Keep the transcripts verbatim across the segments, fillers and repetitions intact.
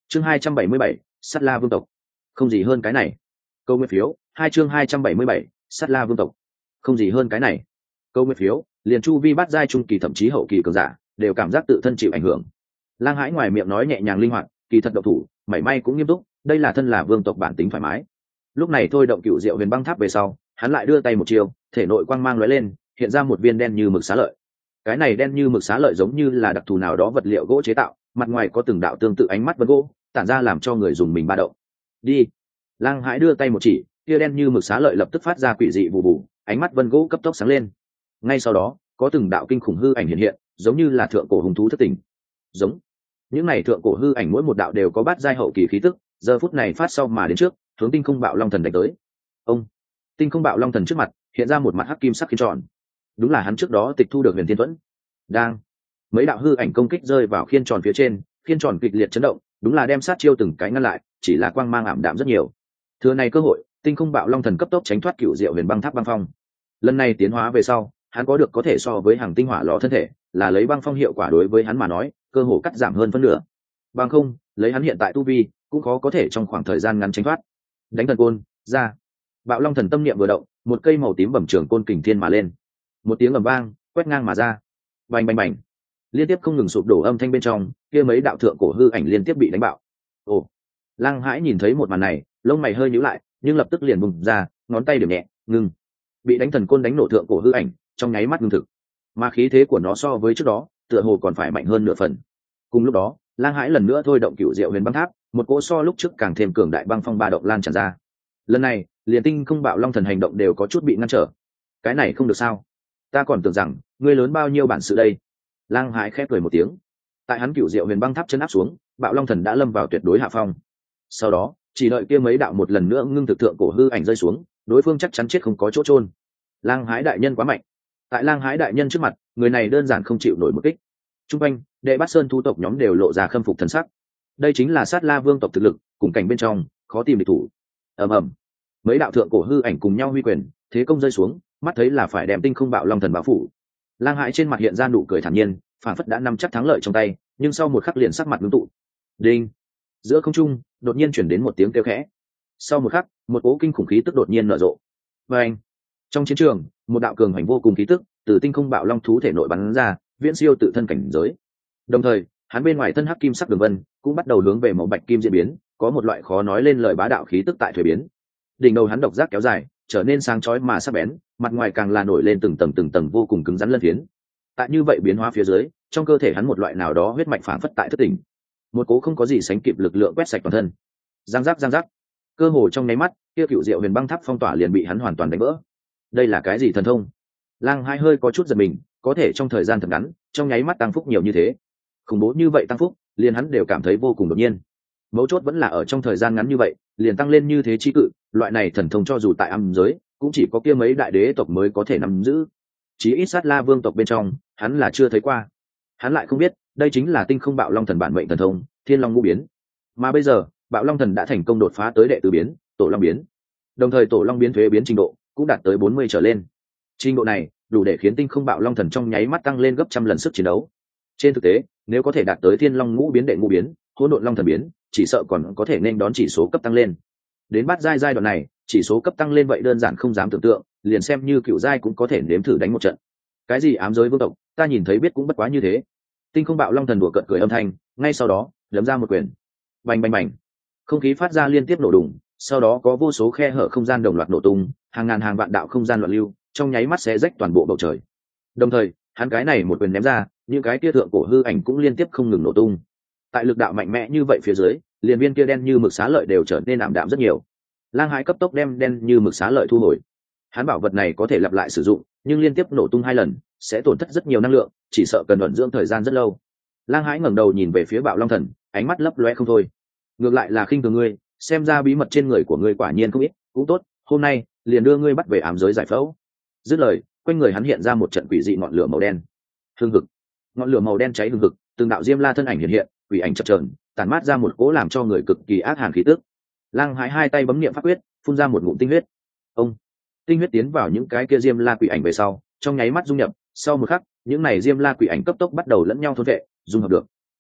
chương hai trăm bảy mươi bảy, Sát La vương tộc. Không gì hơn cái này. Câu nguyên phiếu, hai chương hai trăm bảy mươi bảy, Sát La vương tộc. Không gì hơn cái này. Câu nguyên phiếu, liền chu vi bát giai trung kỳ thậm chí hậu kỳ cường giả, đều cảm giác tự thân chịu ảnh hưởng. Lang Hãi ngoài miệng nói nhẹ nhàng linh hoạt, kỳ thật độc thủ, mảy may cũng nghiêm túc, đây là thân là vương tộc bản tính thoải mái. Lúc này thôi động cựu diệu huyền băng tháp về sau, hắn lại đưa tay một chiều, thể nội quang mang lóe lên, hiện ra một viên đen như mực xá lợi. Cái này đen như mực xá lợi giống như là đặc thù nào đó vật liệu gỗ chế tạo, mặt ngoài có từng đạo tương tự ánh mắt vân gỗ, tản ra làm cho người dùng mình ba động. Đi. Lang Hãi đưa tay một chỉ, kia đen như mực xá lợi lập tức phát ra quỷ dị vụ vụ, ánh mắt vân gỗ cấp tốc sáng lên. Ngay sau đó, có từng đạo kinh khủng hư ảnh hiện hiện, giống như là thượng cổ hùng thú thất tình. Giống. Những này thượng cổ hư ảnh mỗi một đạo đều có bát giai hậu kỳ khí tức, giờ phút này phát sau mà đến trước, hướng tinh không bạo long thần đánh tới. Ông. Tinh không bạo long thần trước mặt hiện ra một mặt hắc kim sắc khiên tròn, đúng là hắn trước đó tịch thu được huyền thiên thuẫn. Đang. Mấy đạo hư ảnh công kích rơi vào khiên tròn phía trên, khiên tròn kịch liệt chấn động, đúng là đem sát chiêu từng cái ngăn lại, chỉ là quang mang ảm đạm rất nhiều. Thừa này cơ hội, tinh không bạo long thần cấp tốc tránh thoát cựu diệu huyền băng tháp băng phong. Lần này tiến hóa về sau, hắn có được có thể so với hàng tinh hỏa lò thân thể, là lấy băng phong hiệu quả đối với hắn mà nói, cơ hồ cắt giảm hơn phân nửa. Bằng không, lấy hắn hiện tại tu vi, cũng khó có thể trong khoảng thời gian ngắn tránh thoát. Đánh thần côn ra. Bạo long thần tâm niệm vừa động, một cây màu tím bẩm trường côn kình thiên mà lên. Một tiếng ầm vang, quét ngang mà ra. Bành bành bành. Liên tiếp không ngừng sụp đổ âm thanh bên trong, kia mấy đạo thượng cổ hư ảnh liên tiếp bị đánh bạo. Ồ. Lăng Hãi nhìn thấy một màn này, lông mày hơi nhíu lại, nhưng lập tức liền bùng ra, ngón tay điểm nhẹ, ngừng. Bị đánh thần côn đánh nổ thượng cổ hư ảnh, trong nháy mắt ngưng thực. Mà khí thế của nó so với trước đó, tựa hồ còn phải mạnh hơn nửa phần. Cùng lúc đó, Lang Hãi lần nữa thôi động cựu diệu huyền băng tháp, một cỗ so lúc trước càng thêm cường đại băng phong ba động lan tràn ra. Lần này, liền tinh không bạo long thần hành động đều có chút bị ngăn trở. Cái này không được sao? Ta còn tưởng rằng ngươi lớn bao nhiêu bản sự đây. Lang Hãi khép cười một tiếng. Tại hắn cựu diệu huyền băng tháp chân áp xuống, bạo long thần đã lâm vào tuyệt đối hạ phong. Sau đó, chỉ đợi kia mấy đạo một lần nữa ngưng thực thượng cổ hư ảnh rơi xuống, đối phương chắc chắn chết không có chỗ trôn. Lang Hãi đại nhân quá mạnh. Tại Lang Hãi đại nhân trước mặt, người này đơn giản không chịu nổi một kích. Trung quanh, đệ bát sơn thu tộc nhóm đều lộ ra khâm phục thần sắc. Đây chính là Sát La vương tộc thực lực, cùng cảnh bên trong khó tìm địch thủ. Ầm ầm. Mấy đạo thượng cổ hư ảnh cùng nhau huy quyền, thế công rơi xuống, mắt thấy là phải đem tinh không bạo long thần bao phủ. Lang Hãi trên mặt hiện ra nụ cười thản nhiên, phản phất đã nắm chắc thắng lợi trong tay, nhưng sau một khắc liền sắc mặt ngưng tụ. Đinh. Giữa không trung đột nhiên chuyển đến một tiếng kêu khẽ. Sau một khắc, một cỗ kinh khủng khí tức đột nhiên nở rộ. Và anh. Trong chiến trường, một đạo cường hành vô cùng khí tức từ tinh không bạo long thú thể nội bắn ra, viễn siêu tự thân cảnh giới. Đồng thời, hắn bên ngoài thân hắc kim sắc đường vân cũng bắt đầu hướng về màu bạch kim diễn biến, có một loại khó nói lên lời bá đạo khí tức tại thuế biến. Đỉnh đầu hắn độc giác kéo dài, trở nên sáng chói mà sắc bén, mặt ngoài càng là nổi lên từng tầng từng tầng vô cùng cứng rắn lân phiến. Tại như vậy biến hóa phía dưới, trong cơ thể hắn một loại nào đó huyết mạch phản phất tại thất tỉnh, một cố không có gì sánh kịp lực lượng quét sạch toàn thân. Giang giác giang giác, cơ hồ trong nháy mắt, kia cựu diệu huyền băng tháp phong tỏa liền bị hắn hoàn toàn đánh vỡ. Đây là cái gì thần thông? Lang Hai hơi có chút giật mình, có thể trong thời gian thật ngắn, trong nháy mắt tăng phúc nhiều như thế, khủng bố như vậy tăng phúc, liền hắn đều cảm thấy vô cùng đột nhiên. Mấu chốt vẫn là ở trong thời gian ngắn như vậy, liền tăng lên như thế chi cự, loại này thần thông cho dù tại âm giới, cũng chỉ có kia mấy đại đế tộc mới có thể nắm giữ. Chí ít Sát La vương tộc bên trong, hắn là chưa thấy qua. Hắn lại không biết, đây chính là tinh không bạo long thần bản mệnh thần thông, Thiên Long Ngũ biến. Mà bây giờ, bạo long thần đã thành công đột phá tới đệ tứ biến, Tổ Long biến. Đồng thời Tổ Long biến thuế biến trình độ cũng đạt tới bốn mươi trở lên. Trình độ này, đủ để khiến tinh không bạo long thần trong nháy mắt tăng lên gấp trăm lần sức chiến đấu. Trên thực tế, nếu có thể đạt tới Thiên Long Ngũ biến đệ ngũ biến, Hỗn Độn Long thần biến, chỉ sợ còn có thể nên đón chỉ số cấp tăng lên. Đến bát giai giai đoạn này, chỉ số cấp tăng lên vậy đơn giản không dám tưởng tượng, liền xem như cựu giai cũng có thể nếm thử đánh một trận. Cái gì ám giới vương tộc, ta nhìn thấy biết cũng bất quá như thế. Tinh không bạo long thần đùa cợt cười âm thanh, ngay sau đó, đấm ra một quyền. Bành bành bành. Không khí phát ra liên tiếp nổ đùng, sau đó có vô số khe hở không gian đồng loạt nổ tung, hàng ngàn hàng vạn đạo không gian loạn lưu, trong nháy mắt xé rách toàn bộ bầu trời. Đồng thời, hắn cái này một quyền ném ra, những cái kia thượng cổ hư ảnh cũng liên tiếp không ngừng nổ tung. Tại lực đạo mạnh mẽ như vậy phía dưới, liền viên kia đen như mực xá lợi đều trở nên ảm đạm rất nhiều. Lang Hải cấp tốc đem đen như mực xá lợi thu hồi. Hắn bảo vật này có thể lặp lại sử dụng, nhưng liên tiếp nổ tung hai lần sẽ tổn thất rất nhiều năng lượng, chỉ sợ cần vận dưỡng thời gian rất lâu. Lang Hải ngẩng đầu nhìn về phía Bạo Long Thần, ánh mắt lấp loe không thôi. Ngược lại là khinh thường ngươi, xem ra bí mật trên người của ngươi quả nhiên không ít, cũng tốt, hôm nay liền đưa ngươi bắt về ám giới giải phẫu. Dứt lời, quanh người hắn hiện ra một trận quỷ dị ngọn lửa màu đen. Hương hực. Ngọn lửa màu đen cháy hương hực, từng đạo diêm la thân ảnh hiện hiện, quỷ ảnh chập chờn, tàn mát ra một cỗ làm cho người cực kỳ ác hàn khí tức. Lang Hải hai tay bấm niệm pháp quyết, phun ra một ngụm tinh huyết. Ông, tinh huyết tiến vào những cái kia diêm la quỷ ảnh về sau, trong nháy mắt dung nhập, sau một khắc, những này diêm la quỷ ảnh cấp tốc bắt đầu lẫn nhau thôn vệ, dung hợp được.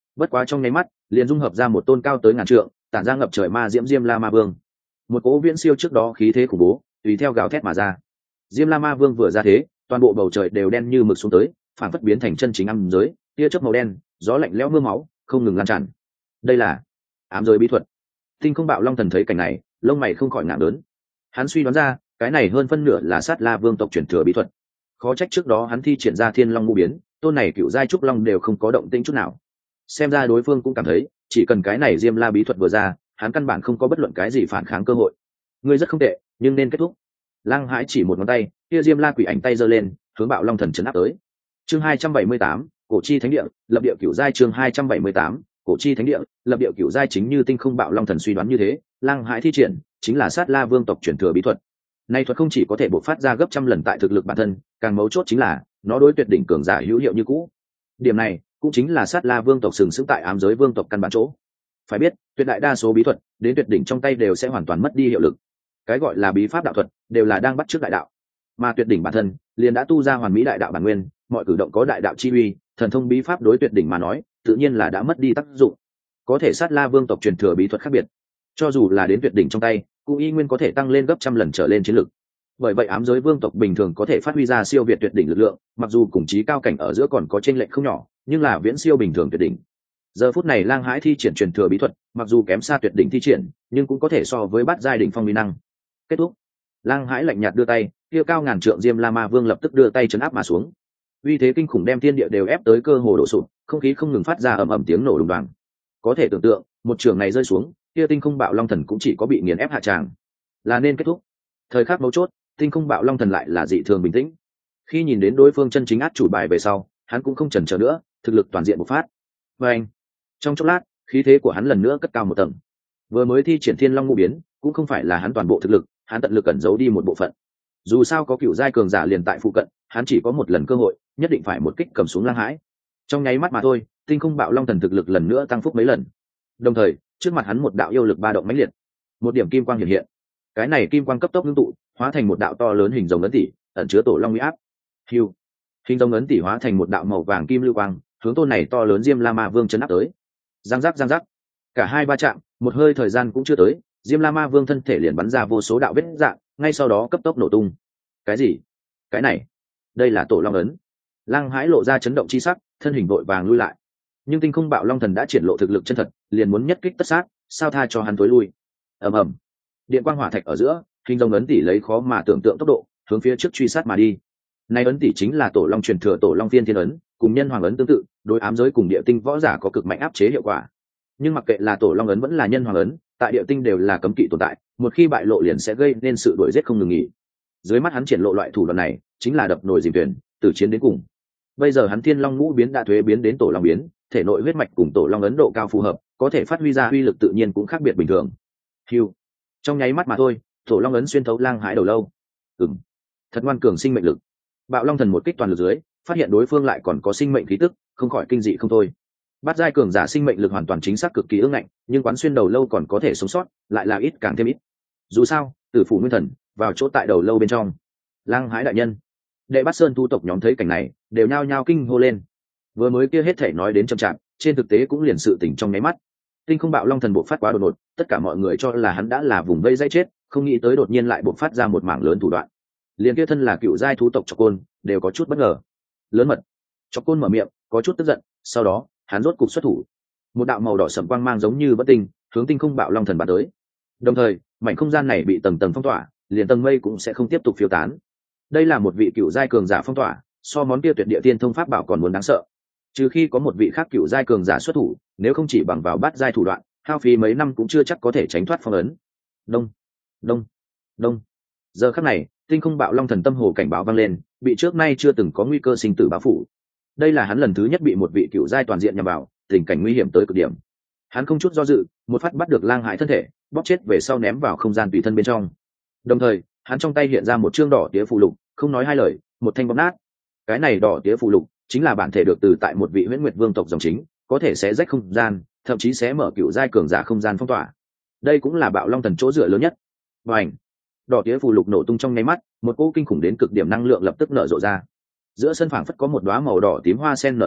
bất quá trong nháy mắt liền dung hợp ra một tôn cao tới ngàn trượng tản ra ngập trời ma diễm diêm la ma vương. Một cỗ viễn siêu trước đó khí thế khủng bố tùy theo gào thét mà ra. Diêm la ma vương vừa ra thế, toàn bộ bầu trời đều đen như mực xuống tới, phản phất biến thành chân chính âm giới, tia chớp màu đen, gió lạnh lẽo mưa máu không ngừng lan tràn. Đây là ám giới bí thuật. Tinh Không Bạo Long Thần thấy cảnh này, lông mày không khỏi ngạc lớn. Hắn suy đoán ra, cái này hơn phân nửa là Sát La Vương tộc truyền thừa bí thuật. Khó trách trước đó hắn thi triển ra Thiên Long ngũ biến, tôn này cựu giai trúc long đều không có động tĩnh chút nào. Xem ra đối phương cũng cảm thấy, chỉ cần cái này Diêm La bí thuật vừa ra, hắn căn bản không có bất luận cái gì phản kháng cơ hội. Ngươi rất không tệ, nhưng nên kết thúc. Lăng Hãi chỉ một ngón tay, kia Diêm La quỷ ảnh tay giơ lên, hướng Bạo Long Thần trấn áp tới. Chương hai trăm bảy mươi tám, Cổ chi thánh địa, lập địa cửu giai. Chương hai trăm bảy mươi tám, Cổ chi thánh địa, lập địa cửu giai. Chính như Tinh Không Bạo Long Thần suy đoán như thế, Lăng Hãi thi triển chính là Sát La Vương tộc truyền thừa bí thuật. Nay thuật không chỉ có thể bộc phát ra gấp trăm lần tại thực lực bản thân, càng mấu chốt chính là nó đối tuyệt đỉnh cường giả hữu hiệu như cũ. Điểm này cũng chính là Sát La Vương tộc sừng sững tại ám giới vương tộc căn bản chỗ. Phải biết, tuyệt đại đa số bí thuật đến tuyệt đỉnh trong tay đều sẽ hoàn toàn mất đi hiệu lực. Cái gọi là bí pháp đạo thuật đều là đang bắt chước đại đạo, mà tuyệt đỉnh bản thân liền đã tu ra hoàn mỹ đại đạo bản nguyên, mọi cử động có đại đạo chi uy, thần thông bí pháp đối tuyệt đỉnh mà nói tự nhiên là đã mất đi tác dụng. Có thể Sát La Vương tộc truyền thừa bí thuật khác biệt, cho dù là đến tuyệt đỉnh trong tay cũng y nguyên có thể tăng lên gấp trăm lần trở lên chiến lực. Bởi vậy ám giới vương tộc bình thường có thể phát huy ra siêu việt tuyệt đỉnh lực lượng, mặc dù cùng chí cao cảnh ở giữa còn có chênh lệch không nhỏ, nhưng là viễn siêu bình thường tuyệt đỉnh. Giờ phút này Lang Hãi thi triển truyền thừa bí thuật, mặc dù kém xa tuyệt đỉnh thi triển, nhưng cũng có thể so với bát giai đỉnh phong uy năng. Kết thúc. Lang Hãi lạnh nhạt đưa tay, kia cao ngàn trượng Diêm La Ma Vương lập tức đưa tay chấn áp mà xuống. Uy thế kinh khủng đem thiên địa đều ép tới cơ hồ đổ sụp, không khí không ngừng phát ra ầm ầm tiếng nổ đùng đoàng. Có thể tưởng tượng, một trường này rơi xuống, kia Tinh Không Bạo Long Thần cũng chỉ có bị nghiền ép hạ tràng. Là nên kết thúc. Thời khắc mấu chốt, Tinh Không Bạo Long Thần lại là dị thường bình tĩnh. Khi nhìn đến đối phương chân chính át chủ bài về sau, hắn cũng không chần chờ nữa, thực lực toàn diện bộc phát. Và anh, trong chốc lát, khí thế của hắn lần nữa cất cao một tầng. Vừa mới thi triển Thiên Long ngũ biến, cũng không phải là hắn toàn bộ thực lực, hắn tận lực cẩn giấu đi một bộ phận. Dù sao có cựu giai cường giả liền tại phụ cận, hắn chỉ có một lần cơ hội, nhất định phải một kích cầm xuống Lang Hãi. Trong nháy mắt mà thôi, Tinh Không Bạo Long Thần thực lực lần nữa tăng phúc mấy lần. Đồng thời, trước mặt hắn một đạo yêu lực ba động mãnh liệt, một điểm kim quang hiện hiện. Cái này kim quang cấp tốc ngưng tụ, hóa thành một đạo to lớn hình rồng ấn tỷ, ẩn chứa tổ long uy áp. Hưu, hình rồng ấn tỷ hóa thành một đạo màu vàng kim lưu quang, hướng tôn này to lớn Diêm La Ma Vương chấn áp tới. Giang giác giang giác, cả hai va chạm, một hơi thời gian cũng chưa tới, Diêm La Ma Vương thân thể liền bắn ra vô số đạo vết rạn, ngay sau đó cấp tốc nổ tung. Cái gì? Cái này, đây là tổ long ấn. Lăng Hãi lộ ra chấn động chi sắc, thân hình vội vàng lui lại. Nhưng Tinh Không Bạo Long Thần đã triển lộ thực lực chân thật, liền muốn nhất kích tất sát, sao tha cho hắn tối lui. Ầm ầm, điện quang hỏa thạch ở giữa, hình rồng ấn tỷ lấy khó mà tưởng tượng tốc độ hướng phía trước truy sát mà đi. Này ấn tỷ chính là tổ long truyền thừa tổ long viên thiên ấn, cùng nhân hoàng ấn tương tự, đối ám giới cùng địa tinh võ giả có cực mạnh áp chế hiệu quả. Nhưng mặc kệ là tổ long ấn vẫn là nhân hoàng ấn, tại địa tinh đều là cấm kỵ tồn tại, một khi bại lộ liền sẽ gây nên sự đuổi giết không ngừng nghỉ. Dưới mắt hắn triển lộ loại thủ đoạn này, chính là đập nồi dìm thuyền, từ chiến đến cùng. Bây giờ hắn Thiên Long ngũ biến đã thuế biến đến tổ long biến, thể nội huyết mạch cùng tổ long ấn độ cao phù hợp, có thể phát huy ra uy lực tự nhiên cũng khác biệt bình thường. Hưu, trong nháy mắt mà thôi, tổ long ấn xuyên thấu Lang Hãi đầu lâu. Ừm, thật ngoan cường sinh mệnh lực. Bạo Long Thần một kích toàn lực dưới, phát hiện đối phương lại còn có sinh mệnh khí tức, không khỏi kinh dị không thôi. Bát giai cường giả sinh mệnh lực hoàn toàn chính xác cực kỳ ương ngạnh, nhưng quán xuyên đầu lâu còn có thể sống sót, lại là ít càng thêm ít. Dù sao, Tử Phủ Nguyên Thần vào chỗ tại đầu lâu bên trong. Lang Hãi đại nhân, Đệ Bát Sơn thu tộc nhóm thấy cảnh này, đều nhao nhao kinh hô lên. Vừa mới kia hết thể nói đến chậm chạp, trên thực tế cũng liền sự tình trong nháy mắt. Tinh Không Bạo Long Thần bộc phát quá đột ngột, tất cả mọi người cho là hắn đã là vùng vây dây chết, không nghĩ tới đột nhiên lại bộc phát ra một mảng lớn thủ đoạn. Liên kia thân là cựu giai thú tộc Chọc Côn, đều có chút bất ngờ. Lớn mật. Chọc Côn mở miệng, có chút tức giận, sau đó, hắn rốt cục xuất thủ. Một đạo màu đỏ sẫm quang mang giống như bất tinh, hướng Tinh Không Bạo Long Thần bắn tới. Đồng thời, mảnh không gian này bị tầng tầng phong tỏa, liền tầng mây cũng sẽ không tiếp tục phiêu tán. Đây là một vị cựu giai cường giả phong tỏa, so món kia tuyệt địa tiên thông pháp bảo còn muốn đáng sợ. Trừ khi có một vị khác cựu giai cường giả xuất thủ, nếu không chỉ bằng vào bát giai thủ đoạn, hao phí mấy năm cũng chưa chắc có thể tránh thoát phong ấn. Đông, đông, đông. Giờ khắc này, Tinh Không Bạo Long Thần tâm hồ cảnh báo vang lên, bị trước nay chưa từng có nguy cơ sinh tử báo phủ. Đây là hắn lần thứ nhất bị một vị cựu giai toàn diện nhằm vào, tình cảnh nguy hiểm tới cực điểm. Hắn không chút do dự, một phát bắt được Lang Hãi thân thể, bóp chết về sau ném vào không gian tùy thân bên trong. Đồng thời, hắn trong tay hiện ra một chương đỏ tía phù lục, không nói hai lời, một thanh bóp nát. Cái này đỏ tía phù lục chính là bản thể được từ tại một vị Huyễn Nguyệt Vương tộc dòng chính, có thể xé rách không gian, thậm chí xé mở cựu giai cường giả không gian phong tỏa. Đây cũng là Bạo Long Thần chỗ dựa lớn nhất. Và ảnh, đỏ tía phù lục nổ tung trong nháy mắt, một cỗ kinh khủng đến cực điểm năng lượng lập tức nở rộ ra. Giữa sân phảng phất có một đóa màu đỏ tím hoa sen nở rộ,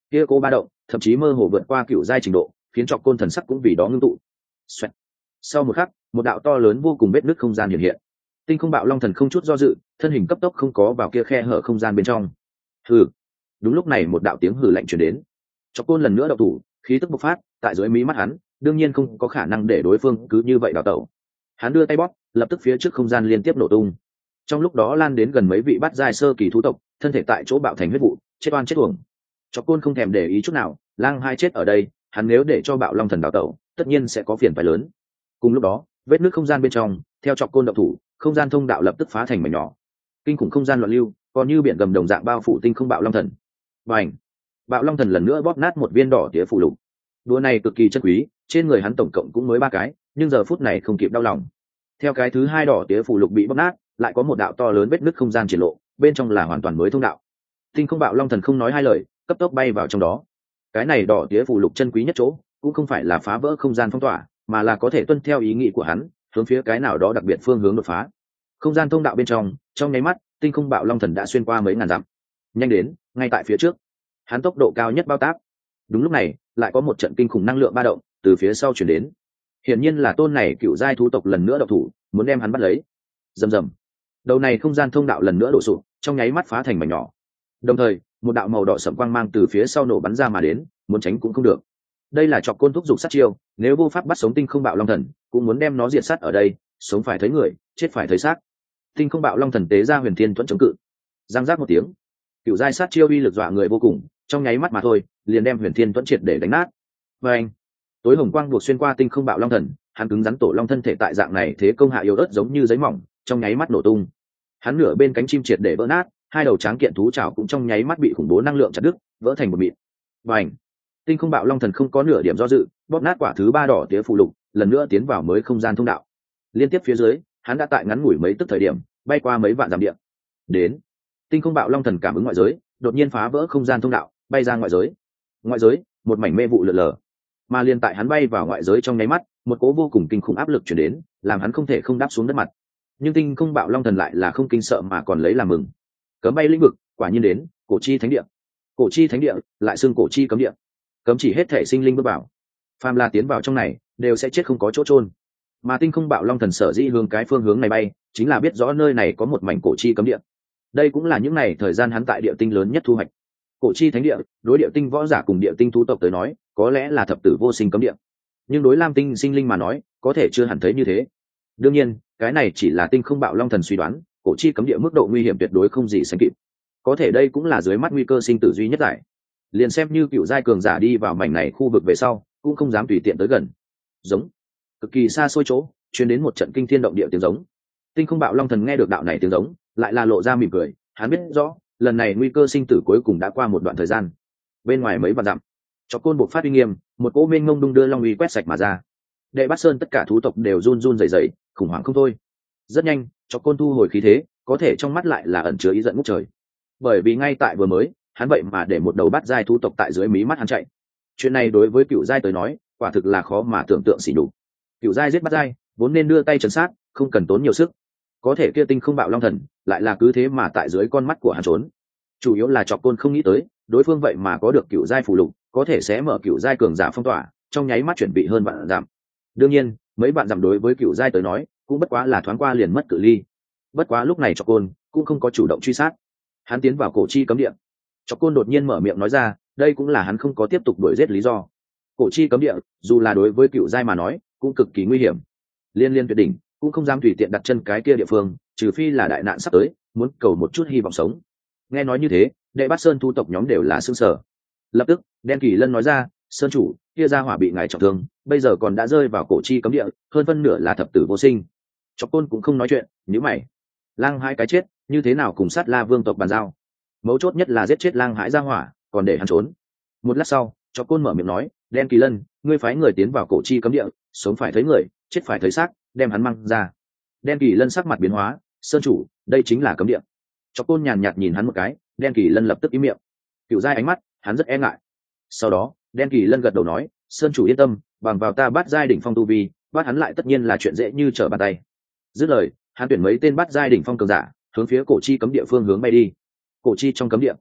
kia cô ba động thậm chí mơ hồ vượt qua cựu giai trình độ, khiến cho côn thần sắc cũng vì đó ngưng tụ. Xoẹt. Sau một khắc, một đạo to lớn vô cùng vết nứt không gian hiện hiện. Tinh không bạo long thần không chút do dự, thân hình cấp tốc không có vào kia khe hở không gian bên trong. Hừ. Đúng lúc này một đạo tiếng hừ lạnh truyền đến. Cho côn lần nữa động thủ, khí tức bộc phát, tại dưới mí mắt hắn, đương nhiên không có khả năng để đối phương cứ như vậy đào tẩu. Hắn đưa tay bóp, lập tức phía trước không gian liên tiếp nổ tung. Trong lúc đó lan đến gần mấy vị bát giai sơ kỳ thú tộc, thân thể tại chỗ bạo thành huyết vụ, chết oan chết uổng. Cho côn không thèm để ý chút nào, lang hai chết ở đây, hắn nếu để cho bạo long thần đào tẩu, tất nhiên sẽ có phiền phải lớn. Cùng lúc đó, vết nứt không gian bên trong, theo chọc côn động thủ, không gian thông đạo lập tức phá thành mảnh nhỏ. Kinh khủng không gian loạn lưu, còn như biển gầm đồng dạng bao phủ tinh không bạo long thần. Bành! Bạo long thần lần nữa bóp nát một viên đỏ tía phù lục. Đũa này cực kỳ chân quý, trên người hắn tổng cộng cũng mới ba cái, nhưng giờ phút này không kịp đau lòng. Theo cái thứ hai đỏ tía phù lục bị bóp nát, lại có một đạo to lớn vết nứt không gian triển lộ, bên trong là hoàn toàn mới thông đạo. Tinh không bạo long thần không nói hai lời, cấp tốc bay vào trong đó. Cái này đỏ tía phù lục chân quý nhất chỗ, cũng không phải là phá vỡ không gian phong tỏa, mà là có thể tuân theo ý nghĩ của hắn, hướng phía cái nào đó đặc biệt phương hướng đột phá. Không gian thông đạo bên trong, trong nháy mắt, tinh không bạo long thần đã xuyên qua mấy ngàn dặm. Nhanh đến, ngay tại phía trước. Hắn tốc độ cao nhất bao tác. Đúng lúc này, lại có một trận kinh khủng năng lượng ba động từ phía sau chuyển đến. Hiển nhiên là tôn này cựu giai thú tộc lần nữa độc thủ, muốn đem hắn bắt lấy. Rầm rầm. Đầu này không gian thông đạo lần nữa đổ sụp, trong nháy mắt phá thành mảnh nhỏ. Đồng thời, một đạo màu đỏ sẫm quang mang từ phía sau nổ bắn ra mà đến, muốn tránh cũng không được. Đây là chọc côn thúc giục sát chiêu, nếu vô pháp bắt sống tinh không bạo long thần, cũng muốn đem nó diệt sát ở đây, sống phải thấy người, chết phải thấy xác. Tinh không bạo long thần tế ra huyền thiên thuẫn chống cự. Giang giác một tiếng, cựu giai sát chiêu uy lực dọa người vô cùng, trong nháy mắt mà thôi, liền đem huyền thiên thuẫn triệt để đánh nát. Và anh, tối hồng quang buộc xuyên qua tinh không bạo long thần, hắn cứng rắn tổ long thân thể tại dạng này thế công hạ yếu ớt giống như giấy mỏng, trong nháy mắt nổ tung. Hắn nửa bên cánh chim triệt để vỡ nát, hai đầu tráng kiện thú chảo cũng trong nháy mắt bị khủng bố năng lượng chặt đứt, vỡ thành một mịn. Và ảnh, tinh không bạo long thần không có nửa điểm do dự, bóp nát quả thứ ba đỏ tía phụ lục, lần nữa tiến vào mới không gian thông đạo. Liên tiếp phía dưới, hắn đã tại ngắn ngủi mấy tức thời điểm, bay qua mấy vạn dặm địa. Đến, tinh không bạo long thần cảm ứng ngoại giới, đột nhiên phá vỡ không gian thông đạo, bay ra ngoại giới. Ngoại giới, một mảnh mê vụ lượn lờ. Mà liên tại hắn bay vào ngoại giới trong nháy mắt, một cố vô cùng kinh khủng áp lực truyền đến, làm hắn không thể không đáp xuống đất mặt. Nhưng tinh không bạo long thần lại là không kinh sợ mà còn lấy làm mừng. Cấm bay lĩnh vực, quả nhiên đến, cổ chi thánh địa. Cổ chi thánh địa, lại xưng cổ chi cấm địa. Cấm chỉ hết thể sinh linh bước vào. Phàm là tiến vào trong này, đều sẽ chết không có chỗ chôn. Mà tinh không bạo long thần sở dĩ hướng cái phương hướng này bay, chính là biết rõ nơi này có một mảnh cổ chi cấm địa. Đây cũng là những ngày thời gian hắn tại địa tinh lớn nhất thu hoạch. Cổ chi thánh địa, đối địa tinh võ giả cùng địa tinh thú tộc tới nói, có lẽ là thập tử vô sinh cấm địa. Nhưng đối lam tinh sinh linh mà nói, có thể chưa hẳn thấy như thế. Đương nhiên, cái này chỉ là tinh không bạo long thần suy đoán, cổ chi cấm địa mức độ nguy hiểm tuyệt đối không gì sánh kịp. Có thể đây cũng là dưới mắt nguy cơ sinh tử duy nhất giải. Liền xem như cựu giai cường giả đi vào mảnh này khu vực về sau, cũng không dám tùy tiện tới gần. Giống, cực kỳ xa xôi chỗ, truyền đến một trận kinh thiên động địa tiếng giống. Tinh không bạo long thần nghe được đạo này tiếng giống, lại là lộ ra mỉm cười, hắn biết rõ, lần này nguy cơ sinh tử cuối cùng đã qua một đoạn thời gian. Bên ngoài mấy vạn dặm, cho côn buộc phát uy nghiêm, một cỗ mênh mông đung đưa long uy quét sạch mà ra. Đệ Bát Sơn tất cả thú tộc đều run run rẩy rẩy, khủng hoảng không thôi. Rất nhanh, cho côn thu hồi khí thế, có thể trong mắt lại là ẩn chứa ý giận ngút trời. Bởi vì ngay tại vừa mới, hắn vậy mà để một đầu bát giai thú tộc tại dưới mí mắt hắn chạy. Chuyện này đối với cựu giai tới nói, quả thực là khó mà tưởng tượng xỉ nhục. Cựu giai giết bát giai, vốn nên đưa tay trấn sát, không cần tốn nhiều sức. Có thể kia tinh không bạo long thần, lại là cứ thế mà tại dưới con mắt của hắn trốn. Chủ yếu là Chọc Côn không nghĩ tới, đối phương vậy mà có được cựu giai phù lục, có thể sẽ mở cựu giai cường giả phong tỏa, trong nháy mắt chuẩn bị hơn bạn giảm. Đương nhiên, mấy bạn giảm đối với cựu giai tới nói, cũng bất quá là thoáng qua liền mất cự ly. Bất quá lúc này Chọc Côn cũng không có chủ động truy sát. Hắn tiến vào cổ chi cấm địa. Chọc Côn đột nhiên mở miệng nói ra, đây cũng là hắn không có tiếp tục đuổi giết lý do. Cổ chi cấm địa, dù là đối với cựu giai mà nói, cũng cực kỳ nguy hiểm. Liên Liên tuyệt đỉnh, cũng không dám tùy tiện đặt chân cái kia địa phương, trừ phi là đại nạn sắp tới, muốn cầu một chút hy vọng sống. Nghe nói như thế, Đệ Bát Sơn thu tộc nhóm đều là sững sờ. Lập tức, Đen Kỳ Lân nói ra, sơn chủ, kia gia hỏa bị ngài trọng thương, bây giờ còn đã rơi vào cổ chi cấm địa, hơn phân nửa là thập tử vô sinh. Chọc Côn cũng không nói chuyện, nhíu mày. Lang Hãi cái chết, như thế nào cùng sát La Vương tộc bàn giao? Mấu chốt nhất là giết chết Lang Hãi gia hỏa, còn để hắn trốn. Một lát sau, Chọc Côn mở miệng nói, Đen Kỳ Lân, ngươi phái người tiến vào cổ chi cấm địa, sống phải thấy người, chết phải thấy xác, đem hắn mang ra. Đen Kỳ Lân sắc mặt biến hóa, sơn chủ, đây chính là cấm địa. Chọc Côn nhàn nhạt nhìn hắn một cái, Đen Kỳ Lân lập tức im miệng. Cựu giai ánh mắt, hắn rất e ngại. Sau đó, Đen Kỳ Lân gật đầu nói, sơn chủ yên tâm, bằng vào ta bắt giai đỉnh phong tu vi, bắt hắn lại tất nhiên là chuyện dễ như trở bàn tay. Dứt lời, hắn tuyển mấy tên bắt giai đỉnh phong cường giả, hướng phía cổ chi cấm địa phương hướng bay đi. Cổ chi trong cấm địa,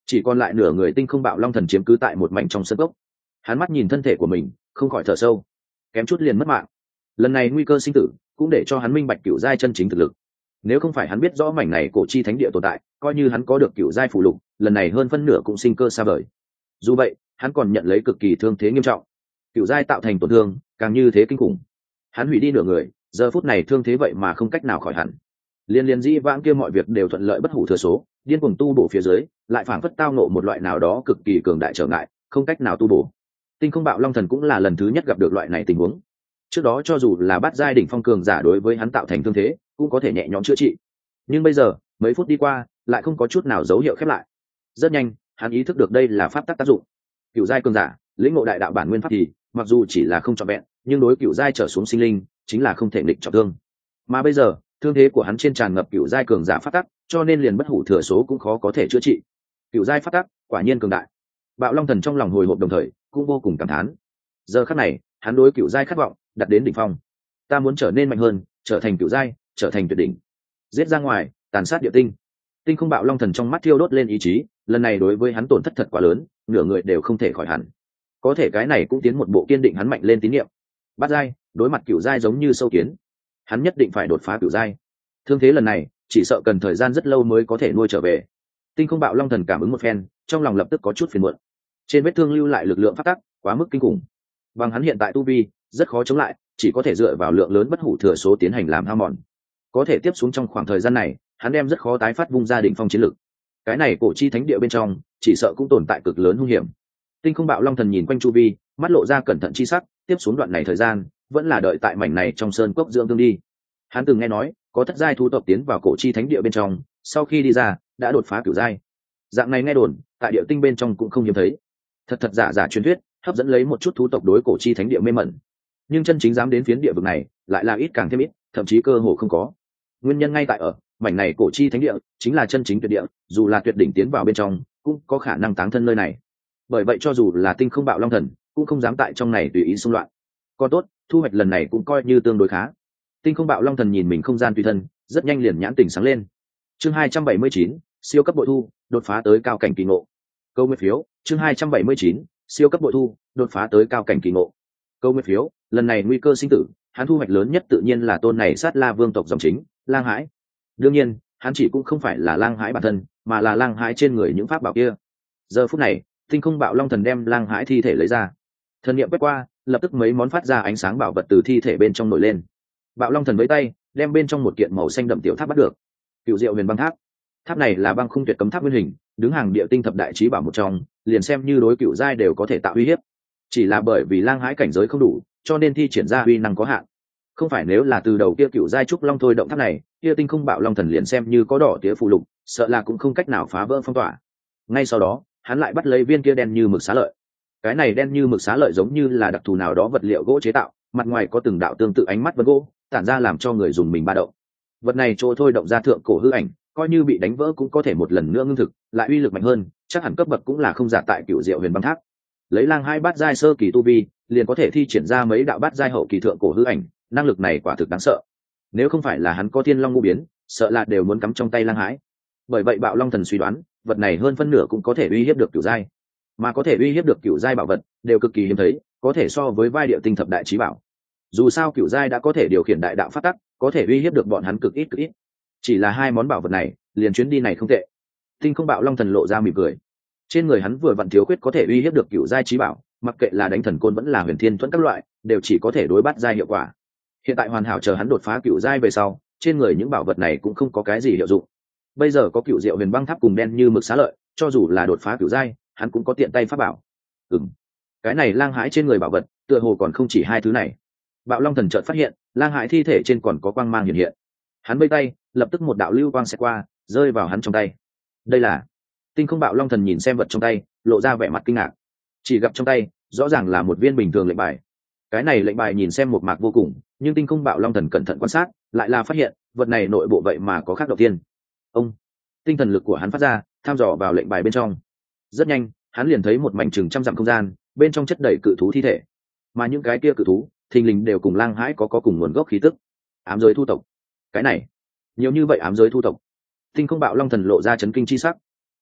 chỉ còn lại nửa người tinh không bạo long thần chiếm cứ tại một mảnh trong sân gốc. Hắn mắt nhìn thân thể của mình, không khỏi thở sâu, kém chút liền mất mạng. Lần này nguy cơ sinh tử cũng để cho hắn minh bạch cựu giai chân chính thực lực. Nếu không phải hắn biết rõ mảnh này cổ chi thánh địa tồn tại, coi như hắn có được cựu giai phụ lục, lần này hơn phân nửa cũng sinh cơ xa vời. Dù vậy, hắn còn nhận lấy cực kỳ thương thế nghiêm trọng. Cựu giai tạo thành tổn thương, càng như thế kinh khủng. Hắn hủy đi nửa người, giờ phút này thương thế vậy mà không cách nào khỏi hẳn. Liên liên dĩ vãng kia mọi việc đều thuận lợi bất hủ thừa số, điên cuồng tu bổ phía dưới, lại phảng phất tao nộ một loại nào đó cực kỳ cường đại trở ngại, không cách nào tu bổ. Tinh không bạo long thần cũng là lần thứ nhất gặp được loại này tình huống. Trước đó cho dù là bát giai đỉnh phong cường giả đối với hắn tạo thành thương thế, cũng có thể nhẹ nhõm chữa trị. Nhưng bây giờ, mấy phút đi qua, lại không có chút nào dấu hiệu khép lại. Rất nhanh, hắn ý thức được đây là pháp tắc tác dụng. Cửu giai cường giả, lĩnh ngộ đại đạo bản nguyên pháp thì, mặc dù chỉ là không trọn vẹn, nhưng đối cửu giai trở xuống sinh linh, chính là không thể nghịch trọng thương. Mà bây giờ, thương thế của hắn trên tràn ngập cửu giai cường giả pháp tắc, cho nên liền bất hủ thừa số cũng khó có thể chữa trị. Cửu giai pháp tắc, quả nhiên cường đại. Bạo Long Thần trong lòng hồi hộp đồng thời, cũng vô cùng cảm thán. Giờ khắc này, hắn đối cửu giai khát vọng, đặt đến đỉnh phong. Ta muốn trở nên mạnh hơn, trở thành cửu giai, trở thành tuyệt đỉnh. Giết ra ngoài, tàn sát địa tinh. Tinh không bạo long thần trong mắt thiêu đốt lên ý chí, lần này đối với hắn tổn thất thật quá lớn, nửa người đều không thể khỏi hẳn. Có thể cái này cũng tiến một bộ kiên định hắn mạnh lên tín niệm. Bát giai, đối mặt cửu giai giống như sâu kiến, hắn nhất định phải đột phá cửu giai. Thương thế lần này, chỉ sợ cần thời gian rất lâu mới có thể nuôi trở về. Tinh không bạo long thần cảm ứng một phen, trong lòng lập tức có chút phiền muộn. Trên vết thương lưu lại lực lượng phát tắc, quá mức kinh khủng. Bằng hắn hiện tại tu vi, rất khó chống lại, chỉ có thể dựa vào lượng lớn bất hủ thừa số tiến hành làm hao mòn. Có thể tiếp xuống trong khoảng thời gian này, hắn đem rất khó tái phát vung ra đỉnh phong chiến lực. Cái này cổ chi thánh địa bên trong, chỉ sợ cũng tồn tại cực lớn hung hiểm. Tinh không bạo long thần nhìn quanh chu vi, mắt lộ ra cẩn thận chi sắc, tiếp xuống đoạn này thời gian, vẫn là đợi tại mảnh này trong sơn cốc dưỡng thương đi. Hắn từng nghe nói, có thất giai thú tộc tiến vào cổ chi thánh địa bên trong, sau khi đi ra, đã đột phá cửu giai. Dạng này nghe đồn, tại địa tinh bên trong cũng không hiếm thấy. Thật thật giả giả truyền thuyết, hấp dẫn lấy một chút thú tộc đối cổ chi thánh địa mê mẩn. Nhưng chân chính dám đến phiến địa vực này, lại là ít càng thêm ít, thậm chí cơ hồ không có. Nguyên nhân ngay tại ở, mảnh này cổ chi thánh địa chính là chân chính tuyệt địa, dù là tuyệt đỉnh tiến vào bên trong, cũng có khả năng táng thân nơi này. Bởi vậy cho dù là tinh không bạo long thần, cũng không dám tại trong này tùy ý xung loạn. Còn tốt, thu hoạch lần này cũng coi như tương đối khá. Tinh không bạo long thần nhìn mình không gian tùy thân, rất nhanh liền nhãn tình sáng lên. Chương hai trăm bảy mươi chín, siêu cấp bội thu, đột phá tới cao cảnh kỳ ngộ. Câu nguyên phiếu, chương hai trăm bảy mươi chín, siêu cấp bội thu, đột phá tới cao cảnh kỳ ngộ. Câu nguyên phiếu, lần này nguy cơ sinh tử, hắn thu hoạch lớn nhất tự nhiên là tôn này sát la vương tộc dòng chính, Lang Hãi. Đương nhiên, hắn chỉ cũng không phải là Lang Hãi bản thân, mà là Lang Hãi trên người những pháp bảo kia. Giờ phút này, tinh không bạo long thần đem Lang Hãi thi thể lấy ra. Thần niệm quét qua, lập tức mấy món phát ra ánh sáng bảo vật từ thi thể bên trong nổi lên. Bạo long thần với tay, đem bên trong một kiện màu xanh đậm tiểu tháp bắt được. Cựu Diệu Huyền Băng Tháp. Tháp này là băng khung tuyệt cấm tháp nguyên hình, đứng hàng địa tinh thập đại chí bảo một trong, liền xem như đối cựu giai đều có thể tạo uy hiếp. Chỉ là bởi vì Lang Hãi cảnh giới không đủ, cho nên thi triển ra uy năng có hạn. Không phải nếu là từ đầu kia cựu giai trúc long thôi động tháp này, kia tinh không bạo long thần liền xem như có đỏ tía phụ lục, sợ là cũng không cách nào phá vỡ phong tỏa. Ngay sau đó, hắn lại bắt lấy viên kia đen như mực xá lợi. Cái này đen như mực xá lợi giống như là đặc thù nào đó vật liệu gỗ chế tạo, mặt ngoài có từng đạo tương tự ánh mắt vân gỗ, tản ra làm cho người dùng mình ba động. Vật này trôi thôi động ra thượng cổ hư ảnh, coi như bị đánh vỡ cũng có thể một lần nữa ngưng thực, lại uy lực mạnh hơn, chắc hẳn cấp bậc cũng là không giả tại cựu Diệu Huyền Băng Tháp. Lấy Lang Hai bát giai sơ kỳ tu vi, liền có thể thi triển ra mấy đạo bát giai hậu kỳ thượng cổ hư ảnh, năng lực này quả thực đáng sợ. Nếu không phải là hắn có Thiên Long ngũ biến, sợ là đều muốn cắm trong tay Lang Hãi. Bởi vậy Bạo Long thần suy đoán, vật này hơn phân nửa cũng có thể uy hiếp được cựu giai, mà có thể uy hiếp được cựu giai bảo vật, đều cực kỳ hiếm thấy, có thể so với vai địa tinh thập đại chí bảo. Dù sao cựu giai đã có thể điều khiển đại đạo pháp tắc, có thể uy hiếp được bọn hắn cực ít cực ít. Chỉ là hai món bảo vật này, liền chuyến đi này không tệ. Tinh không bạo long thần lộ ra mỉm cười. Trên người hắn vừa vặn thiếu khuyết có thể uy hiếp được cựu giai chí bảo, mặc kệ là đánh thần côn vẫn là huyền thiên thuẫn các loại, đều chỉ có thể đối bắt giai hiệu quả. Hiện tại hoàn hảo, chờ hắn đột phá cựu giai về sau, trên người những bảo vật này cũng không có cái gì hiệu dụng. Bây giờ có cựu Diệu Huyền Băng Tháp cùng đen như mực xá lợi, cho dù là đột phá cựu giai, hắn cũng có tiện tay pháp bảo. Ừm, cái này Lang Hãi trên người bảo vật, tựa hồ còn không chỉ hai thứ này. Bạo Long thần chợt phát hiện, Lang Hãi thi thể trên còn có quang mang hiện hiện. Hắn vây tay, lập tức một đạo lưu quang xẹt qua, rơi vào hắn trong tay. Đây là... Tinh không bạo long thần nhìn xem vật trong tay, lộ ra vẻ mặt kinh ngạc. Chỉ gặp trong tay, rõ ràng là một viên bình thường lệnh bài. Cái này lệnh bài nhìn xem một mạc vô cùng, nhưng tinh không bạo long thần cẩn thận quan sát, lại là phát hiện vật này nội bộ vậy mà có khác đầu tiên. Ông, tinh thần lực của hắn phát ra, tham dò vào lệnh bài bên trong. Rất nhanh, hắn liền thấy một mảnh chừng trăm dặm không gian, bên trong chất đầy cự thú thi thể. Mà những cái kia cự thú, thình lình đều cùng Lang Hãi có có cùng nguồn gốc khí tức. Ám giới thu tộc. Cái này, nhiều như vậy ám giới thu tộc. Tinh không bạo long thần lộ ra chấn kinh chi sắc.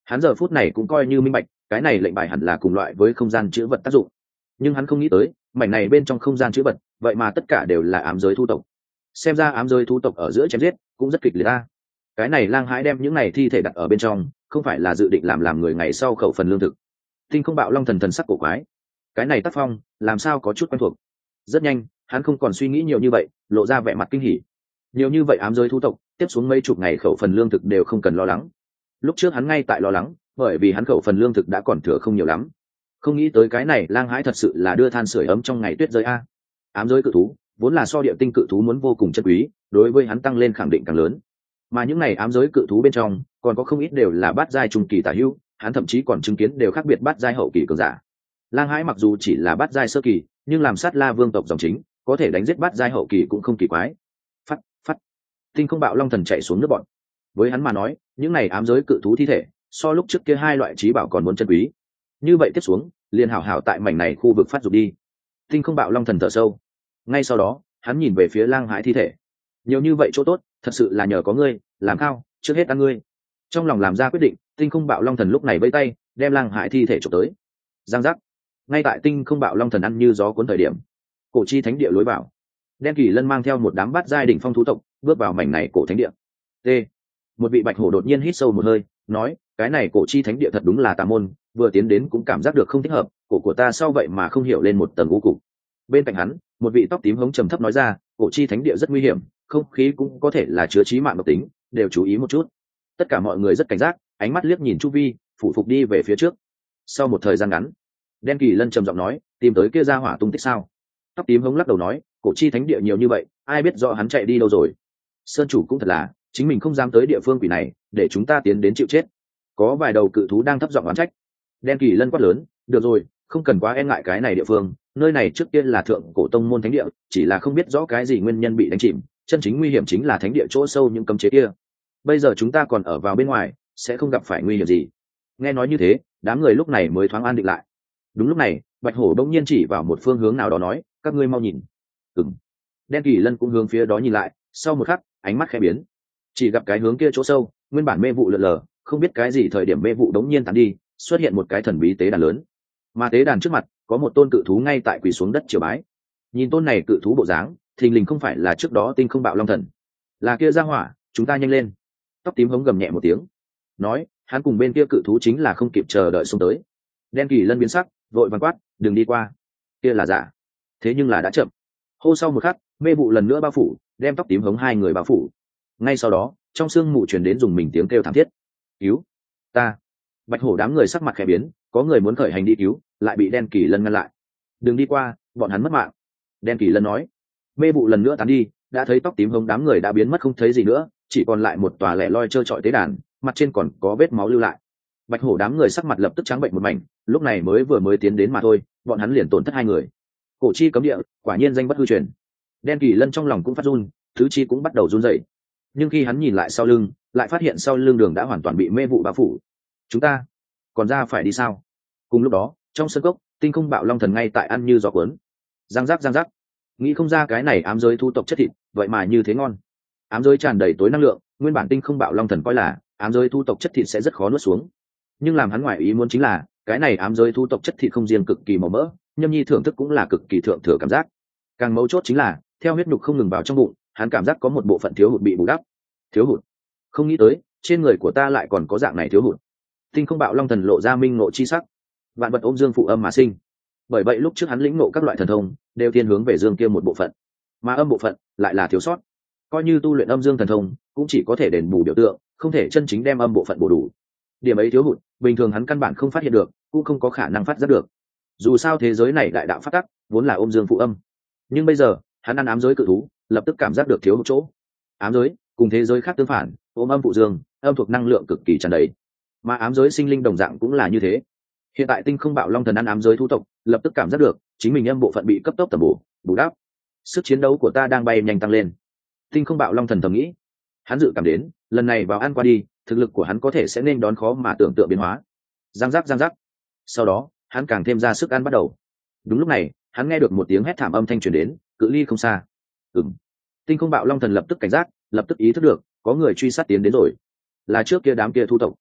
Hắn giờ phút này cũng coi như minh bạch, cái này lệnh bài hẳn là cùng loại với không gian chữ vật tác dụng, nhưng hắn không nghĩ tới mảnh này bên trong không gian chữ vật vậy mà tất cả đều là ám giới thu tộc. Xem ra ám giới thu tộc ở giữa chém giết cũng rất kịch liệt ta. Cái này lang hãi đem những này thi thể đặt ở bên trong, không phải là dự định làm làm người ngày sau khẩu phần lương thực. Tinh Không Bạo Long thần thần sắc cổ quái, cái này tác phong làm sao có chút quen thuộc. Rất nhanh hắn không còn suy nghĩ nhiều như vậy, lộ ra vẻ mặt kinh hỉ. Nhiều như vậy ám giới thu tộc, tiếp xuống mấy chục ngày khẩu phần lương thực đều không cần lo lắng. Lúc trước hắn ngay tại lo lắng, bởi vì hắn khẩu phần lương thực đã còn thừa không nhiều lắm. Không nghĩ tới cái này lang hãi thật sự là đưa than sưởi ấm trong ngày tuyết rơi a. Ám giới cự thú vốn là so địa tinh cự thú muốn vô cùng chân quý, đối với hắn tăng lên khẳng định càng lớn. Mà những này ám giới cự thú bên trong còn có không ít đều là bát giai trung kỳ tả hữu, hắn thậm chí còn chứng kiến đều khác biệt bát giai hậu kỳ cường giả. Lang hãi mặc dù chỉ là bát giai sơ kỳ, nhưng làm sát la vương tộc dòng chính, có thể đánh giết bát giai hậu kỳ cũng không kỳ quái. Phắt phắt, Tinh Không Bạo Long thần chạy xuống nước bọn. Với hắn mà nói, những này ám giới cự thú thi thể so lúc trước kia hai loại trí bảo còn muốn chân quý. Như vậy tiếp xuống liền hảo hảo tại mảnh này khu vực phát dục đi. Tinh Không Bạo Long thần thở sâu, ngay sau đó hắn nhìn về phía lang hãi thi thể. Nhiều như vậy chỗ tốt, thật sự là nhờ có ngươi, làm khao trước hết ăn ngươi. Trong lòng làm ra quyết định, Tinh Không Bạo Long thần lúc này vẫy tay đem lang hãi thi thể trộm tới. Giang giác, ngay tại Tinh Không Bạo Long thần ăn như gió cuốn thời điểm, cổ chi thánh địa lối vào, Đen Kỳ Lân mang theo một đám bát giai đỉnh phong thú tộc bước vào mảnh này cổ thánh địa. T, một vị bạch hổ đột nhiên hít sâu một hơi, nói, cái này cổ chi thánh địa thật đúng là tà môn, vừa tiến đến cũng cảm giác được không thích hợp, cổ của ta sau vậy mà không hiểu lên một tầng u cục. Bên cạnh hắn, một vị tóc tím hống trầm thấp nói ra, cổ chi thánh địa rất nguy hiểm, không khí cũng có thể là chứa chí mạng độc tính, đều chú ý một chút. Tất cả mọi người rất cảnh giác, ánh mắt liếc nhìn chu vi, phụ phục đi về phía trước. Sau một thời gian ngắn, Đen Kỳ Lân trầm giọng nói, tìm tới kia ra hỏa tung tích sao? Tóc tím hống lắc đầu nói, cổ chi thánh địa nhiều như vậy, ai biết rõ hắn chạy đi đâu rồi. Sơn chủ cũng thật là, chính mình không dám tới địa phương quỷ này, để chúng ta tiến đến chịu chết. Có vài đầu cự thú đang thấp giọng oán trách. Đen Kỳ Lân quát lớn, được rồi, không cần quá e ngại cái này địa phương, nơi này trước tiên là thượng cổ tông môn thánh địa, chỉ là không biết rõ cái gì nguyên nhân bị đánh chìm, chân chính nguy hiểm chính là thánh địa chỗ sâu những cấm chế kia. Bây giờ chúng ta còn ở vào bên ngoài, sẽ không gặp phải nguy hiểm gì. Nghe nói như thế, đám người lúc này mới thoáng an định lại. Đúng lúc này, Bạch Hổ bỗng nhiên chỉ vào một phương hướng nào đó nói, các ngươi mau nhìn. Ừm. Đen Kỳ Lân cũng hướng phía đó nhìn lại, sau một khắc, ánh mắt khẽ biến, chỉ gặp cái hướng kia chỗ sâu, nguyên bản mê vụ lượn lờ, không biết cái gì thời điểm mê vụ đống nhiên tàn đi, xuất hiện một cái thần bí tế đàn lớn. Mà tế đàn trước mặt có một tôn cự thú ngay tại quỳ xuống đất triều bái. Nhìn tôn này cự thú bộ dáng, thình lình không phải là trước đó Tinh Không Bạo Long thần, là kia ra hỏa, chúng ta nhanh lên. Tóc tím hống gầm nhẹ một tiếng, nói, hắn cùng bên kia cự thú chính là không kịp chờ đợi xông tới. Đen Kỳ Lân biến sắc, vội vàng quát, đừng đi qua, kia là giả. Thế nhưng là đã chậm. Hô, sau một khắc, mê vụ lần nữa bao phủ, đem tóc tím hống hai người bao phủ. Ngay sau đó, trong sương mù truyền đến dùng mình tiếng kêu thảm thiết, cứu ta. Bạch Hổ đám người sắc mặt khẽ biến, có người muốn khởi hành đi cứu, lại bị Đen Kỳ Lân ngăn lại. Đừng đi qua, bọn hắn mất mạng. Đen Kỳ Lân nói. Mê vụ lần nữa tán đi, đã thấy tóc tím hống đám người đã biến mất không thấy gì nữa, chỉ còn lại một tòa lẻ loi trơ trọi tế đàn, mặt trên còn có vết máu lưu lại. Bạch Hổ đám người sắc mặt lập tức trắng bệnh một mảnh, lúc này mới vừa mới tiến đến mà thôi, bọn hắn liền tổn thất hai người. Cổ chi cấm địa, quả nhiên danh bất hư truyền. Đen Kỳ Lân trong lòng cũng phát run, thứ chi cũng bắt đầu run rẩy. Nhưng khi hắn nhìn lại sau lưng, lại phát hiện sau lưng đường đã hoàn toàn bị mê vụ bao phủ. Chúng ta còn ra phải đi sao? Cùng lúc đó, trong sân cốc, Tinh Không Bạo Long thần ngay tại ăn như gió cuốn. Giang giác giang giác, nghĩ không ra cái này ám giới thu tộc chất thịt, vậy mà như thế ngon. Ám giới tràn đầy tối năng lượng, nguyên bản Tinh Không Bạo Long thần coi là ám giới thu tộc chất thịt sẽ rất khó nuốt xuống, nhưng làm hắn ngoại ý muốn chính là cái này ám giới thu tộc chất thịt không riêng cực kỳ màu mỡ, nhâm nhi thưởng thức cũng là cực kỳ thượng thừa cảm giác. Càng mấu chốt chính là theo huyết nhục không ngừng vào trong bụng, hắn cảm giác có một bộ phận thiếu hụt bị bù đắp. Thiếu hụt? Không nghĩ tới trên người của ta lại còn có dạng này thiếu hụt. Tinh Không Bạo Long thần lộ ra minh ngộ chi sắc. Vạn vật ôm dương phụ âm mà sinh, bởi vậy lúc trước hắn lĩnh ngộ các loại thần thông đều thiên hướng về dương kia một bộ phận, mà âm bộ phận lại là thiếu sót. Coi như tu luyện âm dương thần thông cũng chỉ có thể đền bù biểu tượng, không thể chân chính đem âm bộ phận bổ đủ. Điểm ấy thiếu hụt bình thường hắn căn bản không phát hiện được, cũng không có khả năng phát giác được. Dù sao thế giới này đại đạo phát tắc vốn là ôm dương phụ âm, nhưng bây giờ hắn ăn ám giới cự thú, lập tức cảm giác được thiếu hụt chỗ. Ám giới cùng thế giới khác tương phản, ôm âm phụ dương, âm thuộc năng lượng cực kỳ tràn đầy, mà ám giới sinh linh đồng dạng cũng là như thế. Hiện tại Tinh Không Bạo Long thần ăn ám giới thú tộc, lập tức cảm giác được chính mình âm bộ phận bị cấp tốc tầm bổ bù đắp, sức chiến đấu của ta đang bay nhanh tăng lên. Tinh Không Bạo Long thần thầm nghĩ. Hắn dự cảm đến lần này vào ăn qua đi, thực lực của hắn có thể sẽ nên đón khó mà tưởng tượng biến hóa. Giang giác giang giác, sau đó hắn càng thêm ra sức ăn bắt đầu. Đúng lúc này hắn nghe được một tiếng hét thảm âm thanh truyền đến, cự ly không xa. Ừm. Tinh Không Bạo Long thần lập tức cảnh giác, lập tức ý thức được có người truy sát tiến đến rồi, là trước kia đám kia thu tộc.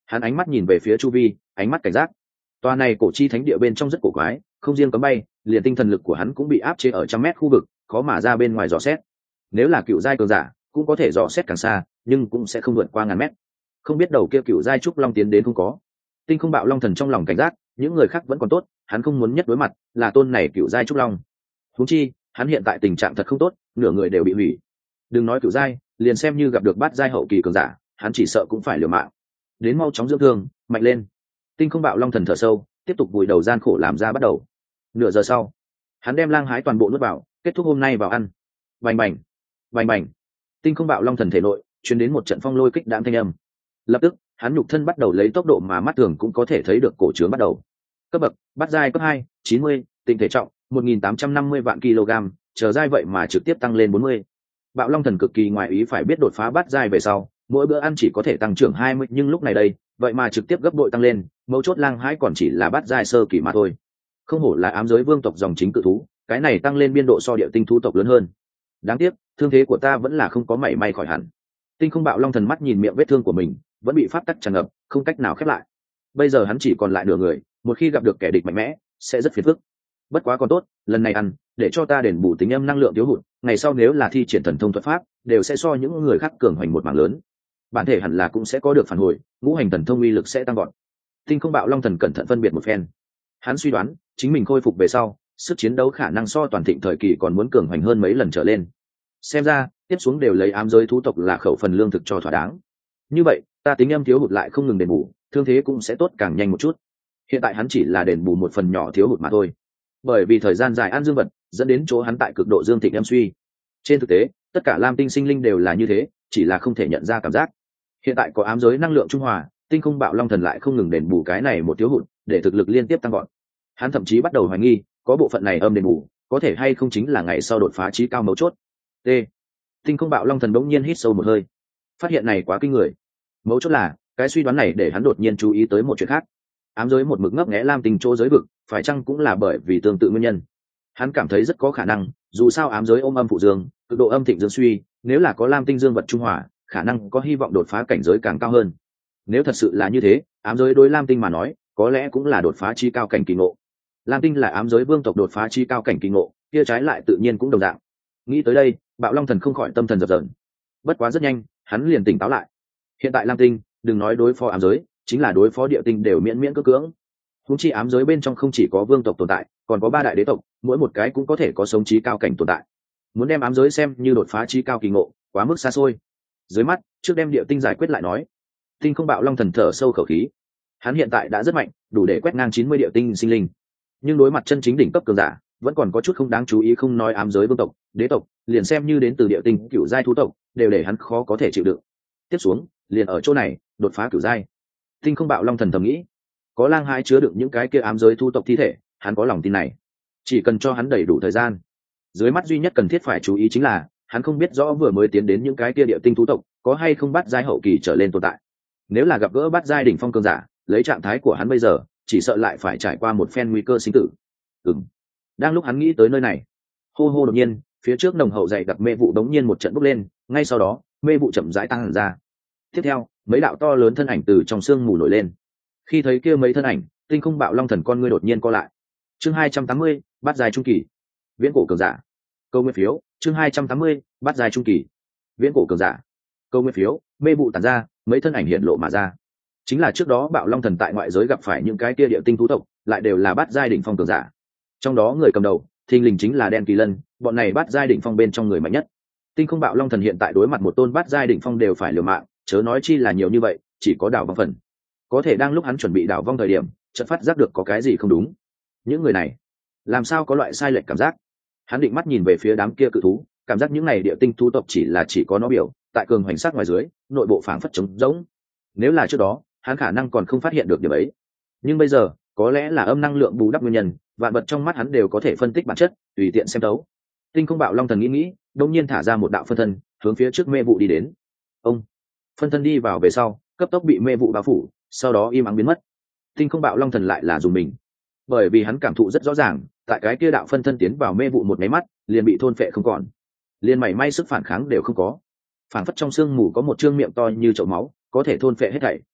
Hắn ánh mắt nhìn về phía chu vi, ánh mắt cảnh giác. Tòa này cổ chi thánh địa bên trong rất cổ quái, không riêng cấm bay, liền tinh thần lực của hắn cũng bị áp chế ở trăm mét khu vực, khó mà ra bên ngoài dò xét. Nếu là cựu giai cường giả, cũng có thể dò xét càng xa, nhưng cũng sẽ không vượt qua ngàn mét. Không biết đầu kia cựu giai trúc long tiến đến không có. Tinh Không Bạo Long Thần trong lòng cảnh giác, những người khác vẫn còn tốt, hắn không muốn nhất đối mặt là tôn này cựu giai trúc long. Huống chi, hắn hiện tại tình trạng thật không tốt, nửa người đều bị hủy. Đừng nói cựu giai, liền xem như gặp được bát giai hậu kỳ cường giả, hắn chỉ sợ cũng phải liều mạng. Đến mau chóng dưỡng thương, mạnh lên. Tinh Không Bạo Long Thần thở sâu, tiếp tục vùi đầu gian khổ làm ra bắt đầu. Nửa giờ sau, hắn đem lang hái toàn bộ nuốt vào, kết thúc hôm nay vào ăn. Bành bành, bành bành. Tinh Không Bạo Long Thần thể nội truyền đến một trận phong lôi kích đạm thanh âm. Lập tức, hắn nhục thân bắt đầu lấy tốc độ mà mắt thường cũng có thể thấy được cổ trướng bắt đầu. Cấp bậc, bát giai cấp hai, chín mươi, tinh thể trọng một nghìn tám trăm năm mươi vạn kg, chờ giai vậy mà trực tiếp tăng lên bốn mươi. Bạo Long Thần cực kỳ ngoài ý phải biết đột phá bát giai về sau, mỗi bữa ăn chỉ có thể tăng trưởng hai mươi, nhưng lúc này đây, vậy mà trực tiếp gấp bội tăng lên, mấu chốt lang hái còn chỉ là bát giai sơ kỳ mà thôi. Không hổ là ám giới vương tộc dòng chính cự thú, cái này tăng lên biên độ so địa tinh thú tộc lớn hơn. Đáng tiếc, thương thế của ta vẫn là không có mảy may khỏi hẳn. Tinh Không Bạo Long Thần mắt nhìn miệng vết thương của mình, vẫn bị pháp tắc tràn ngập, không cách nào khép lại. Bây giờ hắn chỉ còn lại nửa người, một khi gặp được kẻ địch mạnh mẽ, sẽ rất phiền phức. Bất quá còn tốt, lần này ăn, để cho ta đền bù tính âm năng lượng thiếu hụt, ngày sau nếu là thi triển thần thông thuật pháp, đều sẽ so những người khác cường hoành một mảng lớn. Bản thể hẳn là cũng sẽ có được phản hồi, ngũ hành thần thông uy lực sẽ tăng vọt. Tinh Không Bạo Long Thần cẩn thận phân biệt một phen. Hắn suy đoán, chính mình khôi phục về sau, sức chiến đấu khả năng so toàn thịnh thời kỳ còn muốn cường hoành hơn mấy lần trở lên. Xem ra, tiếp xuống đều lấy ám giới thú tộc là khẩu phần lương thực cho thỏa đáng. Như vậy, ta tính âm thiếu hụt lại không ngừng đền bù, thương thế cũng sẽ tốt càng nhanh một chút. Hiện tại hắn chỉ là đền bù một phần nhỏ thiếu hụt mà thôi. Bởi vì thời gian dài ăn dương vật, dẫn đến chỗ hắn tại cực độ dương thịnh âm suy. Trên thực tế, tất cả lam tinh sinh linh đều là như thế, chỉ là không thể nhận ra cảm giác. Hiện tại có ám giới năng lượng trung hòa, Tinh Không Bạo Long Thần lại không ngừng đền bù cái này một thiếu hụt, để thực lực liên tiếp tăng vọt. Hắn thậm chí bắt đầu hoài nghi, có bộ phận này âm đền bù, có thể hay không chính là ngày sau đột phá chí cao mấu chốt. T. Tinh Không Bạo Long Thần bỗng nhiên hít sâu một hơi. Phát hiện này quá kinh người. Mấu chốt là, cái suy đoán này để hắn đột nhiên chú ý tới một chuyện khác. Ám giới một mực ngấp nghé lam tinh chỗ giới vực, phải chăng cũng là bởi vì tương tự nguyên nhân. Hắn cảm thấy rất có khả năng, dù sao ám giới ôm âm phụ dương, cực độ âm thịnh dương suy, nếu là có lam tinh dương vật trung hòa, khả năng có hy vọng đột phá cảnh giới càng cao hơn. Nếu thật sự là như thế, ám giới đối lam tinh mà nói, có lẽ cũng là đột phá chi cao cảnh kỳ ngộ. Lam tinh là ám giới vương tộc đột phá chi cao cảnh kỳ ngộ, kia trái lại tự nhiên cũng đồng dạng. Nghĩ tới đây, Bạo Long Thần không khỏi tâm thần dập dờn. Bất quá rất nhanh, hắn liền tỉnh táo lại. Hiện tại lam tinh, đừng nói đối phó ám giới, chính là đối phó địa tinh đều miễn miễn cưỡng cưỡng. Húng chi ám giới bên trong không chỉ có vương tộc tồn tại, còn có ba đại đế tộc, mỗi một cái cũng có thể có sống trí cao cảnh tồn tại. Muốn đem ám giới xem như đột phá trí cao kỳ ngộ, quá mức xa xôi. Dưới mắt, trước đem địa tinh giải quyết lại nói. Tinh Không Bạo Long Thần thở sâu khẩu khí. Hắn hiện tại đã rất mạnh, đủ để quét ngang chín mươi địa tinh sinh linh. Nhưng đối mặt chân chính đỉnh cấp cường giả, vẫn còn có chút không đáng chú ý, không nói ám giới vương tộc, đế tộc, liền xem như đến từ địa tinh cửu giai thú tộc, đều để hắn khó có thể chịu đựng. Tiếp xuống, liền ở chỗ này, đột phá cửu giai. Tinh Không Bạo Long Thần thầm nghĩ, có lang hái chứa đựng những cái kia ám giới thú tộc thi thể, hắn có lòng tin này. Chỉ cần cho hắn đầy đủ thời gian. Dưới mắt duy nhất cần thiết phải chú ý chính là, hắn không biết rõ vừa mới tiến đến những cái kia địa tinh thú tộc, có hay không bắt giai hậu kỳ trở lên tồn tại. Nếu là gặp gỡ bắt giai đỉnh phong cường giả, lấy trạng thái của hắn bây giờ, chỉ sợ lại phải trải qua một phen nguy cơ sinh tử. Ừm. Đang lúc hắn nghĩ tới nơi này, hô hô đột nhiên, phía trước nồng hậu dày đặc mê vụ đống nhiên một trận bốc lên, ngay sau đó, mê vụ chậm rãi tăng hẳn ra. Tiếp theo, mấy đạo to lớn thân ảnh từ trong sương mù nổi lên. Khi thấy kia mấy thân ảnh, Tinh Không Bạo Long Thần con ngươi đột nhiên co lại. Chương hai trăm tám mươi, bát giai trung kỳ. Viễn cổ cường giả. Câu nguyên phiếu, chương hai trăm tám mươi, bát giai trung kỳ. Viễn cổ cường giả. Câu nguyên phiếu, mê vụ tản ra, mấy thân ảnh hiện lộ mà ra. Chính là trước đó Bạo Long Thần tại ngoại giới gặp phải những cái kia địa tinh thú tộc, lại đều là bát giai đỉnh phong cường giả. Trong đó người cầm đầu, thình lình chính là Đen Kỳ Lân, bọn này bát giai đỉnh phong bên trong người mạnh nhất. Tinh Không Bạo Long Thần hiện tại đối mặt một tôn bát giai đỉnh phong đều phải liều mạng, chớ nói chi là nhiều như vậy, chỉ có đảo vong phần. Có thể đang lúc hắn chuẩn bị đảo vong thời điểm, chợt phát giác được có cái gì không đúng. Những người này, làm sao có loại sai lệch cảm giác? Hắn định mắt nhìn về phía đám kia cự thú, cảm giác những này địa tinh thú tộc chỉ là chỉ có nó biểu, tại cường hoành sắc ngoài dưới, nội bộ phảng phất trống rỗng. Nếu là trước đó, hắn khả năng còn không phát hiện được điểm ấy. Nhưng bây giờ, có lẽ là âm năng lượng bù đắp nguyên nhân, vạn vật trong mắt hắn đều có thể phân tích bản chất, tùy tiện xem thấu. Tinh Không Bạo Long Thần nghĩ nghĩ, đột nhiên thả ra một đạo phân thân, hướng phía trước mê vụ đi đến. Ông, phân thân đi vào về sau, cấp tốc bị mê vụ bao phủ, sau đó im ắng biến mất. Tinh Không Bạo Long Thần lại là dùng mình, bởi vì hắn cảm thụ rất rõ ràng, tại cái kia đạo phân thân tiến vào mê vụ một máy mắt, liền bị thôn phệ không còn, liền mảy may sức phản kháng đều không có. Phản phất trong xương mù có một trương miệng to như chậu máu, có thể thôn phệ hết thảy.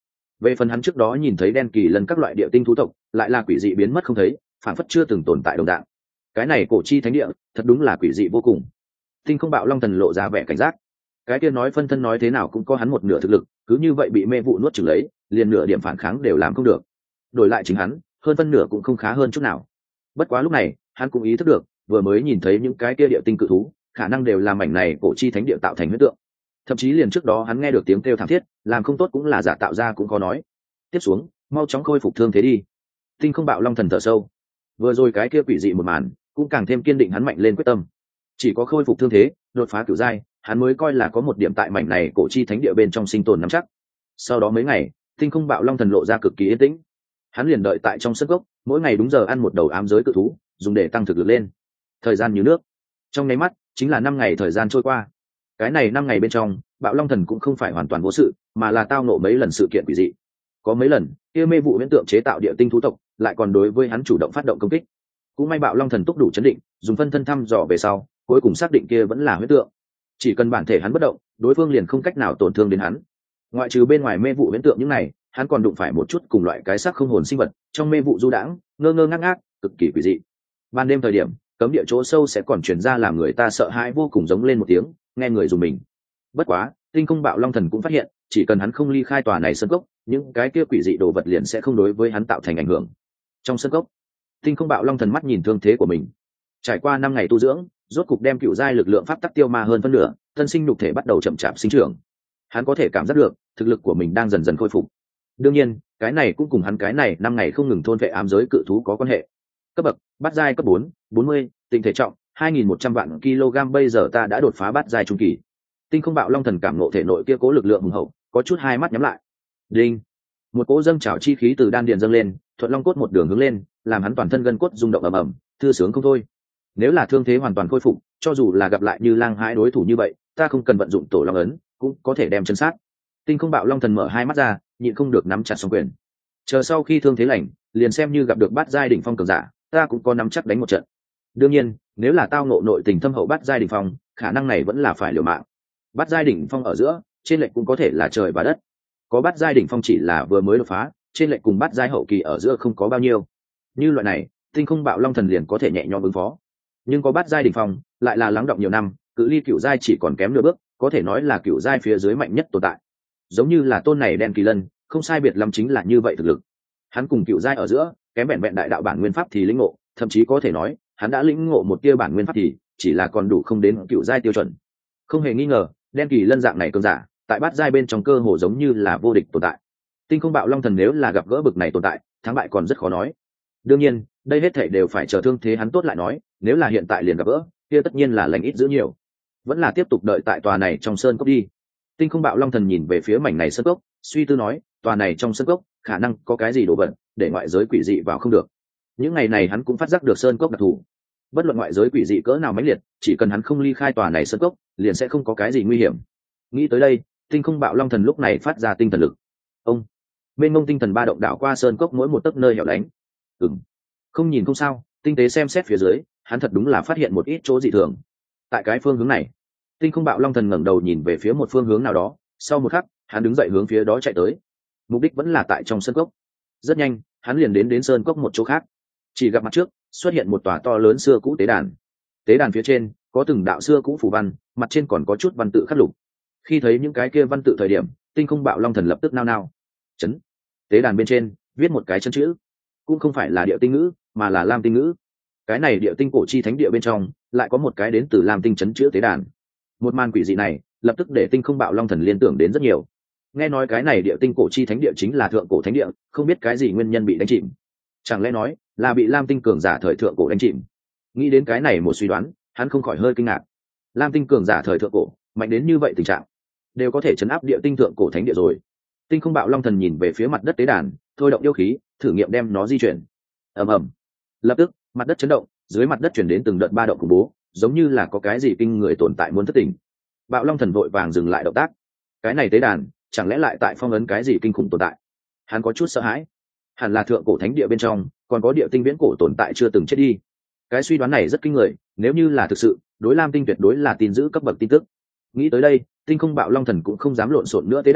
Về phần hắn trước đó nhìn thấy đen kỳ lân các loại địa tinh thú tộc lại là quỷ dị biến mất không thấy, phản phất chưa từng tồn tại đồng dạng. Cái này cổ chi thánh địa thật đúng là quỷ dị vô cùng. Tinh không bạo long thần lộ ra vẻ cảnh giác. Cái kia nói phân thân nói thế nào cũng có hắn một nửa thực lực, cứ như vậy bị mê vụ nuốt chửng lấy, liền nửa điểm phản kháng đều làm không được. Đổi lại chính hắn, hơn phân nửa cũng không khá hơn chút nào. Bất quá lúc này, hắn cũng ý thức được, vừa mới nhìn thấy những cái kia địa tinh cự thú, khả năng đều là mảnh này cổ chi thánh địa tạo thành huyết tượng. Thậm chí liền trước đó hắn nghe được tiếng kêu thảm thiết, làm không tốt cũng là giả tạo ra cũng có nói. Tiếp xuống, mau chóng khôi phục thương thế đi. Tinh không bạo long thần thở sâu. Vừa rồi cái kia quỷ dị một màn, cũng càng thêm kiên định hắn mạnh lên quyết tâm. Chỉ có khôi phục thương thế, đột phá cửu giai, hắn mới coi là có một điểm tại mảnh này cổ chi thánh địa bên trong sinh tồn nắm chắc. Sau đó mấy ngày, tinh không bạo long thần lộ ra cực kỳ yên tĩnh. Hắn liền đợi tại trong sân gốc, mỗi ngày đúng giờ ăn một đầu ám giới cự thú, dùng để tăng thực lực lên. Thời gian như nước, trong nháy mắt chính là năm ngày thời gian trôi qua. Cái này năm ngày bên trong, bạo long thần cũng không phải hoàn toàn vô sự, mà là tao nộ mấy lần sự kiện quỷ dị. Có mấy lần, kia mê vụ huyễn tượng chế tạo địa tinh thú tộc, lại còn đối với hắn chủ động phát động công kích. Cũng may bạo long thần túc đủ chấn định, dùng phân thân thăm dò về sau, cuối cùng xác định kia vẫn là huyễn tượng. Chỉ cần bản thể hắn bất động, đối phương liền không cách nào tổn thương đến hắn. Ngoại trừ bên ngoài mê vụ huyễn tượng những này, hắn còn đụng phải một chút cùng loại cái xác không hồn sinh vật, trong mê vụ du đãng, ngơ ngơ ngác ngác, cực kỳ quỷ dị. Ban đêm thời điểm, cấm địa chỗ sâu sẽ còn truyền ra làm người ta sợ hãi vô cùng giống lên một tiếng, nghe người dùng mình. Bất quá, tinh không bạo long thần cũng phát hiện, chỉ cần hắn không ly khai tòa này sân cốc, những cái kia quỷ dị đồ vật liền sẽ không đối với hắn tạo thành ảnh hưởng. Trong sân cốc, tinh không bạo long thần mắt nhìn thương thế của mình. Trải qua năm ngày tu dưỡng, rốt cục đem cựu giai lực lượng pháp tắc tiêu ma hơn phân nửa, thân sinh nhục thể bắt đầu chậm chạp sinh trưởng. Hắn có thể cảm giác được thực lực của mình đang dần dần khôi phục. Đương nhiên, cái này cũng cùng hắn cái này năm ngày không ngừng thôn vệ ám giới cự thú có quan hệ. Cấp bậc bát giai cấp bốn, bốn mươi, tinh thể trọng hai nghìn một trăm vạn kg, bây giờ ta đã đột phá bát giai trung kỳ. Tinh không bạo long thần cảm ngộ thể nội kia cố lực lượng hùng hậu, có chút hai mắt nhắm lại. Đinh, một cỗ dâng trào chi khí từ đan điền dâng lên, thuận long cốt một đường hướng lên, làm hắn toàn thân gân cốt rung động ầm ầm, thư sướng không thôi. Nếu là thương thế hoàn toàn khôi phục, cho dù là gặp lại như lang hãi đối thủ như vậy, ta không cần vận dụng tổ long ấn, cũng có thể đem chân sát. Tinh không bạo long thần mở hai mắt ra, nhịn không được nắm chặt song quyền. Chờ sau khi thương thế lành, liền xem như gặp được bát giai đỉnh phong cường giả, ta cũng có nắm chắc đánh một trận. Đương nhiên, nếu là tao ngộ nội tình thâm hậu bát giai đỉnh phong, khả năng này vẫn là phải liều mạng. Bát giai đỉnh phong ở giữa, trên lệch cũng có thể là trời và đất. Có bát giai đỉnh phong chỉ là vừa mới đột phá, trên lệch cùng bát giai hậu kỳ ở giữa không có bao nhiêu. Như loại này, tinh không bạo long thần liền có thể nhẹ nhõm ứng phó. Nhưng có bát giai đỉnh phong, lại là lắng động nhiều năm, cự ly cửu giai chỉ còn kém nửa bước, có thể nói là cửu giai phía dưới mạnh nhất tồn tại. Giống như là tôn này đen kỳ lân, không sai biệt lắm chính là như vậy thực lực. Hắn cùng cửu giai ở giữa, kém vẹn vẹn đại đạo bản nguyên pháp thì lĩnh ngộ, thậm chí có thể nói, hắn đã lĩnh ngộ một tia bản nguyên pháp thì chỉ là còn đủ không đến cửu giai tiêu chuẩn. Không hề nghi ngờ, đen kỳ lân dạng này cường giả, tại bát giai bên trong cơ hồ giống như là vô địch tồn tại. Tinh không bạo long thần nếu là gặp gỡ bực này tồn tại, thắng bại còn rất khó nói. Đương nhiên, đây hết thảy đều phải chờ thương thế hắn tốt lại nói, nếu là hiện tại liền gặp gỡ, kia tất nhiên là lành ít giữ nhiều. Vẫn là tiếp tục đợi tại tòa này trong sơn cốc đi. Tinh không bạo long thần nhìn về phía mảnh này sơn cốc, suy tư nói, tòa này trong sơn cốc, khả năng có cái gì đồ vật để ngoại giới quỷ dị vào không được. Những ngày này hắn cũng phát giác được sơn cốc đặc thù. Bất luận ngoại giới quỷ dị cỡ nào mãnh liệt, chỉ cần hắn không ly khai tòa này sơn cốc, liền sẽ không có cái gì nguy hiểm. Nghĩ tới đây, tinh không bạo long thần lúc này phát ra tinh thần lực. Ông, bên ngông tinh thần ba động đảo qua sơn cốc mỗi một tấc nơi hẻo lánh. Ừm, không nhìn không sao, tinh tế xem xét phía dưới, hắn thật đúng là phát hiện một ít chỗ dị thường. Tại cái phương hướng này, tinh không bạo long thần ngẩng đầu nhìn về phía một phương hướng nào đó, sau một khắc, hắn đứng dậy hướng phía đó chạy tới. Mục đích vẫn là tại trong sơn cốc. Rất nhanh, hắn liền đến đến sơn cốc một chỗ khác. Chỉ gặp mặt trước xuất hiện một tòa to lớn xưa cũ tế đàn. Tế đàn phía trên có từng đạo xưa cũ phù văn, mặt trên còn có chút văn tự khắc lục. Khi thấy những cái kia văn tự thời điểm, tinh không bạo long thần lập tức nao nao. Chấn. Tế đàn bên trên viết một cái chân chữ, cũng không phải là địa tinh ngữ, mà là lam tinh ngữ. Cái này địa tinh cổ chi thánh địa bên trong lại có một cái đến từ lam tinh chấn chữ tế đàn. Một màn quỷ dị này lập tức để tinh không bạo long thần liên tưởng đến rất nhiều. Nghe nói cái này địa tinh cổ chi thánh địa chính là thượng cổ thánh địa, không biết cái gì nguyên nhân bị đánh chìm. Chẳng lẽ nói là bị lam tinh cường giả thời thượng cổ đánh chìm? Nghĩ đến cái này một suy đoán, hắn không khỏi hơi kinh ngạc. Lam tinh cường giả thời thượng cổ mạnh đến như vậy tình trạng, đều có thể chấn áp địa tinh thượng cổ thánh địa rồi. Tinh không bạo long thần nhìn về phía mặt đất tế đàn, thôi động yêu khí, thử nghiệm đem nó di chuyển. Ầm ầm. Lập tức, mặt đất chấn động, dưới mặt đất chuyển đến từng đợt ba động khủng bố, giống như là có cái gì kinh người tồn tại muốn thất tỉnh. Bạo long thần vội vàng dừng lại động tác. Cái này tế đàn, chẳng lẽ lại tại phong ấn cái gì kinh khủng tồn tại? Hắn có chút sợ hãi. Hẳn là thượng cổ thánh địa bên trong còn có địa tinh viễn cổ tồn tại chưa từng chết đi. Cái suy đoán này rất kinh người, nếu như là thực sự, đối lam tinh tuyệt đối là tin giữ cấp bậc tin tức. Nghĩ tới đây, tinh không bạo long thần cũng không dám lộn xộn nữa tế đàn,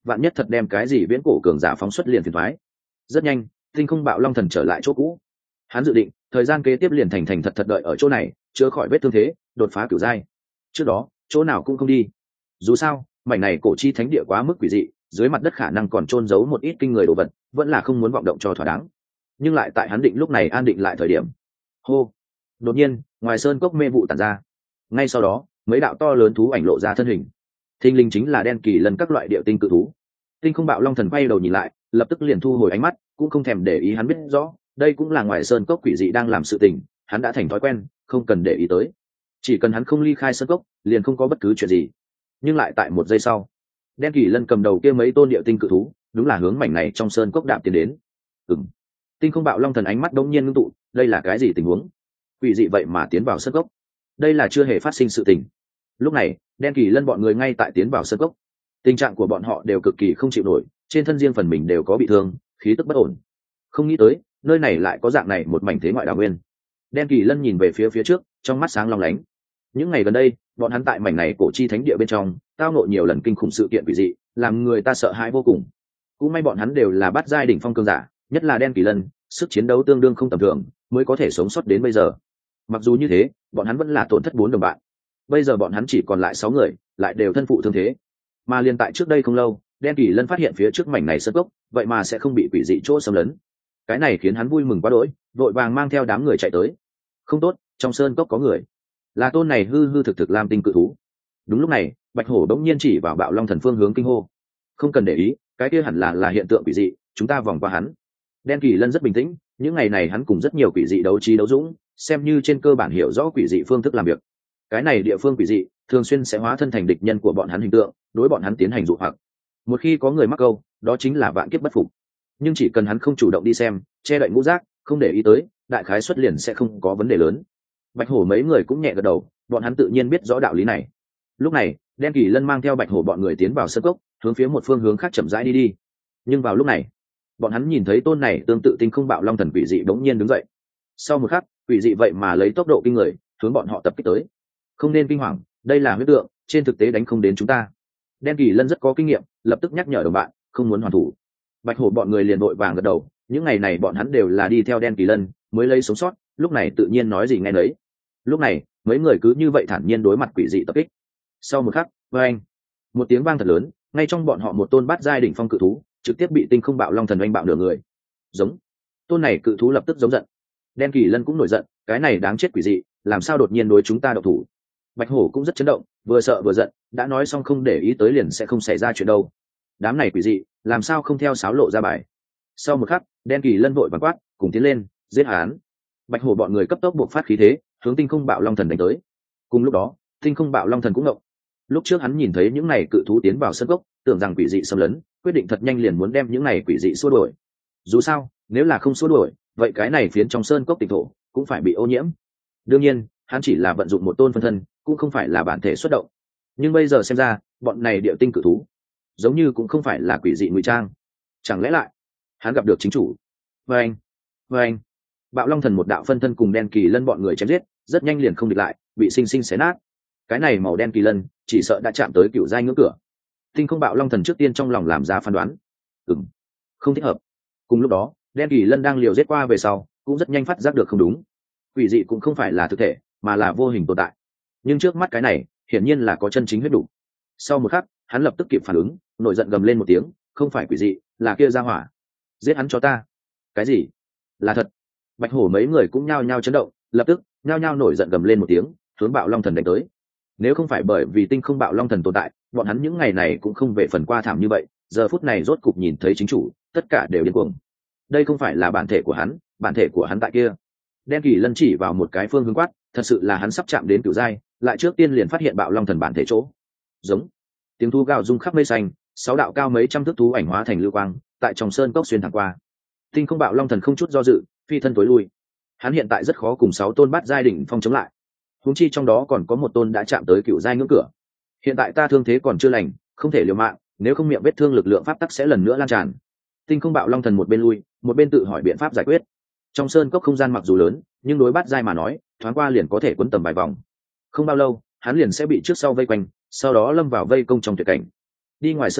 vạn nhất thật đem cái gì viễn cổ cường giả phóng xuất liền phiền thoái. Rất nhanh tinh không bạo long thần trở lại chỗ cũ. Hắn dự định thời gian kế tiếp liền thành thành thật thật đợi ở chỗ này, chữa khỏi vết thương thế, đột phá cửu giai. Trước đó chỗ nào cũng không đi, dù sao mảnh này cổ chi thánh địa quá mức quỷ dị, dưới mặt đất khả năng còn trôn giấu một ít kinh người đồ vật, vẫn là không muốn vọng động cho thỏa đáng. Nhưng lại tại hắn định lúc này an định lại thời điểm, hô, đột nhiên ngoài sơn cốc mê vụ tản ra, ngay sau đó mấy đạo to lớn thú ảnh lộ ra thân hình, thinh linh chính là đen kỳ lân các loại địa tinh cự thú. Tinh không bạo long thần quay đầu nhìn lại, lập tức liền thu hồi ánh mắt, cũng không thèm để ý. Hắn biết rõ đây cũng là ngoài sơn cốc quỷ dị đang làm sự tình, hắn đã thành thói quen, không cần để ý tới. Chỉ cần hắn không ly khai sơn cốc liền không có bất cứ chuyện gì. Nhưng lại tại một giây sau, đen kỳ lân cầm đầu kia mấy tôn địa tinh cự thú đúng là hướng mảnh này trong sơn cốc đạp tiến đến. Ừm. Tinh không bạo long thần ánh mắt đống nhiên ngưng tụ, đây là cái gì tình huống? Quỷ dị vậy mà tiến vào sơn cốc, đây là chưa hề phát sinh sự tình. Lúc này đen kỳ lân bọn người ngay tại tiến vào sơn cốc, tình trạng của bọn họ đều cực kỳ không chịu nổi, trên thân riêng phần mình đều có bị thương, khí tức bất ổn. Không nghĩ tới nơi này lại có dạng này một mảnh thế ngoại đào nguyên. Đen kỳ lân nhìn về phía phía trước, trong mắt sáng long lánh. Những ngày gần đây bọn hắn tại mảnh này cổ chi thánh địa bên trong tao ngộ nhiều lần kinh khủng sự kiện quỷ dị, làm người ta sợ hãi vô cùng. Cũng may bọn hắn đều là bát giai đỉnh phong cường giả, nhất là đen kỳ lân, sức chiến đấu tương đương không tầm thường, mới có thể sống sót đến bây giờ. Mặc dù như thế bọn hắn vẫn là tổn thất bốn đồng bạn, bây giờ bọn hắn chỉ còn lại sáu người, lại đều thân phụ thương thế. Mà liên tại trước đây không lâu, đen kỳ lân phát hiện phía trước mảnh này sơn cốc vậy mà sẽ không bị quỷ dị chỗ xâm lấn, cái này khiến hắn vui mừng quá đỗi, vội vàng mang theo đám người chạy tới. Không tốt, trong sơn cốc có người, là tôn này hư hư thực thực làm tinh cự thú. Đúng lúc này bạch hổ đống nhiên chỉ vào bạo long thần phương hướng kinh hô. Không cần để ý, cái kia hẳn là là hiện tượng quỷ dị, chúng ta vòng qua hắn. Đen kỳ lân rất bình tĩnh, những ngày này hắn cùng rất nhiều quỷ dị đấu trí đấu dũng, xem như trên cơ bản hiểu rõ quỷ dị phương thức làm việc. Cái này địa phương quỷ dị thường xuyên sẽ hóa thân thành địch nhân của bọn hắn hình tượng, đối bọn hắn tiến hành dụ hoặc. Một khi có người mắc câu, đó chính là vạn kiếp bất phục. Nhưng chỉ cần hắn không chủ động đi xem, che đậy ngũ giác, không để ý tới, đại khái xuất liền sẽ không có vấn đề lớn. Bạch hổ mấy người cũng nhẹ gật đầu, bọn hắn tự nhiên biết rõ đạo lý này. Lúc này đen kỳ lân mang theo bạch hổ bọn người tiến vào sân cốc, hướng phía một phương hướng khác chậm rãi đi đi. Nhưng vào lúc này bọn hắn nhìn thấy tôn này tương tự tinh không bạo long thần quỷ dị đống nhiên đứng dậy. Sau một khắc quỷ dị vậy mà lấy tốc độ kinh người hướng bọn họ tập kích tới. Không nên kinh hoàng, đây là huyết tượng, trên thực tế đánh không đến chúng ta. Đen kỳ lân rất có kinh nghiệm, lập tức nhắc nhở đồng bạn không muốn hoàn thủ. Bạch hổ bọn người liền đội vàng gật đầu, những ngày này bọn hắn đều là đi theo đen kỳ lân mới lấy sống sót, lúc này tự nhiên nói gì nghe nấy. Lúc này mấy người cứ như vậy thản nhiên đối mặt quỷ dị tập kích. Sau một khắc, oanh, một tiếng vang thật lớn, ngay trong bọn họ một tôn bát giai đỉnh phong cự thú trực tiếp bị tinh không bạo long thần oanh bạo nửa người. Giống, tôn này cự thú lập tức giống giận. Đen kỳ lân cũng nổi giận, cái này đáng chết quỷ dị, làm sao đột nhiên đối chúng ta độc thủ. Bạch hổ cũng rất chấn động, vừa sợ vừa giận, đã nói xong không để ý tới liền sẽ không xảy ra chuyện đâu. Đám này quỷ dị làm sao không theo sáo lộ ra bài. Sau một khắc đen kỳ lân vội vàng quát, cùng tiến lên giết hắn. Bạch hổ bọn người cấp tốc buộc phát khí thế hướng tinh không bạo long thần đánh tới. Cùng lúc đó tinh không bạo long thần cũng ngộng. Lúc trước hắn nhìn thấy những này cự thú tiến vào sân cốc, tưởng rằng quỷ dị xâm lấn, quyết định thật nhanh liền muốn đem những này quỷ dị xua đuổi. Dù sao nếu là không xua đuổi, vậy cái này phiến trong sơn cốc tịnh thổ cũng phải bị ô nhiễm. Đương nhiên hắn chỉ là vận dụng một tôn phân thân, cũng không phải là bản thể xuất động. Nhưng bây giờ xem ra bọn này địa tinh cự thú giống như cũng không phải là quỷ dị ngụy trang. Chẳng lẽ lại hắn gặp được chính chủ? Và anh và anh bạo long thần một đạo phân thân cùng đen kỳ lân bọn người chém giết, rất nhanh liền không địch lại, bị sinh sinh xé nát. Cái này màu đen kỳ lân chỉ sợ đã chạm tới cựu giai ngưỡng cửa. Tinh không bạo long thần trước tiên trong lòng làm ra phán đoán, ừm, không thích hợp. Cùng lúc đó đen kỳ lân đang liều giết qua về sau cũng rất nhanh phát giác được không đúng. Quỷ dị cũng không phải là thực thể, mà là vô hình tồn tại. Nhưng trước mắt cái này hiển nhiên là có chân chính huyết đủ. Sau một khắc hắn lập tức kịp phản ứng, nổi giận gầm lên một tiếng, không phải quỷ dị, là kia ra hỏa, giết hắn cho ta. Cái gì? Là thật? Bạch hổ mấy người cũng nhao nhao chấn động, lập tức nhao nhao nổi giận gầm lên một tiếng, hướng bạo long thần đánh tới. Nếu không phải bởi vì tinh không bạo long thần tồn tại, bọn hắn những ngày này cũng không về phần qua thảm như vậy. Giờ phút này rốt cục nhìn thấy chính chủ, tất cả đều điên cuồng. Đây không phải là bản thể của hắn, bản thể của hắn tại kia. Đen kỳ lân chỉ vào một cái phương hướng quát, thật sự là hắn sắp chạm đến cửu giai, lại trước tiên liền phát hiện bạo long thần bản thể chỗ. Giống, tiếng thú gào rung khắp mây xanh, sáu đạo cao mấy trăm thước thú ảnh hóa thành lưu quang, tại trong sơn cốc xuyên thẳng qua. Tinh không bạo long thần không chút do dự, phi thân tối lui. Hắn hiện tại rất khó cùng sáu tôn bát giai đỉnh phong chống lại, huống chi trong đó còn có một tôn đã chạm tới cửu giai ngưỡng cửa. Hiện tại ta thương thế còn chưa lành, không thể liều mạng, nếu không miệng vết thương lực lượng pháp tắc sẽ lần nữa lan tràn. Tinh không bạo long thần một bên lui, một bên tự hỏi biện pháp giải quyết. Trong sơn cốc không gian mặc dù lớn, nhưng đối bát giai mà nói, thoáng qua liền có thể quấn tầm vài vòng. Không bao lâu hắn liền sẽ bị trước sau vây quanh, sau đó lâm vào vây công trong tuyệt cảnh. Đi ngoài sơn cốc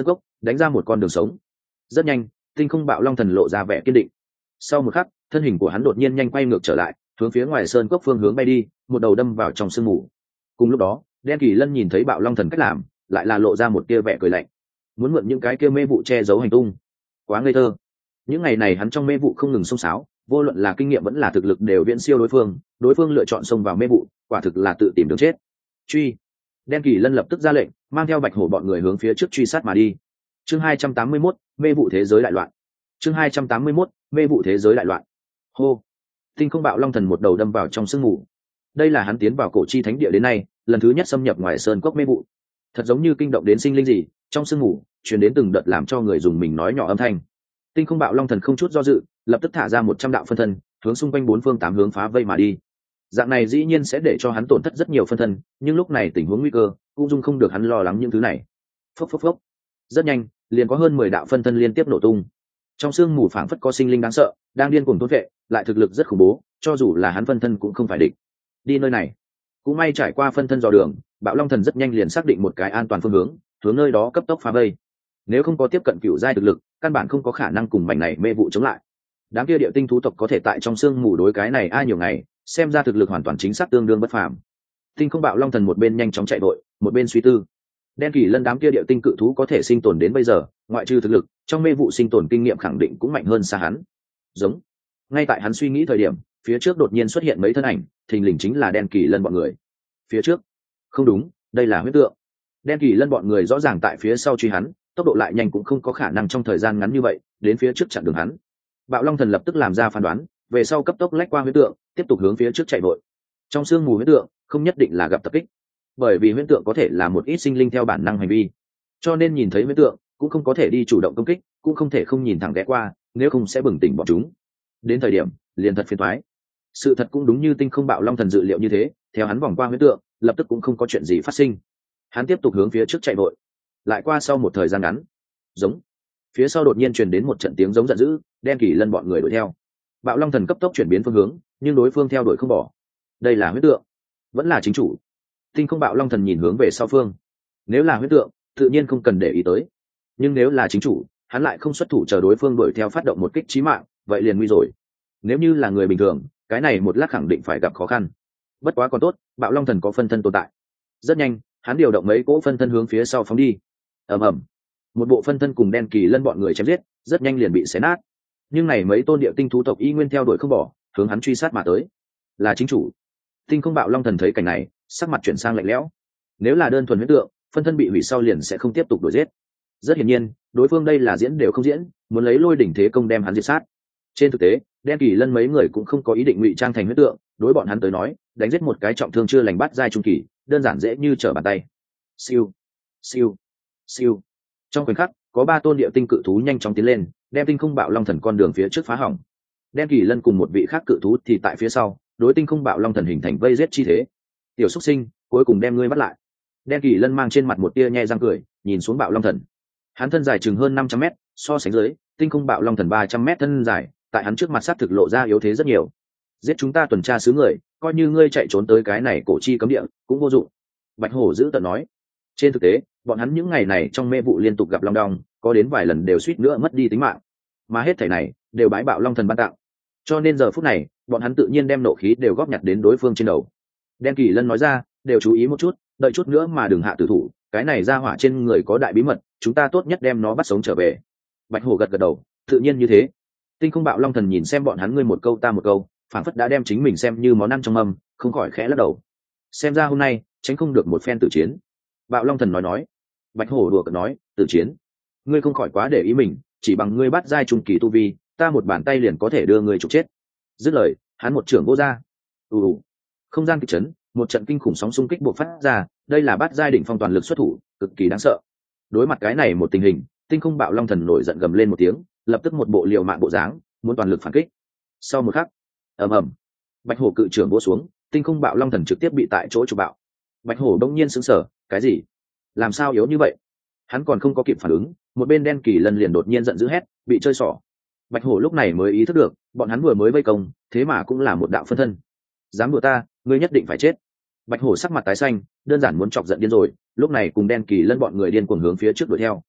đánh ra một con đường sống. Rất nhanh, tinh không bạo long thần lộ ra vẻ kiên định. Sau một khắc, thân hình của hắn đột nhiên nhanh quay ngược trở lại, hướng phía ngoài sơn cốc phương hướng bay đi, một đầu đâm vào trong sương mù. Cùng lúc đó, đen kỳ lân nhìn thấy bạo long thần cách làm, lại là lộ ra một tia vẻ cười lạnh. Muốn mượn những cái kia mê vụ che giấu hành tung, quá ngây thơ. Những ngày này hắn trong mê vụ không ngừng xông xáo, vô luận là kinh nghiệm vẫn là thực lực đều viễn siêu đối phương, đối phương lựa chọn xông vào mê vụ, quả thực là tự tìm đường chết. Truy! Đen kỳ lân lập tức ra lệnh, mang theo bạch hổ bọn người hướng phía trước truy sát mà đi. Chương hai trăm tám mươi mốt, mê vụ thế giới đại loạn. Chương hai trăm tám mươi mốt, mê vụ thế giới đại loạn. Hô! Tinh không bạo long thần một đầu đâm vào trong sương mù. Đây là hắn tiến vào cổ chi thánh địa đến nay, lần thứ nhất xâm nhập ngoài sơn cốc mê vụ. Thật giống như kinh động đến sinh linh gì, trong sương mù truyền đến từng đợt làm cho người dùng mình nói nhỏ âm thanh. Tinh không bạo long thần không chút do dự, lập tức thả ra một trăm đạo phân thân, hướng xung quanh bốn phương tám hướng phá vây mà đi. Dạng này dĩ nhiên sẽ để cho hắn tổn thất rất nhiều phân thân, nhưng lúc này tình huống nguy cơ cũng dung không được hắn lo lắng những thứ này. Phốc phốc phốc. Rất nhanh, liền có hơn mười đạo phân thân liên tiếp nổ tung. Trong sương mù phảng phất có sinh linh đáng sợ, đang điên cuồng thôn vệ, lại thực lực rất khủng bố, cho dù là hắn phân thân cũng không phải địch. Đi nơi này. Cũng may trải qua phân thân dò đường, bạo long thần rất nhanh liền xác định một cái an toàn phương hướng, hướng nơi đó cấp tốc phá vây. Nếu không có tiếp cận cựu giai thực lực, căn bản không có khả năng cùng mảnh này mê vụ chống lại. Đám kia địa tinh thú tộc có thể tại trong sương mù đối cái này ai nhiều ngày, xem ra thực lực hoàn toàn chính xác tương đương bất phàm. Tinh không bạo long thần một bên nhanh chóng chạy vội, một bên suy tư. Đen kỳ lân đám kia địa tinh cự thú có thể sinh tồn đến bây giờ, ngoại trừ thực lực, trong mê vụ sinh tồn kinh nghiệm khẳng định cũng mạnh hơn xa hắn. Giống. Ngay tại hắn suy nghĩ thời điểm, phía trước đột nhiên xuất hiện mấy thân ảnh, thình lình chính là đen kỳ lân bọn người. Phía trước? Không đúng, đây là huyết tượng. Đen kỳ lân bọn người rõ ràng tại phía sau truy hắn, tốc độ lại nhanh cũng không có khả năng trong thời gian ngắn như vậy đến phía trước chặn đường hắn. Bạo long thần lập tức làm ra phán đoán, về sau cấp tốc lách qua huyết tượng, tiếp tục hướng phía trước chạy vội. Trong sương mù huyết tượng không nhất định là gặp tập kích, bởi vì huyết tượng có thể là một ít sinh linh theo bản năng hành vi, cho nên nhìn thấy huyết tượng cũng không có thể đi chủ động công kích, cũng không thể không nhìn thẳng ghé qua, nếu không sẽ bừng tỉnh bọn chúng. Đến thời điểm liền thật phiền toái. Sự thật cũng đúng như tinh không bạo long thần dự liệu như thế, theo hắn vòng qua huyết tượng, lập tức cũng không có chuyện gì phát sinh. Hắn tiếp tục hướng phía trước chạy vội. Lại qua sau một thời gian ngắn, giống phía sau đột nhiên truyền đến một trận tiếng giống giận dữ, đen kỳ lân bọn người đuổi theo. Bạo long thần cấp tốc chuyển biến phương hướng, nhưng đối phương theo đuổi không bỏ. Đây là huyết tượng, vẫn là chính chủ. Tinh không bạo long thần nhìn hướng về sau phương. Nếu là huyết tượng, tự nhiên không cần để ý tới, nhưng nếu là chính chủ, hắn lại không xuất thủ chờ đối phương đuổi theo phát động một kích chí mạng, vậy liền nguy rồi. Nếu như là người bình thường, cái này một lát khẳng định phải gặp khó khăn. Bất quá còn tốt, bạo long thần có phân thân tồn tại. Rất nhanh, hắn điều động mấy cỗ phân thân hướng phía sau phóng đi. Ầm ầm, một bộ phân thân cùng đen kỳ lân bọn người chém giết, rất nhanh liền bị xé nát. Nhưng này mấy tôn địa tinh thú tộc y nguyên theo đuổi không bỏ, hướng hắn truy sát mà tới. Là chính chủ. Tinh không bạo long thần thấy cảnh này, sắc mặt chuyển sang lạnh lẽo. Nếu là đơn thuần huyết tượng, phân thân bị hủy sau liền sẽ không tiếp tục đuổi giết. Rất hiển nhiên, đối phương đây là diễn đều không diễn, muốn lấy lôi đỉnh thế công đem hắn diệt sát. Trên thực tế, đen kỳ lân mấy người cũng không có ý định ngụy trang thành huyết tượng, đối bọn hắn tới nói, đánh giết một cái trọng thương chưa lành bắt giai trung kỳ, đơn giản dễ như trở bàn tay. Siêu, siêu, siêu. Trong khoảnh khắc, có ba tôn địa tinh cự thú nhanh chóng tiến lên, đem tinh không bạo long thần con đường phía trước phá hỏng. Đen kỳ lân cùng một vị khác cự thú thì tại phía sau, đối tinh không bạo long thần hình thành vây giết chi thế. Tiểu xuất sinh, cuối cùng đem ngươi bắt lại. Đen kỳ lân mang trên mặt một tia nhe răng cười, nhìn xuống bạo long thần. Hắn thân dài chừng hơn năm trăm mét, so sánh dưới tinh không bạo long thần ba trăm mét thân dài, tại hắn trước mặt sát thực lộ ra yếu thế rất nhiều. Giết chúng ta tuần tra xứ người, coi như ngươi chạy trốn tới cái này cổ chi cấm địa cũng vô dụng. Bạch hổ giữ tợn nói. Trên thực tế, bọn hắn những ngày này trong mê vụ liên tục gặp long đong, có đến vài lần đều suýt nữa mất đi tính mạng, mà hết thảy này đều bái bạo long thần ban tặng. Cho nên giờ phút này, bọn hắn tự nhiên đem nộ khí đều góp nhặt đến đối phương trên đầu. Đen kỳ lân nói ra, đều chú ý một chút, đợi chút nữa mà đừng hạ tử thủ, cái này ra hỏa trên người có đại bí mật, chúng ta tốt nhất đem nó bắt sống trở về. Bạch hổ gật gật đầu, tự nhiên như thế. Tinh không bạo long thần nhìn xem bọn hắn ngươi một câu ta một câu, phảng phất đã đem chính mình xem như món ăn trong mâm, không khỏi khẽ lắc đầu. Xem ra hôm nay tránh không được một phen tử chiến. Bạo long thần nói nói. Bạch hổ đùa cợt nói, tử chiến? Ngươi không khỏi quá để ý mình, chỉ bằng ngươi bắt giai trung kỳ tu vi, ta một bàn tay liền có thể đưa ngươi trục chết. Dứt lời, hắn một trưởng vô ra. ù ù không gian kịch chấn, một trận kinh khủng sóng xung kích bộc phát ra, đây là bát giai đỉnh phong toàn lực xuất thủ, cực kỳ đáng sợ. Đối mặt cái này một tình hình, tinh không bạo long thần nổi giận gầm lên một tiếng, lập tức một bộ liều mạng bộ dáng, muốn toàn lực phản kích. Sau một khắc, ầm ầm, bạch hổ cự trưởng vỗ xuống, tinh không bạo long thần trực tiếp bị tại chỗ trục bạo. Bạch hổ đông nhiên sững sờ, cái gì? Làm sao yếu như vậy? Hắn còn không có kịp phản ứng, một bên đen kỳ lân liền đột nhiên giận dữ hét, bị chơi xỏ. Bạch hổ lúc này mới ý thức được, bọn hắn vừa mới vây công, thế mà cũng là một đạo phân thân. Dám đùa ta, ngươi nhất định phải chết. Bạch hổ sắc mặt tái xanh, đơn giản muốn chọc giận điên rồi, lúc này cùng đen kỳ lân bọn người điên cuồng hướng phía trước đuổi theo.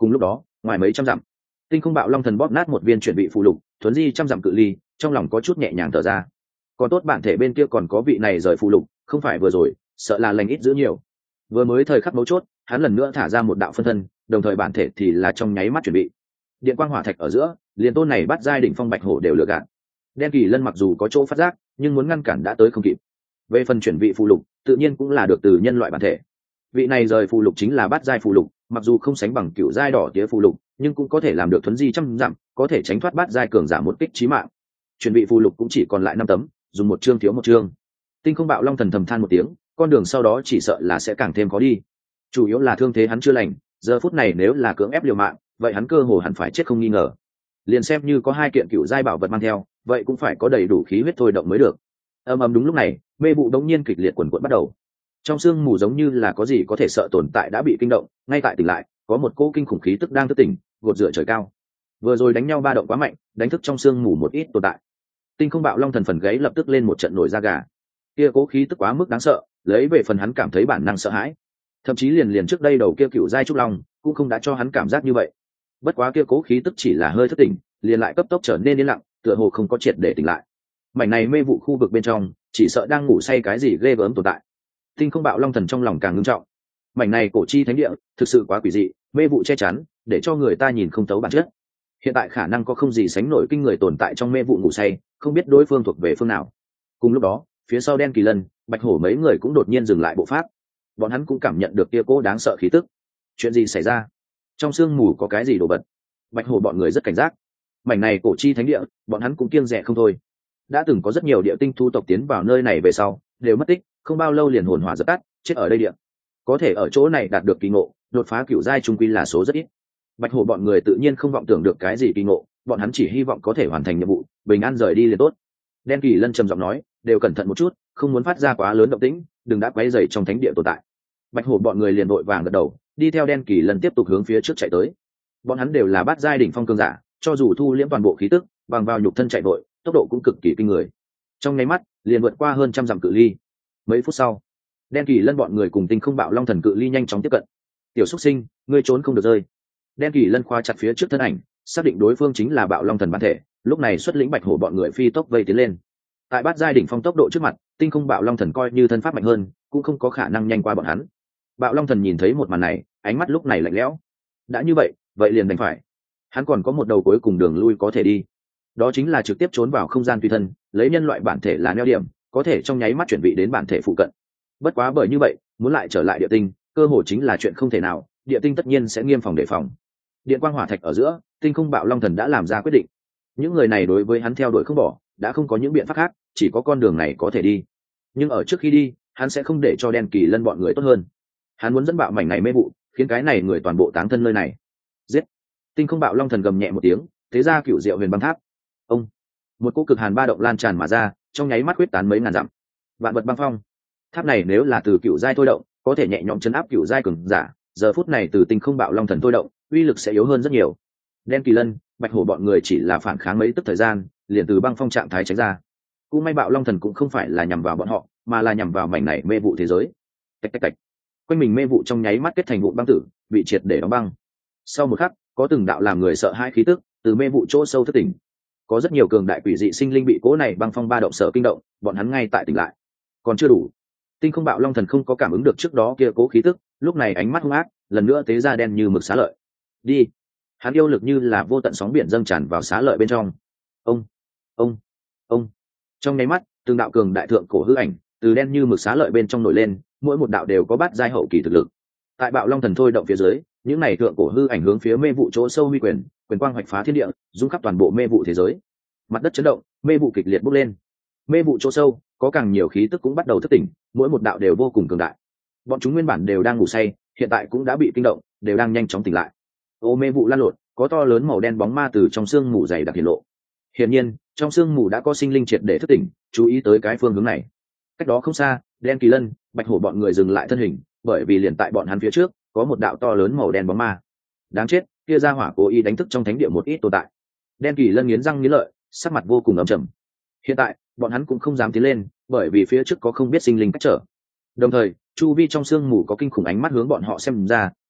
Cùng lúc đó ngoài mấy trăm dặm, Tinh Không Bạo Long Thần bóp nát một viên chuyển vị phù lục, thuấn di trăm dặm cự ly, trong lòng có chút nhẹ nhàng thở ra. Còn tốt bản thể bên kia còn có vị này rời phù lục, không phải vừa rồi sợ là lành ít giữ nhiều. Vừa mới thời khắc mấu chốt, hắn lần nữa thả ra một đạo phân thân, đồng thời bản thể thì là trong nháy mắt chuẩn bị. Điện quang hỏa thạch ở giữa, liền tôn này bắt giai đỉnh phong bạch hổ đều lừa gạt. Đen Kỳ Lân mặc dù có chỗ phát giác, nhưng muốn ngăn cản đã tới không kịp. Về phần chuyển vị phù lục, tự nhiên cũng là được từ nhân loại bản thể. Vị này rời phù lục chính là bát giai phù lục, mặc dù không sánh bằng cựu giai đỏ tía phù lục, nhưng cũng có thể làm được thuấn di trăm dặm, có thể tránh thoát bát giai cường giả một kích chí mạng. Chuyển vị phù lục cũng chỉ còn lại năm tấm, dùng một chương thiếu một chương. Tinh Không Bạo Long Thần thầm than một tiếng, con đường sau đó chỉ sợ là sẽ càng thêm khó đi. Chủ yếu là thương thế hắn chưa lành, giờ phút này nếu là cưỡng ép liều mạng, vậy hắn cơ hồ hẳn phải chết không nghi ngờ. Liền xem như có hai kiện cựu giai bảo vật mang theo, vậy cũng phải có đầy đủ khí huyết thôi động mới được. Ầm ầm, đúng lúc này, mê vụ đống nhiên kịch liệt quần quật bắt đầu. Trong sương mù giống như là có gì có thể sợ tồn tại đã bị kinh động, ngay tại tỉnh lại, có một cỗ kinh khủng khí tức đang thức tỉnh, gột rửa trời cao. Vừa rồi đánh nhau ba động quá mạnh, đánh thức trong sương mù một ít tồn tại. Tinh Không Bạo Long Thần phần gáy lập tức lên một trận nổi da gà. Kia cỗ khí tức quá mức đáng sợ, lấy về phần hắn cảm thấy bản năng sợ hãi. Thậm chí liền liền trước đây đầu kia cựu giai trúc long cũng không đã cho hắn cảm giác như vậy. Bất quá kia cố khí tức chỉ là hơi thất tỉnh, liền lại cấp tốc trở nên yên lặng, tựa hồ không có triệt để tỉnh lại. Mảnh này mê vụ khu vực bên trong, chỉ sợ đang ngủ say cái gì ghê gớm tồn tại. Tinh Không Bạo Long Thần trong lòng càng ngưng trọng. Mảnh này cổ chi thánh địa thực sự quá quỷ dị, mê vụ che chắn, để cho người ta nhìn không thấu bản chất. Hiện tại khả năng có không gì sánh nổi kinh người tồn tại trong mê vụ ngủ say, không biết đối phương thuộc về phương nào. Cùng lúc đó, phía sau Đen Kỳ Lân, Bạch Hổ mấy người cũng đột nhiên dừng lại bộ pháp. Bọn hắn cũng cảm nhận được kia cố đáng sợ khí tức. Chuyện gì xảy ra? Trong sương mù có cái gì đổ vật? Bạch Hổ bọn người rất cảnh giác. Mảnh này cổ chi thánh địa, bọn hắn cũng kiêng dè không thôi. Đã từng có rất nhiều địa tinh thu tộc tiến vào nơi này về sau, đều mất tích, không bao lâu liền hồn hỏa dập tắt, chết ở đây địa. Có thể ở chỗ này đạt được kỳ ngộ, đột phá cửu giai trung quy là số rất ít. Bạch Hổ bọn người tự nhiên không vọng tưởng được cái gì kỳ ngộ, bọn hắn chỉ hy vọng có thể hoàn thành nhiệm vụ, bình an rời đi liền tốt. Đen Kỳ Lân trầm giọng nói, đều cẩn thận một chút, không muốn phát ra quá lớn động tĩnh, đừng đã quấy rầy trong thánh địa tồn tại. Bạch Hổ bọn người liền đội vàng gật đầu, đi theo Đen Kỳ Lân tiếp tục hướng phía trước chạy tới. Bọn hắn đều là bát giai đỉnh phong cường giả, cho dù thu liễm toàn bộ khí tức, bằng vào nhục thân chạy vội, tốc độ cũng cực kỳ kinh người. Trong nháy mắt, liền vượt qua hơn trăm dặm cự ly. Mấy phút sau, Đen Kỳ Lân bọn người cùng Tinh Không Bạo Long Thần cự ly nhanh chóng tiếp cận. Tiểu Súc Sinh, ngươi trốn không được rơi. Đen Kỳ Lân khóa chặt phía trước thân ảnh, xác định đối phương chính là Bạo Long Thần bản thể, lúc này xuất lĩnh Bạch Hổ bọn người phi tốc vây tiến lên. Tại bát giai đỉnh phong tốc độ trước mặt, Tinh Không Bạo Long Thần coi như thân pháp mạnh hơn, cũng không có khả năng nhanh qua bọn hắn. Bạo Long Thần nhìn thấy một màn này, ánh mắt lúc này lạnh lẽo. Đã như vậy, vậy liền đành phải. Hắn còn có một đầu cuối cùng đường lui có thể đi, đó chính là trực tiếp trốn vào không gian tùy thân, lấy nhân loại bản thể là neo điểm, có thể trong nháy mắt chuyển vị đến bản thể phụ cận. Bất quá bởi như vậy, muốn lại trở lại địa tinh, cơ hội chính là chuyện không thể nào, địa tinh tất nhiên sẽ nghiêm phòng đề phòng. Điện quang hỏa thạch ở giữa, Tinh Không Bạo Long Thần đã làm ra quyết định. Những người này đối với hắn theo đuổi không bỏ, đã không có những biện pháp khác, chỉ có con đường này có thể đi. Nhưng ở trước khi đi, hắn sẽ không để cho Đen Kỳ Lân bọn người tốt hơn. Hắn muốn dẫn bạo mảnh này mê vụ, khiến cái này người toàn bộ táng thân nơi này. Giết! Tinh Không Bạo Long Thần gầm nhẹ một tiếng, thế ra cửu diệu huyền băng tháp. Ông! Một cỗ cực hàn ba động lan tràn mà ra, trong nháy mắt huyết tán mấy ngàn dặm. Vạn vật băng phong. Tháp này nếu là từ cửu giai thôi động, có thể nhẹ nhõm chấn áp cửu giai cường giả, giờ phút này từ Tinh Không Bạo Long Thần thôi động, uy lực sẽ yếu hơn rất nhiều. Đen Kỳ Lân, Bạch Hổ bọn người chỉ là phản kháng mấy tức thời gian, liền từ băng phong trạng thái tránh ra. Cũng may Bạo Long Thần cũng không phải là nhằm vào bọn họ, mà là nhằm vào mảnh này mê vụ thế giới. Tạch tạch tạch. Quanh mình mê vụ trong nháy mắt kết thành vụ băng tử, bị triệt để đóng băng. Sau một khắc, có từng đạo làm người sợ hãi khí tức từ mê vụ chỗ sâu thất tỉnh. Có rất nhiều cường đại quỷ dị sinh linh bị cố này băng phong ba động sở kinh động, bọn hắn ngay tại tỉnh lại. Còn chưa đủ. Tinh Không Bạo Long Thần không có cảm ứng được trước đó kia cố khí tức, lúc này ánh mắt hung ác, lần nữa tế ra đen như mực xá lợi. Đi. Hắn yêu lực như là vô tận sóng biển dâng tràn vào xá lợi bên trong. Ông, ông, ông. Trong nháy mắt, từng đạo cường đại thượng cổ hư ảnh từ đen như mực xá lợi bên trong nổi lên, mỗi một đạo đều có bát giai hậu kỳ thực lực. Tại Bạo Long Thần thôi động phía dưới, những này thượng cổ hư ảnh hướng phía mê vụ chỗ sâu huy quyền, quyền quang hoạch phá thiên địa, dung khắp toàn bộ mê vụ thế giới. Mặt đất chấn động, mê vụ kịch liệt bốc lên. Mê vụ chỗ sâu có càng nhiều khí tức cũng bắt đầu thức tỉnh, mỗi một đạo đều vô cùng cường đại. Bọn chúng nguyên bản đều đang ngủ say, hiện tại cũng đã bị kinh động, đều đang nhanh chóng tỉnh lại. Ô mê vụ lan lộn, có to lớn màu đen bóng ma từ trong sương mù dày đặc hiện lộ. Hiển nhiên, trong sương mù đã có sinh linh triệt để thức tỉnh, chú ý tới cái phương hướng này. Cách đó không xa, Đen Kỳ Lân, Bạch Hổ bọn người dừng lại thân hình, bởi vì liền tại bọn hắn phía trước có một đạo to lớn màu đen bóng ma. Đáng chết, kia ra hỏa cố ý đánh thức trong thánh địa một ít tồn tại. Đen Kỳ Lân nghiến răng nghiến lợi, sắc mặt vô cùng ẩm trầm. Hiện tại, bọn hắn cũng không dám tiến lên, bởi vì phía trước có không biết sinh linh cách trở. Đồng thời, chu vi trong sương mù có kinh khủng ánh mắt hướng bọn họ xem ra,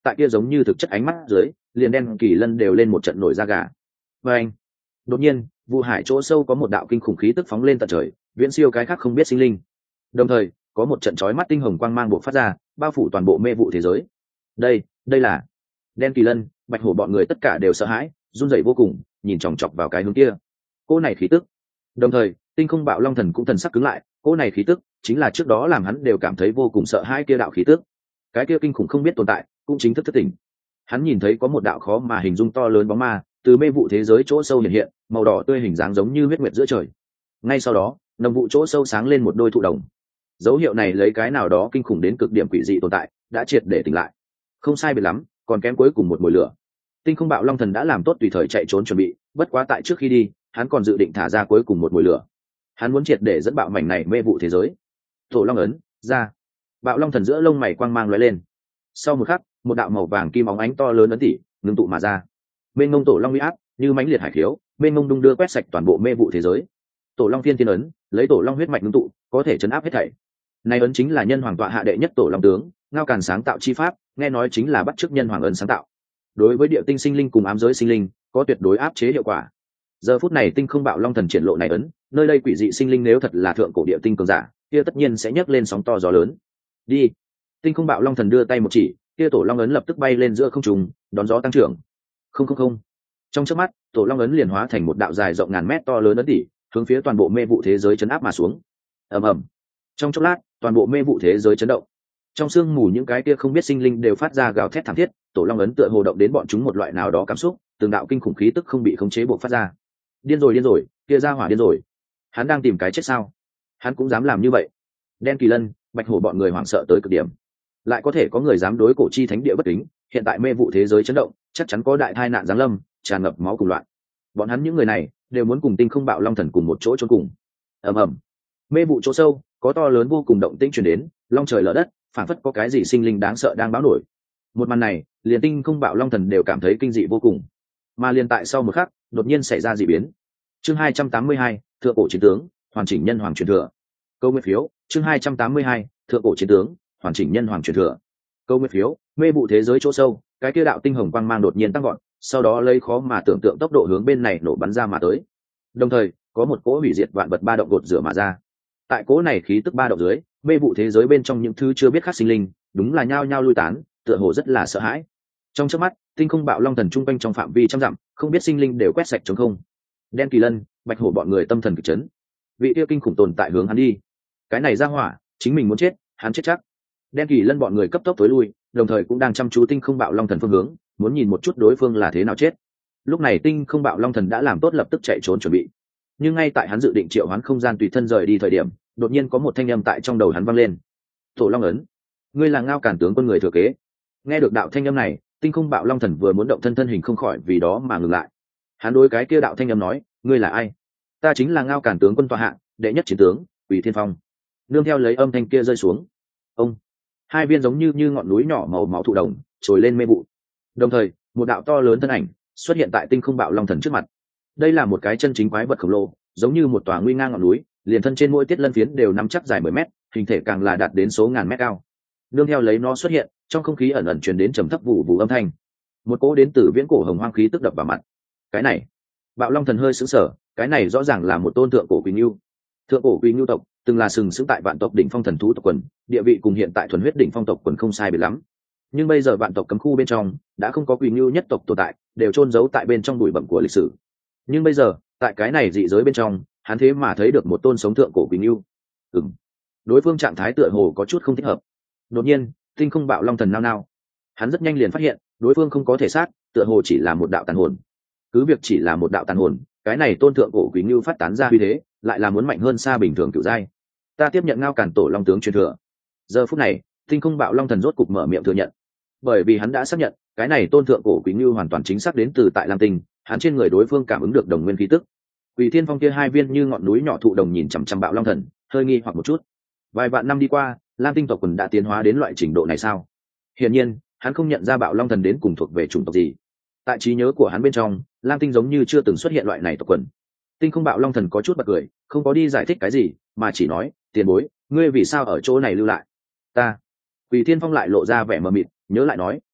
tại kia giống như thực chất ánh mắt dưới liền đen kỳ lân đều lên một trận nổi da gà. Và anh đột nhiên vụ hải chỗ sâu có một đạo kinh khủng khí tức phóng lên tận trời, viễn siêu cái khác không biết sinh linh. Đồng thời có một trận chói mắt tinh hồng quang mang buộc phát ra, bao phủ toàn bộ mê vụ thế giới. Đây, đây là đen kỳ lân, bạch hổ bọn người tất cả đều sợ hãi, run rẩy vô cùng, nhìn chòng chọc vào cái hướng kia. Cô này khí tức. Đồng thời tinh không bạo long thần cũng thần sắc cứng lại, cô này khí tức chính là trước đó làm hắn đều cảm thấy vô cùng sợ hãi kia đạo khí tức. Cái kia kinh khủng không biết tồn tại cũng chính thức thất tỉnh. Hắn nhìn thấy có một đạo khó mà hình dung to lớn bóng ma từ mê vụ thế giới chỗ sâu hiện hiện, màu đỏ tươi hình dáng giống như huyết nguyệt giữa trời. Ngay sau đó nồng vụ chỗ sâu sáng lên một đôi thụ đồng, dấu hiệu này lấy cái nào đó kinh khủng đến cực điểm quỷ dị tồn tại đã triệt để tỉnh lại. Không sai biệt lắm, còn kém cuối cùng một mùi lửa. Tinh không bạo long thần đã làm tốt tùy thời chạy trốn chuẩn bị, bất quá tại trước khi đi hắn còn dự định thả ra cuối cùng một mùi lửa. Hắn muốn triệt để dẫn bạo mảnh này mê vụ thế giới. Tổ long ấn ra, bạo long thần giữa lông mày quang mang lóe lên. Sau một khắc một đạo màu vàng kim óng ánh to lớn ấn tỉ ngưng tụ mà ra. Bên ngông tổ long uy áp như mãnh liệt hải khiếu, bên ngông đung đưa quét sạch toàn bộ mê vụ thế giới. Tổ long thiên thiên ấn lấy tổ long huyết mạch ngưng tụ, có thể chấn áp hết thảy. Này ấn chính là nhân hoàng tọa hạ đệ nhất tổ long tướng Ngao Càn sáng tạo chi pháp, nghe nói chính là bắt chước nhân hoàng ấn sáng tạo. Đối với địa tinh sinh linh cùng ám giới sinh linh có tuyệt đối áp chế hiệu quả. Giờ phút này tinh không bạo long thần triển lộ này ấn, nơi đây quỷ dị sinh linh nếu thật là thượng cổ địa tinh cường giả, kia tất nhiên sẽ nhấc lên sóng to gió lớn. Đi. Tinh không bạo long thần đưa tay một chỉ, kia tổ long ấn lập tức bay lên giữa không trung, đón gió tăng trưởng. Không không không. Trong chớp mắt, tổ long ấn liền hóa thành một đạo dài rộng ngàn mét to lớn ấn tỉ, hướng phía toàn bộ mê vụ thế giới chấn áp mà xuống. Ầm ầm. Trong chốc lát, toàn bộ mê vụ thế giới chấn động. Trong sương mù những cái kia không biết sinh linh đều phát ra gào thét thảm thiết, tổ long ấn tựa hồ động đến bọn chúng một loại nào đó cảm xúc, từng đạo kinh khủng khí tức không bị khống chế buộc phát ra. Điên rồi điên rồi, kia ra hỏa điên rồi. Hắn đang tìm cái chết sao? Hắn cũng dám làm như vậy? Đen kỳ lân, bạch hổ bọn người hoảng sợ tới cực điểm. Lại có thể có người dám đối cổ chi thánh địa bất kính, hiện tại mê vụ thế giới chấn động, chắc chắn có đại tai nạn giáng lâm, tràn ngập máu cùng loạn. Bọn hắn những người này đều muốn cùng tinh không bạo long thần cùng một chỗ chôn cùng. Ầm ầm. Mê vụ chỗ sâu có to lớn vô cùng động tĩnh truyền đến, long trời lở đất, phảng phất có cái gì sinh linh đáng sợ đang báo nổi. Một màn này liền tinh không bạo long thần đều cảm thấy kinh dị vô cùng. Mà liền tại sau một khắc đột nhiên xảy ra dị biến. Chương hai trăm tám mươi hai, thượng cổ chiến tướng hoàn chỉnh nhân hoàng truyền thừa. Câu nguyên phiếu. Chương hai trăm tám mươi hai, thượng cổ chiến tướng hoàn chỉnh nhân hoàng truyền thừa. Câu nguyên phiếu. Mê vụ thế giới chỗ sâu, cái kia đạo tinh hồng quang mang đột nhiên tăng gọn, sau đó lấy khó mà tưởng tượng tốc độ hướng bên này nổ bắn ra mà tới. Đồng thời có một cỗ hủy diệt vạn vật ba động gột rửa mà ra. Tại cỗ này khí tức ba động dưới, mê vụ thế giới bên trong những thứ chưa biết khác sinh linh đúng là nhao nhao lui tán, tựa hồ rất là sợ hãi. Trong chớp mắt tinh không bạo long thần trung quanh trong phạm vi trăm dặm không biết sinh linh đều quét sạch trống không. Đen kỳ lân, bạch hổ bọn người tâm thần kịch chấn. Vị kia kinh khủng tồn tại hướng hắn đi, cái này ra hỏa chính mình muốn chết, hắn chết chắc. Đen kỳ lân bọn người cấp tốc tối lui, đồng thời cũng đang chăm chú tinh không bạo long thần phương hướng, muốn nhìn một chút đối phương là thế nào chết. Lúc này tinh không bạo long thần đã làm tốt lập tức chạy trốn chuẩn bị, nhưng ngay tại hắn dự định triệu hoán không gian tùy thân rời đi thời điểm, đột nhiên có một thanh âm tại trong đầu hắn vang lên. Tổ long ấn, ngươi là Ngao Càn tướng quân người thừa kế. Nghe được đạo thanh âm này, tinh không bạo long thần vừa muốn động thân thân hình không khỏi vì đó mà ngừng lại. Hắn đối cái kia đạo thanh âm nói, ngươi là ai? Ta chính là Ngao Càn tướng quân tọa hạ đệ nhất chiến tướng Quỷ Thiên Phong. Nương theo lấy âm thanh kia rơi xuống, ông hai viên giống như như ngọn núi nhỏ màu máu thụ đồng trồi lên mê vụ. Đồng thời một đạo to lớn thân ảnh xuất hiện tại tinh không bạo long thần trước mặt. Đây là một cái chân chính quái vật khổng lồ, giống như một tòa nguy nga ngọn núi, liền thân trên mỗi tiết lân phiến đều nắm chắc dài mười mét, hình thể càng là đạt đến số ngàn mét cao. Nương theo lấy nó xuất hiện, trong không khí ẩn ẩn truyền đến trầm thấp vụ vụ âm thanh. Một cỗ đến từ viễn cổ hồng hoang khí tức đập vào mặt. Cái này, bạo long thần hơi sững sờ, cái này rõ ràng là một tôn thượng cổ quỷ ngưu. Thượng cổ quỷ ngưu tộc từng là sừng sững tại vạn tộc đỉnh phong thần thú tộc quần, địa vị cùng hiện tại thuần huyết đỉnh phong tộc quần không sai biệt lắm. Nhưng bây giờ vạn tộc cấm khu bên trong đã không có quỷ ngưu nhất tộc tồn tại, đều chôn giấu tại bên trong bụi bặm của lịch sử. Nhưng bây giờ tại cái này dị giới bên trong, hắn thế mà thấy được một tôn sống thượng cổ quỷ ngưu. Ừm, đối phương trạng thái tựa hồ có chút không thích hợp. Đột nhiên tinh không bạo long thần nao nao, hắn rất nhanh liền phát hiện đối phương không có thể xác, tựa hồ chỉ là một đạo tàn hồn. Cứ việc chỉ là một đạo tàn hồn, cái này tôn thượng cổ quỷ ngưu phát tán ra uy thế lại là muốn mạnh hơn xa bình thường cửu giai. Ta tiếp nhận Ngao Càn tổ long tướng truyền thừa. Giờ phút này tinh không bạo long thần rốt cục mở miệng thừa nhận, bởi vì hắn đã xác nhận cái này tôn thượng cổ quỷ ngưu hoàn toàn chính xác đến từ tại lam tinh, hắn trên người đối phương cảm ứng được đồng nguyên khí tức. Quỷ Thiên Phong kia hai viên như ngọn núi nhỏ thụ đồng nhìn chằm chằm bạo long thần, hơi nghi hoặc một chút. Vài vạn năm đi qua, lam tinh tộc quần đã tiến hóa đến loại trình độ này sao? Hiển nhiên hắn không nhận ra bạo long thần đến cùng thuộc về chủng tộc gì. Tại trí nhớ của hắn bên trong, lam tinh giống như chưa từng xuất hiện loại này tộc quần. Tinh không bạo long thần có chút bật cười, không có đi giải thích cái gì, mà chỉ nói, tiền bối, ngươi vì sao ở chỗ này lưu lại? Ta. Quỷ Thiên Phong lại lộ ra vẻ mờ mịt, nhớ lại nói,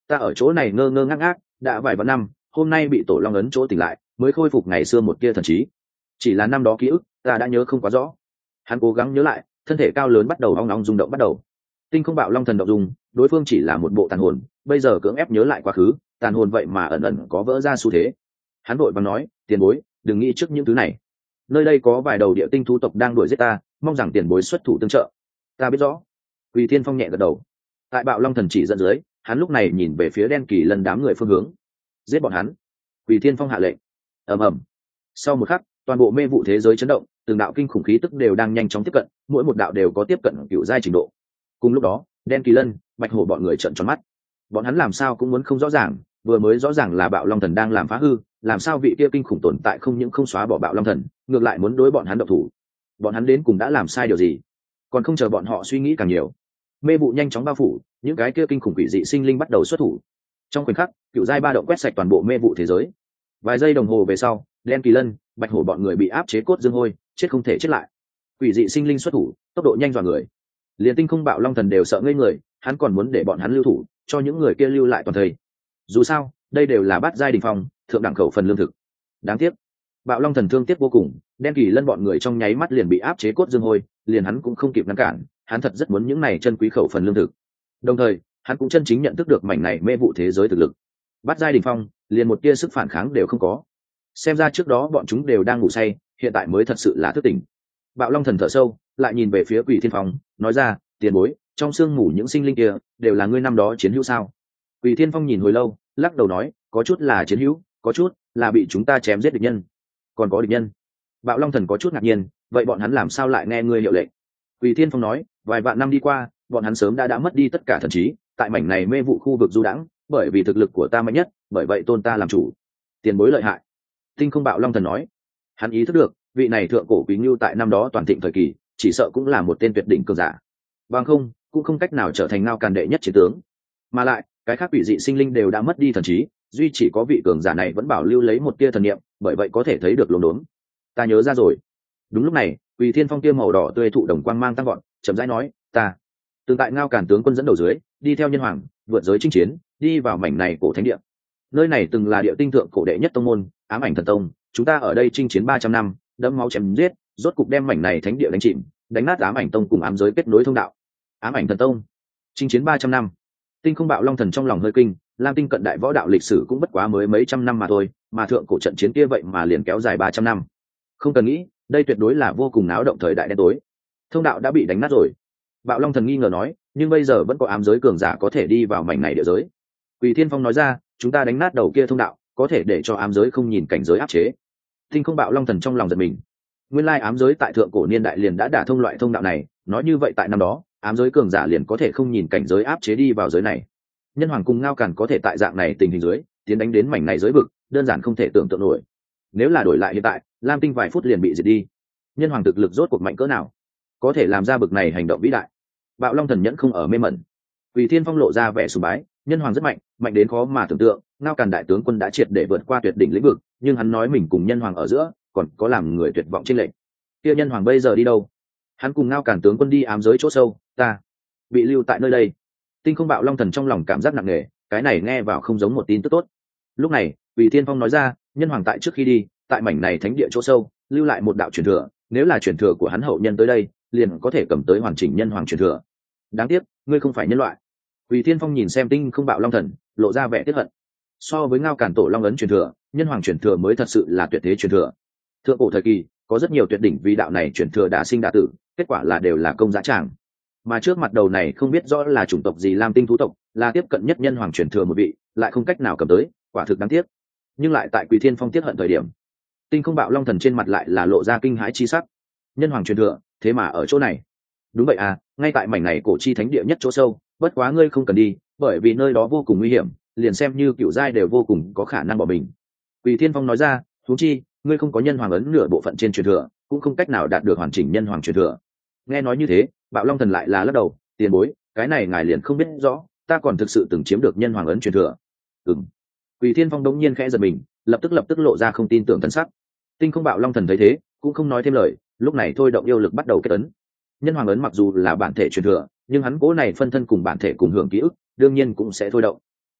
ta ở chỗ này ngơ ngơ ngác ngác đã vài vạn năm, hôm nay bị tổ long ấn chỗ tỉnh lại mới khôi phục ngày xưa một tia thần trí. Chỉ là năm đó ký ức ta đã nhớ không quá rõ. Hắn cố gắng nhớ lại, thân thể cao lớn bắt đầu ong ong rung động bắt đầu. Tinh không bạo long thần động dung, đối phương chỉ là một bộ tàn hồn, bây giờ cưỡng ép nhớ lại quá khứ, tàn hồn vậy mà ẩn ẩn có vỡ ra xu thế. Hắn vội vàng nói, tiền bối đừng nghĩ trước những thứ này, nơi đây có vài đầu địa tinh thú tộc đang đuổi giết ta, mong rằng tiền bối xuất thủ tương trợ. Ta biết rõ. Quỳ Thiên Phong nhẹ gật đầu. Tại bạo long thần chỉ dẫn dưới, hắn lúc này nhìn về phía đen kỳ lân đám người phương hướng. Giết bọn hắn. Quỳ Thiên Phong hạ lệnh. Ầm ầm. Sau một khắc, toàn bộ mê vụ thế giới chấn động, từng đạo kinh khủng khí tức đều đang nhanh chóng tiếp cận, mỗi một đạo đều có tiếp cận cựu giai trình độ. Cùng lúc đó, đen kỳ lân, bạch hổ bọn người trợn tròn mắt. Bọn hắn làm sao cũng muốn không rõ ràng, vừa mới rõ ràng là bạo long thần đang làm phá hư, làm sao vị kia kinh khủng tồn tại không những không xóa bỏ bạo long thần, ngược lại muốn đối bọn hắn động thủ. Bọn hắn đến cùng đã làm sai điều gì? Còn không chờ bọn họ suy nghĩ càng nhiều, mê vụ nhanh chóng bao phủ, những cái kia kinh khủng quỷ dị sinh linh bắt đầu xuất thủ. Trong khoảnh khắc, cựu giai ba động quét sạch toàn bộ mê vụ thế giới. Vài giây đồng hồ về sau, đen kỳ lân, bạch hổ bọn người bị áp chế cốt dương hôi, chết không thể chết lại. Quỷ dị sinh linh xuất thủ, tốc độ nhanh dọa người. Liền tinh không bạo long thần đều sợ ngây người, hắn còn muốn để bọn hắn lưu thủ, cho những người kia lưu lại toàn thây. Dù sao, đây đều là bát giai đỉnh phong, thượng đẳng khẩu phần lương thực. Đáng tiếc, bạo long thần thương tiếc vô cùng, đen kỳ lân bọn người trong nháy mắt liền bị áp chế cốt dương hôi, liền hắn cũng không kịp ngăn cản, hắn thật rất muốn những này chân quý khẩu phần lương thực. Đồng thời, hắn cũng chân chính nhận thức được mảnh này mê vụ thế giới thực lực. Bát giai đỉnh phong, liền một tia sức phản kháng đều không có. Xem ra trước đó bọn chúng đều đang ngủ say, hiện tại mới thật sự là thức tỉnh. Bạo long thần thở sâu, lại nhìn về phía Quỷ Thiên Phong, nói ra, tiền bối, trong xương ngủ những sinh linh kia đều là ngươi năm đó chiến hữu sao? Quỷ Thiên Phong nhìn hồi lâu, lắc đầu nói, có chút là chiến hữu, có chút là bị chúng ta chém giết địch nhân. Còn có địch nhân? Bạo long thần có chút ngạc nhiên, vậy bọn hắn làm sao lại nghe ngươi hiệu lệnh? Quỷ Thiên Phong nói, vài vạn năm đi qua, bọn hắn sớm đã đã mất đi tất cả thần trí, tại mảnh này mê vụ khu vực du đãng, bởi vì thực lực của ta mạnh nhất, bởi vậy tôn ta làm chủ. Tiền bối lợi hại. Tinh không bạo long thần nói, hắn ý thức được, vị này thượng cổ quý ngưu tại năm đó toàn thịnh thời kỳ, chỉ sợ cũng là một tên tuyệt đỉnh cường giả. Bằng không, cũng không cách nào trở thành ngao càn đệ nhất chiến tướng. Mà lại, cái khác quỷ dị sinh linh đều đã mất đi thần trí, duy chỉ có vị cường giả này vẫn bảo lưu lấy một tia thần niệm, bởi vậy có thể thấy được luống đốn. Ta nhớ ra rồi. Đúng lúc này, Quỷ Thiên Phong tia màu đỏ tươi thụ đồng quang mang tăng vọt, chậm rãi nói, ta tương tại ngao càn tướng quân dẫn đầu dưới, đi theo nhân hoàng, vượt giới chinh chiến, đi vào mảnh này cổ thánh địa. Nơi này từng là địa tinh thượng cổ đệ nhất tông môn, Ám Ảnh Thần Tông, chúng ta ở đây chinh chiến ba trăm năm, đẫm máu chém giết, rốt cục đem mảnh này thánh địa đánh chìm, đánh nát Ám Ảnh Tông cùng ám giới kết nối thông đạo. Ám Ảnh Thần Tông, chinh chiến ba trăm năm. Tinh không bạo long thần trong lòng hơi kinh, Lam Tinh cận đại võ đạo lịch sử cũng bất quá mới mấy trăm năm mà thôi, mà thượng cổ trận chiến kia vậy mà liền kéo dài ba trăm năm. Không cần nghĩ, đây tuyệt đối là vô cùng náo động thời đại đen tối. Thông đạo đã bị đánh nát rồi. Bạo long thần nghi ngờ nói, nhưng bây giờ vẫn có ám giới cường giả có thể đi vào mảnh này địa giới. Quỷ Thiên Phong nói ra, chúng ta đánh nát đầu kia thông đạo, có thể để cho ám giới không nhìn cảnh giới áp chế. Tinh không bạo long thần trong lòng giật mình. Nguyên lai ám giới tại thượng cổ niên đại liền đã đả thông loại thông đạo này, nói như vậy tại năm đó, ám giới cường giả liền có thể không nhìn cảnh giới áp chế đi vào giới này. Nhân hoàng cùng ngao càn có thể tại dạng này tình hình dưới tiến đánh đến mảnh này giới vực, đơn giản không thể tưởng tượng nổi. Nếu là đổi lại hiện tại, Lam Tinh vài phút liền bị diệt đi. Nhân hoàng thực lực rốt cuộc mạnh cỡ nào, có thể làm ra bực này hành động vĩ đại? Bạo long thần nhẫn không ở mê mẩn. Quỷ Thiên Phong lộ ra vẻ sùng bái, nhân hoàng rất mạnh, mạnh đến khó mà tưởng tượng, ngao càn đại tướng quân đã triệt để vượt qua tuyệt đỉnh lĩnh vực, nhưng hắn nói mình cùng nhân hoàng ở giữa còn có làm người tuyệt vọng trên lệnh. Kia nhân hoàng bây giờ đi đâu? Hắn cùng ngao càn tướng quân đi ám giới chỗ sâu, ta bị lưu tại nơi đây. Tinh không bạo long thần trong lòng cảm giác nặng nề, cái này nghe vào không giống một tin tức tốt. Lúc này, Quỷ Thiên Phong nói ra, nhân hoàng tại trước khi đi, tại mảnh này thánh địa chỗ sâu, lưu lại một đạo truyền thừa, nếu là truyền thừa của hắn hậu nhân tới đây, liền có thể cầm tới hoàn chỉnh nhân hoàng truyền thừa. Đáng tiếc, ngươi không phải nhân loại. Quỷ Thiên Phong nhìn xem Tinh không bạo long thần, lộ ra vẻ tiếc hận. So với ngao càn tổ long ấn truyền thừa, nhân hoàng truyền thừa mới thật sự là tuyệt thế truyền thừa. Thượng cổ thời kỳ, có rất nhiều tuyệt đỉnh vì đạo này truyền thừa đã sinh đã tử, kết quả là đều là công giá tràng. Mà trước mặt đầu này không biết rõ là chủng tộc gì Lam Tinh thú tộc, là tiếp cận nhất nhân hoàng truyền thừa một vị, lại không cách nào cầm tới, quả thực đáng tiếc. Nhưng lại tại Quỷ Thiên Phong tiếc hận thời điểm, Tinh không bạo long thần trên mặt lại là lộ ra kinh hãi chi sắc. Nhân hoàng truyền thừa, thế mà ở chỗ này. Đúng vậy à, ngay tại mảnh này cổ chi thánh địa nhất chỗ sâu, bất quá ngươi không cần đi, bởi vì nơi đó vô cùng nguy hiểm, liền xem như cựu giai đều vô cùng có khả năng bỏ mình. Quỷ Thiên Phong nói ra, huống chi, ngươi không có nhân hoàng ấn nửa bộ phận trên truyền thừa, cũng không cách nào đạt được hoàn chỉnh nhân hoàng truyền thừa. Nghe nói như thế, bạo long thần lại là lắc đầu, tiền bối, cái này ngài liền không biết rõ, ta còn thực sự từng chiếm được nhân hoàng ấn truyền thừa. Ừm. Quỷ Thiên Phong đống nhiên khẽ giật mình, lập tức lập tức lộ ra không tin tưởng thần sắc. Tinh không bạo long thần thấy thế, cũng không nói thêm lời, lúc này thôi động yêu lực bắt đầu kết ấn. Nhân hoàng ấn mặc dù là bản thể truyền thừa, nhưng hắn cố này phân thân cùng bản thể cùng hưởng ký ức, đương nhiên cũng sẽ thôi động.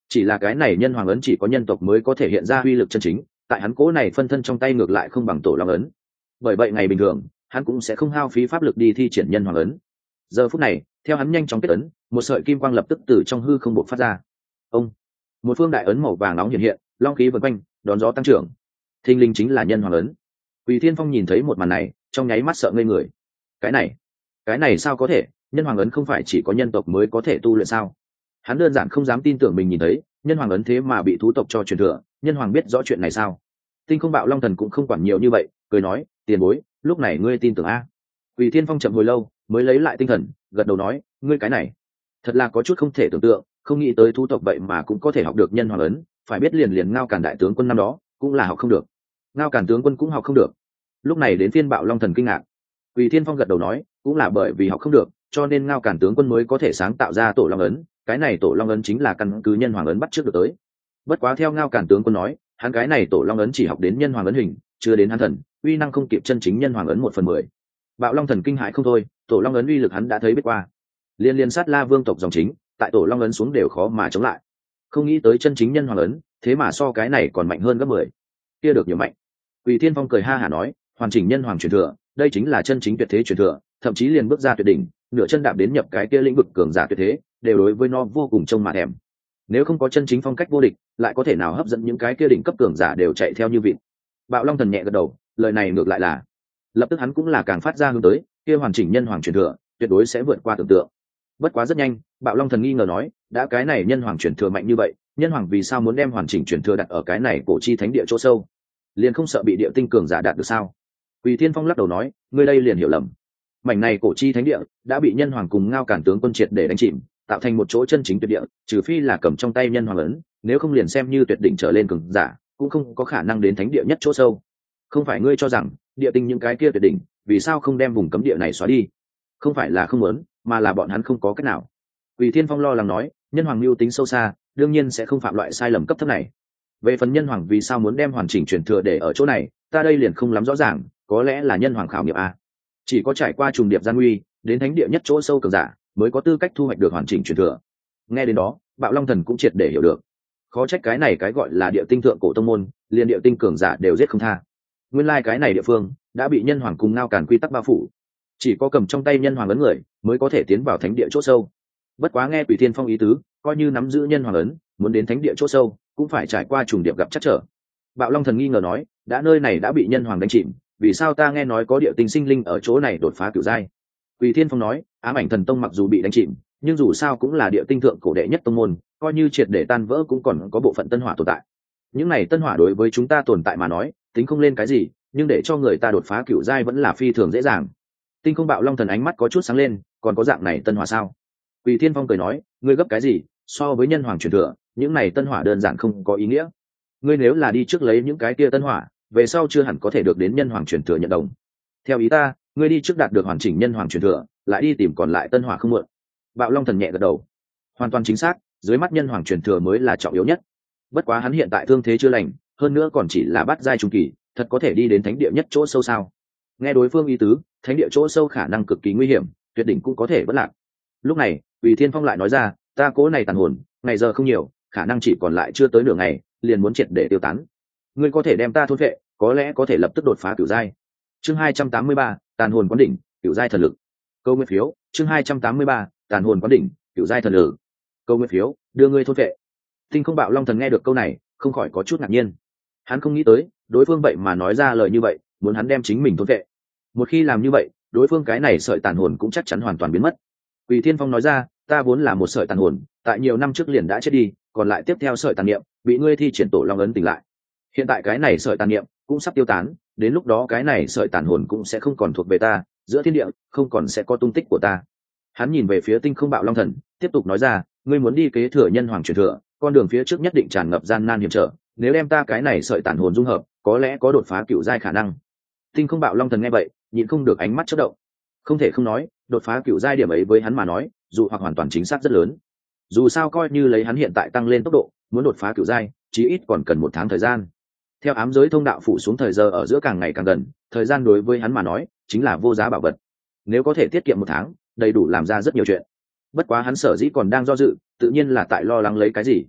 chỉ là cái này nhân hoàng ấn chỉ có nhân tộc mới có thể hiện ra uy lực chân chính, tại hắn cố này phân thân trong tay ngược lại không bằng tổ long ấn. Bởi vậy ngày bình thường hắn cũng sẽ không hao phí pháp lực đi thi triển nhân hoàng ấn. Giờ phút này theo hắn nhanh chóng kết ấn, một sợi kim quang lập tức từ trong hư không bộc phát ra. Ông, một phương đại ấn màu vàng nóng hiện hiện, long khí vần quanh, đón gió tăng trưởng. Thinh linh chính là nhân hoàng ấn. Quỷ Thiên Phong nhìn thấy một màn này, trong nháy mắt sợ ngây người. Cái này, cái này sao có thể? Nhân hoàng ấn không phải chỉ có nhân tộc mới có thể tu luyện sao? Hắn đơn giản không dám tin tưởng mình nhìn thấy, nhân hoàng ấn thế mà bị thú tộc cho truyền thừa. Nhân hoàng biết rõ chuyện này sao? Tinh Không Bạo Long Thần cũng không quản nhiều như vậy, cười nói, tiền bối, lúc này ngươi tin tưởng a? Quỷ Thiên Phong chậm hồi lâu, mới lấy lại tinh thần, gật đầu nói, ngươi cái này, thật là có chút không thể tưởng tượng, không nghĩ tới thú tộc vậy mà cũng có thể học được nhân hoàng ấn, phải biết liền liền Ngao Càn đại tướng quân năm đó, cũng là học không được. Ngao Càn tướng quân cũng học không được. Lúc này đến phiên Bạo Long Thần kinh ngạc. Quỷ Thiên Phong gật đầu nói, cũng là bởi vì học không được, cho nên Ngao Càn tướng quân mới có thể sáng tạo ra tổ long ấn, cái này tổ long ấn chính là căn cứ nhân hoàng ấn bắt trước được tới. Bất quá theo Ngao Càn tướng quân nói, hắn cái này tổ long ấn chỉ học đến nhân hoàng ấn hình, chưa đến hắn thần, uy năng không kịp chân chính nhân hoàng ấn một phần mười. Bạo Long Thần kinh hãi không thôi, tổ long ấn uy lực hắn đã thấy biết qua. Liên liên sát La vương tộc dòng chính, tại tổ long ấn xuống đều khó mà chống lại. Không nghĩ tới chân chính nhân hoàng ấn, thế mà so cái này còn mạnh hơn gấp mười. Kia được nhiều mạnh. Quỷ Thiên Phong cười ha hả nói, hoàn chỉnh nhân hoàng truyền thừa, đây chính là chân chính tuyệt thế truyền thừa, thậm chí liền bước ra tuyệt đỉnh, nửa chân đạp đến nhập cái kia lĩnh vực cường giả tuyệt thế, đều đối với nó vô cùng trông mà thèm. Nếu không có chân chính phong cách vô địch, lại có thể nào hấp dẫn những cái kia đỉnh cấp cường giả đều chạy theo như vịt. Bạo Long Thần nhẹ gật đầu, lời này ngược lại là, lập tức hắn cũng là càng phát ra hướng tới, kia hoàn chỉnh nhân hoàng truyền thừa, tuyệt đối sẽ vượt qua tưởng tượng. Bất quá rất nhanh, Bạo Long Thần nghi ngờ nói, đã cái này nhân hoàng truyền thừa mạnh như vậy, nhân hoàng vì sao muốn đem hoàn chỉnh truyền thừa đặt ở cái này cổ chi thánh địa chỗ sâu? Liền không sợ bị địa tinh cường giả đạt được sao? Quỷ Thiên Phong lắc đầu nói, ngươi đây liền hiểu lầm. Mảnh này cổ chi thánh địa đã bị nhân hoàng cùng Ngao Càn tướng quân triệt để đánh chìm, tạo thành một chỗ chân chính tuyệt địa, trừ phi là cầm trong tay nhân hoàng ấn, nếu không liền xem như tuyệt đỉnh trở lên cường giả, cũng không có khả năng đến thánh địa nhất chỗ sâu. Không phải ngươi cho rằng địa tinh những cái kia tuyệt đỉnh, vì sao không đem vùng cấm địa này xóa đi? Không phải là không muốn, mà là bọn hắn không có cách nào. Quỷ Thiên Phong lo lắng nói, nhân hoàng mưu tính sâu xa, đương nhiên sẽ không phạm loại sai lầm cấp thấp này. Về phần nhân hoàng vì sao muốn đem hoàn chỉnh truyền thừa để ở chỗ này, ta đây liền không lắm rõ ràng, có lẽ là nhân hoàng khảo nghiệm a. Chỉ có trải qua trùng điệp gian nguy, đến thánh địa nhất chỗ sâu cường giả, mới có tư cách thu hoạch được hoàn chỉnh truyền thừa. Nghe đến đó, Bạo Long Thần cũng triệt để hiểu được. Khó trách cái này cái gọi là địa tinh thượng cổ tông môn, liền địa tinh cường giả đều giết không tha. Nguyên lai like cái này địa phương đã bị nhân hoàng cùng Ngao Càn quy tắc bao phủ, chỉ có cầm trong tay nhân hoàng ấn người mới có thể tiến vào thánh địa chỗ sâu. Bất quá nghe Quỷ Thiên Phong ý tứ, coi như nắm giữ nhân hoàng ấn, muốn đến thánh địa chỗ sâu cũng phải trải qua trùng điệp gặp chắc trở. Bạo Long Thần nghi ngờ nói, đã nơi này đã bị nhân hoàng đánh chìm, vì sao ta nghe nói có địa tinh sinh linh ở chỗ này đột phá cửu giai? Quỷ Thiên Phong nói, Ám Ảnh Thần Tông mặc dù bị đánh chìm, nhưng dù sao cũng là địa tinh thượng cổ đệ nhất tông môn, coi như triệt để tan vỡ cũng còn có bộ phận tân hỏa tồn tại. Những này tân hỏa đối với chúng ta tồn tại mà nói, tính không lên cái gì, nhưng để cho người ta đột phá cửu giai vẫn là phi thường dễ dàng. Tinh Không Bạo Long Thần ánh mắt có chút sáng lên, còn có dạng này tân hỏa sao? Quỷ Thiên Phong cười nói, ngươi gấp cái gì, so với nhân hoàng truyền thừa, những này tân hỏa đơn giản không có ý nghĩa. Ngươi nếu là đi trước lấy những cái kia tân hỏa, về sau chưa hẳn có thể được đến nhân hoàng truyền thừa nhận đồng. Theo ý ta, ngươi đi trước đạt được hoàn chỉnh nhân hoàng truyền thừa, lại đi tìm còn lại tân hỏa không muộn. Bạo Long Thần nhẹ gật đầu, hoàn toàn chính xác, dưới mắt nhân hoàng truyền thừa mới là trọng yếu nhất. Bất quá hắn hiện tại thương thế chưa lành, hơn nữa còn chỉ là bát giai trung kỳ, thật có thể đi đến thánh địa nhất chỗ sâu sao? Nghe đối phương ý tứ, thánh địa chỗ sâu khả năng cực kỳ nguy hiểm, tuyệt đỉnh cũng có thể bất lạc. Lúc này, Quỷ Thiên Phong lại nói ra, ta cố này tàn hồn, ngày giờ không nhiều, khả năng chỉ còn lại chưa tới nửa ngày, liền muốn triệt để tiêu tán. Ngươi có thể đem ta thôn vệ, có lẽ có thể lập tức đột phá cửu giai. Chương hai trăm tám mươi ba, tàn hồn quán đỉnh, cửu giai thần lực. Câu nguyên phiếu, chương hai trăm tám mươi ba, tàn hồn quán đỉnh, cửu giai thần lực. Câu nguyên phiếu, đưa ngươi thôn vệ. Tinh Không Bạo Long Thần nghe được câu này, không khỏi có chút ngạc nhiên. Hắn không nghĩ tới, đối phương vậy mà nói ra lời như vậy, muốn hắn đem chính mình thôn vệ. Một khi làm như vậy, đối phương cái này sợi tàn hồn cũng chắc chắn hoàn toàn biến mất. Quỷ Thiên Phong nói ra, ta vốn là một sợi tàn hồn, tại nhiều năm trước liền đã chết đi, còn lại tiếp theo sợi tàn niệm, bị ngươi thi triển tổ long ấn tỉnh lại. Hiện tại cái này sợi tàn niệm cũng sắp tiêu tán, đến lúc đó cái này sợi tàn hồn cũng sẽ không còn thuộc về ta, giữa thiên địa không còn sẽ có tung tích của ta. Hắn nhìn về phía Tinh Không Bạo Long Thần, tiếp tục nói ra, ngươi muốn đi kế thừa nhân hoàng truyền thừa, con đường phía trước nhất định tràn ngập gian nan hiểm trở, nếu đem ta cái này sợi tàn hồn dung hợp, có lẽ có đột phá cửu giai khả năng. Tinh Không Bạo Long Thần nghe vậy, nhịn không được ánh mắt chớp động. Không thể không nói, đột phá cửu giai điểm ấy với hắn mà nói, dù hoặc hoàn toàn chính xác rất lớn. Dù sao coi như lấy hắn hiện tại tăng lên tốc độ, muốn đột phá cửu giai, chí ít còn cần một tháng thời gian. Theo ám giới thông đạo phủ xuống thời giờ ở giữa càng ngày càng gần, thời gian đối với hắn mà nói chính là vô giá bảo vật. Nếu có thể tiết kiệm một tháng, đầy đủ làm ra rất nhiều chuyện. Bất quá hắn sở dĩ còn đang do dự, tự nhiên là tại lo lắng lấy cái gì.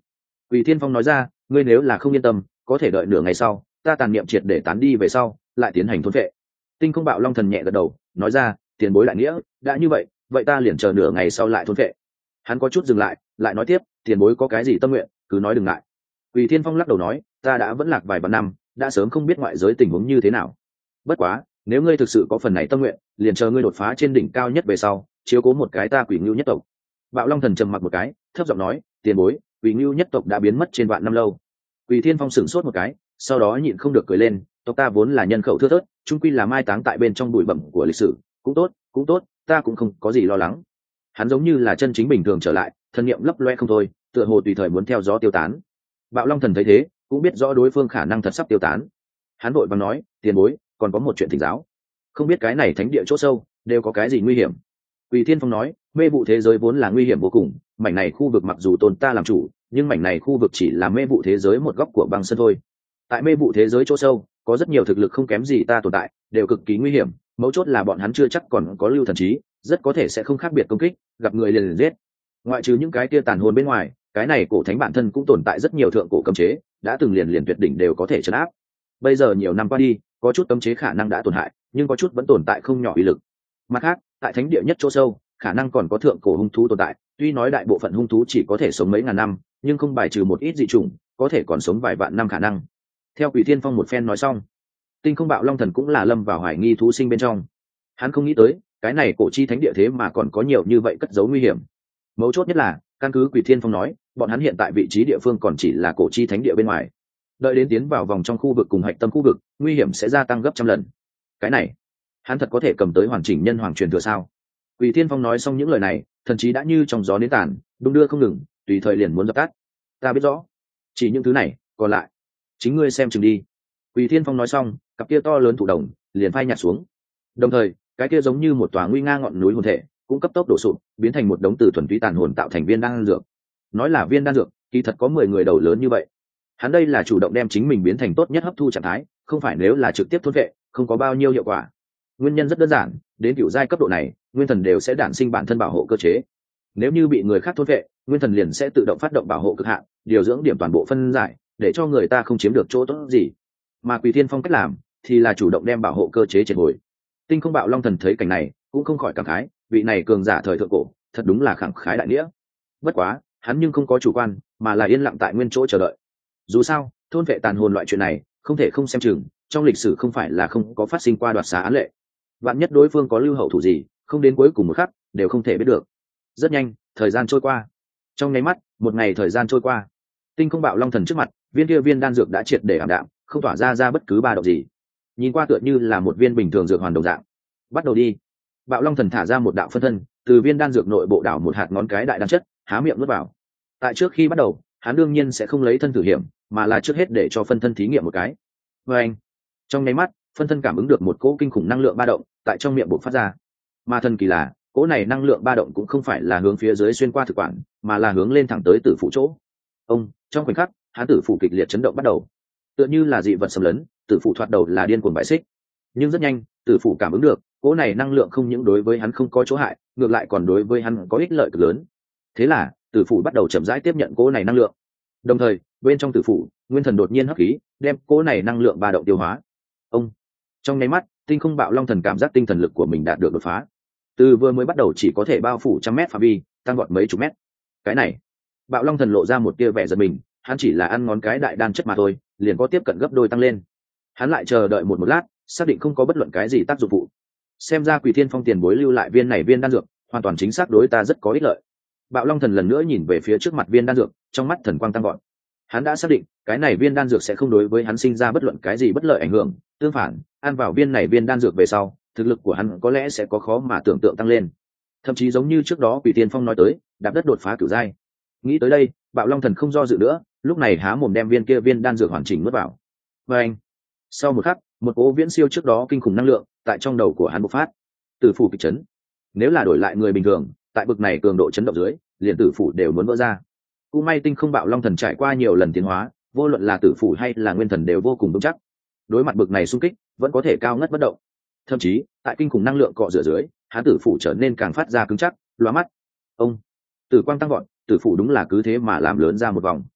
Quỷ Thiên Phong nói ra, ngươi nếu là không yên tâm, có thể đợi nửa ngày sau, ta tàn niệm triệt để tán đi về sau, lại tiến hành thôn vệ. Tinh Không Bạo Long Thần nhẹ gật đầu, nói ra, tiền bối đại nghĩa, đã như vậy, vậy ta liền chờ nửa ngày sau lại thôn vệ. Hắn có chút dừng lại, lại nói tiếp, tiền bối có cái gì tâm nguyện, cứ nói đừng ngại. Quỷ Thiên Phong lắc đầu nói, ta đã vẫn lạc vài vạn năm, đã sớm không biết ngoại giới tình huống như thế nào. Bất quá, nếu ngươi thực sự có phần này tâm nguyện, liền chờ ngươi đột phá trên đỉnh cao nhất về sau, chiếu cố một cái ta Quỷ Ngưu nhất tộc. Bạo Long Thần trầm mặc một cái, thấp giọng nói, tiền bối, Quỷ Ngưu nhất tộc đã biến mất trên vạn năm lâu. Quỷ Thiên Phong sửng sốt một cái, sau đó nhịn không được cười lên, tộc ta vốn là nhân khẩu thưa thớt, chung quy là mai táng tại bên trong bụi bặm của lịch sử, cũng tốt, cũng tốt, ta cũng không có gì lo lắng. Hắn giống như là chân chính bình thường trở lại, thân niệm lấp loe không thôi, tựa hồ tùy thời muốn theo gió tiêu tán. Bạo Long Thần thấy thế, cũng biết rõ đối phương khả năng thật sắp tiêu tán. Hắn vội vàng nói, tiền bối, còn có một chuyện thỉnh giáo, không biết cái này thánh địa chỗ sâu đều có cái gì nguy hiểm. Quỷ Thiên Phong nói, mê vụ thế giới vốn là nguy hiểm vô cùng, mảnh này khu vực mặc dù tôn ta làm chủ, nhưng mảnh này khu vực chỉ là mê vụ thế giới một góc của băng sơn thôi. Tại mê vụ thế giới chỗ sâu, có rất nhiều thực lực không kém gì ta tồn tại, đều cực kỳ nguy hiểm, mấu chốt là bọn hắn chưa chắc còn có lưu thần trí, rất có thể sẽ không khác biệt công kích, gặp người liền liền giết. Ngoại trừ những cái kia tàn hồn bên ngoài, cái này cổ thánh bản thân cũng tồn tại rất nhiều thượng cổ cấm chế, đã từng liền liền tuyệt đỉnh đều có thể trấn áp. Bây giờ nhiều năm qua đi, có chút cấm chế khả năng đã tổn hại, nhưng có chút vẫn tồn tại không nhỏ uy lực. Mặt khác, tại thánh địa nhất chỗ sâu, khả năng còn có thượng cổ hung thú tồn tại, tuy nói đại bộ phận hung thú chỉ có thể sống mấy ngàn năm, nhưng không bài trừ một ít dị chủng có thể còn sống vài vạn năm khả năng. Theo Quỷ Thiên Phong một phen nói xong, Tinh Không Bạo Long Thần cũng là lâm vào hoài nghi thú sinh bên trong. Hắn không nghĩ tới, cái này cổ chi thánh địa thế mà còn có nhiều như vậy cất giấu nguy hiểm. Mấu chốt nhất là, căn cứ Quỷ Thiên Phong nói, bọn hắn hiện tại vị trí địa phương còn chỉ là cổ chi thánh địa bên ngoài. Đợi đến tiến vào vòng trong khu vực cùng hạch tâm khu vực, nguy hiểm sẽ gia tăng gấp trăm lần. Cái này, hắn thật có thể cầm tới hoàn chỉnh nhân hoàng truyền thừa sao? Quỷ Thiên Phong nói xong những lời này, thần chí đã như trong gió nến tàn, đung đưa không ngừng, tùy thời liền muốn dập tắt. Ta biết rõ, chỉ những thứ này, còn lại, chính ngươi xem chừng đi. Quỷ Thiên Phong nói xong, cặp kia to lớn thụ đồng liền phai nhạt xuống. Đồng thời, cái kia giống như một tòa nguy nga ngọn núi hồn thể, cũng cấp tốc đổ sụp, biến thành một đống từ thuần túy tàn hồn tạo thành viên đan dược. Nói là viên đan dược, kỳ thật có mười người đầu lớn như vậy. Hắn đây là chủ động đem chính mình biến thành tốt nhất hấp thu trạng thái, không phải nếu là trực tiếp thôn vệ, không có bao nhiêu hiệu quả. Nguyên nhân rất đơn giản, đến cựu giai cấp độ này, nguyên thần đều sẽ đản sinh bản thân bảo hộ cơ chế. Nếu như bị người khác thôn vệ, nguyên thần liền sẽ tự động phát động bảo hộ cực hạn, điều dưỡng điểm toàn bộ phân giải, để cho người ta không chiếm được chỗ tốt gì. Mà Quỷ Thiên Phong cách làm thì là chủ động đem bảo hộ cơ chế triệt hồi. Tinh Không Bạo Long Thần thấy cảnh này, cũng không khỏi cảm khái, vị này cường giả thời thượng cổ, thật đúng là khẳng khái đại nghĩa. Bất quá, hắn nhưng không có chủ quan, mà là yên lặng tại nguyên chỗ chờ đợi. Dù sao, thôn vệ tàn hồn loại chuyện này, không thể không xem chừng, trong lịch sử không phải là không có phát sinh qua đoạt xá án lệ. Vạn nhất đối phương có lưu hậu thủ gì, không đến cuối cùng một khắc, đều không thể biết được. Rất nhanh, thời gian trôi qua. Trong nháy mắt, một ngày thời gian trôi qua. Tinh Không Bạo Long Thần trước mặt, viên kia viên đan dược đã triệt để ảm đạm, không tỏa ra ra bất cứ ba động gì. Nhìn qua tựa như là một viên bình thường dược hoàn đồng dạng. Bắt đầu đi. Bạo Long Thần thả ra một đạo phân thân, từ viên đan dược nội bộ đảo một hạt ngón cái đại đan chất, há miệng nuốt vào. Tại trước khi bắt đầu, hắn đương nhiên sẽ không lấy thân thử hiểm, mà là trước hết để cho phân thân thí nghiệm một cái. Và anh, trong nháy mắt, phân thân cảm ứng được một cỗ kinh khủng năng lượng ba động tại trong miệng bộc phát ra. Mà thần kỳ là, cỗ này năng lượng ba động cũng không phải là hướng phía dưới xuyên qua thực quản, mà là hướng lên thẳng tới tử phủ chỗ. Ông, trong khoảnh khắc, hắn tử phủ kịch liệt chấn động bắt đầu. Tựa như là dị vật xâm lấn, tử phủ thoạt đầu là điên cuồng bại xích. Nhưng rất nhanh, tử phủ cảm ứng được, cỗ này năng lượng không những đối với hắn không có chỗ hại, ngược lại còn đối với hắn có ích lợi cực lớn. Thế là, tử phủ bắt đầu chậm rãi tiếp nhận cỗ này năng lượng. Đồng thời, bên trong tử phủ, nguyên thần đột nhiên hấp khí, đem cỗ này năng lượng ba động tiêu hóa. Ông, trong nháy mắt, Tinh Không Bạo Long Thần cảm giác tinh thần lực của mình đạt được đột phá. Từ vừa mới bắt đầu chỉ có thể bao phủ trăm mét phạm vi, tăng vọt mấy chục mét. Cái này, Bạo Long Thần lộ ra một tia vẻ giật mình, hắn chỉ là ăn ngón cái đại đan chất mà thôi, liền có tiếp cận gấp đôi tăng lên. Hắn lại chờ đợi một một lát, xác định không có bất luận cái gì tác dụng phụ. Xem ra Quỷ Thiên Phong tiền bối lưu lại viên này viên đan dược, hoàn toàn chính xác đối ta rất có ích lợi. Bạo Long Thần lần nữa nhìn về phía trước mặt viên đan dược, trong mắt thần quang tăng vọt. Hắn đã xác định, cái này viên đan dược sẽ không đối với hắn sinh ra bất luận cái gì bất lợi ảnh hưởng, tương phản, ăn vào viên này viên đan dược về sau, thực lực của hắn có lẽ sẽ có khó mà tưởng tượng tăng lên. Thậm chí giống như trước đó Quỷ Tiên Phong nói tới, đạp đất đột phá cửu giai. Nghĩ tới đây, Bạo Long Thần không do dự nữa, lúc này há mồm đem viên kia viên đan dược hoàn chỉnh nuốt vào. Và anh, sau một khắc, một cỗ viễn siêu trước đó kinh khủng năng lượng tại trong đầu của hắn bộc phát. Tử phủ kịch chấn. Nếu là đổi lại người bình thường, tại bực này cường độ chấn động dưới, liền tử phủ đều muốn vỡ ra. Cũng may Tinh Không Bạo Long Thần trải qua nhiều lần tiến hóa, vô luận là tử phủ hay là nguyên thần đều vô cùng vững chắc. Đối mặt bực này xung kích, vẫn có thể cao ngất bất động. Thậm chí, tại kinh khủng năng lượng cọ rửa dưới, hắn tử phủ trở nên càng phát ra cứng chắc, lóa mắt. Ông, tử quang tăng vọt, tử phủ đúng là cứ thế mà làm lớn ra một vòng.